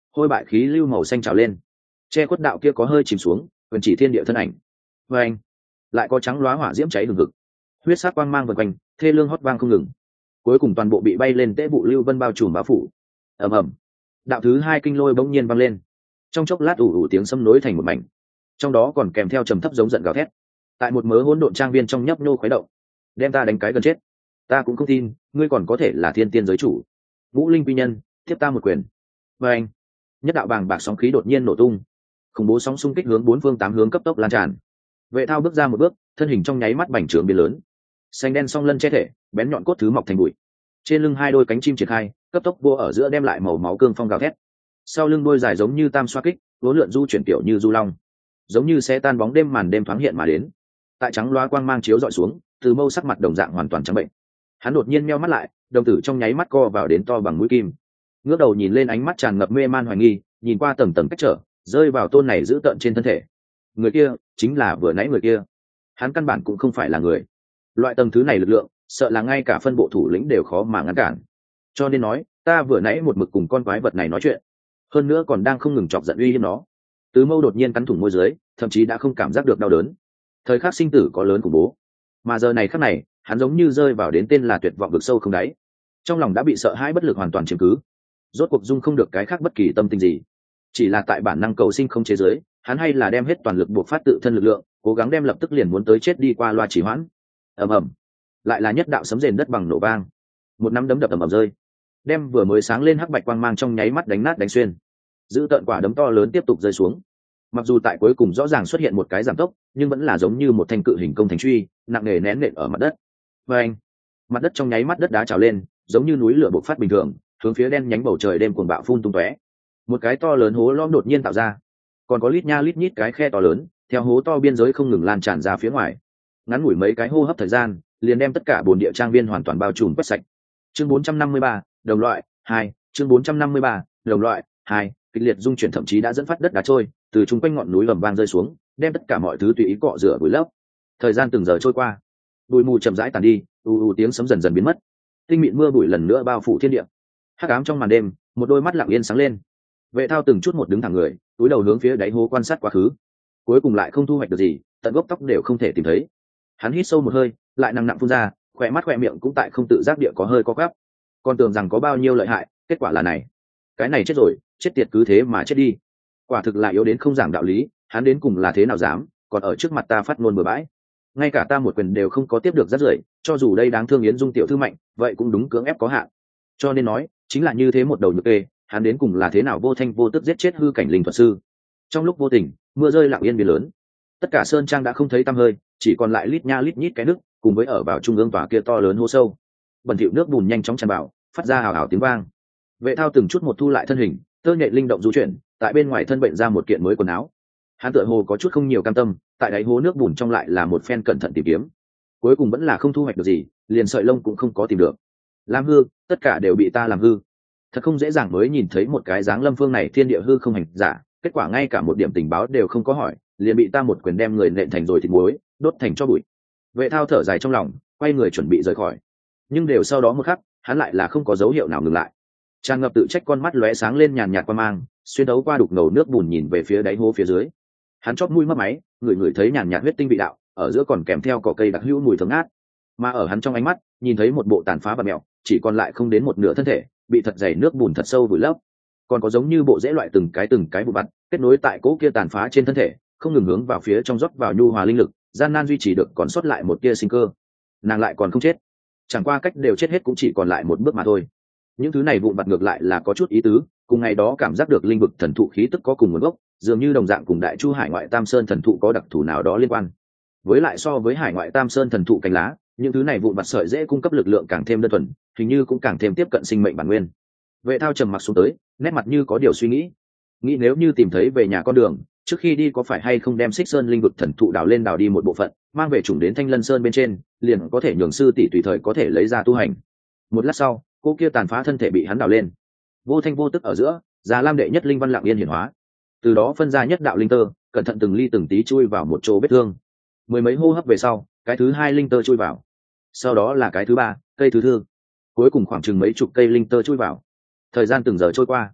[SPEAKER 1] hôi bại khí lưu màu xanh trào lên, che khuất đạo kia có hơi chìm xuống quyền chỉ thiên địa thân ảnh. Và anh lại có trắng loá hỏa diễm cháy hừng hực, huyết sắc quang mang vần quanh, thê lương hót vang không ngừng. Cuối cùng toàn bộ bị bay lên tễ vụ lưu vân bao trùm bao phủ. Ầm ầm, đạo thứ hai kinh lôi bỗng nhiên vang lên, trong chốc lát ủ ủ tiếng sấm nối thành một mảnh, trong đó còn kèm theo trầm thấp giống giận gào thét. Tại một mớ hỗn độn trang viên trong nhấp nhô khuấy động, đem ta đánh cái gần chết. Ta cũng không tin ngươi còn có thể là thiên tiên giới chủ. Vũ linh quy nhân, tiếp ta một quyền. Và anh nhất đạo bàng bạc sóng khí đột nhiên nổ tung, khủng bố sóng xung kích hướng bốn phương tám hướng cấp tốc lan tràn. Vệ thao bước ra một bước, thân hình trong nháy mắt bành trướng biến lớn, xanh đen song lân che thể, bén nhọn cốt thứ mọc thành bụi, trên lưng hai đôi cánh chim triển khai, cấp tốc vô ở giữa đem lại màu máu cương phong gào thét. Sau lưng đôi dài giống như tam xoa kích, vốn lượn du chuyển tiểu như du long, giống như xe tan bóng đêm màn đêm thoáng hiện mà đến. Tại trắng loá quang mang chiếu dọi xuống, từ mâu sắc mặt đồng dạng hoàn toàn trắng bệnh. Hắn đột nhiên meo mắt lại, đồng tử trong nháy mắt co vào đến to bằng mũi kim, ngước đầu nhìn lên, ánh mắt tràn ngập mê man hoài nghi, nhìn qua tầng tầng cách trở, rơi vào tôn này giữ tợn trên thân thể. Người kia chính là vừa nãy người kia. Hắn căn bản cũng không phải là người. Loại tầng thứ này lực lượng, sợ là ngay cả phân bộ thủ lĩnh đều khó mà ngăn cản. Cho nên nói, ta vừa nãy một mực cùng con quái vật này nói chuyện, hơn nữa còn đang không ngừng chọc giận uy hiếp nó. Tứ mâu đột nhiên cắn thủng môi dưới, thậm chí đã không cảm giác được đau đớn. Thời khắc sinh tử có lớn khủng bố, mà giờ này khắc này, hắn giống như rơi vào đến tên là tuyệt vọng vực sâu không đáy. Trong lòng đã bị sợ hãi bất lực hoàn toàn chiếm cứ, rốt cuộc dung không được cái khác bất kỳ tâm tình gì, chỉ là tại bản năng cầu sinh không chế giới, hắn hay là đem hết toàn lực buộc phát tự thân lực lượng, cố gắng đem lập tức liền muốn tới chết đi qua loa chỉ hoãn. Ầm ầm, lại là nhất đạo sấm rền đất bằng nổ vang, một nắm đấm đập ầm ầm rơi, đem vừa mới sáng lên hắc bạch quang mang trong nháy mắt đánh nát đánh xuyên. Giữ tợn quả đấm to lớn tiếp tục rơi xuống, mặc dù tại cuối cùng rõ ràng xuất hiện một cái giảm tốc, nhưng vẫn là giống như một thanh cự hình công thành truy nặng nề nén nện ở mặt đất. Và anh mặt đất trong nháy mắt đất đá trào lên, giống như núi lửa bộc phát bình thường, hướng phía đen nhánh bầu trời đêm cuồng bạo phun tung tóe. Một cái to lớn hố lõm đột nhiên tạo ra, còn có lít nha lít nhít cái khe to lớn theo hố to biên giới không ngừng lan tràn ra phía ngoài. Ngắn ngủi mấy cái hô hấp thời gian, liền đem tất cả bồn địa trang viên hoàn toàn bao trùm quét sạch. Chương bốn trăm năm mươi ba, đồng loại hai. Chương bốn trăm năm mươi ba, đồng loại hai. Kịch liệt dung chuyển thậm chí đã dẫn phát đất đá trôi từ chung quanh ngọn núi gầm vang rơi xuống, đem tất cả mọi thứ tùy ý cọ rửa vùi lấp. Thời gian từng giờ trôi qua, bụi mù chậm rãi tàn đi, u u tiếng sấm dần dần biến mất, tinh mịn mưa bụi lần nữa bao phủ thiên địa. Hắc ám trong màn đêm, một đôi mắt lặng yên sáng lên. Vệ thao từng chút một đứng thẳng người, túi đầu hướng phía đáy hố quan sát quá khứ, cuối cùng lại không thu hoạch được gì, tận gốc tóc đều không thể tìm thấy. Hắn hít sâu một hơi, lại nặng nặng phun ra, khỏe mắt khỏe miệng cũng tại không tự giác địa có hơi co quắp. Còn tưởng rằng có bao nhiêu lợi hại, kết quả là này, cái này chết rồi, chết tiệt cứ thế mà chết đi. Quả thực là yếu đến không giảng đạo lý, hắn đến cùng là thế nào dám, còn ở trước mặt ta phát ngôn bừa bãi. Ngay cả ta một quyền đều không có tiếp được rất rưởi, cho dù đây đáng thương Yến Dung tiểu thư mạnh, vậy cũng đúng cưỡng ép có hạn. Cho nên nói, chính là như thế một đầu nhược kê, hắn đến cùng là thế nào vô thanh vô tức giết chết hư cảnh linh thuật sư. Trong lúc vô tình, mưa rơi lặng yên biến lớn, tất cả sơn trang đã không thấy tăm hơi, chỉ còn lại lít nha lít nhít cái nước, cùng với ở vào trung ương tòa kia to lớn hố sâu, bẩn thỉu nước bùn nhanh chóng tràn vào, phát ra hào hào tiếng vang. Vệ thao từng chút một thu lại thân hình, tơ nhện linh động du chuyển, tại bên ngoài thân bệnh ra một kiện mới quần áo. Hắn tựa hồ có chút không nhiều cam tâm, tại đáy hố nước bùn trong lại là một phen cẩn thận tìm kiếm, cuối cùng vẫn là không thu hoạch được gì, liền sợi lông cũng không có tìm được. Làm hư, tất cả đều bị ta làm hư. Thật không dễ dàng mới nhìn thấy một cái dáng lâm phương này thiên địa hư không hành giả, kết quả ngay cả một điểm tình báo đều không có hỏi, liền bị ta một quyền đem người nện thành rồi thịt muối, đốt thành cho bụi. Vệ thao thở dài trong lòng, quay người chuẩn bị rời khỏi, nhưng đều sau đó một khắc, hắn lại là không có dấu hiệu nào ngừng lại. Tràn ngập tự trách con mắt lóe sáng lên nhàn nhạt qua mang, xuyên đấu qua đục ngầu nước bùn nhìn về phía đáy hố phía dưới. Hắn chót mũi mất máy, người người thấy nhàn nhạt huyết tinh vị đạo, ở giữa còn kèm theo cỏ cây đặc hữu mùi thơm ngát. Mà ở hắn trong ánh mắt, nhìn thấy một bộ tàn phá và mèo, chỉ còn lại không đến một nửa thân thể, bị thật dày nước bùn thật sâu vùi lấp. Còn có giống như bộ rễ loại từng cái từng cái vụ vặt, kết nối tại cỗ kia tàn phá trên thân thể, không ngừng hướng vào phía trong rót vào nhu hòa linh lực, gian nan duy trì được còn sót lại một tia sinh cơ. Nàng lại còn không chết, chẳng qua cách đều chết hết cũng chỉ còn lại một bước mà thôi. Những thứ này vụn vặt ngược lại là có chút ý tứ, cùng ngày đó cảm giác được linh vực thần thụ khí tức có cùng nguồn gốc, dường như đồng dạng cùng đại chu hải ngoại tam sơn thần thụ có đặc thù nào đó liên quan. Với lại so với hải ngoại tam sơn thần thụ cánh lá, những thứ này vụn vặt sợi dễ cung cấp lực lượng càng thêm đơn thuần, hình như cũng càng thêm tiếp cận sinh mệnh bản nguyên. Vệ thao trầm mặc xuống tới, nét mặt như có điều suy nghĩ, nghĩ nếu như tìm thấy về nhà con đường, trước khi đi có phải hay không đem xích sơn linh vực thần thụ đào lên đào đi một bộ phận, mang về trùng đến thanh lân sơn bên trên, liền có thể nhường sư tỷ tùy thời có thể lấy ra tu hành. Một lát sau, cô kia tàn phá thân thể bị hắn đào lên, vô thanh vô tức ở giữa, già lam đệ nhất linh văn lặng yên hiển hóa, từ đó phân ra nhất đạo linh tơ, cẩn thận từng ly từng tí chui vào một chỗ vết thương. Mười mấy hô hấp về sau, cái thứ hai linh tơ chui vào, sau đó là cái thứ ba, cây thứ tư, cuối cùng khoảng chừng mấy chục cây linh tơ chui vào. Thời gian từng giờ trôi qua,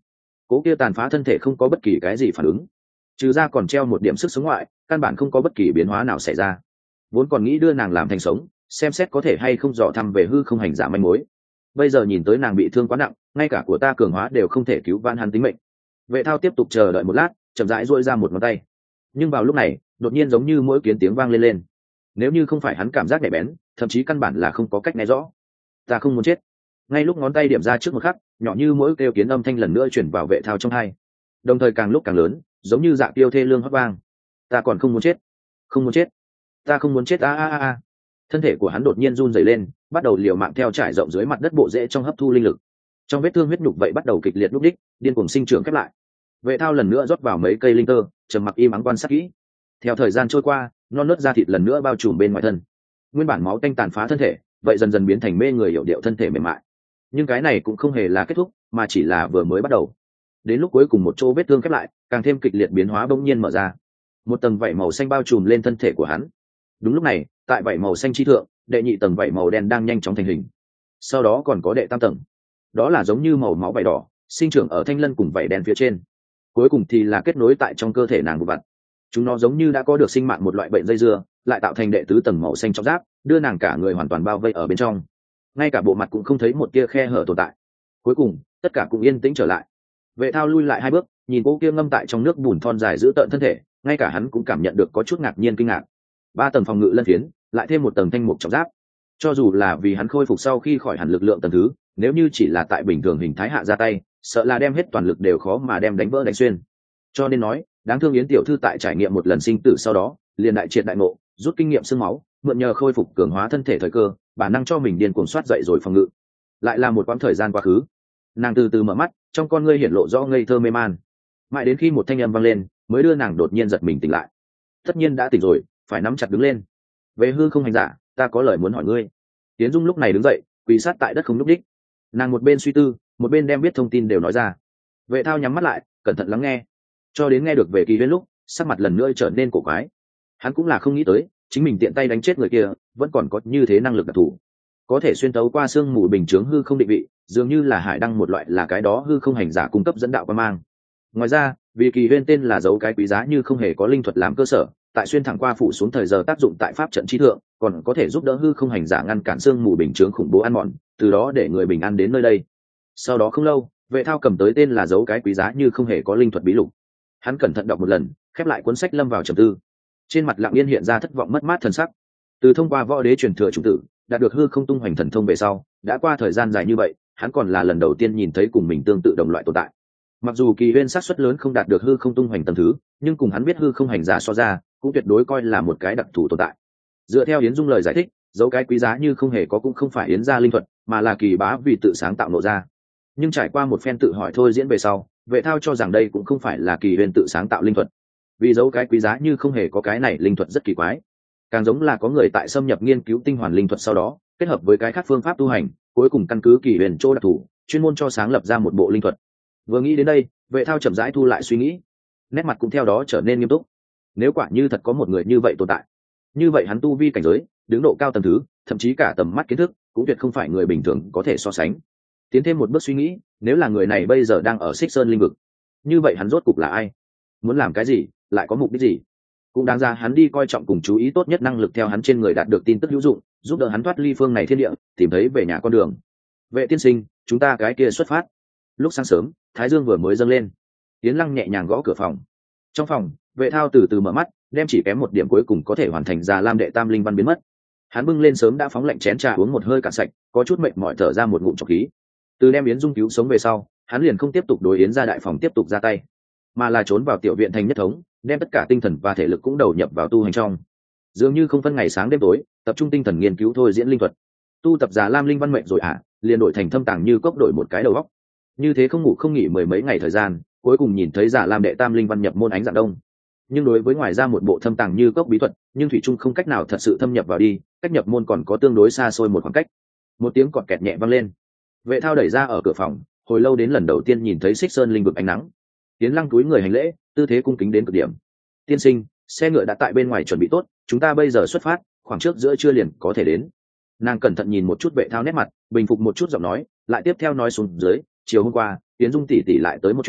[SPEAKER 1] cố kia tàn phá thân thể không có bất kỳ cái gì phản ứng, trừ ra còn treo một điểm sức sống ngoại, căn bản không có bất kỳ biến hóa nào xảy ra. Vốn còn nghĩ đưa nàng làm thành sống, xem xét có thể hay không dò thăm về hư không hành giả manh mối, bây giờ nhìn tới nàng bị thương quá nặng, ngay cả của ta cường hóa đều không thể cứu vãn hắn tính mệnh. Vệ Thao tiếp tục chờ đợi một lát, chậm rãi duỗi ra một ngón tay. Nhưng vào lúc này, đột nhiên giống như mỗi kiến tiếng vang lên lên. Nếu như không phải hắn cảm giác nhạy bén, thậm chí căn bản là không có cách nghe rõ. Ta không muốn chết. Ngay lúc ngón tay điểm ra trước một khắc, nhỏ như mỗi kêu kiến âm thanh lần nữa chuyển vào Vệ Thao trong tai, đồng thời càng lúc càng lớn, giống như dạ tiêu thê lương hót vang. Ta còn không muốn chết, không muốn chết, ta không muốn chết a a a. Thân thể của hắn đột nhiên run rẩy lên, bắt đầu liều mạng theo trải rộng dưới mặt đất bộ rễ trong hấp thu linh lực. Trong vết thương huyết nhục vậy bắt đầu kịch liệt lúc đích, điên cuồng sinh trưởng khép lại. Vệ Thao lần nữa rót vào mấy cây linh tơ, trầm mặc im ắng quan sát kỹ. Theo thời gian trôi qua, non nớt da thịt lần nữa bao trùm bên ngoài thân. Nguyên bản máu tanh tàn phá thân thể, vậy dần dần biến thành mê người hiểu điệu thân thể mềm mại. Nhưng cái này cũng không hề là kết thúc, mà chỉ là vừa mới bắt đầu. Đến lúc cuối cùng một chỗ vết thương khép lại, càng thêm kịch liệt biến hóa bỗng nhiên mở ra. Một tầng vảy màu xanh bao trùm lên thân thể của hắn. Đúng lúc này, tại vảy màu xanh chi thượng, đệ nhị tầng vảy màu đen đang nhanh chóng thành hình. Sau đó còn có đệ tam tầng, đó là giống như màu máu vảy đỏ, sinh trưởng ở thanh lân cùng vảy đen phía trên. Cuối cùng thì là kết nối tại trong cơ thể nàng vụ vặt. Chúng nó giống như đã có được sinh mạng một loại bệnh dây dưa, lại tạo thành đệ tứ tầng màu xanh trong giáp, đưa nàng cả người hoàn toàn bao vây ở bên trong. Ngay cả bộ mặt cũng không thấy một tia khe hở tồn tại. Cuối cùng, tất cả cũng yên tĩnh trở lại. Vệ Thao lui lại hai bước, nhìn cô kia ngâm tại trong nước bùn thon dài giữ tợn thân thể, ngay cả hắn cũng cảm nhận được có chút ngạc nhiên kinh ngạc. Ba tầng phòng ngự lân phiến, lại thêm một tầng thanh mục trọng giáp. Cho dù là vì hắn khôi phục sau khi khỏi hẳn lực lượng tầng thứ, nếu như chỉ là tại bình thường hình thái hạ ra tay, sợ là đem hết toàn lực đều khó mà đem đánh vỡ đánh xuyên. Cho nên nói, đáng thương Yến tiểu thư tại trải nghiệm một lần sinh tử sau đó, liền đại triệt đại ngộ, rút kinh nghiệm xương máu, mượn nhờ khôi phục cường hóa thân thể thời cơ, bản năng cho mình điên cuồng soát dậy rồi phòng ngự. Lại là một quãng thời gian quá khứ, nàng từ từ mở mắt, trong con ngươi hiển lộ rõ ngây thơ mê man. Mãi đến khi một thanh âm vang lên, mới đưa nàng đột nhiên giật mình tỉnh lại. Tất nhiên đã tỉnh rồi, phải nắm chặt đứng lên. Về hư không hành giả, ta có lời muốn hỏi ngươi. Tiến Dung lúc này đứng dậy, quỳ sát tại đất không nhúc nhích. Nàng một bên suy tư, một bên đem biết thông tin đều nói ra. Vệ Thao nhắm mắt lại, cẩn thận lắng nghe, cho đến nghe được về Kỳ Huyên lúc, sắc mặt lần nữa trở nên cổ quái. Hắn cũng là không nghĩ tới, chính mình tiện tay đánh chết người kia, vẫn còn có như thế năng lực đặc thù, có thể xuyên tấu qua xương mù bình chướng hư không định vị, dường như là hải đăng một loại là cái đó hư không hành giả cung cấp dẫn đạo quan mang. Ngoài ra, vì Kỳ Huyên tên là dấu cái quý giá như không hề có linh thuật làm cơ sở, tại xuyên thẳng qua phủ xuống thời giờ tác dụng tại pháp trận chi thượng, còn có thể giúp đỡ hư không hành giả ngăn cản xương mù bình chướng khủng bố ăn mòn, từ đó để người bình an đến nơi đây. Sau đó không lâu, Vệ Thao cầm tới tên là dấu cái quý giá như không hề có linh thuật bí lục. Hắn cẩn thận đọc một lần, khép lại cuốn sách lâm vào trầm tư. Trên mặt Lặng Yên hiện ra thất vọng mất mát thần sắc. Từ thông qua võ đế truyền thừa chủ tử, đạt được hư không tung hoành thần thông về sau, đã qua thời gian dài như vậy, hắn còn là lần đầu tiên nhìn thấy cùng mình tương tự đồng loại tồn tại. Mặc dù Kỳ Huyên xác suất lớn không đạt được hư không tung hoành tầng thứ, nhưng cùng hắn biết hư không hành giả so ra, cũng tuyệt đối coi là một cái đặc thù tồn tại. Dựa theo Yến Dung lời giải thích, dấu cái quý giá như không hề có cũng không phải Yến gia linh thuật, mà là Kỳ Bá vì tự sáng tạo nộ ra. Nhưng trải qua một phen tự hỏi thôi diễn về sau, Vệ Thao cho rằng đây cũng không phải là Kỳ Huyên tự sáng tạo linh thuật, vì dấu cái quý giá như không hề có cái này linh thuật rất kỳ quái, càng giống là có người tại xâm nhập nghiên cứu tinh hoàn linh thuật sau đó, kết hợp với cái khác phương pháp tu hành, cuối cùng căn cứ Kỳ Huyền chỗ đặc thù, chuyên môn cho sáng lập ra một bộ linh thuật. Vừa nghĩ đến đây, Vệ Thao chậm rãi thu lại suy nghĩ, nét mặt cũng theo đó trở nên nghiêm túc. Nếu quả như thật có một người như vậy tồn tại, như vậy hắn tu vi cảnh giới, đứng độ cao tầng thứ, thậm chí cả tầm mắt kiến thức, cũng tuyệt không phải người bình thường có thể so sánh. Tiến thêm một bước suy nghĩ, nếu là người này bây giờ đang ở Xích Sơn linh vực, như vậy hắn rốt cục là ai, muốn làm cái gì, lại có mục đích gì? Cũng đáng ra hắn đi coi trọng cùng chú ý tốt nhất năng lực theo hắn trên người đạt được tin tức hữu dụng, giúp đỡ hắn thoát ly phương này thiên địa, tìm thấy về nhà con đường. Vệ tiên sinh, chúng ta cái kia xuất phát. Lúc sáng sớm, thái dương vừa mới dâng lên, Tiến Lăng nhẹ nhàng gõ cửa phòng. Trong phòng, Vệ Thao từ từ mở mắt, đem chỉ kém một điểm cuối cùng có thể hoàn thành Già Lam đệ tam linh văn biến mất. Hắn bưng lên sớm đã phóng lạnh chén trà uống một hơi cạn sạch, có chút mệt mỏi thở ra một ngụm trọc khí. Từ đem Yến Dung cứu sống về sau, hắn liền không tiếp tục đối Yến ra đại phòng tiếp tục ra tay, mà là trốn vào tiểu viện thành nhất thống, đem tất cả tinh thần và thể lực cũng đầu nhập vào tu hành trong. Dường như không phân ngày sáng đêm tối, tập trung tinh thần nghiên cứu thôi diễn linh thuật. Tu tập Già Lam linh văn mệnh rồi à, liền đổi thành thâm tàng như cốc đổi một cái đầu óc. Như thế không ngủ không nghỉ mười mấy ngày thời gian, cuối cùng nhìn thấy Già Lam đệ tam linh văn nhập môn ánh dạng đông. Nhưng đối với ngoài ra một bộ thâm tàng như cốc bí thuật, nhưng thủy trung không cách nào thật sự thâm nhập vào đi, cách nhập môn còn có tương đối xa xôi một khoảng cách. Một tiếng cọt kẹt nhẹ vang lên. Vệ Thao đẩy ra ở cửa phòng, hồi lâu đến lần đầu tiên nhìn thấy Xích Sơn linh vực ánh nắng. Tiến Lăng túi người hành lễ, tư thế cung kính đến cực điểm. Tiên sinh, xe ngựa đã tại bên ngoài chuẩn bị tốt, chúng ta bây giờ xuất phát, khoảng trước giữa trưa liền có thể đến. Nàng cẩn thận nhìn một chút Vệ Thao nét mặt, bình phục một chút giọng nói, lại tiếp theo nói xuống dưới, chiều hôm qua, Tiến Dung tỷ tỷ lại tới một chuyến,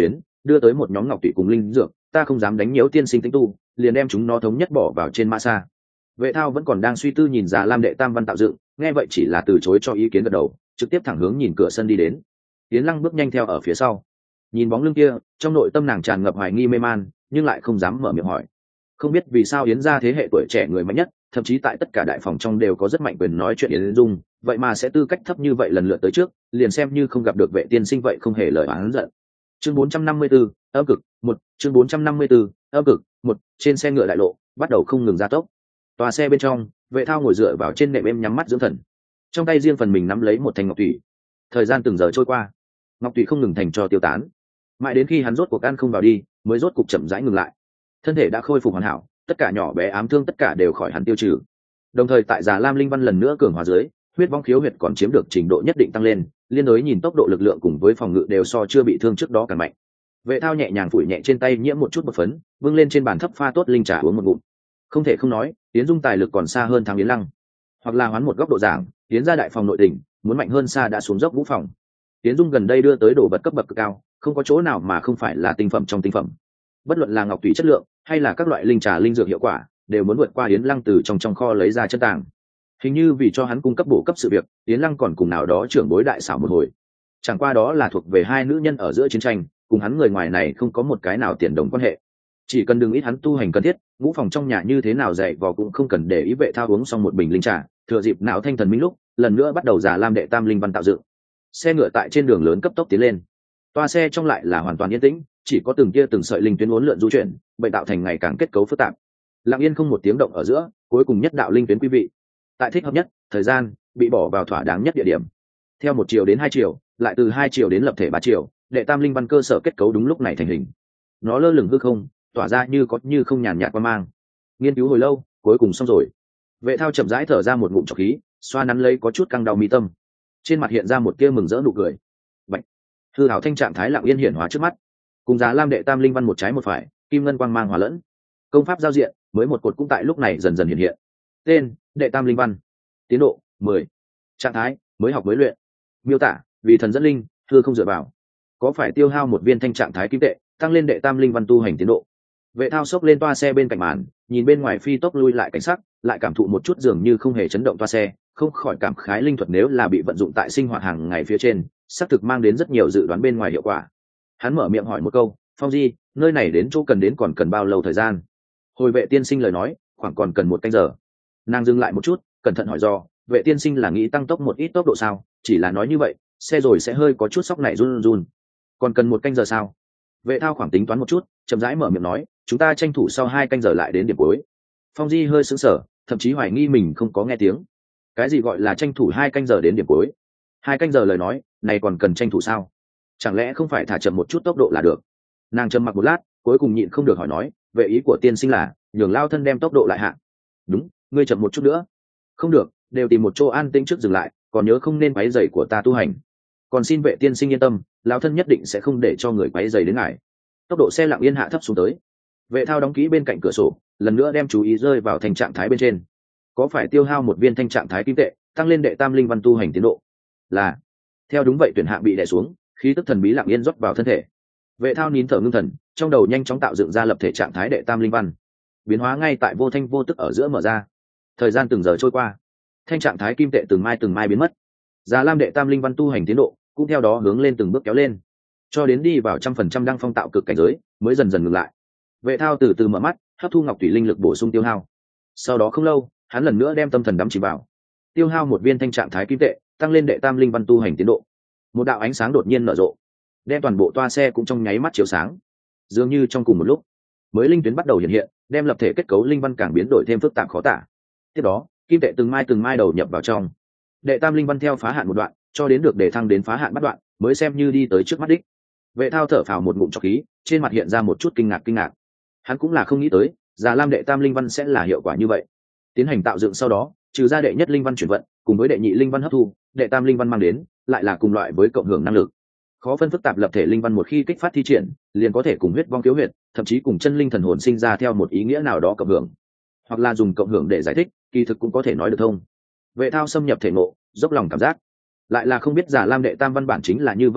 [SPEAKER 1] đưa tới một nhóm ngọc tụy cùng linh dược, ta không dám đánh nhiễu tiên sinh tĩnh tu, liền đem chúng nó thống nhất bỏ vào trên mã xa. Vệ Thao vẫn còn đang suy tư nhìn Già Lam đệ tam văn tạo dựng, nghe vậy chỉ là từ chối cho ý kiến gật đầu, trực tiếp thẳng hướng nhìn cửa sân đi đến. Yến Lăng bước nhanh theo ở phía sau, nhìn bóng lưng kia, trong nội tâm nàng tràn ngập hoài nghi mê man, nhưng lại không dám mở miệng hỏi. Không biết vì sao Yến gia thế hệ tuổi trẻ người mạnh nhất, thậm chí tại tất cả đại phòng trong đều có rất mạnh quyền nói chuyện Yến Dung, vậy mà sẽ tư cách thấp như vậy lần lượt tới trước, liền xem như không gặp được Vệ tiên sinh vậy không hề lời oán giận. Chương bốn trăm năm mươi tư, âm cực, một, chương bốn trăm năm mươi tư, âm cực, một, trên xe ngựa đại lộ, bắt đầu không ngừng gia tốc. Tòa xe bên trong, Vệ Thao ngồi dựa vào trên nệm êm nhắm mắt dưỡng thần. Trong tay riêng phần mình nắm lấy một thanh ngọc thủy. Thời gian từng giờ trôi qua, ngọc thủy không ngừng thành cho tiêu tán. Mãi đến khi hắn rốt cuộc ăn không vào đi, mới rốt cục chậm rãi ngừng lại. Thân thể đã khôi phục hoàn hảo, tất cả nhỏ bé ám thương tất cả đều khỏi hẳn tiêu trừ. Đồng thời tại Già Lam linh văn lần nữa cường hóa dưới, huyết vong khiếu huyệt còn chiếm được trình độ nhất định tăng lên, liên đối nhìn tốc độ lực lượng cùng với phòng ngự đều so chưa bị thương trước đó càng mạnh. Vệ Thao nhẹ nhàng phủi nhẹ trên tay nhiễm một chút bột phấn, vươn lên trên bàn thấp pha tốt linh trà uống một ngụm. Không thể không nói, Yến Dung tài lực còn xa hơn thằng Yến Lăng. Hoặc là hoán một góc độ giảng, Yến gia đại phòng nội tình, muốn mạnh hơn xa đã xuống dốc vũ phòng. Yến Dung gần đây đưa tới đồ vật cấp bậc cực cao, không có chỗ nào mà không phải là tinh phẩm trong tinh phẩm. Bất luận là ngọc thủy chất lượng, hay là các loại linh trà linh dược hiệu quả, đều muốn vượt qua Yến Lăng từ trong trong kho lấy ra chân tàng. Hình như vì cho hắn cung cấp bổ cấp sự việc, Yến Lăng còn cùng nào đó trưởng bối đại xảo một hồi. Chẳng qua đó là thuộc về hai nữ nhân ở giữa chiến tranh, cùng hắn người ngoài này không có một cái nào tiền đồng quan hệ. Chỉ cần đừng ít hắn tu hành cần thiết, ngũ phòng trong nhà như thế nào dạy vò cũng không cần để ý. Vệ Thao uống xong một bình linh trà, thừa dịp não thanh thần minh lúc, lần nữa bắt đầu Già Lam đệ tam linh văn tạo dựng. Xe ngựa tại trên đường lớn cấp tốc tiến lên. Toa xe trong lại là hoàn toàn yên tĩnh, chỉ có từng kia từng sợi linh tuyến uốn lượn du chuyển, bệnh tạo thành ngày càng kết cấu phức tạp. Lặng yên không một tiếng động ở giữa, cuối cùng nhất đạo linh tuyến quý vị. Tại thích hợp nhất, thời gian bị bỏ vào thỏa đáng nhất địa điểm. Theo một chiều đến hai chiều, lại từ hai chiều đến lập thể ba chiều, đệ tam linh văn cơ sở kết cấu đúng lúc này thành hình. Nó lơ lửng hư không, tỏa ra như có như không nhàn nhạt qua mang. Nghiên cứu hồi lâu, cuối cùng xong rồi. Vệ Thao chậm rãi thở ra một ngụm trọc khí, xoa nắn lấy có chút căng đau mi tâm, trên mặt hiện ra một tia mừng rỡ nụ cười. Bạch, hư hảo thanh trạng thái lặng yên hiển hóa trước mắt, cùng Già Lam đệ tam linh văn một trái một phải, kim ngân quang mang hòa lẫn. Công pháp giao diện mới một cột cũng tại lúc này dần dần hiện hiện. Tên: đệ tam linh văn. Tiến độ: mười. Trạng thái: mới học mới luyện. Miêu tả: vì thần dẫn linh, hư không dựa vào. Có phải tiêu hao một viên thanh trạng thái kim tệ, tăng lên đệ tam linh văn tu hành tiến độ. Vệ Thao xốc lên toa xe bên cạnh màn, nhìn bên ngoài phi tốc lui lại cảnh sắc, lại cảm thụ một chút dường như không hề chấn động toa xe, không khỏi cảm khái linh thuật nếu là bị vận dụng tại sinh hoạt hàng ngày phía trên, xác thực mang đến rất nhiều dự đoán bên ngoài hiệu quả. Hắn mở miệng hỏi một câu: Phong Di, nơi này đến chỗ cần đến còn cần bao lâu thời gian? Hồi Vệ tiên sinh lời nói, khoảng còn cần một canh giờ. Nàng dừng lại một chút, cẩn thận hỏi do: Vệ tiên sinh là nghĩ tăng tốc một ít tốc độ sao? Chỉ là nói như vậy, xe rồi sẽ hơi có chút sóc này run run. Còn cần một canh giờ sao? Vệ Thao khoảng tính toán một chút, chậm rãi mở miệng nói: chúng ta tranh thủ sau hai canh giờ lại đến điểm cuối. Phong Di hơi sững sờ, thậm chí hoài nghi mình không có nghe tiếng. Cái gì gọi là tranh thủ hai canh giờ đến điểm cuối? Hai canh giờ lời nói, này còn cần tranh thủ sao? Chẳng lẽ không phải thả chậm một chút tốc độ là được? Nàng trầm mặc một lát, cuối cùng nhịn không được hỏi nói: vệ ý của tiên sinh là nhường lao thân đem tốc độ lại hạ? Đúng, ngươi chậm một chút nữa. Không được, đều tìm một chỗ an tĩnh trước dừng lại, còn nhớ không nên quấy rầy của ta tu hành. Còn xin vệ tiên sinh yên tâm, lão thân nhất định sẽ không để cho người quấy rầy đến ngài. Tốc độ xe lặng yên hạ thấp xuống tới. Vệ Thao đóng kỹ bên cạnh cửa sổ, lần nữa đem chú ý rơi vào thành trạng thái bên trên. Có phải tiêu hao một viên thanh trạng thái kim tệ, tăng lên đệ tam linh văn tu hành tiến độ? Là. Theo đúng vậy tuyển hạng bị đè xuống, khí tức thần bí lặng yên rót vào thân thể. Vệ Thao nín thở ngưng thần, trong đầu nhanh chóng tạo dựng ra lập thể trạng thái đệ tam linh văn. Biến hóa ngay tại vô thanh vô tức ở giữa mở ra. Thời gian từng giờ trôi qua, thanh trạng thái kim tệ từng mai từng mai biến mất. Già Lam đệ tam linh văn tu hành tiến độ cũng theo đó hướng lên từng bước kéo lên, cho đến đi vào trăm phần trăm đăng phong tạo cực cảnh giới, mới dần dần ngừng lại. Vệ Thao từ từ mở mắt, hấp thu ngọc thủy linh lực bổ sung tiêu hao. Sau đó không lâu, hắn lần nữa đem tâm thần đắm chìm vào, tiêu hao một viên thanh trạng thái kim tệ, tăng lên đệ tam linh văn tu hành tiến độ. Một đạo ánh sáng đột nhiên nở rộ, đem toàn bộ toa xe cũng trong nháy mắt chiếu sáng. Dường như trong cùng một lúc, mới linh tuyến bắt đầu hiện hiện, đem lập thể kết cấu linh văn càng biến đổi thêm phức tạp khó tả. Tiếp đó, kim tệ từng mai từng mai đầu nhập vào trong. Đệ tam linh văn theo phá hạn một đoạn, cho đến được đề thăng đến phá hạn bắt đoạn, mới xem như đi tới trước mắt đích. Vệ Thao thở phào một ngụm trọc khí, trên mặt hiện ra một chút kinh ngạc kinh ngạc. Hắn cũng là không nghĩ tới, Già Lam đệ tam linh văn sẽ là hiệu quả như vậy. Tiến hành tạo dựng sau đó, trừ ra đệ nhất linh văn chuyển vận, cùng với đệ nhị linh văn hấp thu, đệ tam linh văn mang đến, lại là cùng loại với cộng hưởng năng lực. Khó phân phức tạp lập thể linh văn một khi kích phát thi triển, liền có thể cùng huyết vong khiếu huyệt, thậm chí cùng chân linh thần hồn sinh ra theo một ý nghĩa nào đó cộng hưởng. Hoặc là dùng cộng hưởng để giải thích, kỳ thực cũng có thể nói được thông. Vệ Thao xâm nhập thể ngộ, dốc lòng cảm giác, lại là không biết Già Lam đệ tam văn bản chính là như vậy năng lực,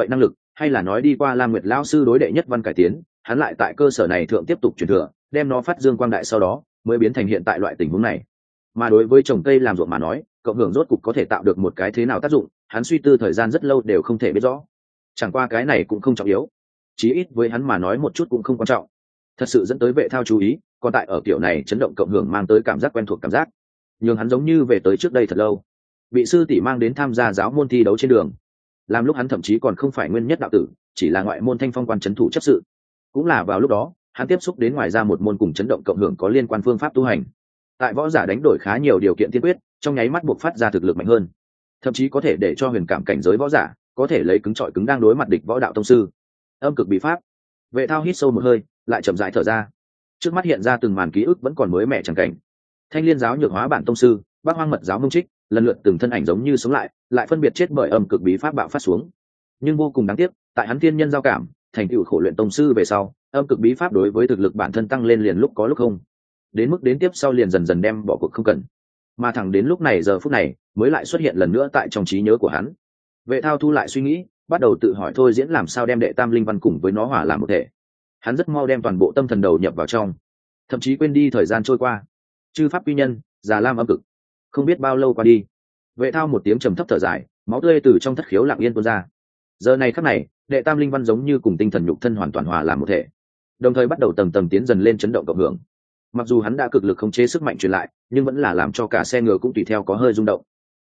[SPEAKER 1] hay là nói đi qua Lam Nguyệt lão sư đối đệ nhất văn cải tiến, hắn lại tại cơ sở này thượng tiếp tục truyền thừa, đem nó phát dương quang đại, sau đó mới biến thành hiện tại loại tình huống này. Mà đối với trồng cây làm ruộng mà nói, cộng hưởng rốt cục có thể tạo được một cái thế nào tác dụng, hắn suy tư thời gian rất lâu đều không thể biết rõ. Chẳng qua cái này cũng không trọng yếu, chí ít với hắn mà nói một chút cũng không quan trọng. Thật sự dẫn tới Vệ Thao chú ý, còn tại ở kiểu này chấn động cộng hưởng mang tới cảm giác quen thuộc cảm giác, nhưng hắn giống như về tới trước đây thật lâu, bị sư tỷ mang đến tham gia giáo môn thi đấu trên đường, làm lúc hắn thậm chí còn không phải nguyên nhất đạo tử, chỉ là ngoại môn thanh phong quan trấn thủ chấp sự. Cũng là vào lúc đó, hắn tiếp xúc đến ngoài ra một môn cùng chấn động cộng hưởng có liên quan phương pháp tu hành. Tại võ giả đánh đổi khá nhiều điều kiện tiên quyết, trong nháy mắt buộc phát ra thực lực mạnh hơn, thậm chí có thể để cho huyền cảm cảnh giới võ giả có thể lấy cứng trọi cứng đang đối mặt địch võ đạo tông sư. Âm cực bí pháp. Vệ Thao hít sâu một hơi, lại chậm rãi thở ra. Trước mắt hiện ra từng màn ký ức vẫn còn mới mẻ chẳng cảnh. Thanh Liên giáo nhược hóa bản tông sư, Bắc Hoang mật giáo Mông Trích, lần lượt từng thân ảnh giống như sống lại, lại phân biệt chết bởi âm cực bí pháp bạo phát xuống. Nhưng vô cùng đáng tiếc, tại hắn thiên nhân giao cảm, thành tựu khổ luyện tông sư về sau, âm cực bí pháp đối với thực lực bản thân tăng lên liền lúc có lúc không, đến mức đến tiếp sau liền dần dần đem bỏ cuộc không cần. Mà thẳng đến lúc này giờ phút này mới lại xuất hiện lần nữa tại trong trí nhớ của hắn. Vệ Thao thu lại suy nghĩ, bắt đầu tự hỏi thôi diễn làm sao đem đệ tam linh văn cùng với nó hòa làm một thể. Hắn rất mau đem toàn bộ tâm thần đầu nhập vào trong, thậm chí quên đi thời gian trôi qua. Chư pháp quy nhân, già lam âm cực, không biết bao lâu qua đi. Vệ Thao một tiếng trầm thấp thở dài, máu tươi từ trong thất khiếu lặng yên tuôn ra. Giờ này khắc này, đệ tam linh văn giống như cùng tinh thần nhục thân hoàn toàn hòa làm một thể, đồng thời bắt đầu tầng tầng tiến dần lên chấn động cộng hưởng. Mặc dù hắn đã cực lực khống chế sức mạnh truyền lại, nhưng vẫn là làm cho cả xe ngựa cũng tùy theo có hơi rung động.